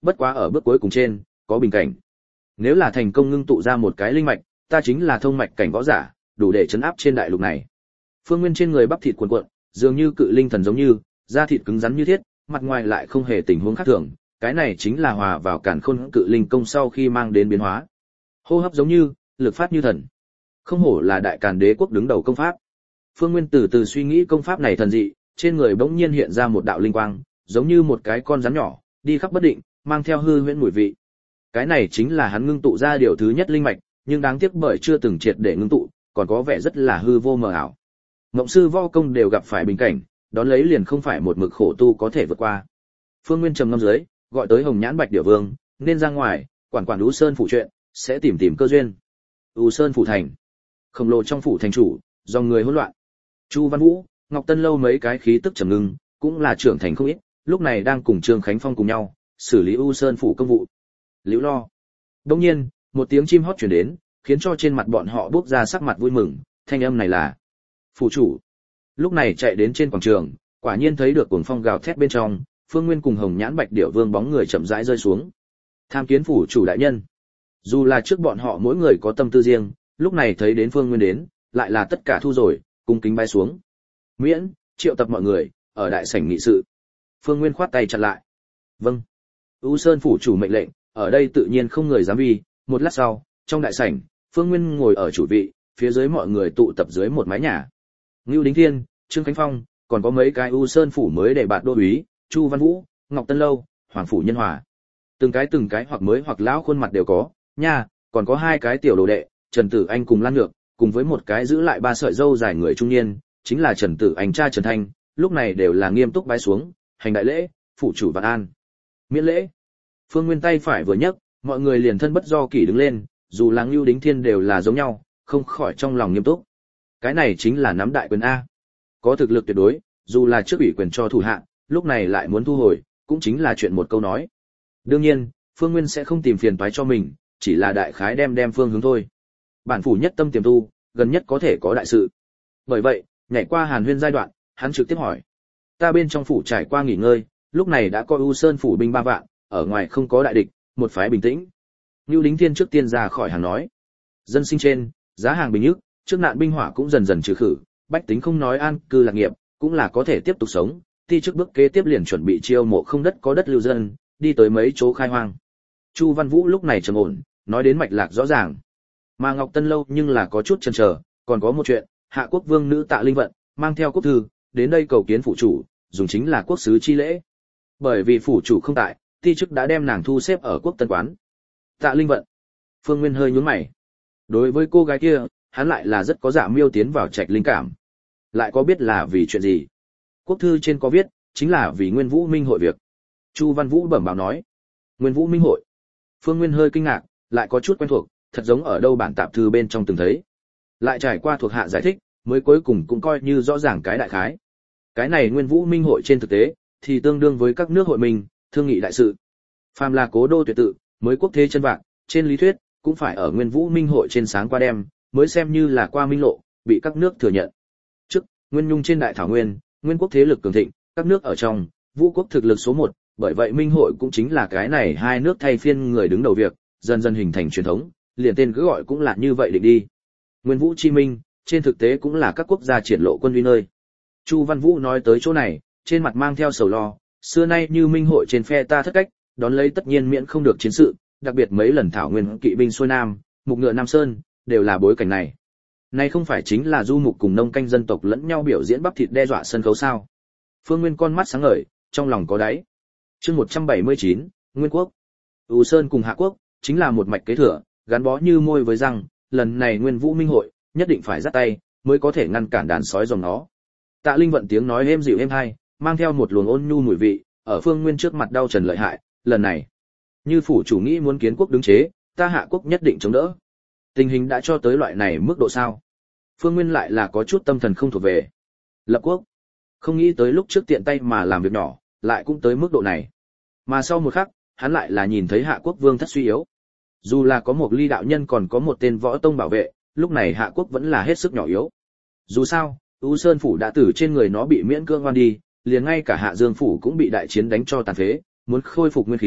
bất quá ở bước cuối cùng trên, có bình cảnh. Nếu là thành công ngưng tụ ra một cái linh mạch, ta chính là thông mạch cảnh võ giả, đủ để chấn áp trên đại lục này. Phương Nguyên trên người bắp thịt cuồn cuộn, dường như cự linh thần giống như, da thịt cứng rắn như thiết, mặt ngoài lại không hề tình huống khác thường, cái này chính là hòa vào càn khôn cự linh công sau khi mang đến biến hóa. Hô hấp giống như, lực phát như thần. Không hổ là đại càn đế quốc đứng đầu công pháp. Phương Nguyên từ từ suy nghĩ công pháp này thần dị, trên người bỗng nhiên hiện ra một đạo linh quang, giống như một cái con rắn nhỏ, đi khắp bất định, mang theo hư huyễn mùi vị. Cái này chính là hắn ngưng tụ ra điều thứ nhất linh mạch, nhưng đáng tiếc bởi chưa từng triệt để ngưng tụ, còn có vẻ rất là hư vô mờ ảo. Ngộng sư võ công đều gặp phải bình cảnh, đón lấy liền không phải một mực khổ tu có thể vượt qua. Phương Nguyên trầm ngâm dưới, gọi tới Hồng Nhãn Bạch Điểu Vương, nên ra ngoài, quản quản U Sơn phủ chuyện, sẽ tìm tìm cơ duyên. U Sơn phủ thành, khổng lồ trong phủ thành chủ, dòng người hỗn loạn. Chu Văn Vũ, Ngọc Tân Lâu mấy cái khí tức trầm ngưng, cũng là trưởng thành không ít, lúc này đang cùng Trương Khánh Phong cùng nhau xử lý U Sơn phủ công vụ. Liễu Lo. Đột nhiên, một tiếng chim hót truyền đến, khiến cho trên mặt bọn họ bốc ra sắc mặt vui mừng, thanh âm này là phủ chủ. Lúc này chạy đến trên quảng trường, quả nhiên thấy được cuồng phong gào thét bên trong, Phương Nguyên cùng Hồng Nhãn Bạch Điểu Vương bóng người chậm rãi rơi xuống. Tham kiến phủ chủ đại nhân. Dù là trước bọn họ mỗi người có tâm tư riêng, lúc này thấy đến Phương Nguyên đến, lại là tất cả thu rồi, cung kính bái xuống. Miễn, triệu tập mọi người, ở đại sảnh nghị sự. Phương Nguyên khoát tay chặn lại. Vâng. U Sơn phủ chủ mệnh lệnh, ở đây tự nhiên không người dám vi. Một lát sau, trong đại sảnh, Phương Nguyên ngồi ở chủ vị, phía dưới mọi người tụ tập dưới một mái nhà. Ngưu Đính Thiên, Trương Khánh Phong, còn có mấy cái U Sơn phủ mới để bạt đô úy, Chu Văn Vũ, Ngọc Tân Lâu, Hoàng phủ Nhân Hòa. Từng cái từng cái hoặc mới hoặc lão khuôn mặt đều có, nha, còn có hai cái tiểu đồ đệ, Trần Tử Anh cùng Lan Nhược, cùng với một cái giữ lại ba sợi râu dài người trung niên, chính là Trần Tử Anh cha Trần Thanh, lúc này đều là nghiêm túc bái xuống, hành đại lễ, phủ chủ vạn an. Miễn lễ. Phương Nguyên tay phải vừa nhấc, mọi người liền thân bất do kỷ đứng lên, dù là Ngưu Đính Thiên đều là giống nhau, không khỏi trong lòng nghiêm túc. Cái này chính là nắm đại quyền a. Có thực lực tuyệt đối, dù là trước ủy quyền cho thủ hạ, lúc này lại muốn thu hồi, cũng chính là chuyện một câu nói. Đương nhiên, Phương Nguyên sẽ không tìm phiền toái cho mình, chỉ là đại khái đem đem phương hướng thôi. Bản phủ nhất tâm tiềm tu, gần nhất có thể có đại sự. Bởi vậy, nhảy qua Hàn Huyên giai đoạn, hắn trực tiếp hỏi: ta bên trong phủ trải qua nghỉ ngơi, lúc này đã coi U Sơn phủ binh ba vạn, ở ngoài không có đại địch, một phái bình tĩnh. Nưu Đính Thiên trước tiên ra khỏi hàng nói: dân sinh trên, giá hàng bình ức, trước nạn binh hỏa cũng dần dần trừ khử, bách tính không nói an cư lạc nghiệp, cũng là có thể tiếp tục sống. Ti trước bước kế tiếp liền chuẩn bị chiêu mộ không đất có đất lưu dân, đi tới mấy chỗ khai hoang. Chu Văn Vũ lúc này trầm ổn, nói đến mạch lạc rõ ràng. Mà Ngọc Tân Lâu nhưng là có chút chần chờ, còn có một chuyện, Hạ quốc vương nữ Tạ Linh Vận mang theo quốc thư đến đây cầu kiến phủ chủ, dùng chính là quốc sứ chi lễ. Bởi vì phủ chủ không tại, ti chức đã đem nàng thu xếp ở quốc tân quán. Tạ Linh Vận. Phương Nguyên hơi nhướng mày. Đối với cô gái kia, hắn lại là rất có dạ miêu tiến vào trạch linh cảm. Lại có biết là vì chuyện gì? Quốc thư trên có viết, chính là vì Nguyên Vũ Minh hội việc. Chu Văn Vũ bẩm báo nói. Nguyên Vũ Minh hội. Phương Nguyên hơi kinh ngạc, lại có chút quen thuộc, thật giống ở đâu bản tạp thư bên trong từng thấy. Lại trải qua thuộc hạ giải thích, mới cuối cùng cũng coi như rõ ràng cái đại khái. Cái này Nguyên Vũ Minh hội trên thực tế, thì tương đương với các nước hội minh, thương nghị đại sự. Phàm là cố đô tuyệt tự, mới quốc thế chân vạc, trên lý thuyết, cũng phải ở Nguyên Vũ Minh hội trên sáng qua đêm, mới xem như là qua minh lộ, bị các nước thừa nhận. Trước, Nguyên Nhung trên đại thảo nguyên, Nguyên quốc thế lực cường thịnh, các nước ở trong, Vũ quốc thực lực số một, bởi vậy Minh hội cũng chính là cái này hai nước thay phiên người đứng đầu việc, dần dần hình thành truyền thống, liền tên cứ gọi cũng là như vậy định đi. Nguyên Vũ Chi Minh, trên thực tế cũng là các quốc gia triển lộ quân uy nơi. Chu Văn Vũ nói tới chỗ này, trên mặt mang theo sầu lo, xưa nay như Minh hội trên phe ta thất cách, đón lấy tất nhiên miễn không được chiến sự, đặc biệt mấy lần thảo nguyên kỵ binh xuôi nam, mục ngựa Nam Sơn, đều là bối cảnh này. Này không phải chính là du mục cùng nông canh dân tộc lẫn nhau biểu diễn bắp thịt đe dọa sân khấu sao? Phương Nguyên con mắt sáng ngời, trong lòng có đáy. Chương một trăm bảy mươi chín, Nguyên quốc. U Sơn cùng Hạ quốc chính là một mạch kế thừa, gắn bó như môi với răng, lần này Nguyên Vũ Minh hội, nhất định phải giắt tay, mới có thể ngăn cản đàn sói dòng nó. Tạ Linh Vận tiếng nói êm dịu êm hay, mang theo một luồng ôn nhu mùi vị, ở Phương Nguyên trước mặt đau trần lợi hại, lần này, như phủ chủ nghĩ muốn kiến quốc đứng chế, ta Hạ quốc nhất định chống đỡ. Tình hình đã cho tới loại này mức độ sao? Phương Nguyên lại là có chút tâm thần không thuộc về. Lập quốc, không nghĩ tới lúc trước tiện tay mà làm việc nhỏ, lại cũng tới mức độ này. Mà sau một khắc, hắn lại là nhìn thấy Hạ quốc vương thất suy yếu. Dù là có một ly đạo nhân còn có một tên võ tông bảo vệ, lúc này Hạ quốc vẫn là hết sức nhỏ yếu. Dù sao, U Sơn phủ đã từ trên người nó bị miễn cưỡng oan đi, liền ngay cả Hạ Dương phủ cũng bị đại chiến đánh cho tàn phế, muốn khôi phục nguyên khí,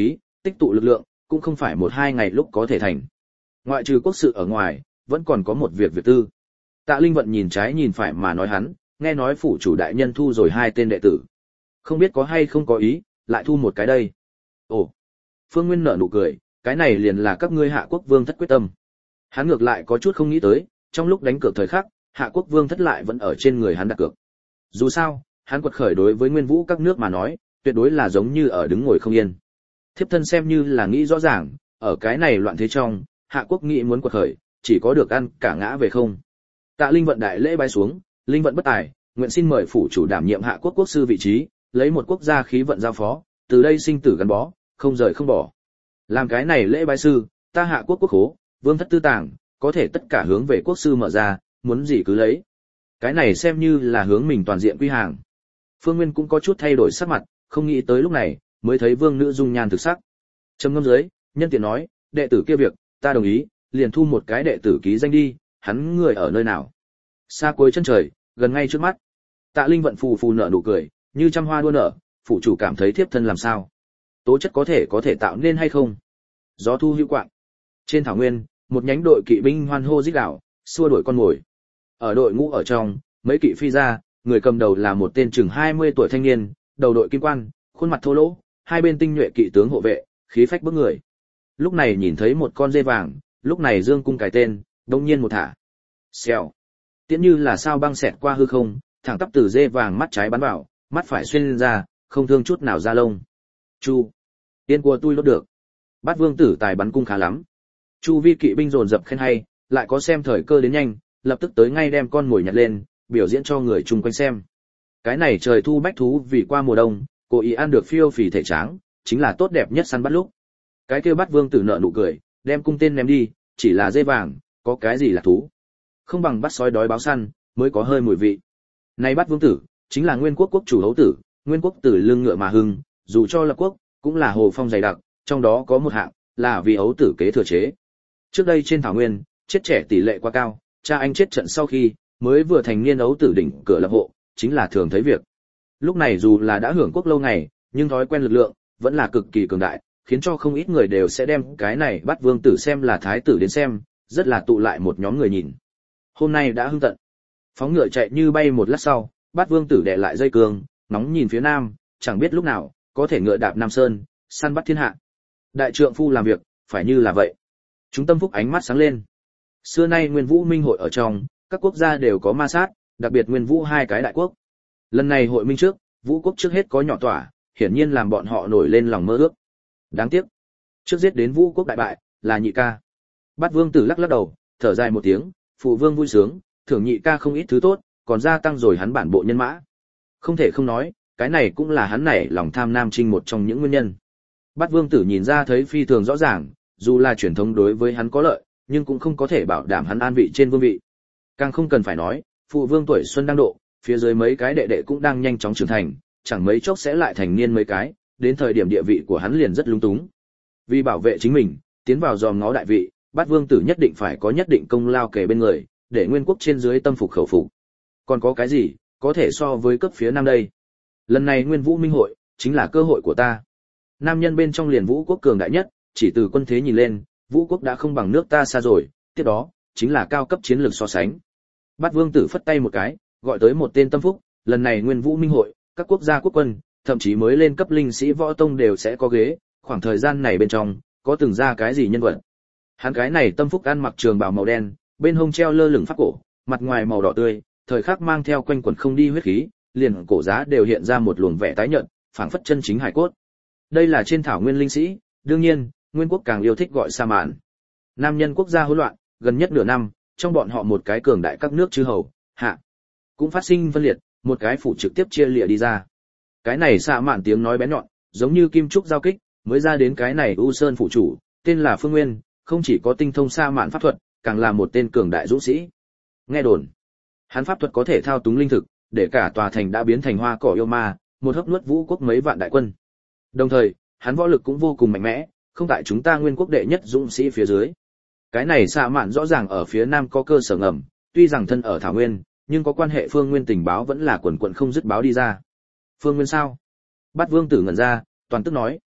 tích tụ lực lượng, cũng không phải một hai ngày lúc có thể thành. Ngoại trừ quốc sự ở ngoài, vẫn còn có một việc việc tư. Tạ Linh Vận nhìn trái nhìn phải mà nói hắn, nghe nói phủ chủ đại nhân thu rồi hai tên đệ tử. Không biết có hay không có ý, lại thu một cái đây. Ồ, Phương Nguyên nở nụ cười, cái này liền là các ngươi Hạ Quốc Vương thất quyết tâm. Hắn ngược lại có chút không nghĩ tới, trong lúc đánh cược thời khắc, Hạ Quốc Vương thất lại vẫn ở trên người hắn đặt cược. Dù sao, hắn quật khởi đối với nguyên vũ các nước mà nói, tuyệt đối là giống như ở đứng ngồi không yên. Thiếp thân xem như là nghĩ rõ ràng, ở cái này loạn thế trong, Hạ Quốc nghĩ muốn quật khởi, chỉ có được ăn cả ngã về không. Tạ Linh Vận đại lễ bái xuống, Linh Vận bất tài, nguyện xin mời phủ chủ đảm nhiệm Hạ Quốc quốc sư vị trí, lấy một quốc gia khí vận giao phó, từ đây sinh tử gắn bó, không rời không bỏ. Làm cái này lễ bái sư, ta Hạ Quốc quốc khố, vương thất tư tàng, có thể tất cả hướng về quốc sư mở ra, muốn gì cứ lấy. Cái này xem như là hướng mình toàn diện quy hàng. Phương Nguyên cũng có chút thay đổi sắc mặt, không nghĩ tới lúc này, mới thấy vương nữ dung nhan thực sắc. Trầm ngâm dưới, nhân tiện nói, đệ tử kia việc, ta đồng ý, liền thu một cái đệ tử ký danh đi, hắn người ở nơi nào? Xa cuối chân trời, gần ngay trước mắt. Tạ Linh Vận phù phù nở nụ cười, như trăm hoa đua nở, phụ chủ cảm thấy thiếp thân làm sao? Tố chất có thể có thể tạo nên hay không? Gió thu hữu quạng. Trên thảo nguyên, một nhánh đội kỵ binh hoan hô rít gào, xua đuổi con mồi. Ở đội ngũ ở trong, mấy kỵ phi ra, người cầm đầu là một tên chừng hai mươi tuổi thanh niên, đầu đội kim quan, khuôn mặt thô lỗ, hai bên tinh nhuệ kỵ tướng hộ vệ, khí phách bức người. Lúc này nhìn thấy một con dê vàng, lúc này dương cung cài tên, đông nhiên một thả. Xèo. Tiễn như là sao băng xẹt qua hư không, thẳng tắp từ dê vàng mắt trái bắn vào, mắt phải xuyên lên ra, không thương chút nào ra lông. Chu. Tiên của tôi lốt được. Bát vương tử tài bắn cung khá lắm. Chu vi kỵ binh dồn dập khen hay, lại có xem thời cơ đến nhanh, lập tức tới ngay đem con mồi nhặt lên, biểu diễn cho người chung quanh xem. Cái này trời thu bách thú vì qua mùa đông, cố ý ăn được phiêu phì thể tráng, chính là tốt đẹp nhất săn bắt lúc. Cái kia Bát vương tử nợ nụ cười, đem cung tên ném đi, chỉ là dê vàng, có cái gì là thú. Không bằng bắt sói đói báo săn, mới có hơi mùi vị. Này Bát vương tử, chính là nguyên quốc quốc chủ hấu tử, nguyên quốc tử lưng ngựa mà hưng, dù cho lập quốc, cũng là hồ phong dày đặc, trong đó có một hạng, là vì hấu tử kế thừa chế. Trước đây trên thảo nguyên, chết trẻ tỷ lệ quá cao, cha anh chết trận sau khi, mới vừa thành niên ấu tử đỉnh cửa lập hộ, chính là thường thấy việc. Lúc này dù là đã hưởng quốc lâu ngày, nhưng thói quen lực lượng, vẫn là cực kỳ cường đại, khiến cho không ít người đều sẽ đem cái này Bát vương tử xem là thái tử đến xem, rất là tụ lại một nhóm người nhìn. Hôm nay đã hưng tận. Phóng ngựa chạy như bay một lát sau, Bát vương tử đè lại dây cương, nóng nhìn phía nam, chẳng biết lúc nào, có thể ngựa đạp Nam Sơn, săn bắt thiên hạ. Đại trượng phu làm việc, phải như là vậy. Chúng tâm phúc ánh mắt sáng lên. Xưa nay Nguyên Vũ Minh hội ở trong, các quốc gia đều có ma sát, đặc biệt Nguyên Vũ hai cái đại quốc. Lần này hội minh trước, Vũ quốc trước hết có nhỏ tỏa, hiển nhiên làm bọn họ nổi lên lòng mơ ước. Đáng tiếc, trước giết đến Vũ quốc đại bại, là nhị ca. Bát vương tử lắc lắc đầu, thở dài một tiếng, phụ vương vui sướng, thưởng nhị ca không ít thứ tốt, còn gia tăng rồi hắn bản bộ nhân mã. Không thể không nói, cái này cũng là hắn nảy lòng tham nam trinh một trong những nguyên nhân. Bát vương tử nhìn ra thấy phi thường rõ ràng, dù là truyền thống đối với hắn có lợi, nhưng cũng không có thể bảo đảm hắn an vị trên vương vị. Càng không cần phải nói, phụ vương tuổi xuân đang độ, phía dưới mấy cái đệ đệ cũng đang nhanh chóng trưởng thành, chẳng mấy chốc sẽ lại thành niên mấy cái, đến thời điểm địa vị của hắn liền rất lung túng. Vì bảo vệ chính mình, tiến vào dòm ngó đại vị, Bát vương tử nhất định phải có nhất định công lao kề bên người, để nguyên quốc trên dưới tâm phục khẩu phục. Còn có cái gì có thể so với cấp phía nam đây? Lần này Nguyên Vũ Minh hội chính là cơ hội của ta. Nam nhân bên trong liền Vũ quốc cường đại nhất, chỉ từ quân thế nhìn lên, Vũ quốc đã không bằng nước ta xa rồi, tiếp đó chính là cao cấp chiến lược so sánh. Bát vương tử phất tay một cái, gọi tới một tên tâm phúc, lần này Nguyên Vũ Minh hội, các quốc gia quốc quân, thậm chí mới lên cấp linh sĩ võ tông đều sẽ có ghế, khoảng thời gian này bên trong, có từng ra cái gì nhân vật. Hắn cái này tâm phúc ăn mặc trường bào màu đen, bên hông treo lơ lửng pháp cổ, mặt ngoài màu đỏ tươi, thời khắc mang theo quanh quần không đi huyết khí, liền cổ giá đều hiện ra một luồng vẻ tái nhợt, phảng phất chân chính hải cốt. Đây là trên thảo nguyên linh sĩ, đương nhiên, nguyên quốc càng yêu thích gọi sa mạn. Nam nhân quốc gia hỗn loạn, gần nhất nửa năm, trong bọn họ một cái cường đại các nước chư hầu, hạ, cũng phát sinh phân liệt, một cái phủ trực tiếp chia lìa đi ra. Cái này sa mạn tiếng nói bén nhọn, giống như kim trúc giao kích, mới ra đến cái này U Sơn phủ chủ, tên là Phương Nguyên, không chỉ có tinh thông sa mạn pháp thuật, càng là một tên cường đại dũng sĩ. Nghe đồn, hắn pháp thuật có thể thao túng linh thực, để cả tòa thành đã biến thành hoa cỏ yêu ma, một hấp nuốt Vũ quốc mấy vạn đại quân. Đồng thời, hắn võ lực cũng vô cùng mạnh mẽ, không tại chúng ta Nguyên quốc đệ nhất dũng sĩ phía dưới. Cái này Sa Mạn rõ ràng ở phía nam có cơ sở ngầm, tuy rằng thân ở Thảo Nguyên, nhưng có quan hệ Phương Nguyên tình báo vẫn là quần quần không dứt báo đi ra. Phương Nguyên sao? Bát vương tử ngẩn ra, toàn tức nói,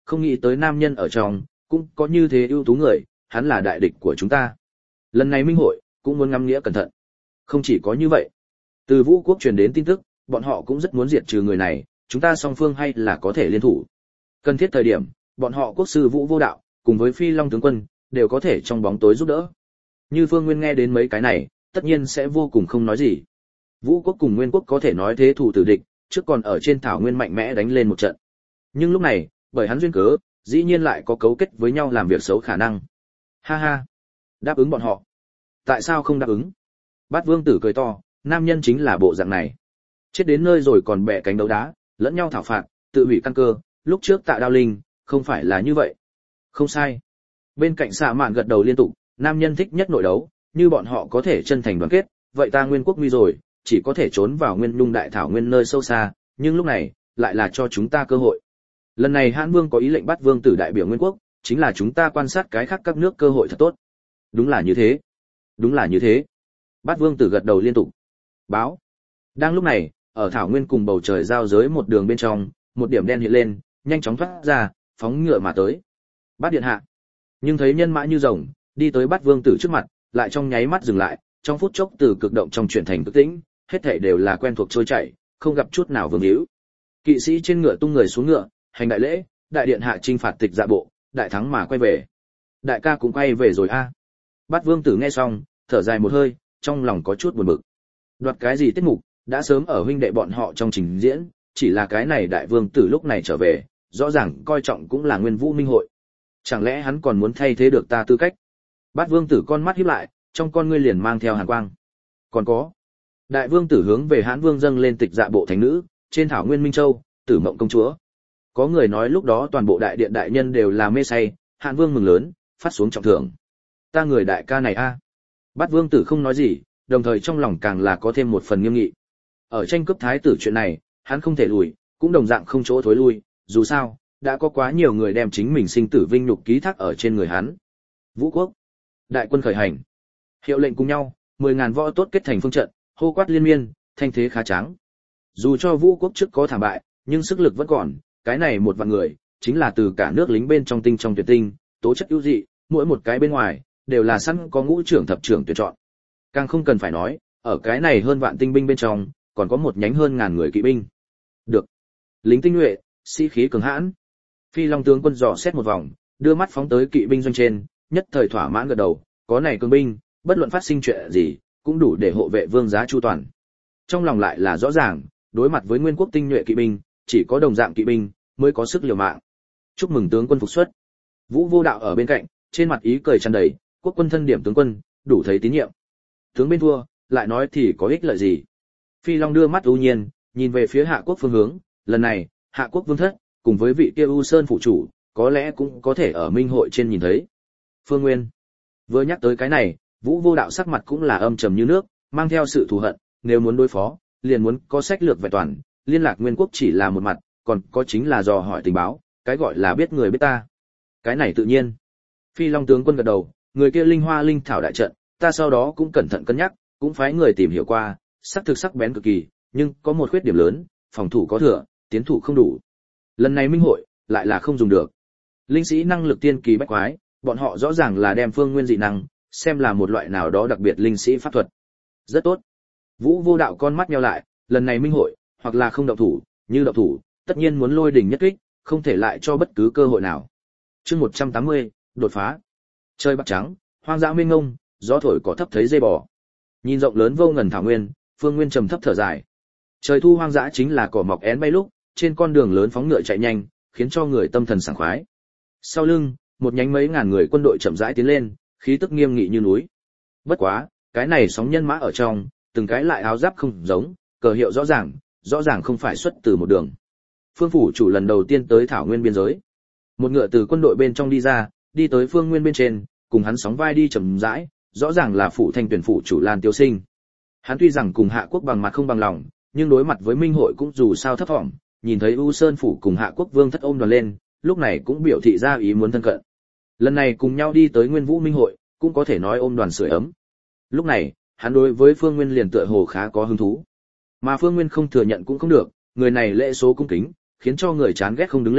không nghĩ tới nam nhân ở trong, cũng có như thế ưu tú người, hắn là đại địch của chúng ta. Lần này minh hội, cũng muốn ngắm nghĩa cẩn thận. Không chỉ có như vậy, từ Vũ quốc truyền đến tin tức, bọn họ cũng rất muốn diệt trừ người này, chúng ta song phương hay là có thể liên thủ. Cần thiết thời điểm, bọn họ quốc sư Vũ Vô Đạo, cùng với Phi Long tướng quân, đều có thể trong bóng tối giúp đỡ. Như Phương Nguyên nghe đến mấy cái này, tất nhiên sẽ vô cùng không nói gì. Vũ quốc cùng Nguyên quốc có thể nói thế thủ tử địch, trước còn ở trên thảo nguyên mạnh mẽ đánh lên một trận. Nhưng lúc này, bởi hắn duyên cớ, dĩ nhiên lại có cấu kết với nhau làm việc xấu khả năng. Ha ha, đáp ứng bọn họ. Tại sao không đáp ứng? Bát Vương Tử cười to, nam nhân chính là bộ dạng này. Chết đến nơi rồi còn bẻ cánh đấu đá, lẫn nhau thảo phạt, tự hủy căn cơ, lúc trước Tạ Đao Linh, không phải là như vậy. Không sai. Bên cạnh Xạ Mạn gật đầu liên tục, nam nhân thích nhất nội đấu, như bọn họ có thể chân thành đoàn kết, vậy ta Nguyên quốc nguy rồi, chỉ có thể trốn vào Nguyên Nhung đại thảo nguyên nơi sâu xa, nhưng lúc này, lại là cho chúng ta cơ hội. Lần này Hãn Vương có ý lệnh bắt Vương Tử đại biểu Nguyên quốc, chính là chúng ta quan sát cái khác các nước cơ hội thật tốt. Đúng là như thế. Đúng là như thế. Bát Vương Tử gật đầu liên tục. Báo. Đang lúc này, ở thảo nguyên cùng bầu trời giao giới một đường bên trong, một điểm đen hiện lên, nhanh chóng thoát ra, phóng ngựa mà tới. Bát điện hạ. Nhưng thấy nhân mã như rồng, đi tới Bát Vương Tử trước mặt, lại trong nháy mắt dừng lại, trong phút chốc từ cực động trong chuyển thành cực tĩnh, hết thảy đều là quen thuộc trôi chảy, không gặp chút nào vương hữu. Kỵ sĩ trên ngựa tung người xuống ngựa, hành đại lễ, đại điện hạ chinh phạt tịch dạ bộ, đại thắng mà quay về. Đại ca cũng quay về rồi a. À. Bát Vương Tử nghe xong, thở dài một hơi, trong lòng có chút buồn bực. Đoạt cái gì tiết mục, đã sớm ở huynh đệ bọn họ trong trình diễn, chỉ là cái này đại vương tử lúc này trở về, rõ ràng coi trọng cũng là Nguyên Vũ Minh hội. Chẳng lẽ hắn còn muốn thay thế được ta tư cách? Bát Vương Tử con mắt híp lại, trong con ngươi liền mang theo hàn quang. Còn có, đại vương tử hướng về Hãn Vương dâng lên tịch dạ bộ thánh nữ, trên thảo nguyên Minh Châu, Tử Mộng công chúa. Có người nói lúc đó toàn bộ đại điện đại nhân đều là mê say, Hãn Vương mừng lớn, phát xuống trọng thưởng. Ta người đại ca này a. À. Bát Vương Tử không nói gì, đồng thời trong lòng càng là có thêm một phần nghiêm nghị. Ở tranh cướp thái tử chuyện này, hắn không thể lùi, cũng đồng dạng không chỗ thối lui, dù sao, đã có quá nhiều người đem chính mình sinh tử vinh nhục ký thác ở trên người hắn. Vũ quốc, đại quân khởi hành. Hiệu lệnh cùng nhau, mười ngàn võ tốt kết thành phương trận, hô quát liên miên, thanh thế khá tráng. Dù cho Vũ quốc trước có thảm bại, nhưng sức lực vẫn còn, cái này một vạn người, chính là từ cả nước lính bên trong tinh trong tuyệt tinh, tố chất ưu dị, mỗi một cái bên ngoài đều là sẵn có ngũ trưởng thập trưởng tuyệt chọn. Càng không cần phải nói, ở cái này hơn vạn tinh binh bên trong, còn có một nhánh hơn ngàn người kỵ binh. Được. Lính tinh nhuệ, sĩ khí cường hãn. Phi Long tướng quân dò xét một vòng, đưa mắt phóng tới kỵ binh doanh trên, nhất thời thỏa mãn gật đầu, có này cường binh, bất luận phát sinh chuyện gì, cũng đủ để hộ vệ vương giá chu toàn. Trong lòng lại là rõ ràng, đối mặt với Nguyên quốc tinh nhuệ kỵ binh, chỉ có đồng dạng kỵ binh mới có sức liều mạng. Chúc mừng tướng quân phục xuất. Vũ Vô Đạo ở bên cạnh, trên mặt ý cười tràn đầy, quốc quân thân điểm tướng quân, đủ thấy tín nhiệm. Tướng bên thua, lại nói thì có ích lợi gì? Phi Long đưa mắt ưu nhiên, nhìn về phía Hạ quốc phương hướng, lần này, Hạ quốc vương thất, cùng với vị kia U Sơn phụ chủ, có lẽ cũng có thể ở minh hội trên nhìn thấy. Phương Nguyên. Vừa nhắc tới cái này, Vũ Vô Đạo sắc mặt cũng là âm trầm như nước, mang theo sự thù hận, nếu muốn đối phó, liền muốn có sách lược vẹn toàn, liên lạc Nguyên quốc chỉ là một mặt, còn có chính là dò hỏi tình báo, cái gọi là biết người biết ta. Cái này tự nhiên. Phi Long tướng quân gật đầu, người kia linh hoa linh thảo đại trận, ta sau đó cũng cẩn thận cân nhắc, cũng phái người tìm hiểu qua, sắc thực sắc bén cực kỳ, nhưng có một khuyết điểm lớn, phòng thủ có thừa, tiến thủ không đủ. Lần này minh hội, lại là không dùng được. Linh sĩ năng lực tiên kỳ bách quái, bọn họ rõ ràng là đem phương nguyên dị năng, xem là một loại nào đó đặc biệt linh sĩ pháp thuật. Rất tốt. Vũ Vô Đạo con mắt nheo lại, lần này minh hội, hoặc là không động thủ, như động thủ, tất nhiên muốn lôi đỉnh nhất kích, không thể lại cho bất cứ cơ hội nào. Chương một trăm tám mươi, đột phá. Trời bạc trắng, hoang dã mênh mông, gió thổi cỏ thấp thấy dây bò. Nhìn rộng lớn vô ngần thảo nguyên, Phương Nguyên trầm thấp thở dài. Trời thu hoang dã chính là cỏ mọc én bay lúc, trên con đường lớn phóng ngựa chạy nhanh, khiến cho người tâm thần sảng khoái. Sau lưng, một nhánh mấy ngàn người quân đội chậm rãi tiến lên, khí tức nghiêm nghị như núi. Bất quá, cái này sóng nhân mã ở trong, từng cái lại áo giáp không giống, cờ hiệu rõ ràng, rõ ràng không phải xuất từ một đường. Phương phủ chủ lần đầu tiên tới thảo nguyên biên giới. Một ngựa từ quân đội bên trong đi ra, đi tới Phương Nguyên bên trên, cùng hắn sóng vai đi chậm rãi, rõ ràng là phủ thanh tuyển phủ chủ Lan Tiêu Sinh. Hắn tuy rằng cùng Hạ quốc bằng mặt không bằng lòng, nhưng đối mặt với minh hội cũng dù sao thấp vọng, nhìn thấy U Sơn phủ cùng Hạ quốc vương thất ôm đoàn lên, lúc này cũng biểu thị ra ý muốn thân cận. Lần này cùng nhau đi tới Nguyên Vũ minh hội, cũng có thể nói ôm đoàn sưởi ấm. Lúc này, hắn đối với Phương Nguyên liền tựa hồ khá có hứng thú. Mà Phương Nguyên không thừa nhận cũng không được, người này lễ số cung kính, khiến cho người chán ghét không đứng lên,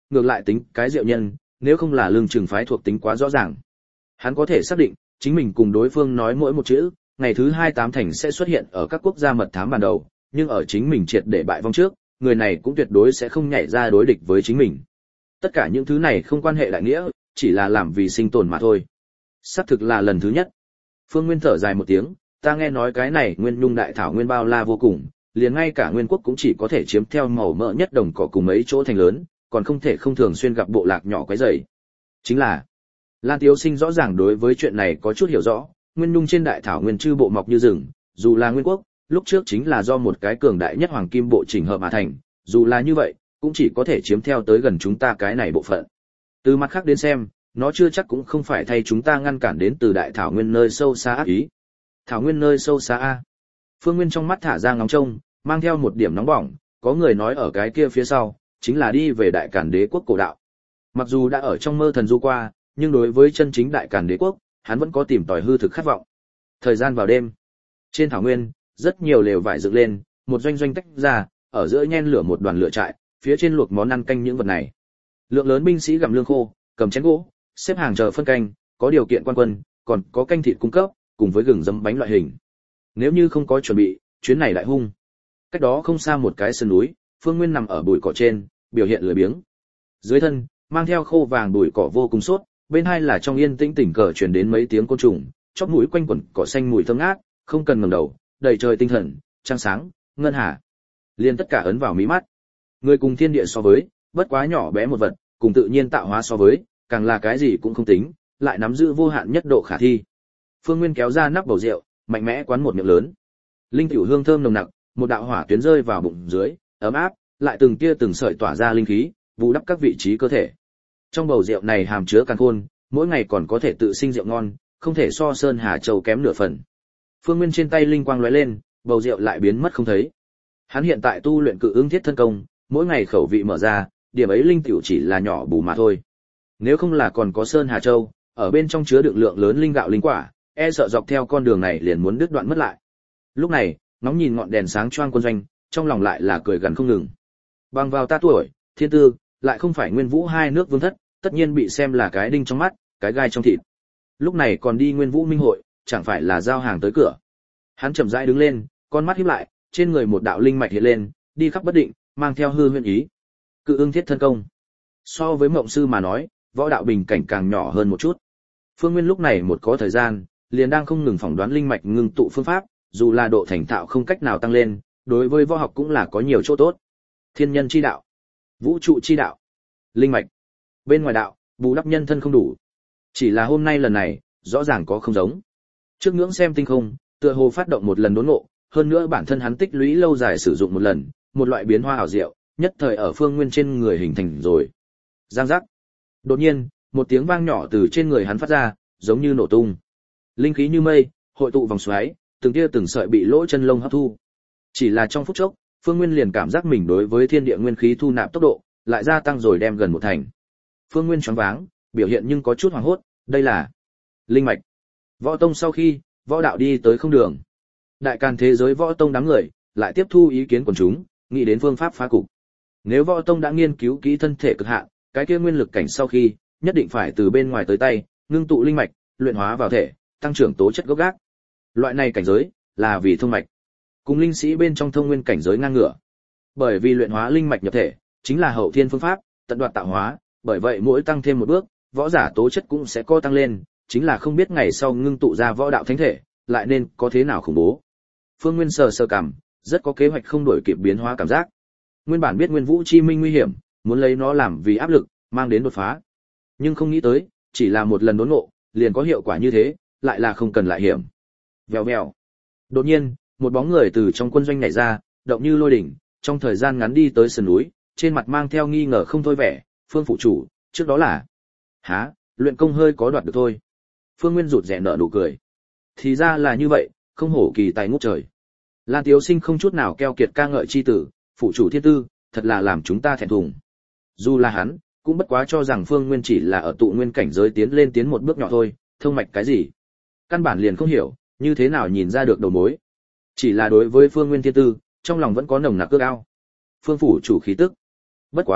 ngược lại tính cái diệu nhân, nếu không là lương trừng phái thuộc tính quá rõ ràng. Hắn có thể xác định, chính mình cùng đối phương nói mỗi một chữ, ngày thứ hai tám thành sẽ xuất hiện ở các quốc gia mật thám ban đầu, nhưng ở chính mình triệt để bại vong trước, người này cũng tuyệt đối sẽ không nhảy ra đối địch với chính mình. Tất cả những thứ này không quan hệ đại nghĩa, chỉ là làm vì sinh tồn mà thôi. Xác thực là lần thứ nhất. Phương Nguyên thở dài một tiếng, ta nghe nói cái này Nguyên Nhung đại thảo nguyên bao la vô cùng, liền ngay cả Nguyên quốc cũng chỉ có thể chiếm theo màu mỡ nhất đồng cỏ cùng mấy chỗ thành lớn, còn không thể không thường xuyên gặp bộ lạc nhỏ quấy rầy. Chính là Lan Tiếu Sinh rõ ràng đối với chuyện này có chút hiểu rõ, Nguyên Nhung trên đại thảo nguyên chư bộ mọc như rừng, dù là Nguyên quốc, lúc trước chính là do một cái cường đại nhất hoàng kim bộ chỉnh hợp mà thành, dù là như vậy, cũng chỉ có thể chiếm theo tới gần chúng ta cái này bộ phận. Từ mặt khác đến xem, nó chưa chắc cũng không phải thay chúng ta ngăn cản đến từ đại thảo nguyên nơi sâu xa ác ý. Thảo nguyên nơi sâu xa a. Phương Nguyên trong mắt thả ra ngóng trông, mang theo một điểm nóng bỏng, có người nói ở cái kia phía sau, chính là đi về đại càn đế quốc cổ đạo. Mặc dù đã ở trong mơ thần du qua, nhưng đối với chân chính đại càn đế quốc, hắn vẫn có tìm tòi hư thực khát vọng. Thời gian vào đêm, trên thảo nguyên, rất nhiều lều vải dựng lên, một doanh doanh tách ra, ở giữa nhen lửa một đoàn lửa trại, phía trên luộc món ăn canh những vật này. Lượng lớn binh sĩ gặm lương khô, cầm chén gỗ, xếp hàng chờ phân canh, có điều kiện quan quân, còn có canh thịt cung cấp, cùng với gừng dấm bánh loại hình. Nếu như không có chuẩn bị, chuyến này lại hung. Cách đó không xa một cái sườn núi, Phương Nguyên nằm ở bụi cỏ trên, biểu hiện lười biếng. Dưới thân, mang theo khô vàng bụi cỏ vô cùng sốt, bên hai là trong yên tĩnh tỉnh cờ truyền đến mấy tiếng côn trùng, chóp mũi quanh quẩn cỏ xanh mùi thơm ngát, không cần ngẩng đầu, đầy trời tinh thần, trăng sáng, ngân hà. Liên tất cả ấn vào mí mắt. Người cùng thiên địa so với, bất quá nhỏ bé một vật, cùng tự nhiên tạo hóa so với, càng là cái gì cũng không tính, lại nắm giữ vô hạn nhất độ khả thi. Phương Nguyên kéo ra nắp bầu rượu, mạnh mẽ quán một miệng lớn. Linh tiểu hương thơm nồng nặc, một đạo hỏa tuyến rơi vào bụng dưới, ấm áp, lại từng tia từng sợi tỏa ra linh khí, bù đắp các vị trí cơ thể. Trong bầu rượu này hàm chứa càn khôn, mỗi ngày còn có thể tự sinh rượu ngon, không thể so sơn hà châu kém nửa phần. Phương Nguyên trên tay linh quang lóe lên, bầu rượu lại biến mất không thấy. Hắn hiện tại tu luyện cự ứng thiết thân công, mỗi ngày khẩu vị mở ra, điểm ấy linh tiểu chỉ là nhỏ bù mà thôi. Nếu không là còn có sơn hà châu, ở bên trong chứa đựng lượng lớn linh gạo linh quả, e sợ dọc theo con đường này liền muốn đứt đoạn mất lại. Lúc này, ngóng nhìn ngọn đèn sáng choang quân doanh, trong lòng lại là cười gần không ngừng. Bằng vào ta tuổi, thiên tư, lại không phải Nguyên Vũ hai nước vương thất, tất nhiên bị xem là cái đinh trong mắt, cái gai trong thịt. Lúc này còn đi Nguyên Vũ minh hội, chẳng phải là giao hàng tới cửa. Hắn chậm rãi đứng lên, con mắt híp lại, trên người một đạo linh mạch hiện lên, đi khắp bất định, mang theo hư huyễn ý. Cự ưng thiết thân công. So với mộng sư mà nói, võ đạo bình cảnh càng nhỏ hơn một chút. Phương Nguyên lúc này một có thời gian, liền đang không ngừng phỏng đoán linh mạch ngưng tụ phương pháp, dù là độ thành thạo không cách nào tăng lên, đối với võ học cũng là có nhiều chỗ tốt. Thiên nhân chi đạo, vũ trụ chi đạo, linh mạch. Bên ngoài đạo, bù đắp nhân thân không đủ. Chỉ là hôm nay lần này, rõ ràng có không giống. Trước ngưỡng xem tinh không, tựa hồ phát động một lần đốn ngộ, hơn nữa bản thân hắn tích lũy lâu dài sử dụng một lần, một loại biến hoa ảo diệu, nhất thời ở Phương Nguyên trên người hình thành rồi. Giang giác. Đột nhiên, một tiếng vang nhỏ từ trên người hắn phát ra, giống như nổ tung. Linh khí như mây, hội tụ vòng xoáy, từng tia từng sợi bị lỗ chân lông hấp thu. Chỉ là trong phút chốc, Phương Nguyên liền cảm giác mình đối với thiên địa nguyên khí thu nạp tốc độ lại gia tăng rồi đem gần một thành. Phương Nguyên choáng váng, biểu hiện nhưng có chút hoảng hốt, đây là linh mạch. Võ tông sau khi, võ đạo đi tới không đường. Đại càn thế giới võ tông đám người lại tiếp thu ý kiến của chúng, nghĩ đến phương pháp phá cục. Nếu võ tông đã nghiên cứu kỹ thân thể cực hạn, cái kia nguyên lực cảnh sau khi, nhất định phải từ bên ngoài tới tay, ngưng tụ linh mạch, luyện hóa vào thể, tăng trưởng tố chất gốc gác. Loại này cảnh giới là vì thông mạch, cùng linh sĩ bên trong thông nguyên cảnh giới ngang ngửa. Bởi vì luyện hóa linh mạch nhập thể chính là hậu thiên phương pháp, tận đoạt tạo hóa, bởi vậy mỗi tăng thêm một bước, võ giả tố chất cũng sẽ có tăng lên, chính là không biết ngày sau ngưng tụ ra võ đạo thánh thể, lại nên có thế nào khủng bố. Phương Nguyên sờ sờ cảm, rất có kế hoạch không đổi kịp biến hóa cảm giác. Nguyên bản biết Nguyên Vũ chi minh nguy hiểm, muốn lấy nó làm vì áp lực, mang đến đột phá. Nhưng không nghĩ tới, chỉ là một lần đốn ngộ, liền có hiệu quả như thế, lại là không cần lại hiểm. Vèo vèo. Đột nhiên, một bóng người từ trong quân doanh nhảy ra, động như lôi đỉnh, trong thời gian ngắn đi tới sườn núi, trên mặt mang theo nghi ngờ không thôi vẻ, Phương phụ chủ, trước đó là há, luyện công hơi có đoạt được thôi. Phương Nguyên rụt rè nở nụ cười. Thì ra là như vậy, không hổ kỳ tài ngút trời. Lan Tiếu Sinh không chút nào keo kiệt ca ngợi chi tử, phụ chủ thiên tư, thật là làm chúng ta thẹn thùng. Dù là hắn, cũng bất quá cho rằng Phương Nguyên chỉ là ở tụ nguyên cảnh giới tiến lên tiến một bước nhỏ thôi, thông mạch cái gì. Căn bản liền không hiểu, như thế nào nhìn ra được đầu mối. Chỉ là đối với Phương Nguyên thiên tư, trong lòng vẫn có nồng nặc ước ao. Phương phủ chủ khí tức. Bất quá,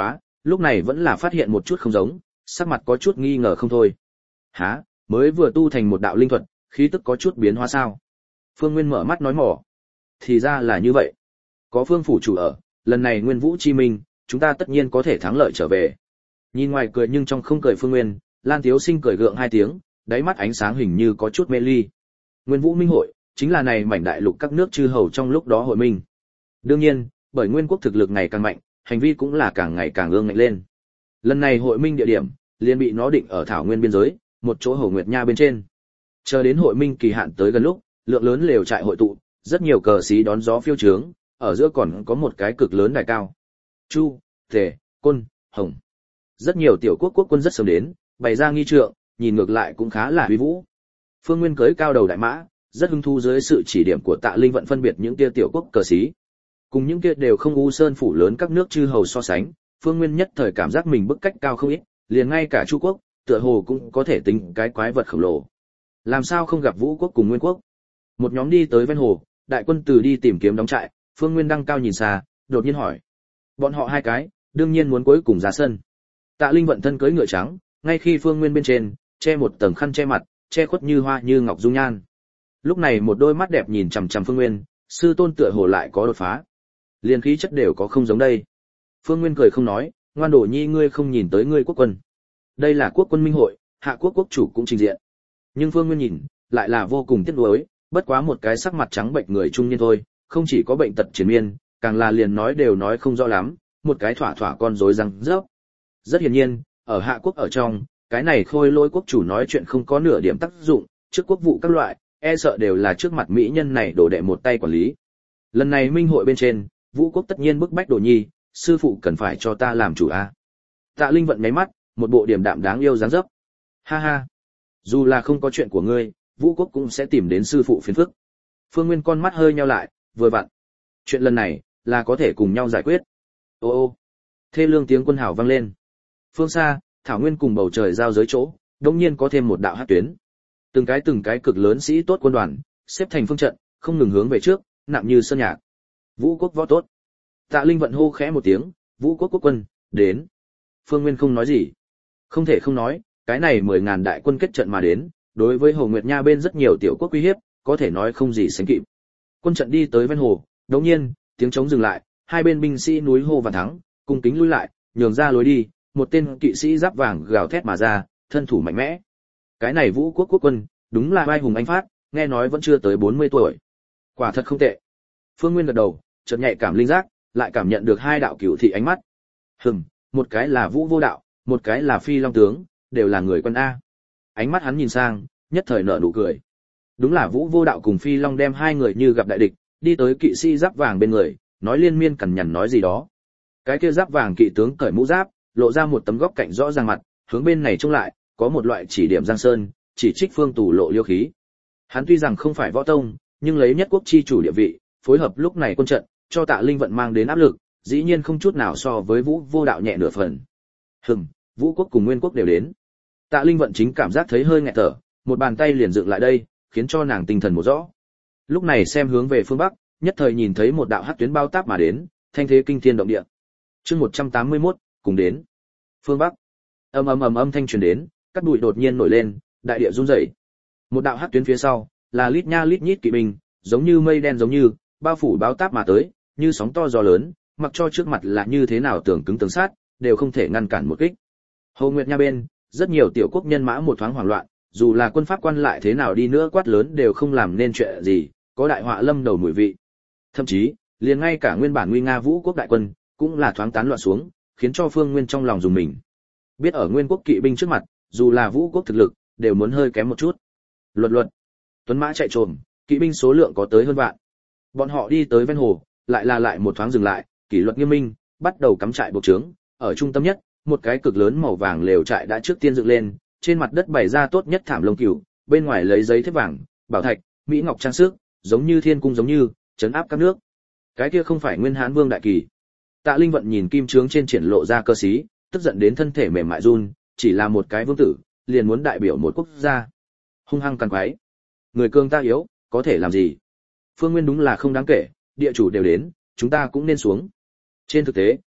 lúc này vẫn là phát hiện một chút không giống, sắc mặt có chút nghi ngờ không thôi. Hả, mới vừa tu thành một đạo linh thuật, khí tức có chút biến hóa sao? Phương Nguyên mở mắt nói mỏ. Thì ra là như vậy. Có Phương phủ chủ ở, lần này Nguyên Vũ chi minh, chúng ta tất nhiên có thể thắng lợi trở về. Nhìn ngoài cười nhưng trong không cười Phương Nguyên, Lan Tiếu Sinh cười gượng hai tiếng, đáy mắt ánh sáng hình như có chút mê ly. Nguyên Vũ Minh hội, chính là này mảnh đại lục các nước chư hầu trong lúc đó hội minh. Đương nhiên, bởi Nguyên quốc thực lực ngày càng mạnh, hành vi cũng là càng ngày càng ương ngạnh lên. Lần này hội minh địa điểm, liền bị nó định ở Thảo Nguyên biên giới, một chỗ Hồ Nguyệt Nha bên trên. Chờ đến hội minh kỳ hạn tới gần lúc, lượng lớn lều trại hội tụ, rất nhiều cờ xí đón gió phiêu trướng, ở giữa còn có một cái cực lớn đài cao. Chu, Tề, Côn, Hồng. Rất nhiều tiểu quốc quốc quân rất sớm đến, bày ra nghi trượng, nhìn ngược lại cũng khá là uy vũ. Phương Nguyên cưỡi cao đầu đại mã, rất hứng thú dưới sự chỉ điểm của Tạ Linh Vận phân biệt những kia tiểu quốc cờ xí. Cùng những kia đều không u sơn phủ lớn các nước chư hầu so sánh, Phương Nguyên nhất thời cảm giác mình bức cách cao không ít, liền ngay cả Chu quốc, tựa hồ cũng có thể tính cái quái vật khổng lồ. Làm sao không gặp Vũ quốc cùng Nguyên quốc? Một nhóm đi tới ven hồ, đại quân từ đi tìm kiếm đóng trại, Phương Nguyên đăng cao nhìn xa, đột nhiên hỏi: bọn họ hai cái, đương nhiên muốn cuối cùng ra sân. Tạ Linh Vận thân cưỡi ngựa trắng, ngay khi Phương Nguyên bên trên che một tầng khăn che mặt, che khuất như hoa như ngọc dung nhan. Lúc này một đôi mắt đẹp nhìn chằm chằm Phương Nguyên, sư tôn tựa hồ lại có đột phá. Liên khí chất đều có không giống đây. Phương Nguyên cười không nói, ngoan đổ nhi ngươi không nhìn tới ngươi quốc quân. Đây là quốc quân minh hội, hạ quốc quốc chủ cũng trình diện. Nhưng Phương Nguyên nhìn, lại là vô cùng tiếc nuối, bất quá một cái sắc mặt trắng bệnh người trung niên thôi, không chỉ có bệnh tật triền miên, càng là liền nói đều nói không rõ lắm, một cái thỏa thỏa con rối răng rớp. Rất hiển nhiên, ở hạ quốc ở trong, cái này khôi lỗi quốc chủ nói chuyện không có nửa điểm tác dụng, trước quốc vụ các loại, e sợ đều là trước mặt mỹ nhân này đổ đệ một tay quản lý. Lần này minh hội bên trên, Vũ quốc tất nhiên bức bách Đồ Nhi, sư phụ cần phải cho ta làm chủ a. Tạ Linh Vận nháy mắt, một bộ điềm đạm đáng yêu dáng dấp. Ha ha, dù là không có chuyện của ngươi, Vũ quốc cũng sẽ tìm đến sư phụ phiền phức. Phương Nguyên con mắt hơi nheo lại, vừa vặn. Chuyện lần này, là có thể cùng nhau giải quyết. Ô ô, thê lương tiếng quân hào vang lên. Phương xa, thảo nguyên cùng bầu trời giao giới chỗ, đột nhiên có thêm một đạo hắc tuyến. Từng cái từng cái cực lớn sĩ tốt quân đoàn, xếp thành phương trận, không ngừng hướng về trước, nặng như sơn nhạc. Vũ quốc võ tốt. Tạ Linh Vận hô khẽ một tiếng, Vũ quốc quốc quân, đến. Phương Nguyên không nói gì. Không thể không nói, cái này mười ngàn đại quân kết trận mà đến, đối với Hồ Nguyệt Nha bên rất nhiều tiểu quốc uy hiếp, có thể nói không gì sánh kịp. Quân trận đi tới ven hồ, đột nhiên, tiếng trống dừng lại, hai bên binh sĩ núi hô và thắng, cung kính lui lại, nhường ra lối đi, một tên kỵ sĩ giáp vàng gào thét mà ra, thân thủ mạnh mẽ. Cái này Vũ quốc quốc quân, đúng là vai hùng anh phát, nghe nói vẫn chưa tới bốn mươi tuổi. Quả thật không tệ. Phương Nguyên gật đầu, chợt nhạy cảm linh giác, lại cảm nhận được hai đạo cửu thị ánh mắt. Hừm, một cái là Vũ vô đạo, một cái là Phi Long tướng, đều là người quân a. Ánh mắt hắn nhìn sang, nhất thời nở nụ cười. Đúng là Vũ vô đạo cùng Phi Long đem hai người như gặp đại địch, đi tới kỵ sĩ giáp vàng bên người, nói liên miên cằn nhằn nói gì đó. Cái kia giáp vàng kỵ tướng cởi mũ giáp, lộ ra một tấm góc cạnh rõ ràng mặt, hướng bên này trông lại, có một loại chỉ điểm Giang Sơn, chỉ trích Phương Tù lộ liêu khí. Hắn tuy rằng không phải võ tông, nhưng lấy nhất quốc chi chủ địa vị, phối hợp lúc này quân trận, cho Tạ Linh Vận mang đến áp lực, dĩ nhiên không chút nào so với Vũ vô đạo nhẹ nửa phần. Hừm, Vũ quốc cùng Nguyên quốc đều đến. Tạ Linh Vận chính cảm giác thấy hơi nghẹt thở, một bàn tay liền dựng lại đây, khiến cho nàng tinh thần một rõ. Lúc này xem hướng về phương bắc, nhất thời nhìn thấy một đạo hắc tuyến bao táp mà đến, thanh thế kinh thiên động địa. Chương một trăm tám mươi mốt, cùng đến. Phương bắc. Ầm ầm ầm âm thanh truyền đến, cát bụi đột nhiên nổi lên, đại địa rung rẩy. Một đạo hắc tuyến phía sau, là lít nha lít nhít kỵ binh, giống như mây đen giống như, bao phủ báo táp mà tới, như sóng to gió lớn, mặc cho trước mặt là như thế nào tưởng cứng tường sát, đều không thể ngăn cản một kích. Hồ Nguyệt Nha bên, rất nhiều tiểu quốc nhân mã một thoáng hoảng loạn, dù là quân pháp quan lại thế nào đi nữa quát lớn đều không làm nên chuyện gì, có đại họa lâm đầu mùi vị. Thậm chí, liền ngay cả nguyên bản nguy nga Vũ quốc đại quân, cũng là thoáng tán loạn xuống, khiến cho Phương Nguyên trong lòng dùng mình. Biết ở Nguyên quốc kỵ binh trước mặt, dù là Vũ quốc thực lực, đều muốn hơi kém một chút. Luật luật, tuấn mã chạy trồm, kỵ binh số lượng có tới hơn vạn. Bọn họ đi tới ven hồ, lại là lại một thoáng dừng lại, kỷ luật nghiêm minh, bắt đầu cắm trại buộc trướng. Ở trung tâm nhất, một cái cực lớn màu vàng lều trại đã trước tiên dựng lên, trên mặt đất bày ra tốt nhất thảm lông cừu, bên ngoài lấy giấy thép vàng, bảo thạch, mỹ ngọc trang sức, giống như thiên cung giống như, trấn áp các nước. Cái kia không phải Nguyên Hán Vương đại kỳ. Tạ Linh Vận nhìn kim trướng trên triển lộ ra cơ sĩ, tức giận đến thân thể mềm mại run, chỉ là một cái vương tử, liền muốn đại biểu một quốc gia. Hung hăng càn quái. Người cường ta yếu, có thể làm gì? Phương Nguyên đúng là không đáng kể, địa chủ đều đến, chúng ta cũng nên xuống. Trên thực tế,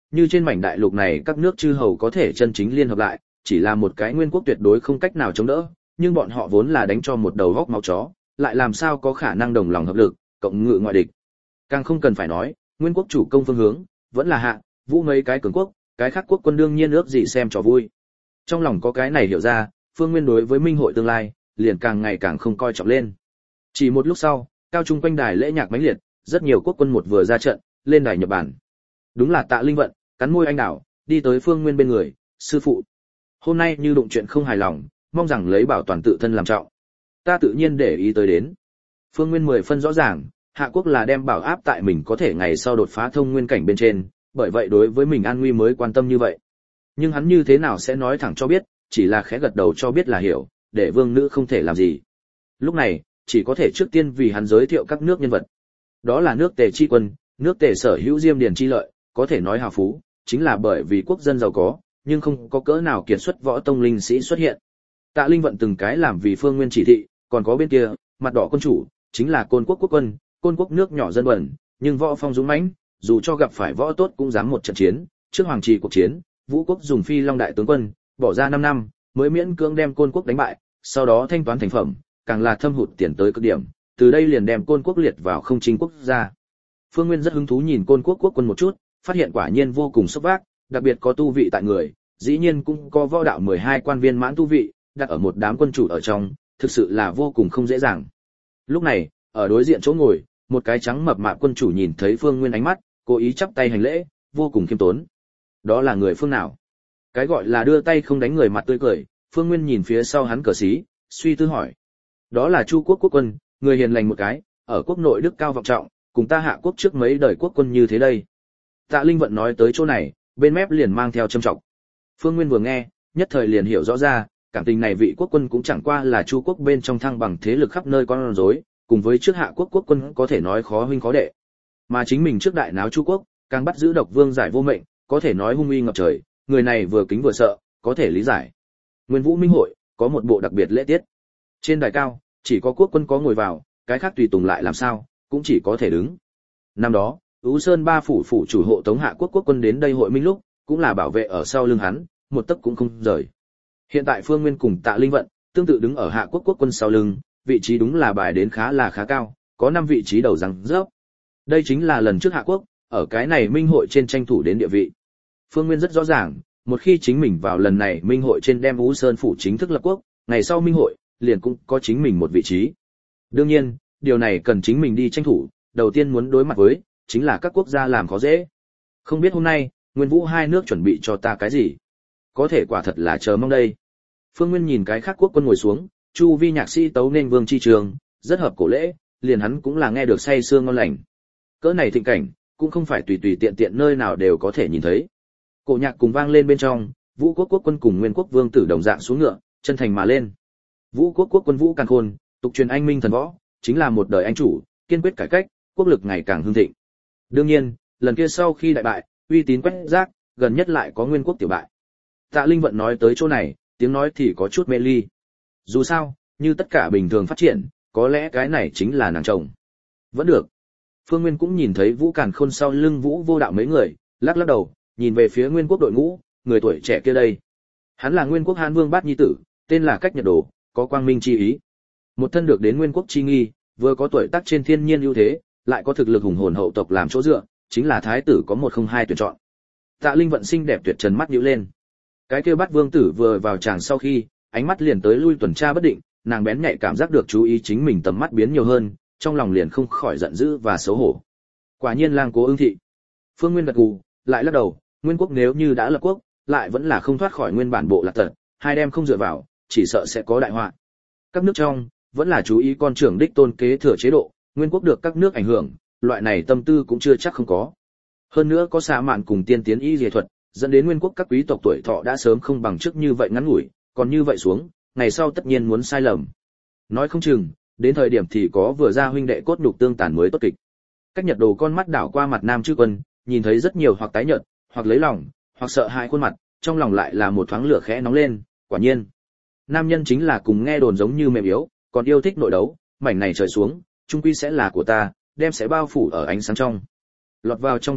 như trên mảnh đại lục này các nước chư hầu có thể chân chính liên hợp lại, chỉ là một cái nguyên quốc tuyệt đối không cách nào chống đỡ, nhưng bọn họ vốn là đánh cho một đầu góc máu chó, lại làm sao có khả năng đồng lòng hợp lực, cộng ngự ngoại địch. Càng không cần phải nói, nguyên quốc chủ công phương hướng, vẫn là Hạ, Vũ mấy cái cường quốc, cái khác quốc quân đương nhiên ước gì xem trò vui. Trong lòng có cái này hiểu ra, Phương Nguyên đối với minh hội tương lai, liền càng ngày càng không coi trọng lên. Chỉ một lúc sau, cao trung quanh đài lễ nhạc mãnh liệt, rất nhiều quốc quân một vừa ra trận, lên đài nhập bản. Đúng là Tạ Linh Vận, cắn môi anh đảo, đi tới Phương Nguyên bên người, sư phụ. Hôm nay như đụng chuyện không hài lòng, mong rằng lấy bảo toàn tự thân làm trọng. Ta tự nhiên để ý tới đến. Phương Nguyên mười phân rõ ràng, Hạ quốc là đem bảo áp tại mình có thể ngày sau đột phá thông nguyên cảnh bên trên, bởi vậy đối với mình an nguy mới quan tâm như vậy. Nhưng hắn như thế nào sẽ nói thẳng cho biết, chỉ là khẽ gật đầu cho biết là hiểu, để vương nữ không thể làm gì. Lúc này, chỉ có thể trước tiên vì hắn giới thiệu các nước nhân vật. Đó là nước Tề chi quân, nước Tề sở hữu diêm điền chi lợi, có thể nói hào phú, chính là bởi vì quốc dân giàu có, nhưng không có cỡ nào kiệt xuất võ tông linh sĩ xuất hiện. Tạ Linh Vận từng cái làm vì Phương Nguyên chỉ thị, còn có bên kia, mặt đỏ quân chủ, chính là Côn quốc quốc quân, Côn quốc nước nhỏ dân bẩn, nhưng võ phong dũng mãnh, dù cho gặp phải võ tốt cũng dám một trận chiến, trước hoàng trì cuộc chiến, Vũ quốc dùng Phi Long đại tướng quân, bỏ ra năm năm, mới miễn cưỡng đem Côn quốc đánh bại, sau đó thanh toán thành phẩm, càng là thâm hụt tiền tới cực điểm, từ đây liền đem Côn quốc liệt vào không chính quốc gia. Phương Nguyên rất hứng thú nhìn Côn quốc quốc quân một chút, phát hiện quả nhiên vô cùng sốc vác, đặc biệt có tu vị tại người, dĩ nhiên cũng có võ đạo mười hai quan viên mãn tu vị, đặt ở một đám quân chủ ở trong, thực sự là vô cùng không dễ dàng. Lúc này, ở đối diện chỗ ngồi, một cái trắng mập mạp quân chủ nhìn thấy Phương Nguyên ánh mắt, cố ý chắp tay hành lễ, vô cùng khiêm tốn. Đó là người phương nào? Cái gọi là đưa tay không đánh người mặt tươi cười, Phương Nguyên nhìn phía sau hắn cờ xí, suy tư hỏi. Đó là Chu quốc quốc quân, người hiền lành một cái, ở quốc nội đức cao vọng trọng, cùng ta Hạ quốc trước mấy đời quốc quân như thế đây. Tạ Linh Vận nói tới chỗ này, bên mép liền mang theo châm trọng. Phương Nguyên vừa nghe, nhất thời liền hiểu rõ ra, cảm tình này vị quốc quân cũng chẳng qua là Chu quốc bên trong thăng bằng thế lực khắp nơi con rối, cùng với trước Hạ quốc quốc quân có thể nói khó huynh khó đệ. Mà chính mình trước đại náo Chu quốc, càng bắt giữ độc vương giải vô mệnh, có thể nói hung uy ngập trời, người này vừa kính vừa sợ, có thể lý giải. Nguyên Vũ Minh hội có một bộ đặc biệt lễ tiết. Trên đài cao, chỉ có quốc quân có ngồi vào, cái khác tùy tùng lại làm sao, cũng chỉ có thể đứng. Năm đó, Ú Sơn ba phủ phủ chủ hộ tống Hạ quốc quốc quân đến đây hội minh lúc, cũng là bảo vệ ở sau lưng hắn, một tấc cũng không rời. Hiện tại Phương Nguyên cùng Tạ Linh Vận, tương tự đứng ở Hạ quốc quốc quân sau lưng, vị trí đúng là bài đến khá là khá cao, có năm vị trí đầu răng rớp. Đây chính là lần trước Hạ quốc, ở cái này minh hội trên tranh thủ đến địa vị. Phương Nguyên rất rõ ràng, một khi chính mình vào lần này minh hội trên đem Ú Sơn phủ chính thức lập quốc, ngày sau minh hội, liền cũng có chính mình một vị trí. Đương nhiên, điều này cần chính mình đi tranh thủ, đầu tiên muốn đối mặt với, chính là các quốc gia làm khó dễ. Không biết hôm nay, Nguyên Vũ hai nước chuẩn bị cho ta cái gì? Có thể quả thật là chờ mong đây. Phương Nguyên nhìn cái khác quốc quân ngồi xuống, chu vi nhạc sĩ tấu nên vương chi trường, rất hợp cổ lễ, liền hắn cũng là nghe được say sương ngon lành. Cỡ này thịnh cảnh, cũng không phải tùy tùy tiện tiện nơi nào đều có thể nhìn thấy. Cổ nhạc cùng vang lên bên trong, Vũ quốc quốc quân cùng Nguyên quốc vương tử đồng dạng xuống ngựa, chân thành mà lên. Vũ quốc quốc quân Vũ Càn Khôn, tục truyền anh minh thần võ, chính là một đời anh chủ, kiên quyết cải cách, quốc lực ngày càng hưng thịnh. Đương nhiên, lần kia sau khi đại bại, uy tín quét rác, gần nhất lại có Nguyên quốc tiểu bại. Tạ Linh Vận nói tới chỗ này, tiếng nói thì có chút mê ly. Dù sao, như tất cả bình thường phát triển, có lẽ cái này chính là nàng chồng. Vẫn được. Phương Nguyên cũng nhìn thấy Vũ Càn Khôn sau lưng Vũ Vô Đạo mấy người, lắc lắc đầu, nhìn về phía Nguyên quốc đội ngũ, người tuổi trẻ kia đây. Hắn là Nguyên quốc Hán Vương Bát Nhi tử, tên là Cách Nhật Đồ, có quang minh chi ý. Một thân được đến Nguyên quốc chi nghi, vừa có tuổi tác trên thiên nhiên ưu thế, lại có thực lực hùng hồn hậu tộc làm chỗ dựa, chính là thái tử có một không hai tuyển chọn. Tạ Linh Vận xinh đẹp tuyệt trần mắt nhíu lên. Cái kia Bát Vương tử vừa vào tràng sau khi, ánh mắt liền tới lui tuần tra bất định, nàng bén nhạy cảm giác được chú ý chính mình tầm mắt biến nhiều hơn, trong lòng liền không khỏi giận dữ và xấu hổ. Quả nhiên lang cố ương thị. Phương Nguyên gật gù, lại lắc đầu, Nguyên quốc nếu như đã lập quốc, lại vẫn là không thoát khỏi nguyên bản bộ lạc tật, hai đem không dựa vào, chỉ sợ sẽ có đại họa. Các nước trong, vẫn là chú ý con trưởng đích tôn kế thừa chế độ, Nguyên quốc được các nước ảnh hưởng, loại này tâm tư cũng chưa chắc không có. Hơn nữa có xạ mạn cùng tiên tiến y y thuật, dẫn đến Nguyên quốc các quý tộc tuổi thọ đã sớm không bằng trước như vậy ngắn ngủi, còn như vậy xuống, ngày sau tất nhiên muốn sai lầm. Nói không chừng, đến thời điểm thì có vừa ra huynh đệ cốt nhục tương tàn mới tốt kịch. Cách Nhật Đồ con mắt đảo qua mặt Nam Chư Quân, nhìn thấy rất nhiều hoặc tái nhợt, hoặc lấy lòng, hoặc sợ hãi khuôn mặt, trong lòng lại là một thoáng lửa khẽ nóng lên, quả nhiên. Nam nhân chính là cùng nghe đồn giống như mềm yếu, còn yêu thích nội đấu, mảnh này trời xuống, chung quy sẽ là của ta, đem sẽ bao phủ ở ánh sáng trong. Lọt vào trong tầm mắt,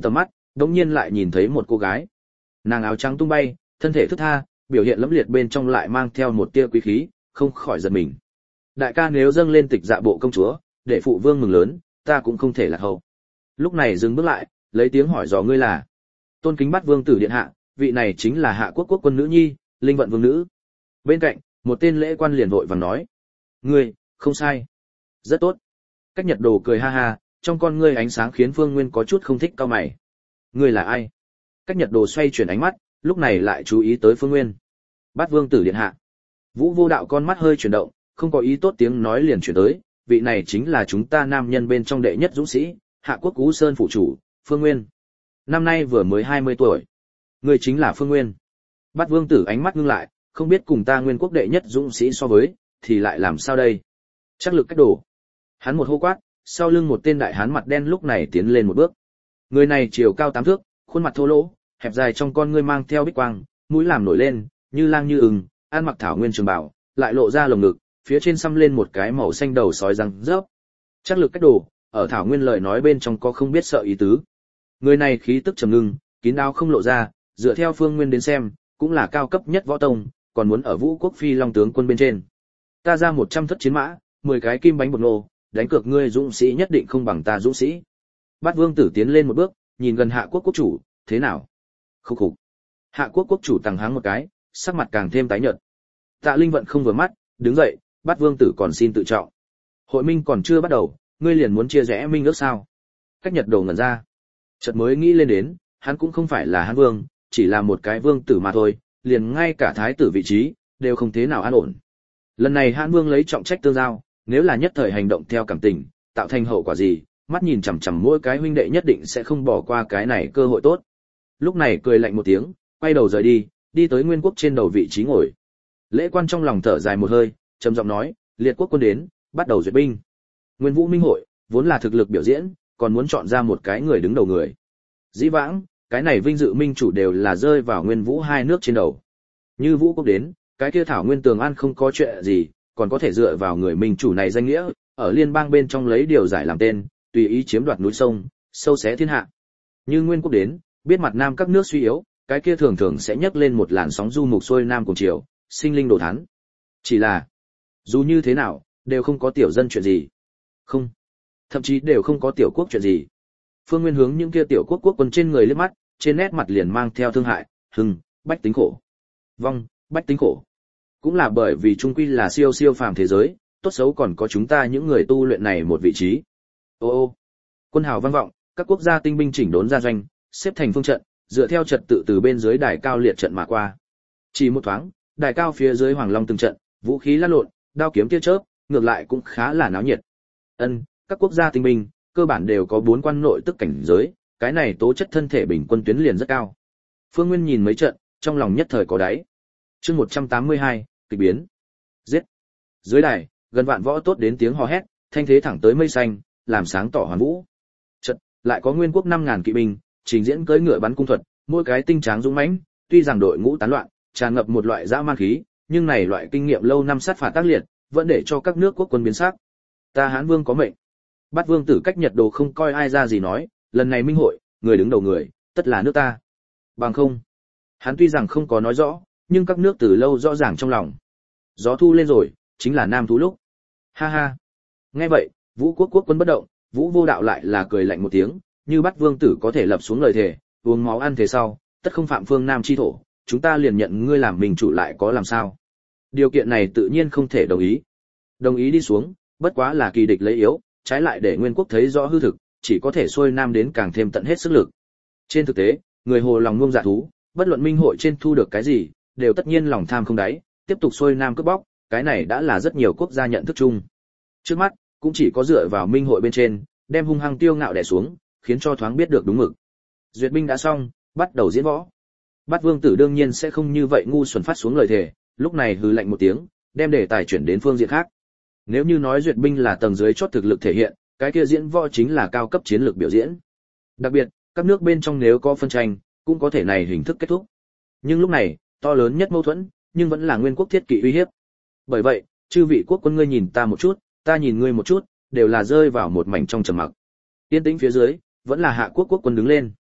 đống nhiên lại nhìn thấy một cô gái. Nàng áo trắng tung bay, thân thể thướt tha, biểu hiện lẫm liệt bên trong lại mang theo một tia quý khí, không khỏi giật mình. Đại ca nếu dâng lên tịch dạ bộ công chúa, để phụ vương mừng lớn, ta cũng không thể lạc hậu. Lúc này dừng bước lại, lấy tiếng hỏi dò ngươi là. Tôn kính bắt vương tử điện hạ, vị này chính là Hạ Quốc quốc quân nữ nhi, Linh Vận vương nữ. Bên cạnh, một tên lễ quan liền vội vàng nói. Ngươi, không sai. Rất tốt. Cách Nhật Đồ cười ha ha, trong con ngươi ánh sáng khiến Phương Nguyên có chút không thích cau mày. Ngươi là ai? Cách Nhật Đồ xoay chuyển ánh mắt, lúc này lại chú ý tới Phương Nguyên. Bát vương tử điện hạ. Vũ Vô Đạo con mắt hơi chuyển động, không có ý tốt tiếng nói liền chuyển tới, vị này chính là chúng ta nam nhân bên trong đệ nhất dũng sĩ, Hạ Quốc Cú Sơn phủ chủ, Phương Nguyên. Năm nay vừa mới hai mươi tuổi. Ngươi chính là Phương Nguyên. Bát vương tử ánh mắt ngưng lại, không biết cùng ta Nguyên quốc đệ nhất dũng sĩ so với, thì lại làm sao đây? Chắc lực Cách Đồ. Hắn một hô quát, sau lưng một tên đại hán mặt đen lúc này tiến lên một bước. Người này chiều cao tám thước, khuôn mặt thô lỗ, hẹp dài trong con ngươi mang theo bích quang, mũi làm nổi lên, như lang như ưng, ăn mặc thảo nguyên trường bảo, lại lộ ra lồng ngực, phía trên xăm lên một cái màu xanh đầu sói răng rớp. Chắc lực Cách Đồ, ở thảo nguyên lời nói bên trong có không biết sợ ý tứ. Người này khí tức trầm ngưng, kín đáo không lộ ra, dựa theo Phương Nguyên đến xem, cũng là cao cấp nhất võ tông, còn muốn ở Vũ Quốc Phi Long tướng quân bên trên. Ta ra một trăm thất chiến mã, mười cái kim bánh bột nô, đánh cược ngươi dũng sĩ nhất định không bằng ta dũng sĩ. Bát vương tử tiến lên một bước, nhìn gần Hạ Quốc quốc chủ, thế nào? Khúc khục. Hạ Quốc quốc chủ tằng háng một cái, sắc mặt càng thêm tái nhợt. Tạ Linh Vận không vừa mắt, đứng dậy, Bát vương tử còn xin tự trọng. Hội minh còn chưa bắt đầu, ngươi liền muốn chia rẽ minh ước sao? Cách Nhật Đồ ngẩn ra. Chợt mới nghĩ lên đến, hắn cũng không phải là Hán vương, chỉ là một cái vương tử mà thôi, liền ngay cả thái tử vị trí đều không thế nào an ổn. Lần này Hán vương lấy trọng trách tương giao, nếu là nhất thời hành động theo cảm tình, tạo thành hậu quả gì, mắt nhìn chằm chằm mỗi cái huynh đệ nhất định sẽ không bỏ qua cái này cơ hội tốt. Lúc này cười lạnh một tiếng, quay đầu rời đi, đi tới Nguyên quốc trên đầu vị trí ngồi. Lễ quan trong lòng thở dài một hơi, trầm giọng nói, liệt quốc quân đến, bắt đầu duyệt binh. Nguyên Vũ Minh hội vốn là thực lực biểu diễn, còn muốn chọn ra một cái người đứng đầu người. Dĩ vãng, cái này vinh dự minh chủ đều là rơi vào Nguyên Vũ hai nước trên đầu. Như Vũ quốc đến, cái kia Thảo Nguyên Tường An không có chuyện gì, còn có thể dựa vào người minh chủ này danh nghĩa, ở liên bang bên trong lấy điều giải làm tên, tùy ý chiếm đoạt núi sông, sâu xé thiên hạ. Như Nguyên quốc đến, biết mặt nam các nước suy yếu, cái kia thường thường sẽ nhấc lên một làn sóng du mục xuôi nam cùng chiều, sinh linh đồ thán. Chỉ là, dù như thế nào, đều không có tiểu dân chuyện gì. Không, thậm chí đều không có tiểu quốc chuyện gì. Phương Nguyên hướng những kia tiểu quốc quốc quân trên người liếc mắt, trên nét mặt liền mang theo thương hại, hưng, bách tính khổ. Vong, bách tính khổ. Cũng là bởi vì trung quy là siêu siêu phàm thế giới, tốt xấu còn có chúng ta những người tu luyện này một vị trí. Ô ô, quân hào vang vọng, các quốc gia tinh binh chỉnh đốn ra doanh, xếp thành phương trận, dựa theo trật tự từ bên dưới đài cao liệt trận mà qua. Chỉ một thoáng, đài cao phía dưới Hoàng Long từng trận, vũ khí lăn lộn, đao kiếm tia chớp, ngược lại cũng khá là náo nhiệt. Ân, các quốc gia tinh binh cơ bản đều có bốn quan nội tức cảnh giới, cái này tố chất thân thể bình quân tuyến liền rất cao. Phương Nguyên nhìn mấy trận, trong lòng nhất thời có đáy. Chương một trăm tám mươi hai, kịch biến. Giết. Dưới đài, gần vạn võ tốt đến tiếng hò hét, thanh thế thẳng tới mây xanh, làm sáng tỏ hoàn vũ. Trận, lại có Nguyên quốc năm ngàn kỵ binh, trình diễn cưỡi ngựa bắn cung thuật, mỗi cái tinh tráng dũng mãnh, tuy rằng đội ngũ tán loạn, tràn ngập một loại dã man khí, nhưng này loại kinh nghiệm lâu năm sát phạt tác liệt, vẫn để cho các nước quốc quân biến sắc. Ta Hán vương có mệnh. Bát vương tử Cách Nhật Đồ không coi ai ra gì nói, lần này minh hội, người đứng đầu người, tất là nước ta. Bằng không, hắn tuy rằng không có nói rõ, nhưng các nước từ lâu rõ ràng trong lòng. Gió thu lên rồi, chính là nam thú lúc. Ha ha. Nghe vậy, Vũ quốc quốc quân bất động, Vũ Vô Đạo lại là cười lạnh một tiếng, như Bát vương tử có thể lập xuống lời thề, uống máu ăn thế sau, tất không phạm phương nam chi thổ, chúng ta liền nhận ngươi làm mình chủ lại có làm sao? Điều kiện này tự nhiên không thể đồng ý. Đồng ý đi xuống, bất quá là kỳ địch lấy yếu, trái lại để Nguyên quốc thấy rõ hư thực, chỉ có thể xuôi nam đến càng thêm tận hết sức lực. Trên thực tế, người hồ lòng ngông dạ thú, bất luận minh hội trên thu được cái gì, đều tất nhiên lòng tham không đáy, tiếp tục xuôi nam cướp bóc, cái này đã là rất nhiều quốc gia nhận thức chung. Trước mắt, cũng chỉ có dựa vào minh hội bên trên, đem hung hăng tiêu ngạo đè xuống, khiến cho thoáng biết được đúng mực. Duyệt binh đã xong, bắt đầu diễn võ. Bát vương tử đương nhiên sẽ không như vậy ngu xuẩn phát xuống lời thề, lúc này hừ lạnh một tiếng, đem đề tài chuyển đến phương diện khác. Nếu như nói duyệt binh là tầng dưới chót thực lực thể hiện, cái kia diễn võ chính là cao cấp chiến lược biểu diễn. Đặc biệt, các nước bên trong nếu có phân tranh, cũng có thể này hình thức kết thúc. Nhưng lúc này, to lớn nhất mâu thuẫn, nhưng vẫn là Nguyên quốc thiết kỵ uy hiếp. Bởi vậy, chư vị quốc quân ngươi nhìn ta một chút, ta nhìn ngươi một chút, đều là rơi vào một mảnh trong trầm mặc. Yên tĩnh phía dưới, vẫn là Hạ quốc quốc quân đứng lên.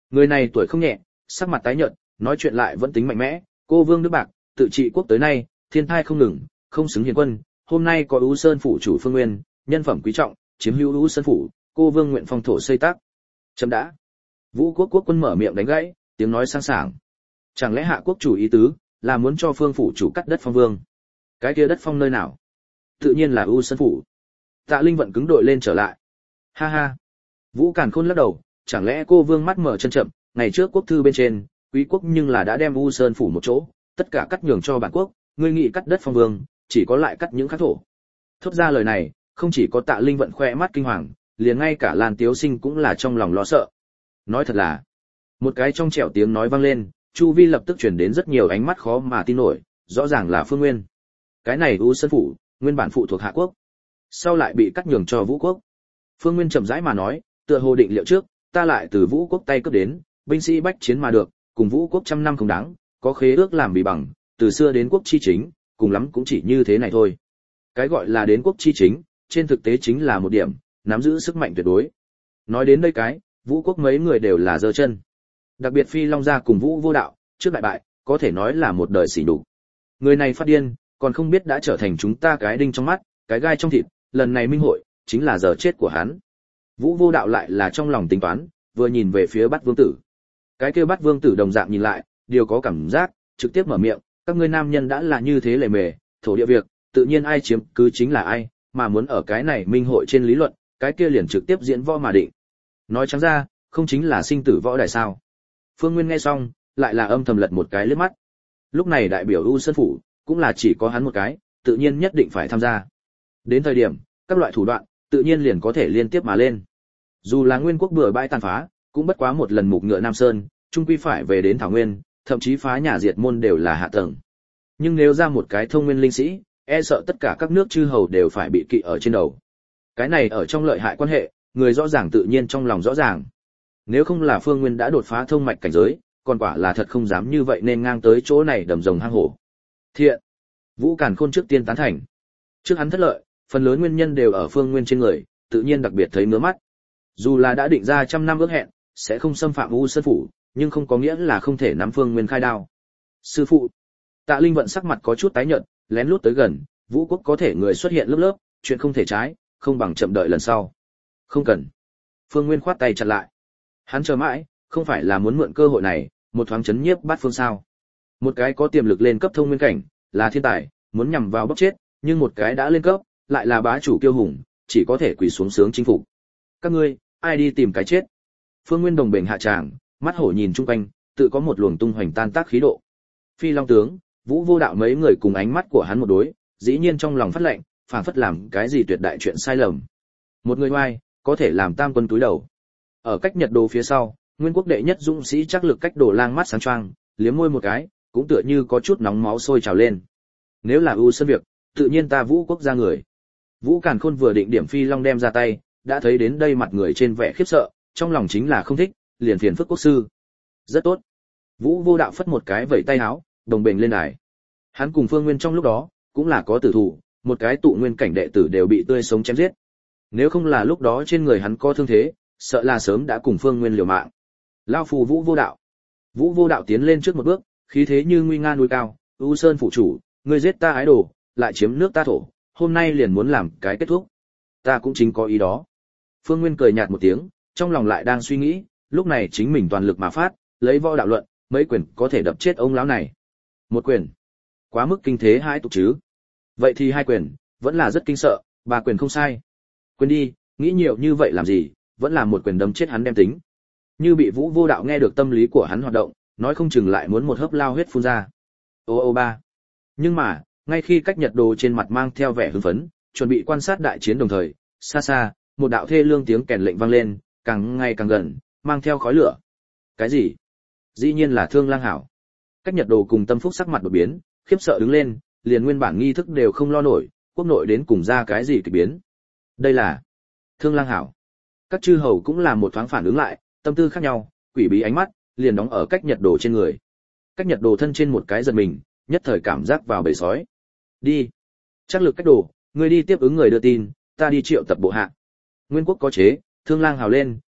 Người này tuổi không nhẹ, sắc mặt tái nhợt, nói chuyện lại vẫn tính mạnh mẽ, cô Vương Đức Bạc, tự trị quốc tới nay, thiên thai không ngừng, không xứng hiền quân, hôm nay có Ú Sơn phủ chủ Phương Nguyên, nhân phẩm quý trọng, chiếm hữu Ú Sơn phủ, cô Vương nguyện phong thổ xây tác. Chấm đã. Vũ Quốc quốc quân mở miệng đánh gãy, tiếng nói sang sảng. Chẳng lẽ hạ quốc chủ ý tứ là muốn cho Phương phủ chủ cắt đất phong vương? Cái kia đất phong nơi nào? Tự nhiên là Ú Sơn phủ. Tạ Linh vận cứng đội lên trở lại. Ha ha. Vũ Càn Khôn lắc đầu, chẳng lẽ cô Vương mắt mở chân chậm, ngày trước quốc thư bên trên, quý quốc nhưng là đã đem U Sơn phủ một chỗ, tất cả cắt nhường cho bản quốc, ngươi nghĩ cắt đất phong vương, chỉ có lại cắt những khác thổ. Thốt ra lời này, không chỉ có Tạ Linh vận khoe mắt kinh hoàng, liền ngay cả Lan Tiếu Sinh cũng là trong lòng lo sợ. Nói thật là, một cái trong trẻo tiếng nói vang lên, chu vi lập tức truyền đến rất nhiều ánh mắt khó mà tin nổi, rõ ràng là Phương Nguyên. Cái này U Sơn phủ, nguyên bản phụ thuộc Hạ quốc, sau lại bị cắt nhường cho Vũ quốc. Phương Nguyên chậm rãi mà nói, tựa hồ định liệu trước, ta lại từ Vũ quốc tay cướp đến, binh sĩ bách chiến mà được, cùng Vũ quốc trăm năm không đáng, có khế ước làm bì bằng, từ xưa đến quốc chi chính, cùng lắm cũng chỉ như thế này thôi. Cái gọi là đến quốc chi chính, trên thực tế chính là một điểm, nắm giữ sức mạnh tuyệt đối. Nói đến đây cái, Vũ quốc mấy người đều là giơ chân. Đặc biệt Phi Long gia cùng Vũ Vô Đạo, trước đại bại, có thể nói là một đời sỉ nhục. Người này phát điên, còn không biết đã trở thành chúng ta cái đinh trong mắt, cái gai trong thịt, lần này minh hội, chính là giờ chết của hắn. Vũ Vô Đạo lại là trong lòng tính toán, vừa nhìn về phía Bát Vương tử. Cái kia Bát Vương tử đồng dạng nhìn lại, điều có cảm giác, trực tiếp mở miệng, các ngươi nam nhân đã là như thế lề mề, thổ địa việc, tự nhiên ai chiếm cứ chính là ai, mà muốn ở cái này minh hội trên lý luận, cái kia liền trực tiếp diễn võ mà định. Nói trắng ra, không chính là sinh tử võ đài sao? Phương Nguyên nghe xong, lại là âm thầm lật một cái liếc mắt. Lúc này đại biểu U Sơn phủ, cũng là chỉ có hắn một cái, tự nhiên nhất định phải tham gia. Đến thời điểm, các loại thủ đoạn, tự nhiên liền có thể liên tiếp mà lên. Dù là Nguyên quốc bừa bãi tàn phá, cũng bất quá một lần mục ngựa Nam Sơn, chung quy phải về đến Thảo Nguyên, thậm chí phá nhà diệt môn đều là hạ tầng. Nhưng nếu ra một cái thông nguyên linh sĩ, e sợ tất cả các nước chư hầu đều phải bị kỵ ở trên đầu. Cái này ở trong lợi hại quan hệ, người rõ ràng tự nhiên trong lòng rõ ràng. Nếu không là Phương Nguyên đã đột phá thông mạch cảnh giới, còn quả là thật không dám như vậy nên ngang tới chỗ này đầm rồng hang hổ. Thiện. Vũ Càn Khôn trước tiên tán thành. Trước hắn thất lợi, phần lớn nguyên nhân đều ở Phương Nguyên trên người, tự nhiên đặc biệt thấy ngứa mắt. Dù là đã định ra trăm năm ước hẹn, sẽ không xâm phạm U Sơn phủ, nhưng không có nghĩa là không thể nắm Phương Nguyên khai đao. Sư phụ. Tạ Linh vận sắc mặt có chút tái nhợt, lén lút tới gần, Vũ quốc có thể người xuất hiện lớp lớp, chuyện không thể trái, không bằng chậm đợi lần sau. Không cần. Phương Nguyên khoát tay chặn lại. Hắn chờ mãi, không phải là muốn mượn cơ hội này, một thoáng chấn nhiếp Bát Phương sao? Một cái có tiềm lực lên cấp thông nguyên cảnh, là thiên tài, muốn nhằm vào bóc chết, nhưng một cái đã lên cấp, lại là bá chủ kiêu hùng, chỉ có thể quỳ xuống sướng chinh phục. Các ngươi, ai đi tìm cái chết? Phương Nguyên đồng bền hạ tràng, mắt hổ nhìn chung quanh, tự có một luồng tung hoành tan tác khí độ. Phi Long tướng, Vũ Vô Đạo mấy người cùng ánh mắt của hắn một đối, dĩ nhiên trong lòng phát lệnh, phảng phất làm cái gì tuyệt đại chuyện sai lầm. Một người oai, có thể làm tam quân túi đầu. Ở cách Nhật Đồ phía sau, Nguyên quốc đệ nhất dũng sĩ chắc lực cách Đồ Lang mắt sáng choang, liếm môi một cái, cũng tựa như có chút nóng máu sôi trào lên. Nếu là ưu sân việc, tự nhiên ta Vũ quốc ra người. Vũ Càn Khôn vừa định điểm Phi Long đem ra tay, đã thấy đến đây mặt người trên vẻ khiếp sợ, trong lòng chính là không thích, liền phiền phức quốc sư. Rất tốt. Vũ Vô Đạo phất một cái vẩy tay áo, đồng bền lên đài. Hắn cùng Phương Nguyên trong lúc đó, cũng là có tử thủ, một cái tụ nguyên cảnh đệ tử đều bị tươi sống chém giết. Nếu không là lúc đó trên người hắn có thương thế, sợ là sớm đã cùng Phương Nguyên liều mạng. Lao phù Vũ Vô Đạo. Vũ Vô Đạo tiến lên trước một bước, khí thế như nguy nga núi cao, U Sơn phủ chủ, ngươi giết ta ái đồ, lại chiếm nước ta thổ, hôm nay liền muốn làm cái kết thúc. Ta cũng chính có ý đó. Phương Nguyên cười nhạt một tiếng, trong lòng lại đang suy nghĩ, lúc này chính mình toàn lực mà phát, lấy võ đạo luận, mấy quyền có thể đập chết ông lão này. Một quyền, quá mức kinh thế hai tục chứ. Vậy thì hai quyền, vẫn là rất kinh sợ, ba quyền không sai. Quên đi, nghĩ nhiều như vậy làm gì, vẫn là một quyền đấm chết hắn đem tính. Như bị Vũ Vô Đạo nghe được tâm lý của hắn hoạt động, nói không chừng lại muốn một hớp lao huyết phun ra. Ô ô ba. Nhưng mà, ngay khi cách Nhật Đồ trên mặt mang theo vẻ hưng phấn, chuẩn bị quan sát đại chiến đồng thời, xa xa, một đạo thê lương tiếng kèn lệnh vang lên, càng ngày càng gần, mang theo khói lửa. Cái gì? Dĩ nhiên là Thương Lang Hảo. Cách Nhật Đồ cùng Tâm Phúc sắc mặt đột biến, khiếp sợ đứng lên, liền nguyên bản nghi thức đều không lo nổi, quốc nội đến cùng ra cái gì kỳ biến. Đây là Thương Lang Hảo. Các chư hầu cũng là một thoáng phản ứng lại, tâm tư khác nhau, quỷ bí ánh mắt, liền đóng ở Cách Nhật Đồ trên người. Cách Nhật Đồ thân trên một cái giật mình, nhất thời cảm giác vào bầy sói. Đi. Chắc lực Cách Đồ, ngươi đi tiếp ứng người đưa tin, ta đi triệu tập bộ hạ. Nguyên quốc có chế, Thương Lang Hào lên,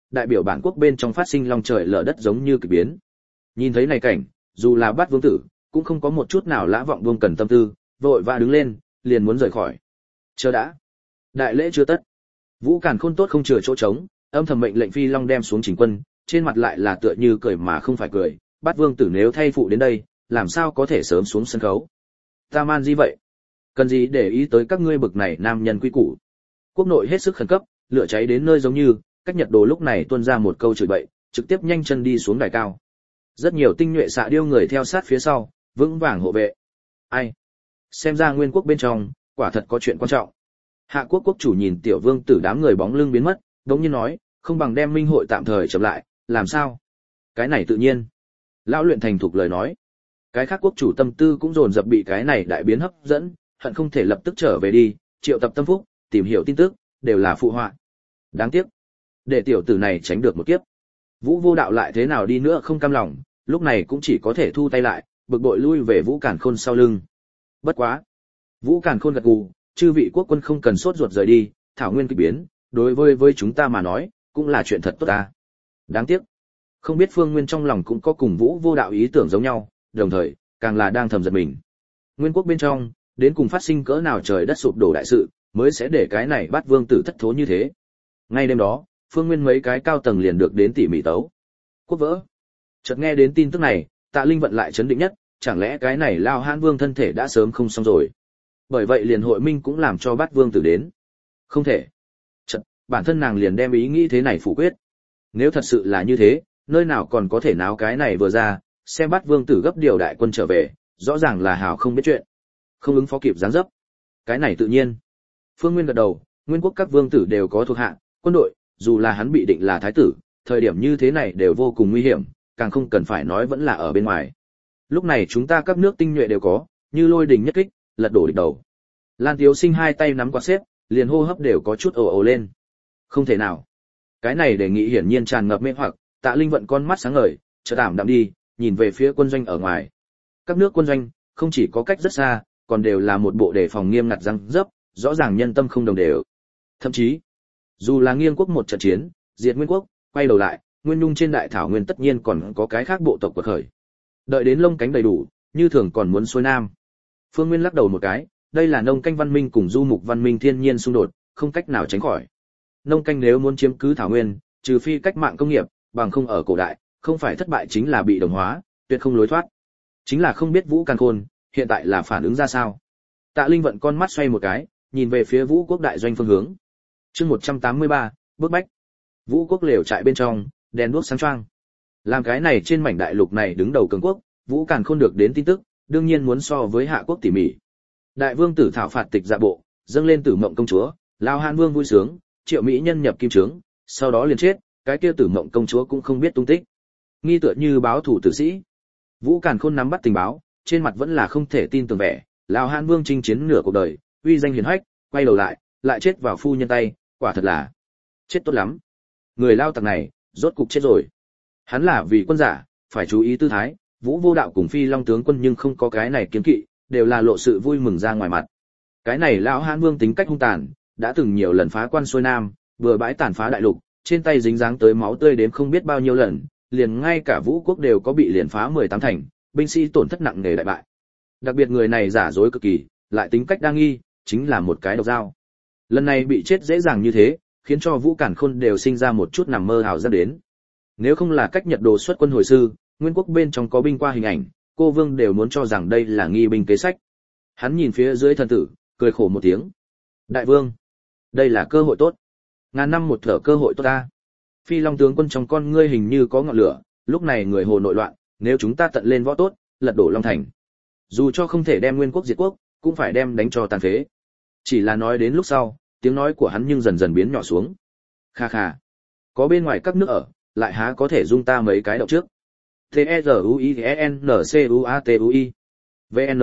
đại biểu bản quốc bên trong phát sinh long trời lở đất giống như kỳ biến. Nhìn thấy này cảnh, dù là Bát Vương tử, cũng không có một chút nào lã vọng buông cần tâm tư, vội vã đứng lên, liền muốn rời khỏi. Chờ đã, đại lễ chưa tất. Vũ Càn Khôn tốt không chừa chỗ trống, âm thầm mệnh lệnh Phi Long đem xuống chỉnh quân, trên mặt lại là tựa như cười mà không phải cười. Bát Vương tử nếu thay phụ đến đây, làm sao có thể sớm xuống sân khấu? Ta man gì vậy? Cần gì để ý tới các ngươi bực này nam nhân quý củ? Quốc nội hết sức khẩn cấp, lửa cháy đến nơi giống như, cách Nhật Đồ lúc này tuôn ra một câu chửi bậy, trực tiếp nhanh chân đi xuống đài cao. Rất nhiều tinh nhuệ xạ điêu người theo sát phía sau, vững vàng hộ vệ. Ai? Xem ra Nguyên quốc bên trong, quả thật có chuyện quan trọng. Hạ quốc quốc chủ nhìn tiểu vương tử đám người bóng lưng biến mất, đống nhiên nói, không bằng đem minh hội tạm thời chậm lại, làm sao? Cái này tự nhiên. Lão luyện thành thục lời nói. Cái khác quốc chủ tâm tư cũng dồn dập bị cái này đại biến hấp dẫn, hận không thể lập tức trở về đi, triệu tập tâm phúc, tìm hiểu tin tức, đều là phụ họa. Đáng tiếc, để tiểu tử này tránh được một kiếp. Vũ Vô Đạo lại thế nào đi nữa không cam lòng, lúc này cũng chỉ có thể thu tay lại, bực bội lui về Vũ Càn Khôn sau lưng. Bất quá, Vũ Càn Khôn gật gù, chư vị quốc quân không cần sốt ruột rời đi, thảo nguyên kỳ biến, đối với với chúng ta mà nói, cũng là chuyện thật tốt ta. Đáng tiếc, không biết Phương Nguyên trong lòng cũng có cùng Vũ Vô Đạo ý tưởng giống nhau, đồng thời, càng là đang thầm giật mình. Nguyên quốc bên trong, đến cùng phát sinh cỡ nào trời đất sụp đổ đại sự, mới sẽ để cái này Bát Vương tử thất thố như thế. Ngay đêm đó, Phương Nguyên mấy cái cao tầng liền được đến tỉ mỉ tấu. Quốc vỡ. Chợt nghe đến tin tức này, Tạ Linh Vận lại chấn định nhất, chẳng lẽ cái này Lao Hãn Vương thân thể đã sớm không xong rồi. Bởi vậy liền hội minh cũng làm cho Bát Vương tử đến. Không thể. Chợt, bản thân nàng liền đem ý nghĩ thế này phủ quyết. Nếu thật sự là như thế, nơi nào còn có thể náo cái này vừa ra, xem Bát Vương tử gấp điều đại quân trở về, rõ ràng là hào không biết chuyện. Không ứng phó kịp dáng dấp. Cái này tự nhiên. Phương Nguyên gật đầu, Nguyên quốc các vương tử đều có thuộc hạ, quân đội, dù là hắn bị định là thái tử, thời điểm như thế này đều vô cùng nguy hiểm, càng không cần phải nói vẫn là ở bên ngoài. Lúc này chúng ta các nước tinh nhuệ đều có, như lôi đình nhất kích, lật đổ địch đầu. Lan Tiếu Sinh hai tay nắm quạt xếp, liền hô hấp đều có chút ồ ồ lên. Không thể nào. Cái này đề nghị hiển nhiên tràn ngập mê hoặc, Tạ Linh Vận con mắt sáng ngời, chợt ảm đạm đi, nhìn về phía quân doanh ở ngoài. Các nước quân doanh, không chỉ có cách rất xa, còn đều là một bộ đề phòng nghiêm ngặt răng dấp, rõ ràng nhân tâm không đồng đều. Thậm chí, dù là Nghiêng quốc một trận chiến, diệt Nguyên quốc, quay đầu lại, Nguyên Nhung trên đại thảo nguyên tất nhiên còn có cái khác bộ tộc quật khởi. Đợi đến lông cánh đầy đủ, như thường còn muốn xuôi nam. Phương Nguyên lắc đầu một cái, đây là nông canh văn minh cùng du mục văn minh thiên nhiên xung đột, không cách nào tránh khỏi. Nông canh nếu muốn chiếm cứ thảo nguyên, trừ phi cách mạng công nghiệp, bằng không ở cổ đại, không phải thất bại chính là bị đồng hóa, tuyệt không lối thoát. Chính là không biết Vũ Càn Khôn hiện tại là phản ứng ra sao. Tạ Linh Vận con mắt xoay một cái, nhìn về phía Vũ quốc đại doanh phương hướng. Chương một trăm tám mươi ba, bước bách. Vũ quốc lều trại bên trong, đèn đuốc sáng choang. Làm cái này trên mảnh đại lục này đứng đầu cường quốc, Vũ Càn Khôn được đến tin tức, đương nhiên muốn so với Hạ quốc tỉ mỉ. Đại vương tử thảo phạt tịch dạ bộ, dâng lên Tử Mộng công chúa, Lao Hãn Vương vui sướng, triệu mỹ nhân nhập kim trướng, sau đó liền chết, cái kia Tử Mộng công chúa cũng không biết tung tích. Nghi tựa như báo thủ tử sĩ. Vũ Càn Khôn nắm bắt tình báo, trên mặt vẫn là không thể tin tưởng vẻ, Lao Hãn Vương chinh chiến nửa cuộc đời, uy danh hiển hách, quay đầu lại, lại chết vào phu nhân tay, quả thật là chết tốt lắm. Người lao tặc này, rốt cục chết rồi. Hắn là vì quân giả, phải chú ý tư thái, Vũ Vô Đạo cùng Phi Long tướng quân nhưng không có cái này kiến kỵ, đều là lộ sự vui mừng ra ngoài mặt. Cái này lão Hãn Vương tính cách hung tàn, đã từng nhiều lần phá quan xuôi nam, vừa bãi tàn phá đại lục, trên tay dính dáng tới máu tươi đếm không biết bao nhiêu lần, liền ngay cả Vũ quốc đều có bị liền phá mười tám thành, binh sĩ tổn thất nặng nề đại bại. Đặc biệt người này giả dối cực kỳ, lại tính cách đa nghi, chính là một cái độc dao. Lần này bị chết dễ dàng như thế, khiến cho Vũ Càn Khôn đều sinh ra một chút nằm mơ hào ra đến. Nếu không là cách Nhật Đồ xuất quân hồi sư, Nguyên quốc bên trong có binh qua hình ảnh, cô vương đều muốn cho rằng đây là nghi binh kế sách. Hắn nhìn phía dưới thần tử, cười khổ một tiếng. Đại vương, đây là cơ hội tốt. Ngàn năm một thở cơ hội tốt ta. Phi Long tướng quân trong con ngươi hình như có ngọn lửa, lúc này người hồ nội loạn, nếu chúng ta tận lên võ tốt, lật đổ Long Thành. Dù cho không thể đem Nguyên quốc diệt quốc, cũng phải đem đánh cho tàn phế. Chỉ là nói đến lúc sau, tiếng nói của hắn nhưng dần dần biến nhỏ xuống. Kha kha, có bên ngoài các nước ở, lại há có thể dung ta mấy cái đậu trước. T E R U I E N C U A T U I V N.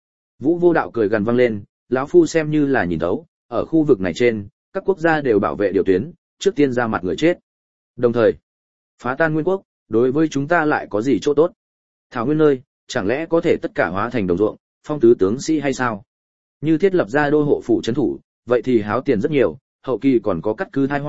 Vũ Vô Đạo cười gần vang lên, lão phu xem như là nhìn thấu, ở khu vực này trên, các quốc gia đều bảo vệ điều tuyến, trước tiên ra mặt người chết. Đồng thời, phá tan Nguyên quốc, đối với chúng ta lại có gì chỗ tốt? Thảo nguyên nơi, chẳng lẽ có thể tất cả hóa thành đồng ruộng, phong tứ tướng sĩ hay sao? Như thiết lập ra đô hộ phủ trấn thủ, vậy thì háo tiền rất nhiều, hậu kỳ còn có cắt cứ thai họa,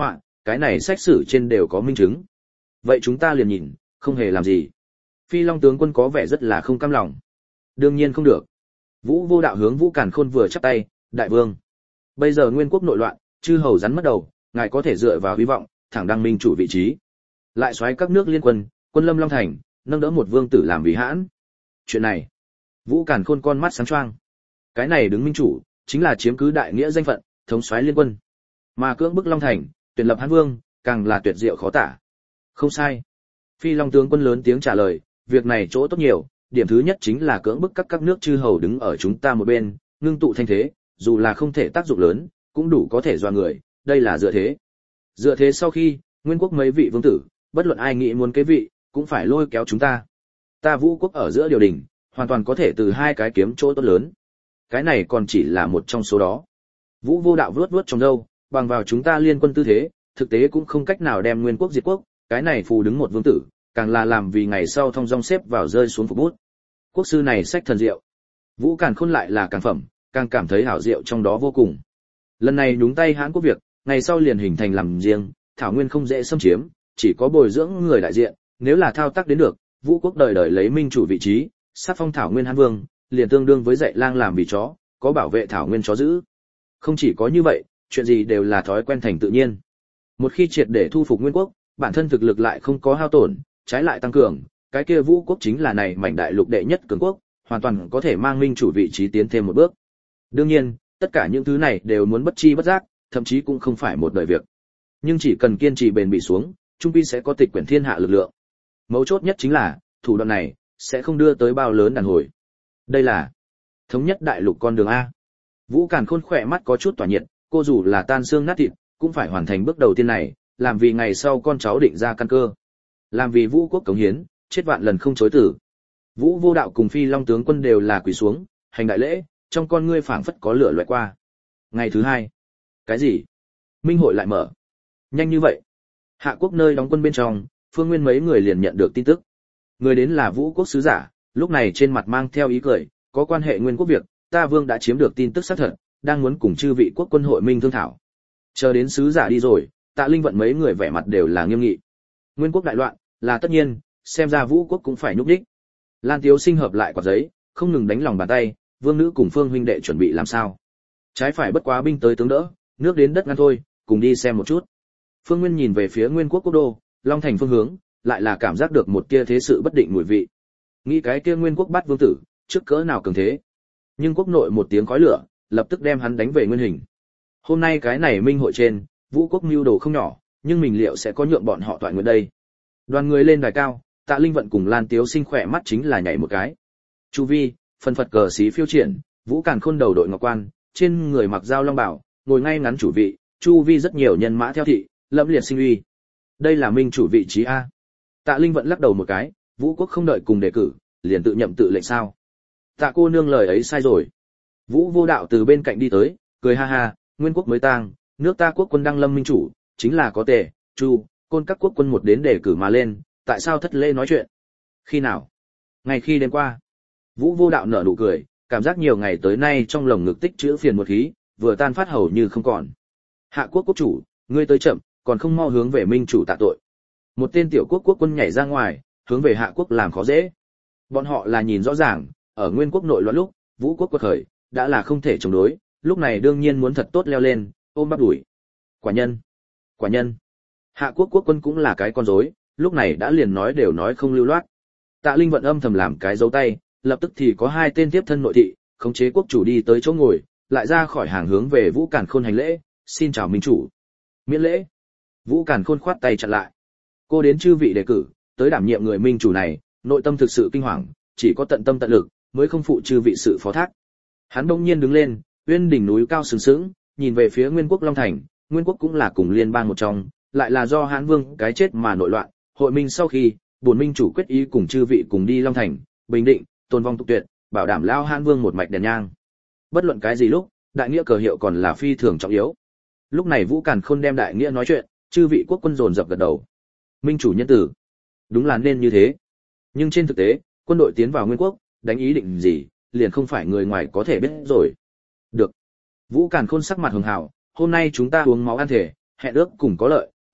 cái này sách sử trên đều có minh chứng. Vậy chúng ta liền nhìn, không hề làm gì. Phi Long tướng quân có vẻ rất là không cam lòng. Đương nhiên không được. Vũ Vô Đạo hướng Vũ Càn Khôn vừa chắp tay, đại vương. Bây giờ nguyên quốc nội loạn, chư hầu rắn mất đầu, ngài có thể dựa vào hy vọng, thẳng đăng minh chủ vị trí. Lại xoáy các nước liên quân, quân lâm Long Thành, nâng đỡ một vương tử làm vì hãn. Chuyện này, Vũ Càn Khôn con mắt sáng choang. Cái này đứng minh chủ, chính là chiếm cứ đại nghĩa danh phận, thống soái liên quân. Mà cưỡng bức Long Thành, tuyển lập hãn vương, càng là tuyệt diệu khó tả. Không sai. Phi Long tướng quân lớn tiếng trả lời, việc này chỗ tốt nhiều, điểm thứ nhất chính là cưỡng bức các các nước chư hầu đứng ở chúng ta một bên, ngưng tụ thanh thế, dù là không thể tác dụng lớn, cũng đủ có thể dọa người, đây là dựa thế. Dựa thế sau khi, nguyên quốc mấy vị vương tử, bất luận ai nghĩ muốn kế vị, cũng phải lôi kéo chúng ta. Ta Vũ quốc ở giữa điều đình, hoàn toàn có thể từ hai cái kiếm chỗ tốt lớn. Cái này còn chỉ là một trong số đó. Vũ Vô Đạo vuốt vuốt trong râu, bằng vào chúng ta liên quân tư thế, thực tế cũng không cách nào đem nguyên quốc diệt quốc, cái này phù đứng một vương tử, càng là làm vì ngày sau thông dong xếp vào rơi xuống phục bút. Quốc sư này sách thần diệu. Vũ Càn Khôn lại là càng phẩm, càng cảm thấy hảo diệu trong đó vô cùng. Lần này nhúng tay Hán quốc việc, ngày sau liền hình thành làm riêng, thảo nguyên không dễ xâm chiếm, chỉ có bồi dưỡng người đại diện, nếu là thao tác đến được, Vũ quốc đời đời lấy minh chủ vị trí, sát phong thảo nguyên Hán vương, liền tương đương với dạy lang làm vì chó, có bảo vệ thảo nguyên chó giữ. Không chỉ có như vậy, chuyện gì đều là thói quen thành tự nhiên. Một khi triệt để thu phục nguyên quốc, bản thân thực lực lại không có hao tổn, trái lại tăng cường, cái kia Vũ quốc chính là này mảnh đại lục đệ nhất cường quốc, hoàn toàn có thể mang minh chủ vị trí tiến thêm một bước. Đương nhiên, tất cả những thứ này đều muốn bất chi bất giác, thậm chí cũng không phải một đời việc. Nhưng chỉ cần kiên trì bền bỉ xuống, trung quy sẽ có tịch quyển thiên hạ lực lượng. Mấu chốt nhất chính là, thủ đoạn này sẽ không đưa tới bao lớn đàn hồi. Đây là thống nhất đại lục con đường a. Vũ Càn Khôn khỏe mắt có chút tỏa nhiệt, cô dù là tan xương nát thịt, cũng phải hoàn thành bước đầu tiên này, làm vì ngày sau con cháu định ra căn cơ. Làm vì Vũ quốc cống hiến, chết vạn lần không chối từ. Vũ Vô Đạo cùng Phi Long tướng quân đều là quỳ xuống, hành đại lễ, trong con ngươi phảng phất có lửa loại qua. Ngày thứ hai. Cái gì? Minh hội lại mở. Nhanh như vậy? Hạ quốc nơi đóng quân bên trong, Phương Nguyên mấy người liền nhận được tin tức. Người đến là Vũ quốc sứ giả, lúc này trên mặt mang theo ý cười, có quan hệ nguyên quốc việc, ta vương đã chiếm được tin tức xác thật, đang muốn cùng chư vị quốc quân hội minh thương thảo. Chờ đến sứ giả đi rồi, Tạ Linh Vận mấy người vẻ mặt đều là nghiêm nghị. Nguyên quốc đại loạn, là tất nhiên, xem ra Vũ quốc cũng phải nhúc nhích. Lan Tiếu Sinh hợp lại quạt giấy, không ngừng đánh lòng bàn tay, vương nữ cùng Phương huynh đệ chuẩn bị làm sao? Trái phải bất quá binh tới tướng đỡ, nước đến đất ngăn thôi, cùng đi xem một chút. Phương Nguyên nhìn về phía Nguyên quốc quốc đô, Long Thành phương hướng, lại là cảm giác được một tia thế sự bất định mùi vị. Nghĩ cái kia Nguyên quốc bắt vương tử, trước cỡ nào cường thế. Nhưng quốc nội một tiếng khói lửa, lập tức đem hắn đánh về nguyên hình. Hôm nay cái này minh hội trên, Vũ quốc mưu đồ không nhỏ, nhưng mình liệu sẽ có nhượng bọn họ toại nguyện đây? Đoàn người lên đài cao, Tạ Linh Vận cùng Lan Tiếu Sinh khỏe mắt chính là nhảy một cái. Chu vi, phần phật cờ xí phiêu triển, Vũ Càn Khôn đầu đội ngọc quan, trên người mặc dao long bảo, ngồi ngay ngắn chủ vị, chu vi rất nhiều nhân mã theo thị, lẫm liệt sinh uy. Đây là minh chủ vị trí a. Tạ Linh Vận lắc đầu một cái, Vũ quốc không đợi cùng đề cử, liền tự nhậm tự lệnh sao? Tạ cô nương lời ấy sai rồi. Vũ Vô Đạo từ bên cạnh đi tới, cười ha ha, nguyên quốc mới tang, nước ta quốc quân đăng lâm minh chủ, chính là có Tề, Chu, Côn các quốc quân một đến đề cử mà lên, tại sao thất lễ nói chuyện? Khi nào? Ngày khi đêm qua. Vũ Vô Đạo nở nụ cười, cảm giác nhiều ngày tới nay trong lồng ngực tích trữ phiền một khí, vừa tan phát hầu như không còn. Hạ quốc quốc chủ, ngươi tới chậm, còn không mau hướng về minh chủ tạ tội. Một tên tiểu quốc quốc quân nhảy ra ngoài, hướng về Hạ quốc làm khó dễ. Bọn họ là nhìn rõ ràng, ở nguyên quốc nội loạn lúc, Vũ quốc quật khởi, đã là không thể chống đối, lúc này đương nhiên muốn thật tốt leo lên, ôm bắp đuổi. Quả nhân, quả nhân. Hạ quốc quốc quân cũng là cái con rối, lúc này đã liền nói đều nói không lưu loát. Tạ Linh Vận âm thầm làm cái dấu tay, lập tức thì có hai tên tiếp thân nội thị, khống chế quốc chủ đi tới chỗ ngồi, lại ra khỏi hàng hướng về Vũ Càn Khôn hành lễ, xin chào minh chủ. Miễn lễ. Vũ Càn Khôn khoát tay chặn lại. Cô đến chư vị đề cử, tới đảm nhiệm người minh chủ này, nội tâm thực sự kinh hoàng, chỉ có tận tâm tận lực, mới không phụ chư vị sự phó thác. Hắn bỗng nhiên đứng lên, uyên đỉnh núi cao sừng sững, nhìn về phía Nguyên quốc Long Thành, Nguyên quốc cũng là cùng liên bang một trong, lại là do Hán Vương cái chết mà nội loạn, hội minh sau khi, bổn minh chủ quyết ý cùng chư vị cùng đi Long Thành, bình định, tôn vong tục tuyệt, bảo đảm lao Hán Vương một mạch đèn nhang. Bất luận cái gì lúc, đại nghĩa cờ hiệu còn là phi thường trọng yếu. Lúc này Vũ Càn Khôn đem đại nghĩa nói chuyện, chư vị quốc quân dồn dập gật đầu. Minh chủ nhân tử, đúng là nên như thế. Nhưng trên thực tế, quân đội tiến vào Nguyên quốc, đánh ý định gì, liền không phải người ngoài có thể biết rồi. Được. Vũ Càn Khôn sắc mặt hường hào, hôm nay chúng ta uống máu ăn thể, hẹn ước cùng có lợi,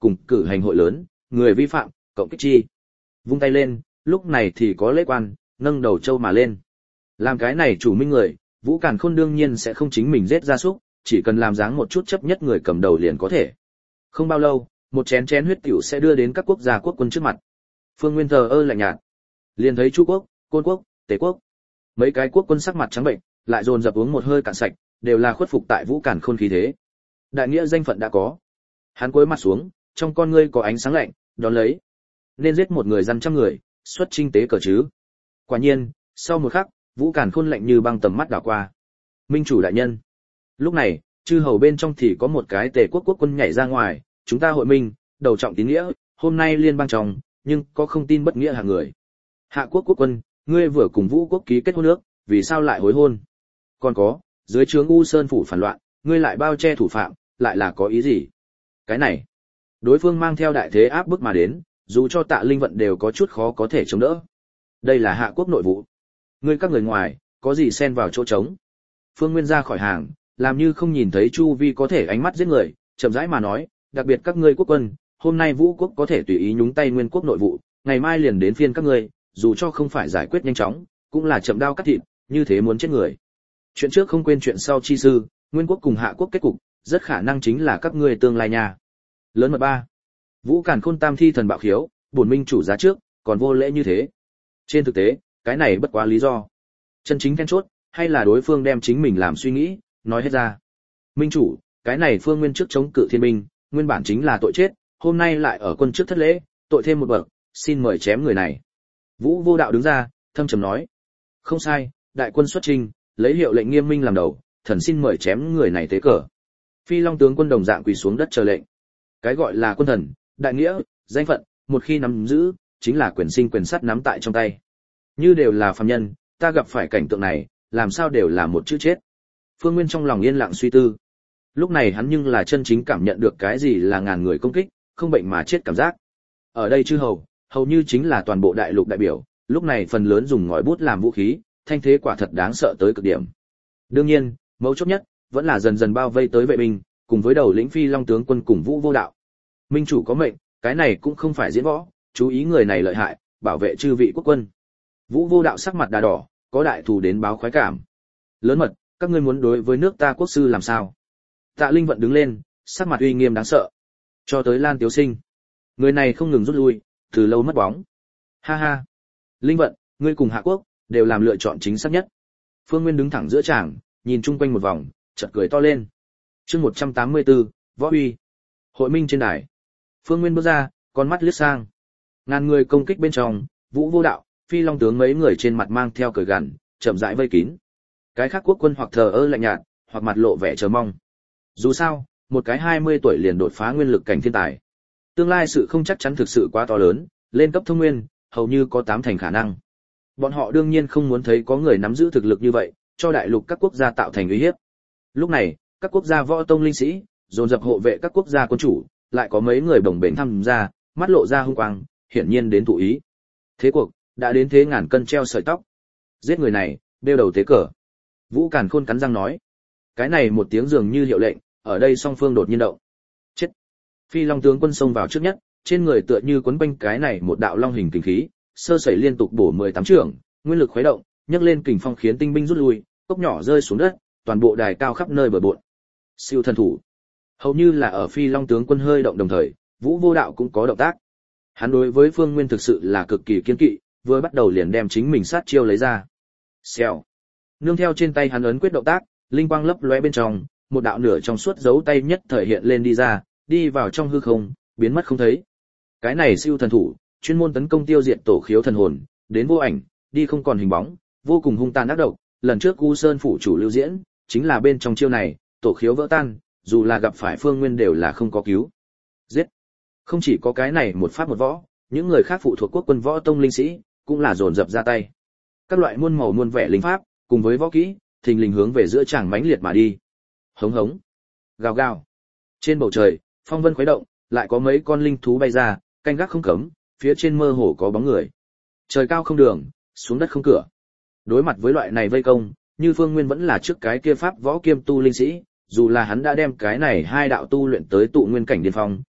cùng cử hành hội lớn, người vi phạm, cộng kích chi. Vung tay lên, lúc này thì có lễ quan, nâng đầu châu mà lên. Làm cái này chủ minh người, Vũ Càn Khôn đương nhiên sẽ không chính mình giết gia súc, chỉ cần làm dáng một chút chấp nhất người cầm đầu liền có thể. Không bao lâu, một chén chén huyết tiểu sẽ đưa đến các quốc gia quốc quân trước mặt. Phương Nguyên thờ ơ lạnh nhạt, liền thấy Chu quốc, Côn quốc, Tề quốc, mấy cái quốc quân sắc mặt trắng bệnh, lại dồn dập uống một hơi cạn sạch, đều là khuất phục tại Vũ Càn Khôn khí thế. Đại nghĩa danh phận đã có. Hắn cúi mặt xuống, trong con ngươi có ánh sáng lạnh, đón lấy. Nên giết một người dân trăm người, xuất chinh tế cờ chứ. Quả nhiên, sau một khắc, Vũ Càn Khôn lạnh như băng tầm mắt đảo qua. Minh chủ đại nhân. Lúc này, chư hầu bên trong thì có một cái Tề quốc quốc quân nhảy ra ngoài, chúng ta hội minh, đầu trọng tín nghĩa, hôm nay liên bang trong, nhưng có không tin bất nghĩa hạng người. Hạ quốc quốc quân, ngươi vừa cùng Vũ quốc ký kết hôn ước, vì sao lại hối hôn? Còn có, dưới trướng U Sơn phủ phản loạn, ngươi lại bao che thủ phạm, lại là có ý gì? Cái này, đối phương mang theo đại thế áp bức mà đến, dù cho Tạ Linh Vận đều có chút khó có thể chống đỡ. Đây là hạ quốc nội vụ. Ngươi các người ngoài, có gì xen vào chỗ trống? Phương Nguyên ra khỏi hàng, làm như không nhìn thấy chu vi có thể ánh mắt giết người, chậm rãi mà nói, đặc biệt các ngươi quốc quân, hôm nay Vũ quốc có thể tùy ý nhúng tay Nguyên quốc nội vụ, ngày mai liền đến phiên các ngươi, dù cho không phải giải quyết nhanh chóng, cũng là chậm đao cắt thịt, như thế muốn chết người. Chuyện trước không quên chuyện sau chi sư, Nguyên quốc cùng Hạ quốc kết cục, rất khả năng chính là các ngươi tương lai nhà. Lớn mật ba. Vũ Càn Khôn tam thi thần bạo khiếu, bổn minh chủ giá trước, còn vô lễ như thế. Trên thực tế, cái này bất quá lý do. Chân chính then chốt, hay là đối phương đem chính mình làm suy nghĩ, nói hết ra. Minh chủ, cái này Phương Nguyên trước chống cự thiên binh, nguyên bản chính là tội chết, hôm nay lại ở quân trước thất lễ, tội thêm một bậc, xin mời chém người này. Vũ Vô Đạo đứng ra, thâm trầm nói. Không sai, đại quân xuất chinh, lấy hiệu lệnh nghiêm minh làm đầu, thần xin mời chém người này tế cờ. Phi Long tướng quân đồng dạng quỳ xuống đất chờ lệnh. Cái gọi là quân thần, đại nghĩa, danh phận, một khi nắm giữ, chính là quyền sinh quyền sát nắm tại trong tay. Như đều là phàm nhân, ta gặp phải cảnh tượng này, làm sao đều là một chữ chết. Phương Nguyên trong lòng yên lặng suy tư. Lúc này hắn nhưng là chân chính cảm nhận được cái gì là ngàn người công kích, không bệnh mà chết cảm giác. Ở đây chư hầu, hầu như chính là toàn bộ đại lục đại biểu, lúc này phần lớn dùng ngòi bút làm vũ khí, thanh thế quả thật đáng sợ tới cực điểm. Đương nhiên, mấu chốt nhất vẫn là dần dần bao vây tới vệ binh, cùng với đầu lĩnh Phi Long tướng quân cùng Vũ Vô Đạo. Minh chủ có mệnh, cái này cũng không phải diễn võ, chú ý người này lợi hại, bảo vệ chư vị quốc quân. Vũ Vô Đạo sắc mặt đà đỏ, có đại thù đến báo khoái cảm. Lớn mật, các ngươi muốn đối với nước ta quốc sư làm sao? Tạ Linh Vận đứng lên, sắc mặt uy nghiêm đáng sợ. Cho tới Lan Tiếu Sinh, người này không ngừng rút lui, từ lâu mất bóng. Ha ha, Linh Vận, ngươi cùng Hạ Quốc đều làm lựa chọn chính xác nhất. Phương Nguyên đứng thẳng giữa tràng, nhìn chung quanh một vòng, chợt cười to lên. Chương một trăm tám mươi tư, Võ Uy. Hội minh trên đài. Phương Nguyên bước ra, con mắt liếc sang. Ngàn người công kích bên trong, Vũ Vô Đạo, Phi Long tướng mấy người trên mặt mang theo cười gằn, chậm rãi vây kín. Cái khác quốc quân hoặc thờ ơ lạnh nhạt, hoặc mặt lộ vẻ chờ mong. Dù sao, một cái hai mươi tuổi liền đột phá nguyên lực cảnh thiên tài. Tương lai sự không chắc chắn thực sự quá to lớn, lên cấp thông nguyên, hầu như có tám thành khả năng. Bọn họ đương nhiên không muốn thấy có người nắm giữ thực lực như vậy, cho đại lục các quốc gia tạo thành uy hiếp. Lúc này, các quốc gia võ tông linh sĩ, dồn dập hộ vệ các quốc gia quân chủ, lại có mấy người bồng bềnh tham gia, mắt lộ ra hung quang, hiển nhiên đến thụ ý. Thế cuộc, đã đến thế ngàn cân treo sợi tóc. Giết người này, đeo đầu tế cờ. Vũ Càn Khôn cắn răng nói. Cái này một tiếng dường như hiệu lệnh, ở đây song phương đột nhiên động. Chết. Phi Long tướng quân xông vào trước nhất, trên người tựa như quấn quanh cái này một đạo long hình kình khí, sơ sẩy liên tục bổ mười tám trường, nguyên lực khuấy động, nhấc lên kình phong khiến tinh binh rút lui, cốc nhỏ rơi xuống đất, toàn bộ đài cao khắp nơi bờ bộn. Siêu thần thủ. Hầu như là ở Phi Long tướng quân hơi động đồng thời, Vũ Vô Đạo cũng có động tác. Hắn đối với Phương Nguyên thực sự là cực kỳ kiên kỵ, vừa bắt đầu liền đem chính mình sát chiêu lấy ra. Xèo. Nương theo trên tay hắn ấn quyết động tác, linh quang lấp lóe bên trong, một đạo nửa trong suốt dấu tay nhất thời hiện lên đi ra, đi vào trong hư không, biến mất không thấy. Cái này siêu thần thủ, chuyên môn tấn công tiêu diệt tổ khiếu thần hồn, đến vô ảnh, đi không còn hình bóng, vô cùng hung tàn ác độc. Lần trước U Sơn phủ chủ lưu diễn, chính là bên trong chiêu này, tổ khiếu vỡ tan, dù là gặp phải Phương Nguyên đều là không có cứu. Giết. Không chỉ có cái này một pháp một võ, những người khác phụ thuộc quốc quân võ tông linh sĩ, cũng là dồn dập ra tay. Các loại muôn màu muôn vẻ linh pháp, cùng với võ kỹ, thình lình hướng về giữa tràng mãnh liệt mà đi. Hống hống. Gào gào. Trên bầu trời, phong vân khuấy động, lại có mấy con linh thú bay ra, canh gác không cấm, phía trên mơ hồ có bóng người. Trời cao không đường, xuống đất không cửa. Đối mặt với loại này vây công, như Phương Nguyên vẫn là trước cái kia pháp võ kiêm tu linh sĩ, dù là hắn đã đem cái này hai đạo tu luyện tới tụ nguyên cảnh điên phong,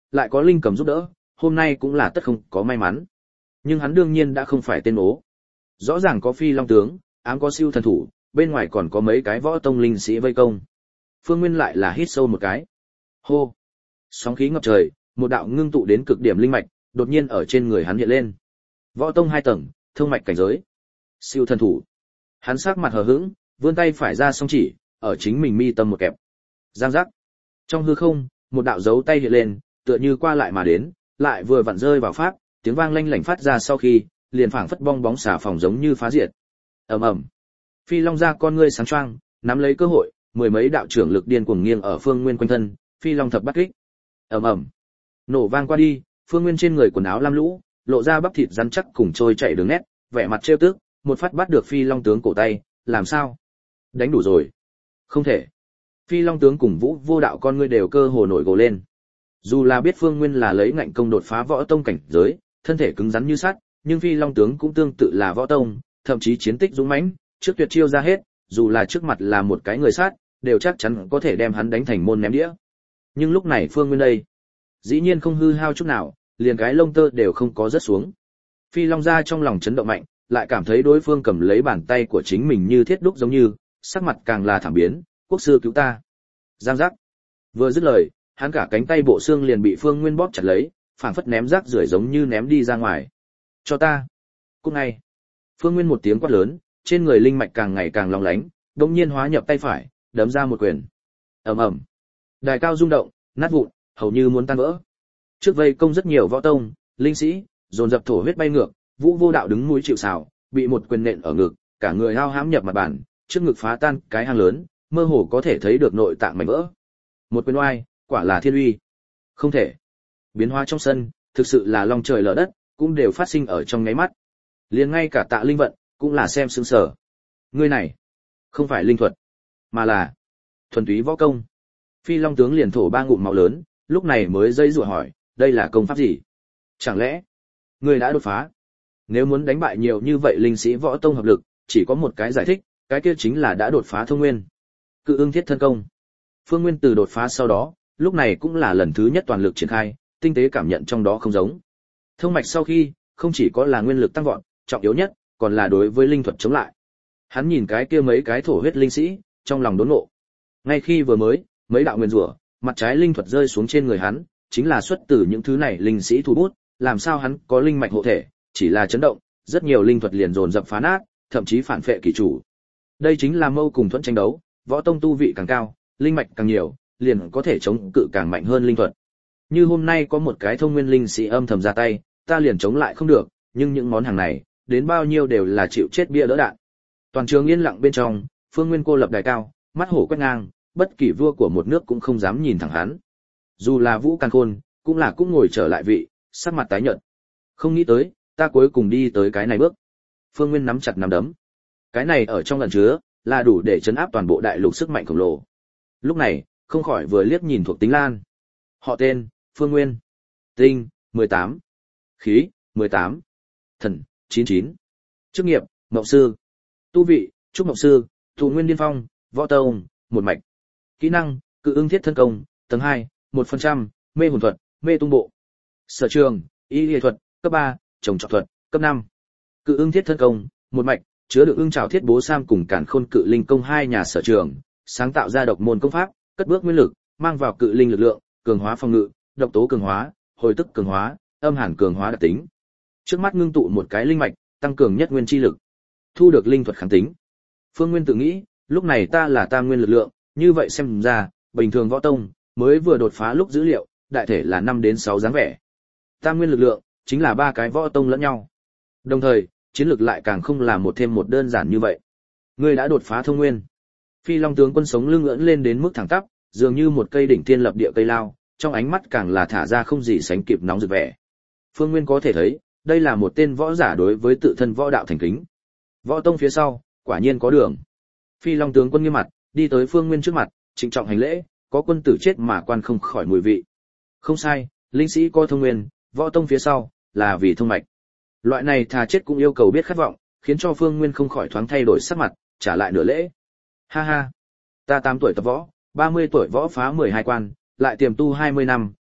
lại có linh cầm giúp đỡ, hôm nay cũng là tất không có may mắn. Nhưng hắn đương nhiên đã không phải tên ố. Rõ ràng có phi long tướng, ám có siêu thần thủ, bên ngoài còn có mấy cái võ tông linh sĩ vây công. Phương Nguyên lại là hít sâu một cái. Hô! Sóng khí ngập trời, một đạo ngưng tụ đến cực điểm linh mạch, đột nhiên ở trên người hắn hiện lên. Võ tông hai tầng, thông mạch cảnh giới. Siêu thần thủ. Hắn sắc mặt hờ hững, vươn tay phải ra song chỉ, ở chính mình mi tâm một kẹp. Giang giác. Trong hư không, một đạo dấu tay hiện lên, tựa như qua lại mà đến, lại vừa vặn rơi vào pháp, tiếng vang lanh lảnh phát ra sau khi, liền phảng phất bong bóng xà phòng giống như phá diệt. Ầm ầm. Phi Long ra con ngươi sáng choang, nắm lấy cơ hội, mười mấy đạo trưởng lực điên cuồng nghiêng ở Phương Nguyên quanh thân, Phi Long thập bắt kích. Ầm ầm. Nổ vang qua đi, Phương Nguyên trên người quần áo lam lũ, lộ ra bắp thịt rắn chắc cùng trôi chảy đường nét, vẻ mặt trêu tức, một phát bắt được Phi Long tướng cổ tay, làm sao? Đánh đủ rồi. Không thể. Phi Long tướng cùng Vũ Vô Đạo con ngươi đều cơ hồ nổi gồ lên. Dù là biết Phương Nguyên là lấy ngạnh công đột phá võ tông cảnh giới, thân thể cứng rắn như sắt, nhưng Phi Long tướng cũng tương tự là võ tông, thậm chí chiến tích dũng mãnh, trước tuyệt chiêu ra hết, dù là trước mặt là một cái người sát, đều chắc chắn có thể đem hắn đánh thành môn ném đĩa. Nhưng lúc này Phương Nguyên đây, dĩ nhiên không hư hao chút nào, liền cái lông tơ đều không có rớt xuống. Phi Long ra trong lòng chấn động mạnh, lại cảm thấy đối phương cầm lấy bàn tay của chính mình như thiết đúc giống như, sắc mặt càng là thảm biến, quốc sư cứu ta. Giang giác. Vừa dứt lời, hắn cả cánh tay bộ xương liền bị Phương Nguyên bóp chặt lấy, phảng phất ném rác rưởi giống như ném đi ra ngoài. Cho ta. Cút ngay. Phương Nguyên một tiếng quát lớn, trên người linh mạch càng ngày càng long lánh, đột nhiên hóa nhập tay phải, đấm ra một quyền. Ầm ầm. Đài cao rung động, nát vụn, hầu như muốn tan vỡ. Trước vây công rất nhiều võ tông, linh sĩ, dồn dập thổ huyết bay ngược, Vũ Vô Đạo đứng mũi chịu sào, bị một quyền nện ở ngực, cả người hao hãm nhập mặt bàn, trước ngực phá tan cái hang lớn, mơ hồ có thể thấy được nội tạng mảnh vỡ. Một quyền oai, quả là thiên uy. Không thể. Biến hóa trong sân, thực sự là long trời lở đất, cũng đều phát sinh ở trong nháy mắt. Liền ngay cả Tạ Linh Vận cũng là xem sững sờ. Ngươi này, không phải linh thuật, mà là thuần túy võ công. Phi Long tướng liền thổ ba ngụm máu lớn, lúc này mới dây dụa hỏi, đây là công pháp gì? Chẳng lẽ ngươi đã đột phá? Nếu muốn đánh bại nhiều như vậy linh sĩ võ tông hợp lực, chỉ có một cái giải thích, cái kia chính là đã đột phá thông nguyên. Cự Ưng Thiết Thân Công. Phương Nguyên từ đột phá sau đó, lúc này cũng là lần thứ nhất toàn lực triển khai, tinh tế cảm nhận trong đó không giống. Thông mạch sau khi, không chỉ có là nguyên lực tăng vọt, trọng yếu nhất, còn là đối với linh thuật chống lại. Hắn nhìn cái kia mấy cái thổ huyết linh sĩ, trong lòng đốn ngộ. Ngay khi vừa mới, mấy đạo nguyên rủa, mặt trái linh thuật rơi xuống trên người hắn, chính là xuất từ những thứ này linh sĩ thủ bút, làm sao hắn có linh mạch hộ thể, chỉ là chấn động, rất nhiều linh thuật liền dồn dập phá nát, thậm chí phản phệ kỳ chủ. Đây chính là mâu cùng thuẫn tranh đấu, võ tông tu vị càng cao, linh mạch càng nhiều, liền có thể chống cự càng mạnh hơn linh thuật. Như hôm nay có một cái thông nguyên linh sĩ âm thầm ra tay, ta liền chống lại không được, nhưng những món hàng này, đến bao nhiêu đều là chịu chết bia đỡ đạn. Toàn trường yên lặng bên trong, Phương Nguyên cô lập đài cao, mắt hổ quét ngang, bất kỳ vua của một nước cũng không dám nhìn thẳng hắn. Dù là Vũ Càn Khôn, cũng là cũng ngồi trở lại vị, sắc mặt tái nhợt. Không nghĩ tới, ta cuối cùng đi tới cái này bước. Phương Nguyên nắm chặt nắm đấm. Cái này ở trong lần chứa, là đủ để chấn áp toàn bộ đại lục sức mạnh khổng lồ. Lúc này, không khỏi vừa liếc nhìn thuộc tính lan. Họ tên, Phương Nguyên. Tinh, mười tám. Khí, mười tám. Thần, chín mươi chín. Chức nghiệp, Mộng Sư. Tu vị, Trúc Mộng Sư, Thụ Nguyên Điên Phong, Võ Tông, một mạch. Kỹ năng, Cự Ưng Thiết Thân Công, tầng hai, một phần trăm, Mê Hồn Thuật, Mê Tung Bộ. Sở trường, Y Y Thuật, cấp ba, Trồng Trọt Thuật, cấp năm. Cự Ưng Thiết Thân Công, một mạch, chứa đựng ưng trảo thiết bố sam cùng cản khôn cự linh công hai nhà sở trường, sáng tạo ra độc môn công pháp, cất bước nguyên lực, mang vào cự linh lực lượng, cường hóa phòng ngự, độc tố cường hóa, hồi tức cường hóa, âm hàn cường hóa đặc tính. Trước mắt ngưng tụ một cái linh mạch, tăng cường nhất nguyên chi lực. Thu được linh thuật kháng tính. Phương Nguyên tự nghĩ, lúc này ta là tam nguyên lực lượng, như vậy xem ra, bình thường võ tông mới vừa đột phá lúc dữ liệu, đại thể là năm đến sáu dáng vẻ. Tam nguyên lực lượng chính là ba cái võ tông lẫn nhau. Đồng thời, chiến lược lại càng không là một thêm một đơn giản như vậy. Ngươi đã đột phá thông nguyên. Phi Long tướng quân sống lưng ưỡn lên đến mức thẳng tắp, dường như một cây đỉnh thiên lập địa cây lao, trong ánh mắt càng là thả ra không gì sánh kịp nóng rực vẻ. Phương Nguyên có thể thấy, đây là một tên võ giả đối với tự thân võ đạo thành kính. Võ tông phía sau, quả nhiên có đường. Phi Long tướng quân nghiêm mặt, đi tới Phương Nguyên trước mặt, trịnh trọng hành lễ, có quân tử chết mà quan không khỏi mùi vị. Không sai, linh sĩ có thông nguyên, võ tông phía sau là vì thông mạch. Loại này thà chết cũng yêu cầu biết khát vọng, khiến cho Phương Nguyên không khỏi thoáng thay đổi sắc mặt, trả lại nửa lễ. Ha ha, ta tám tuổi tập võ, ba mươi tuổi võ phá mười hai quan, lại tiềm tu hai mươi năm,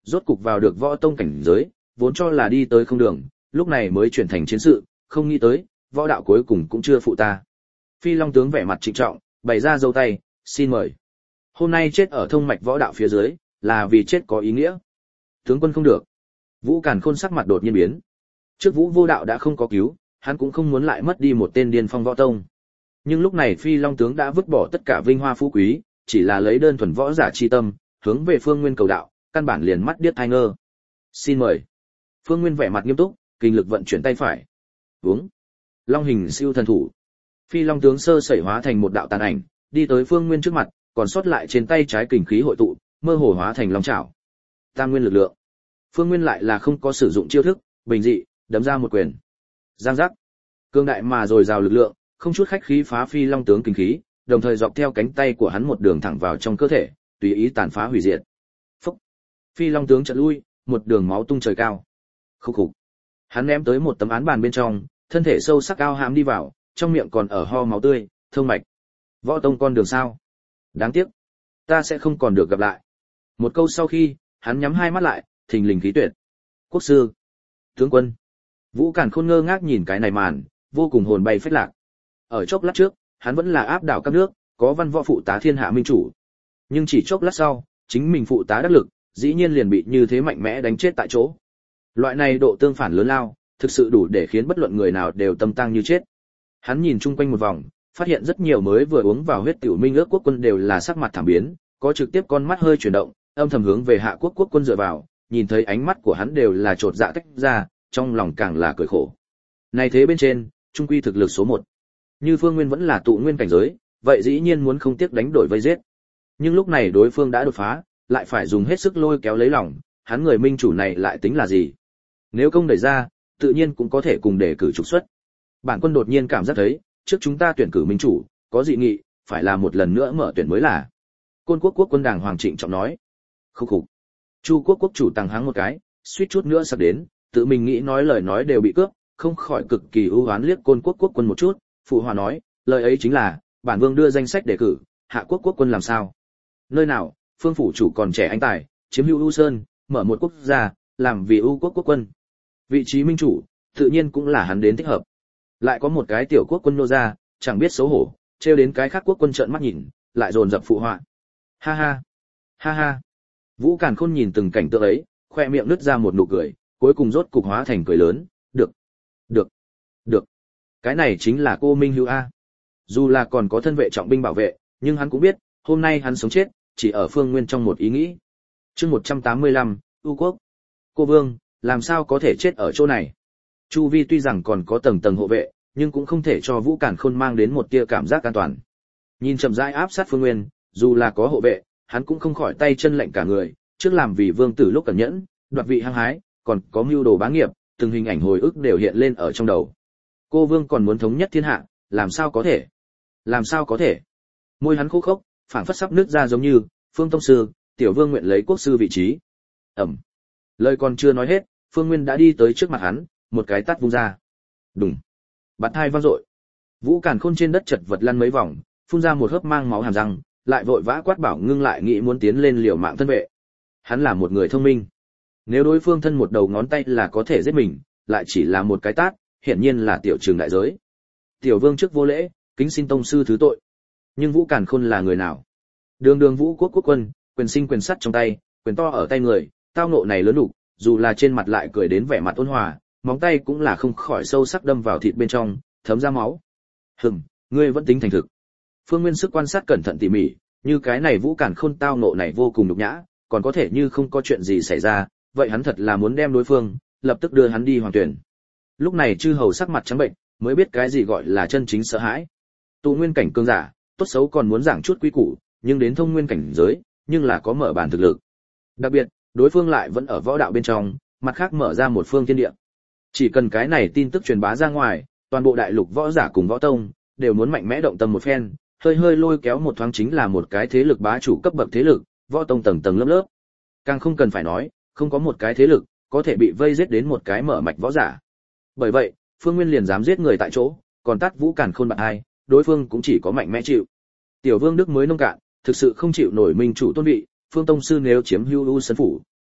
rốt cục vào được võ tông cảnh giới, vốn cho là đi tới không đường, lúc này mới chuyển thành chiến sự, không nghĩ tới, võ đạo cuối cùng cũng chưa phụ ta. Phi Long tướng vẻ mặt trịnh trọng, bày ra giơ tay, xin mời. Hôm nay chết ở thông mạch võ đạo phía dưới, là vì chết có ý nghĩa. Tướng quân không được. Vũ Càn Khôn sắc mặt đột nhiên biến. Trước Vũ Vô Đạo đã không có cứu, hắn cũng không muốn lại mất đi một tên điên phong võ tông. Nhưng lúc này Phi Long tướng đã vứt bỏ tất cả vinh hoa phú quý, chỉ là lấy đơn thuần võ giả chi tâm, hướng về Phương Nguyên cầu đạo, căn bản liền mắt điếc tai ngơ. Xin mời. Phương Nguyên vẻ mặt nghiêm túc, kinh lực vận chuyển tay phải. Uống. Long hình siêu thần thủ. Phi Long tướng sơ sẩy hóa thành một đạo tàn ảnh, đi tới Phương Nguyên trước mặt, còn sót lại trên tay trái kình khí hội tụ, mơ hồ hóa thành long chảo. Tam nguyên lực lượng. Phương Nguyên lại là không có sử dụng chiêu thức, bình dị, đấm ra một quyền. Giang giác. Cương đại mà rồi rào lực lượng, không chút khách khí phá Phi Long tướng kình khí, đồng thời dọc theo cánh tay của hắn một đường thẳng vào trong cơ thể, tùy ý tàn phá hủy diệt. Phốc. Phi Long tướng chợt lui, một đường máu tung trời cao. Khúc khục. Hắn ném tới một tấm án bàn bên trong, thân thể sâu sắc ao hãm đi vào, trong miệng còn ở ho máu tươi, thông mạch. Võ tông con đường sao? Đáng tiếc, ta sẽ không còn được gặp lại. Một câu sau khi, hắn nhắm hai mắt lại, thình lình khí tuyệt. Quốc sư, tướng quân. Vũ Càn Khôn ngơ ngác nhìn cái này màn, vô cùng hồn bay phách lạc. Ở chốc lát trước, hắn vẫn là áp đảo các nước, có văn võ phụ tá thiên hạ minh chủ. Nhưng chỉ chốc lát sau, chính mình phụ tá đắc lực, dĩ nhiên liền bị như thế mạnh mẽ đánh chết tại chỗ. Loại này độ tương phản lớn lao, thực sự đủ để khiến bất luận người nào đều tâm tăng như chết. Hắn nhìn chung quanh một vòng, phát hiện rất nhiều mới vừa uống vào huyết tiểu minh ước quốc quân đều là sắc mặt thảm biến, có trực tiếp con mắt hơi chuyển động, âm thầm hướng về hạ quốc quốc quân dựa vào, nhìn thấy ánh mắt của hắn đều là trột dạ tách ra, trong lòng càng là cười khổ. Này thế bên trên, trung quy thực lực số một. Như Phương Nguyên vẫn là tụ nguyên cảnh giới, vậy dĩ nhiên muốn không tiếc đánh đổi vây giết. Nhưng lúc này đối phương đã đột phá, lại phải dùng hết sức lôi kéo lấy lòng, hắn người minh chủ này lại tính là gì? Nếu công đẩy ra, tự nhiên cũng có thể cùng đề cử trục xuất. Bản quân đột nhiên cảm giác thấy, trước chúng ta tuyển cử minh chủ, có dị nghị, phải là một lần nữa mở tuyển mới là. Côn Quốc quốc quân đàng hoàng trịnh trọng nói. Khúc khục. Chu Quốc quốc chủ tăng háng một cái, suýt chút nữa sắp đến, tự mình nghĩ nói lời nói đều bị cướp, không khỏi cực kỳ ưu hoán liếc Côn Quốc quốc quân một chút, phụ hòa nói, lời ấy chính là, bản vương đưa danh sách đề cử, hạ quốc quốc quân làm sao? Nơi nào, phương phủ chủ còn trẻ anh tài, chiếm hữu ưu sơn, mở một quốc gia, làm vì ưu quốc quốc quân. Vị trí minh chủ, tự nhiên cũng là hắn đến thích hợp. Lại có một cái tiểu quốc quân nô ra, chẳng biết xấu hổ, trêu đến cái khác quốc quân trợn mắt nhìn, lại dồn dập phụ họa. Ha ha, ha ha. Vũ Càn Khôn nhìn từng cảnh tượng ấy, khoe miệng nứt ra một nụ cười, cuối cùng rốt cục hóa thành cười lớn, được, được, được. Cái này chính là cô Minh Hữu A. Dù là còn có thân vệ trọng binh bảo vệ, nhưng hắn cũng biết, hôm nay hắn sống chết, chỉ ở Phương Nguyên trong một ý nghĩ. Chương một trăm tám mươi lăm, U Quốc. Cô Vương, làm sao có thể chết ở chỗ này? Chu vi tuy rằng còn có tầng tầng hộ vệ, nhưng cũng không thể cho Vũ Càn Khôn mang đến một tia cảm giác an toàn. Nhìn chậm rãi áp sát Phương Nguyên, dù là có hộ vệ, hắn cũng không khỏi tay chân lạnh cả người, trước làm vì vương tử lúc cẩn nhẫn, đoạt vị hăng hái, còn có mưu đồ bá nghiệp, từng hình ảnh hồi ức đều hiện lên ở trong đầu. Cô Vương còn muốn thống nhất thiên hạ, làm sao có thể? Làm sao có thể? Môi hắn khô khốc, phảng phất sắp nứt ra giống như, Phương Tông sư, tiểu vương nguyện lấy quốc sư vị trí. Ẩm. Lời còn chưa nói hết, Phương Nguyên đã đi tới trước mặt hắn, một cái tát vung ra. Đùng. Bạt hai vang dội. Vũ Càn Khôn trên đất chật vật lăn mấy vòng, phun ra một hớp mang máu hàm răng, lại vội vã quát bảo ngưng lại nghĩ muốn tiến lên liều mạng thân vệ. Hắn là một người thông minh. Nếu đối phương thân một đầu ngón tay là có thể giết mình, lại chỉ là một cái tát, hiển nhiên là tiểu trường đại giới. Tiểu vương trước vô lễ, kính xin tông sư thứ tội. Nhưng Vũ Càn Khôn là người nào? Đường đường Vũ quốc quốc quân, quyền sinh quyền sắt trong tay, quyền to ở tay người, tao nộ này lớn đủ, dù là trên mặt lại cười đến vẻ mặt ôn hòa, móng tay cũng là không khỏi sâu sắc đâm vào thịt bên trong, thấm ra máu. Hừm, ngươi vẫn tính thành thực. Phương Nguyên sức quan sát cẩn thận tỉ mỉ, như cái này Vũ Càn Khôn tao nộ này vô cùng nhục nhã, còn có thể như không có chuyện gì xảy ra, vậy hắn thật là muốn đem đối phương, lập tức đưa hắn đi hoàng tuyển. Lúc này chư hầu sắc mặt trắng bệnh, mới biết cái gì gọi là chân chính sợ hãi. Tụ nguyên cảnh cường giả, tốt xấu còn muốn giảng chút quý củ, nhưng đến thông nguyên cảnh giới, nhưng là có mở bản thực lực. Đặc biệt, đối phương lại vẫn ở võ đạo bên trong, mặt khác mở ra một phương thiên địa. Chỉ cần cái này tin tức truyền bá ra ngoài, toàn bộ đại lục võ giả cùng võ tông đều muốn mạnh mẽ động tâm một phen, hơi hơi lôi kéo một thoáng chính là một cái thế lực bá chủ cấp bậc thế lực, võ tông tầng tầng lớp lớp. Càng không cần phải nói, không có một cái thế lực có thể bị vây giết đến một cái mở mạch võ giả. Bởi vậy, Phương Nguyên liền dám giết người tại chỗ, còn tát Vũ Càn Khôn bạn hai, đối phương cũng chỉ có mạnh mẽ chịu. Tiểu Vương Đức mới nông cạn, thực sự không chịu nổi minh chủ tôn vị, Phương tông sư nếu chiếm hưu u sân phủ,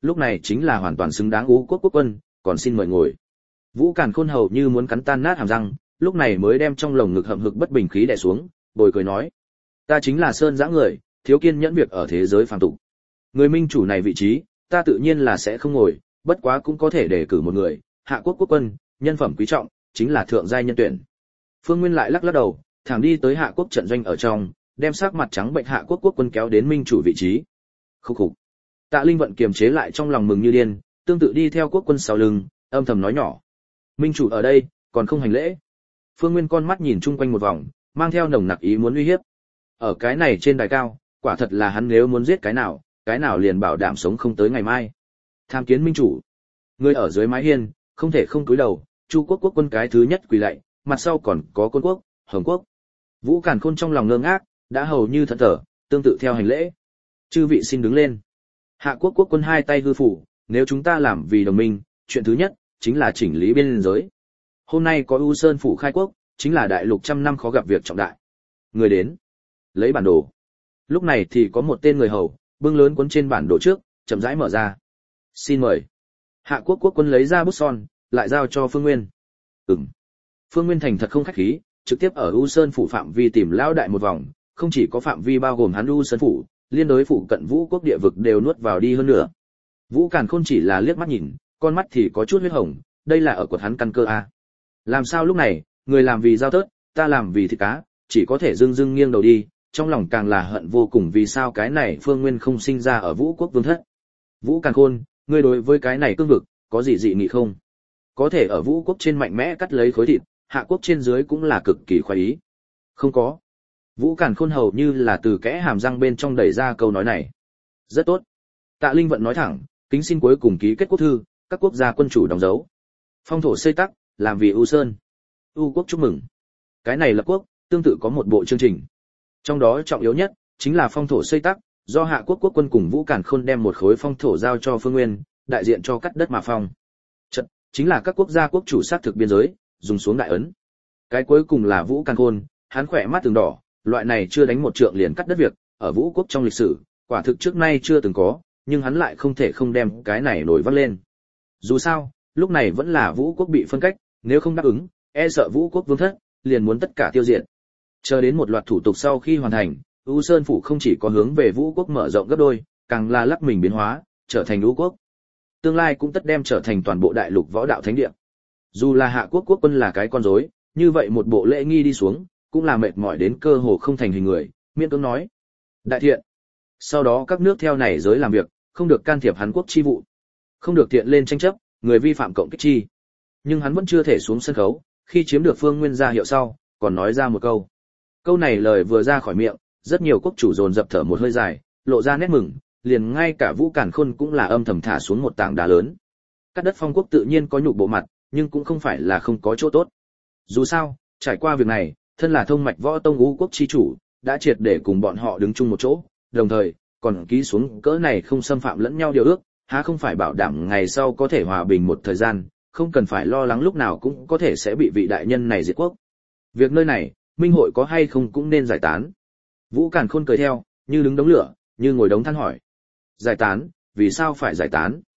lúc này chính là hoàn toàn xứng đáng Ú quốc quốc quân, còn xin mời ngồi. Vũ Càn Khôn hầu như muốn cắn tan nát hàm răng, lúc này mới đem trong lồng ngực hậm hực bất bình khí đè xuống, bồi cười nói: "Ta chính là Sơn Giã người, thiếu kiên nhẫn việc ở thế giới phàm tục. Người minh chủ này vị trí, ta tự nhiên là sẽ không ngồi, bất quá cũng có thể đề cử một người, Hạ quốc quốc quân, nhân phẩm quý trọng, chính là thượng giai nhân tuyển." Phương Nguyên lại lắc lắc đầu, thẳng đi tới Hạ quốc trận doanh ở trong, đem sắc mặt trắng bệnh Hạ quốc quốc quân kéo đến minh chủ vị trí. Khúc khục. Tạ Linh Vận kiềm chế lại trong lòng mừng như điên, tương tự đi theo quốc quân sau lưng, âm thầm nói nhỏ: "Minh chủ ở đây, còn không hành lễ." Phương Nguyên con mắt nhìn chung quanh một vòng, mang theo nồng nặc ý muốn uy hiếp. Ở cái này trên đài cao, quả thật là hắn nếu muốn giết cái nào, cái nào liền bảo đảm sống không tới ngày mai. Tham kiến minh chủ. Người ở dưới mái hiên, không thể không cúi đầu, Chu quốc quốc quân cái thứ nhất quỳ lạy, mặt sau còn có Côn quốc, Hồng quốc. Vũ Càn Khôn trong lòng ngơ ngác, đã hầu như thẫn thờ, tương tự theo hành lễ. Chư vị xin đứng lên. Hạ quốc quốc quân hai tay hư phủ, nếu chúng ta làm vì đồng minh, chuyện thứ nhất chính là chỉnh lý biên giới. Hôm nay có U Sơn phủ khai quốc, chính là đại lục trăm năm khó gặp việc trọng đại. Người đến, lấy bản đồ. Lúc này thì có một tên người hầu, bưng lớn cuốn trên bản đồ trước, chậm rãi mở ra. Xin mời. Hạ quốc quốc quân lấy ra bút son, lại giao cho Phương Nguyên. Ừm. Phương Nguyên thành thật không khách khí, trực tiếp ở U Sơn phủ phạm vi tìm lão đại một vòng, không chỉ có phạm vi bao gồm hắn U Sơn phủ, liên đối phủ cận Vũ quốc địa vực đều nuốt vào đi hơn nữa. Vũ Càn Khôn chỉ là liếc mắt nhìn, con mắt thì có chút huyết hồng, đây là ở quật hắn căn cơ a. Làm sao lúc này, người làm vì giao tớt, ta làm vì thịt cá, chỉ có thể dưng dưng nghiêng đầu đi, trong lòng càng là hận vô cùng vì sao cái này Phương Nguyên không sinh ra ở Vũ quốc vương thất. Vũ Càn Khôn, ngươi đối với cái này cương vực, có gì dị nghị không? Có thể ở Vũ quốc trên mạnh mẽ cắt lấy khối thịt, Hạ quốc trên dưới cũng là cực kỳ khoái ý. Không có. Vũ Càn Khôn hầu như là từ kẽ hàm răng bên trong đẩy ra câu nói này. Rất tốt. Tạ Linh Vận nói thẳng, kính xin cuối cùng ký kết quốc thư, các quốc gia quân chủ đóng dấu. Phong thổ xây tắc, làm vì U Sơn. U quốc chúc mừng. Cái này lập quốc, tương tự có một bộ chương trình. Trong đó trọng yếu nhất, chính là phong thổ xây tắc, do Hạ quốc quốc quân cùng Vũ Càn Khôn đem một khối phong thổ giao cho Phương Nguyên, đại diện cho cắt đất mà phong. Trận, chính là các quốc gia quốc chủ xác thực biên giới, dùng xuống đại ấn. Cái cuối cùng là Vũ Càn Khôn, hắn khỏe mắt từng đỏ, loại này chưa đánh một trượng liền cắt đất việc, ở Vũ quốc trong lịch sử, quả thực trước nay chưa từng có, nhưng hắn lại không thể không đem cái này nổi vắt lên. Dù sao, lúc này vẫn là Vũ quốc bị phân cách, nếu không đáp ứng, e sợ Vũ quốc vương thất liền muốn tất cả tiêu diệt. Chờ đến một loạt thủ tục sau khi hoàn thành, U Sơn phủ không chỉ có hướng về Vũ quốc mở rộng gấp đôi, càng là lắc mình biến hóa, trở thành U quốc. Tương lai cũng tất đem trở thành toàn bộ đại lục võ đạo thánh địa. Dù là Hạ quốc quốc quân là cái con rối, như vậy một bộ lễ nghi đi xuống, cũng là mệt mỏi đến cơ hồ không thành hình người, miễn cưỡng nói: "Đại thiện." Sau đó các nước theo này giới làm việc, không được can thiệp hắn quốc chi vụ, không được tiện lên tranh chấp, người vi phạm cộng kích chi. Nhưng hắn vẫn chưa thể xuống sân khấu, khi chiếm được Phương Nguyên ra hiệu sau, còn nói ra một câu. Câu này lời vừa ra khỏi miệng, rất nhiều quốc chủ dồn dập thở một hơi dài, lộ ra nét mừng, liền ngay cả Vũ Càn Khôn cũng là âm thầm thả xuống một tảng đá lớn. Các đất phong quốc tự nhiên có nhục bộ mặt, nhưng cũng không phải là không có chỗ tốt. Dù sao, trải qua việc này, thân là thông mạch võ tông U quốc chi chủ, đã triệt để cùng bọn họ đứng chung một chỗ, đồng thời còn ký xuống cỡ này không xâm phạm lẫn nhau điều ước, há không phải bảo đảm ngày sau có thể hòa bình một thời gian, không cần phải lo lắng lúc nào cũng có thể sẽ bị vị đại nhân này diệt quốc. Việc nơi này, minh hội có hay không cũng nên giải tán. Vũ Càn Khôn cười theo, như đứng đống lửa, như ngồi đống than hỏi. Giải tán, vì sao phải giải tán?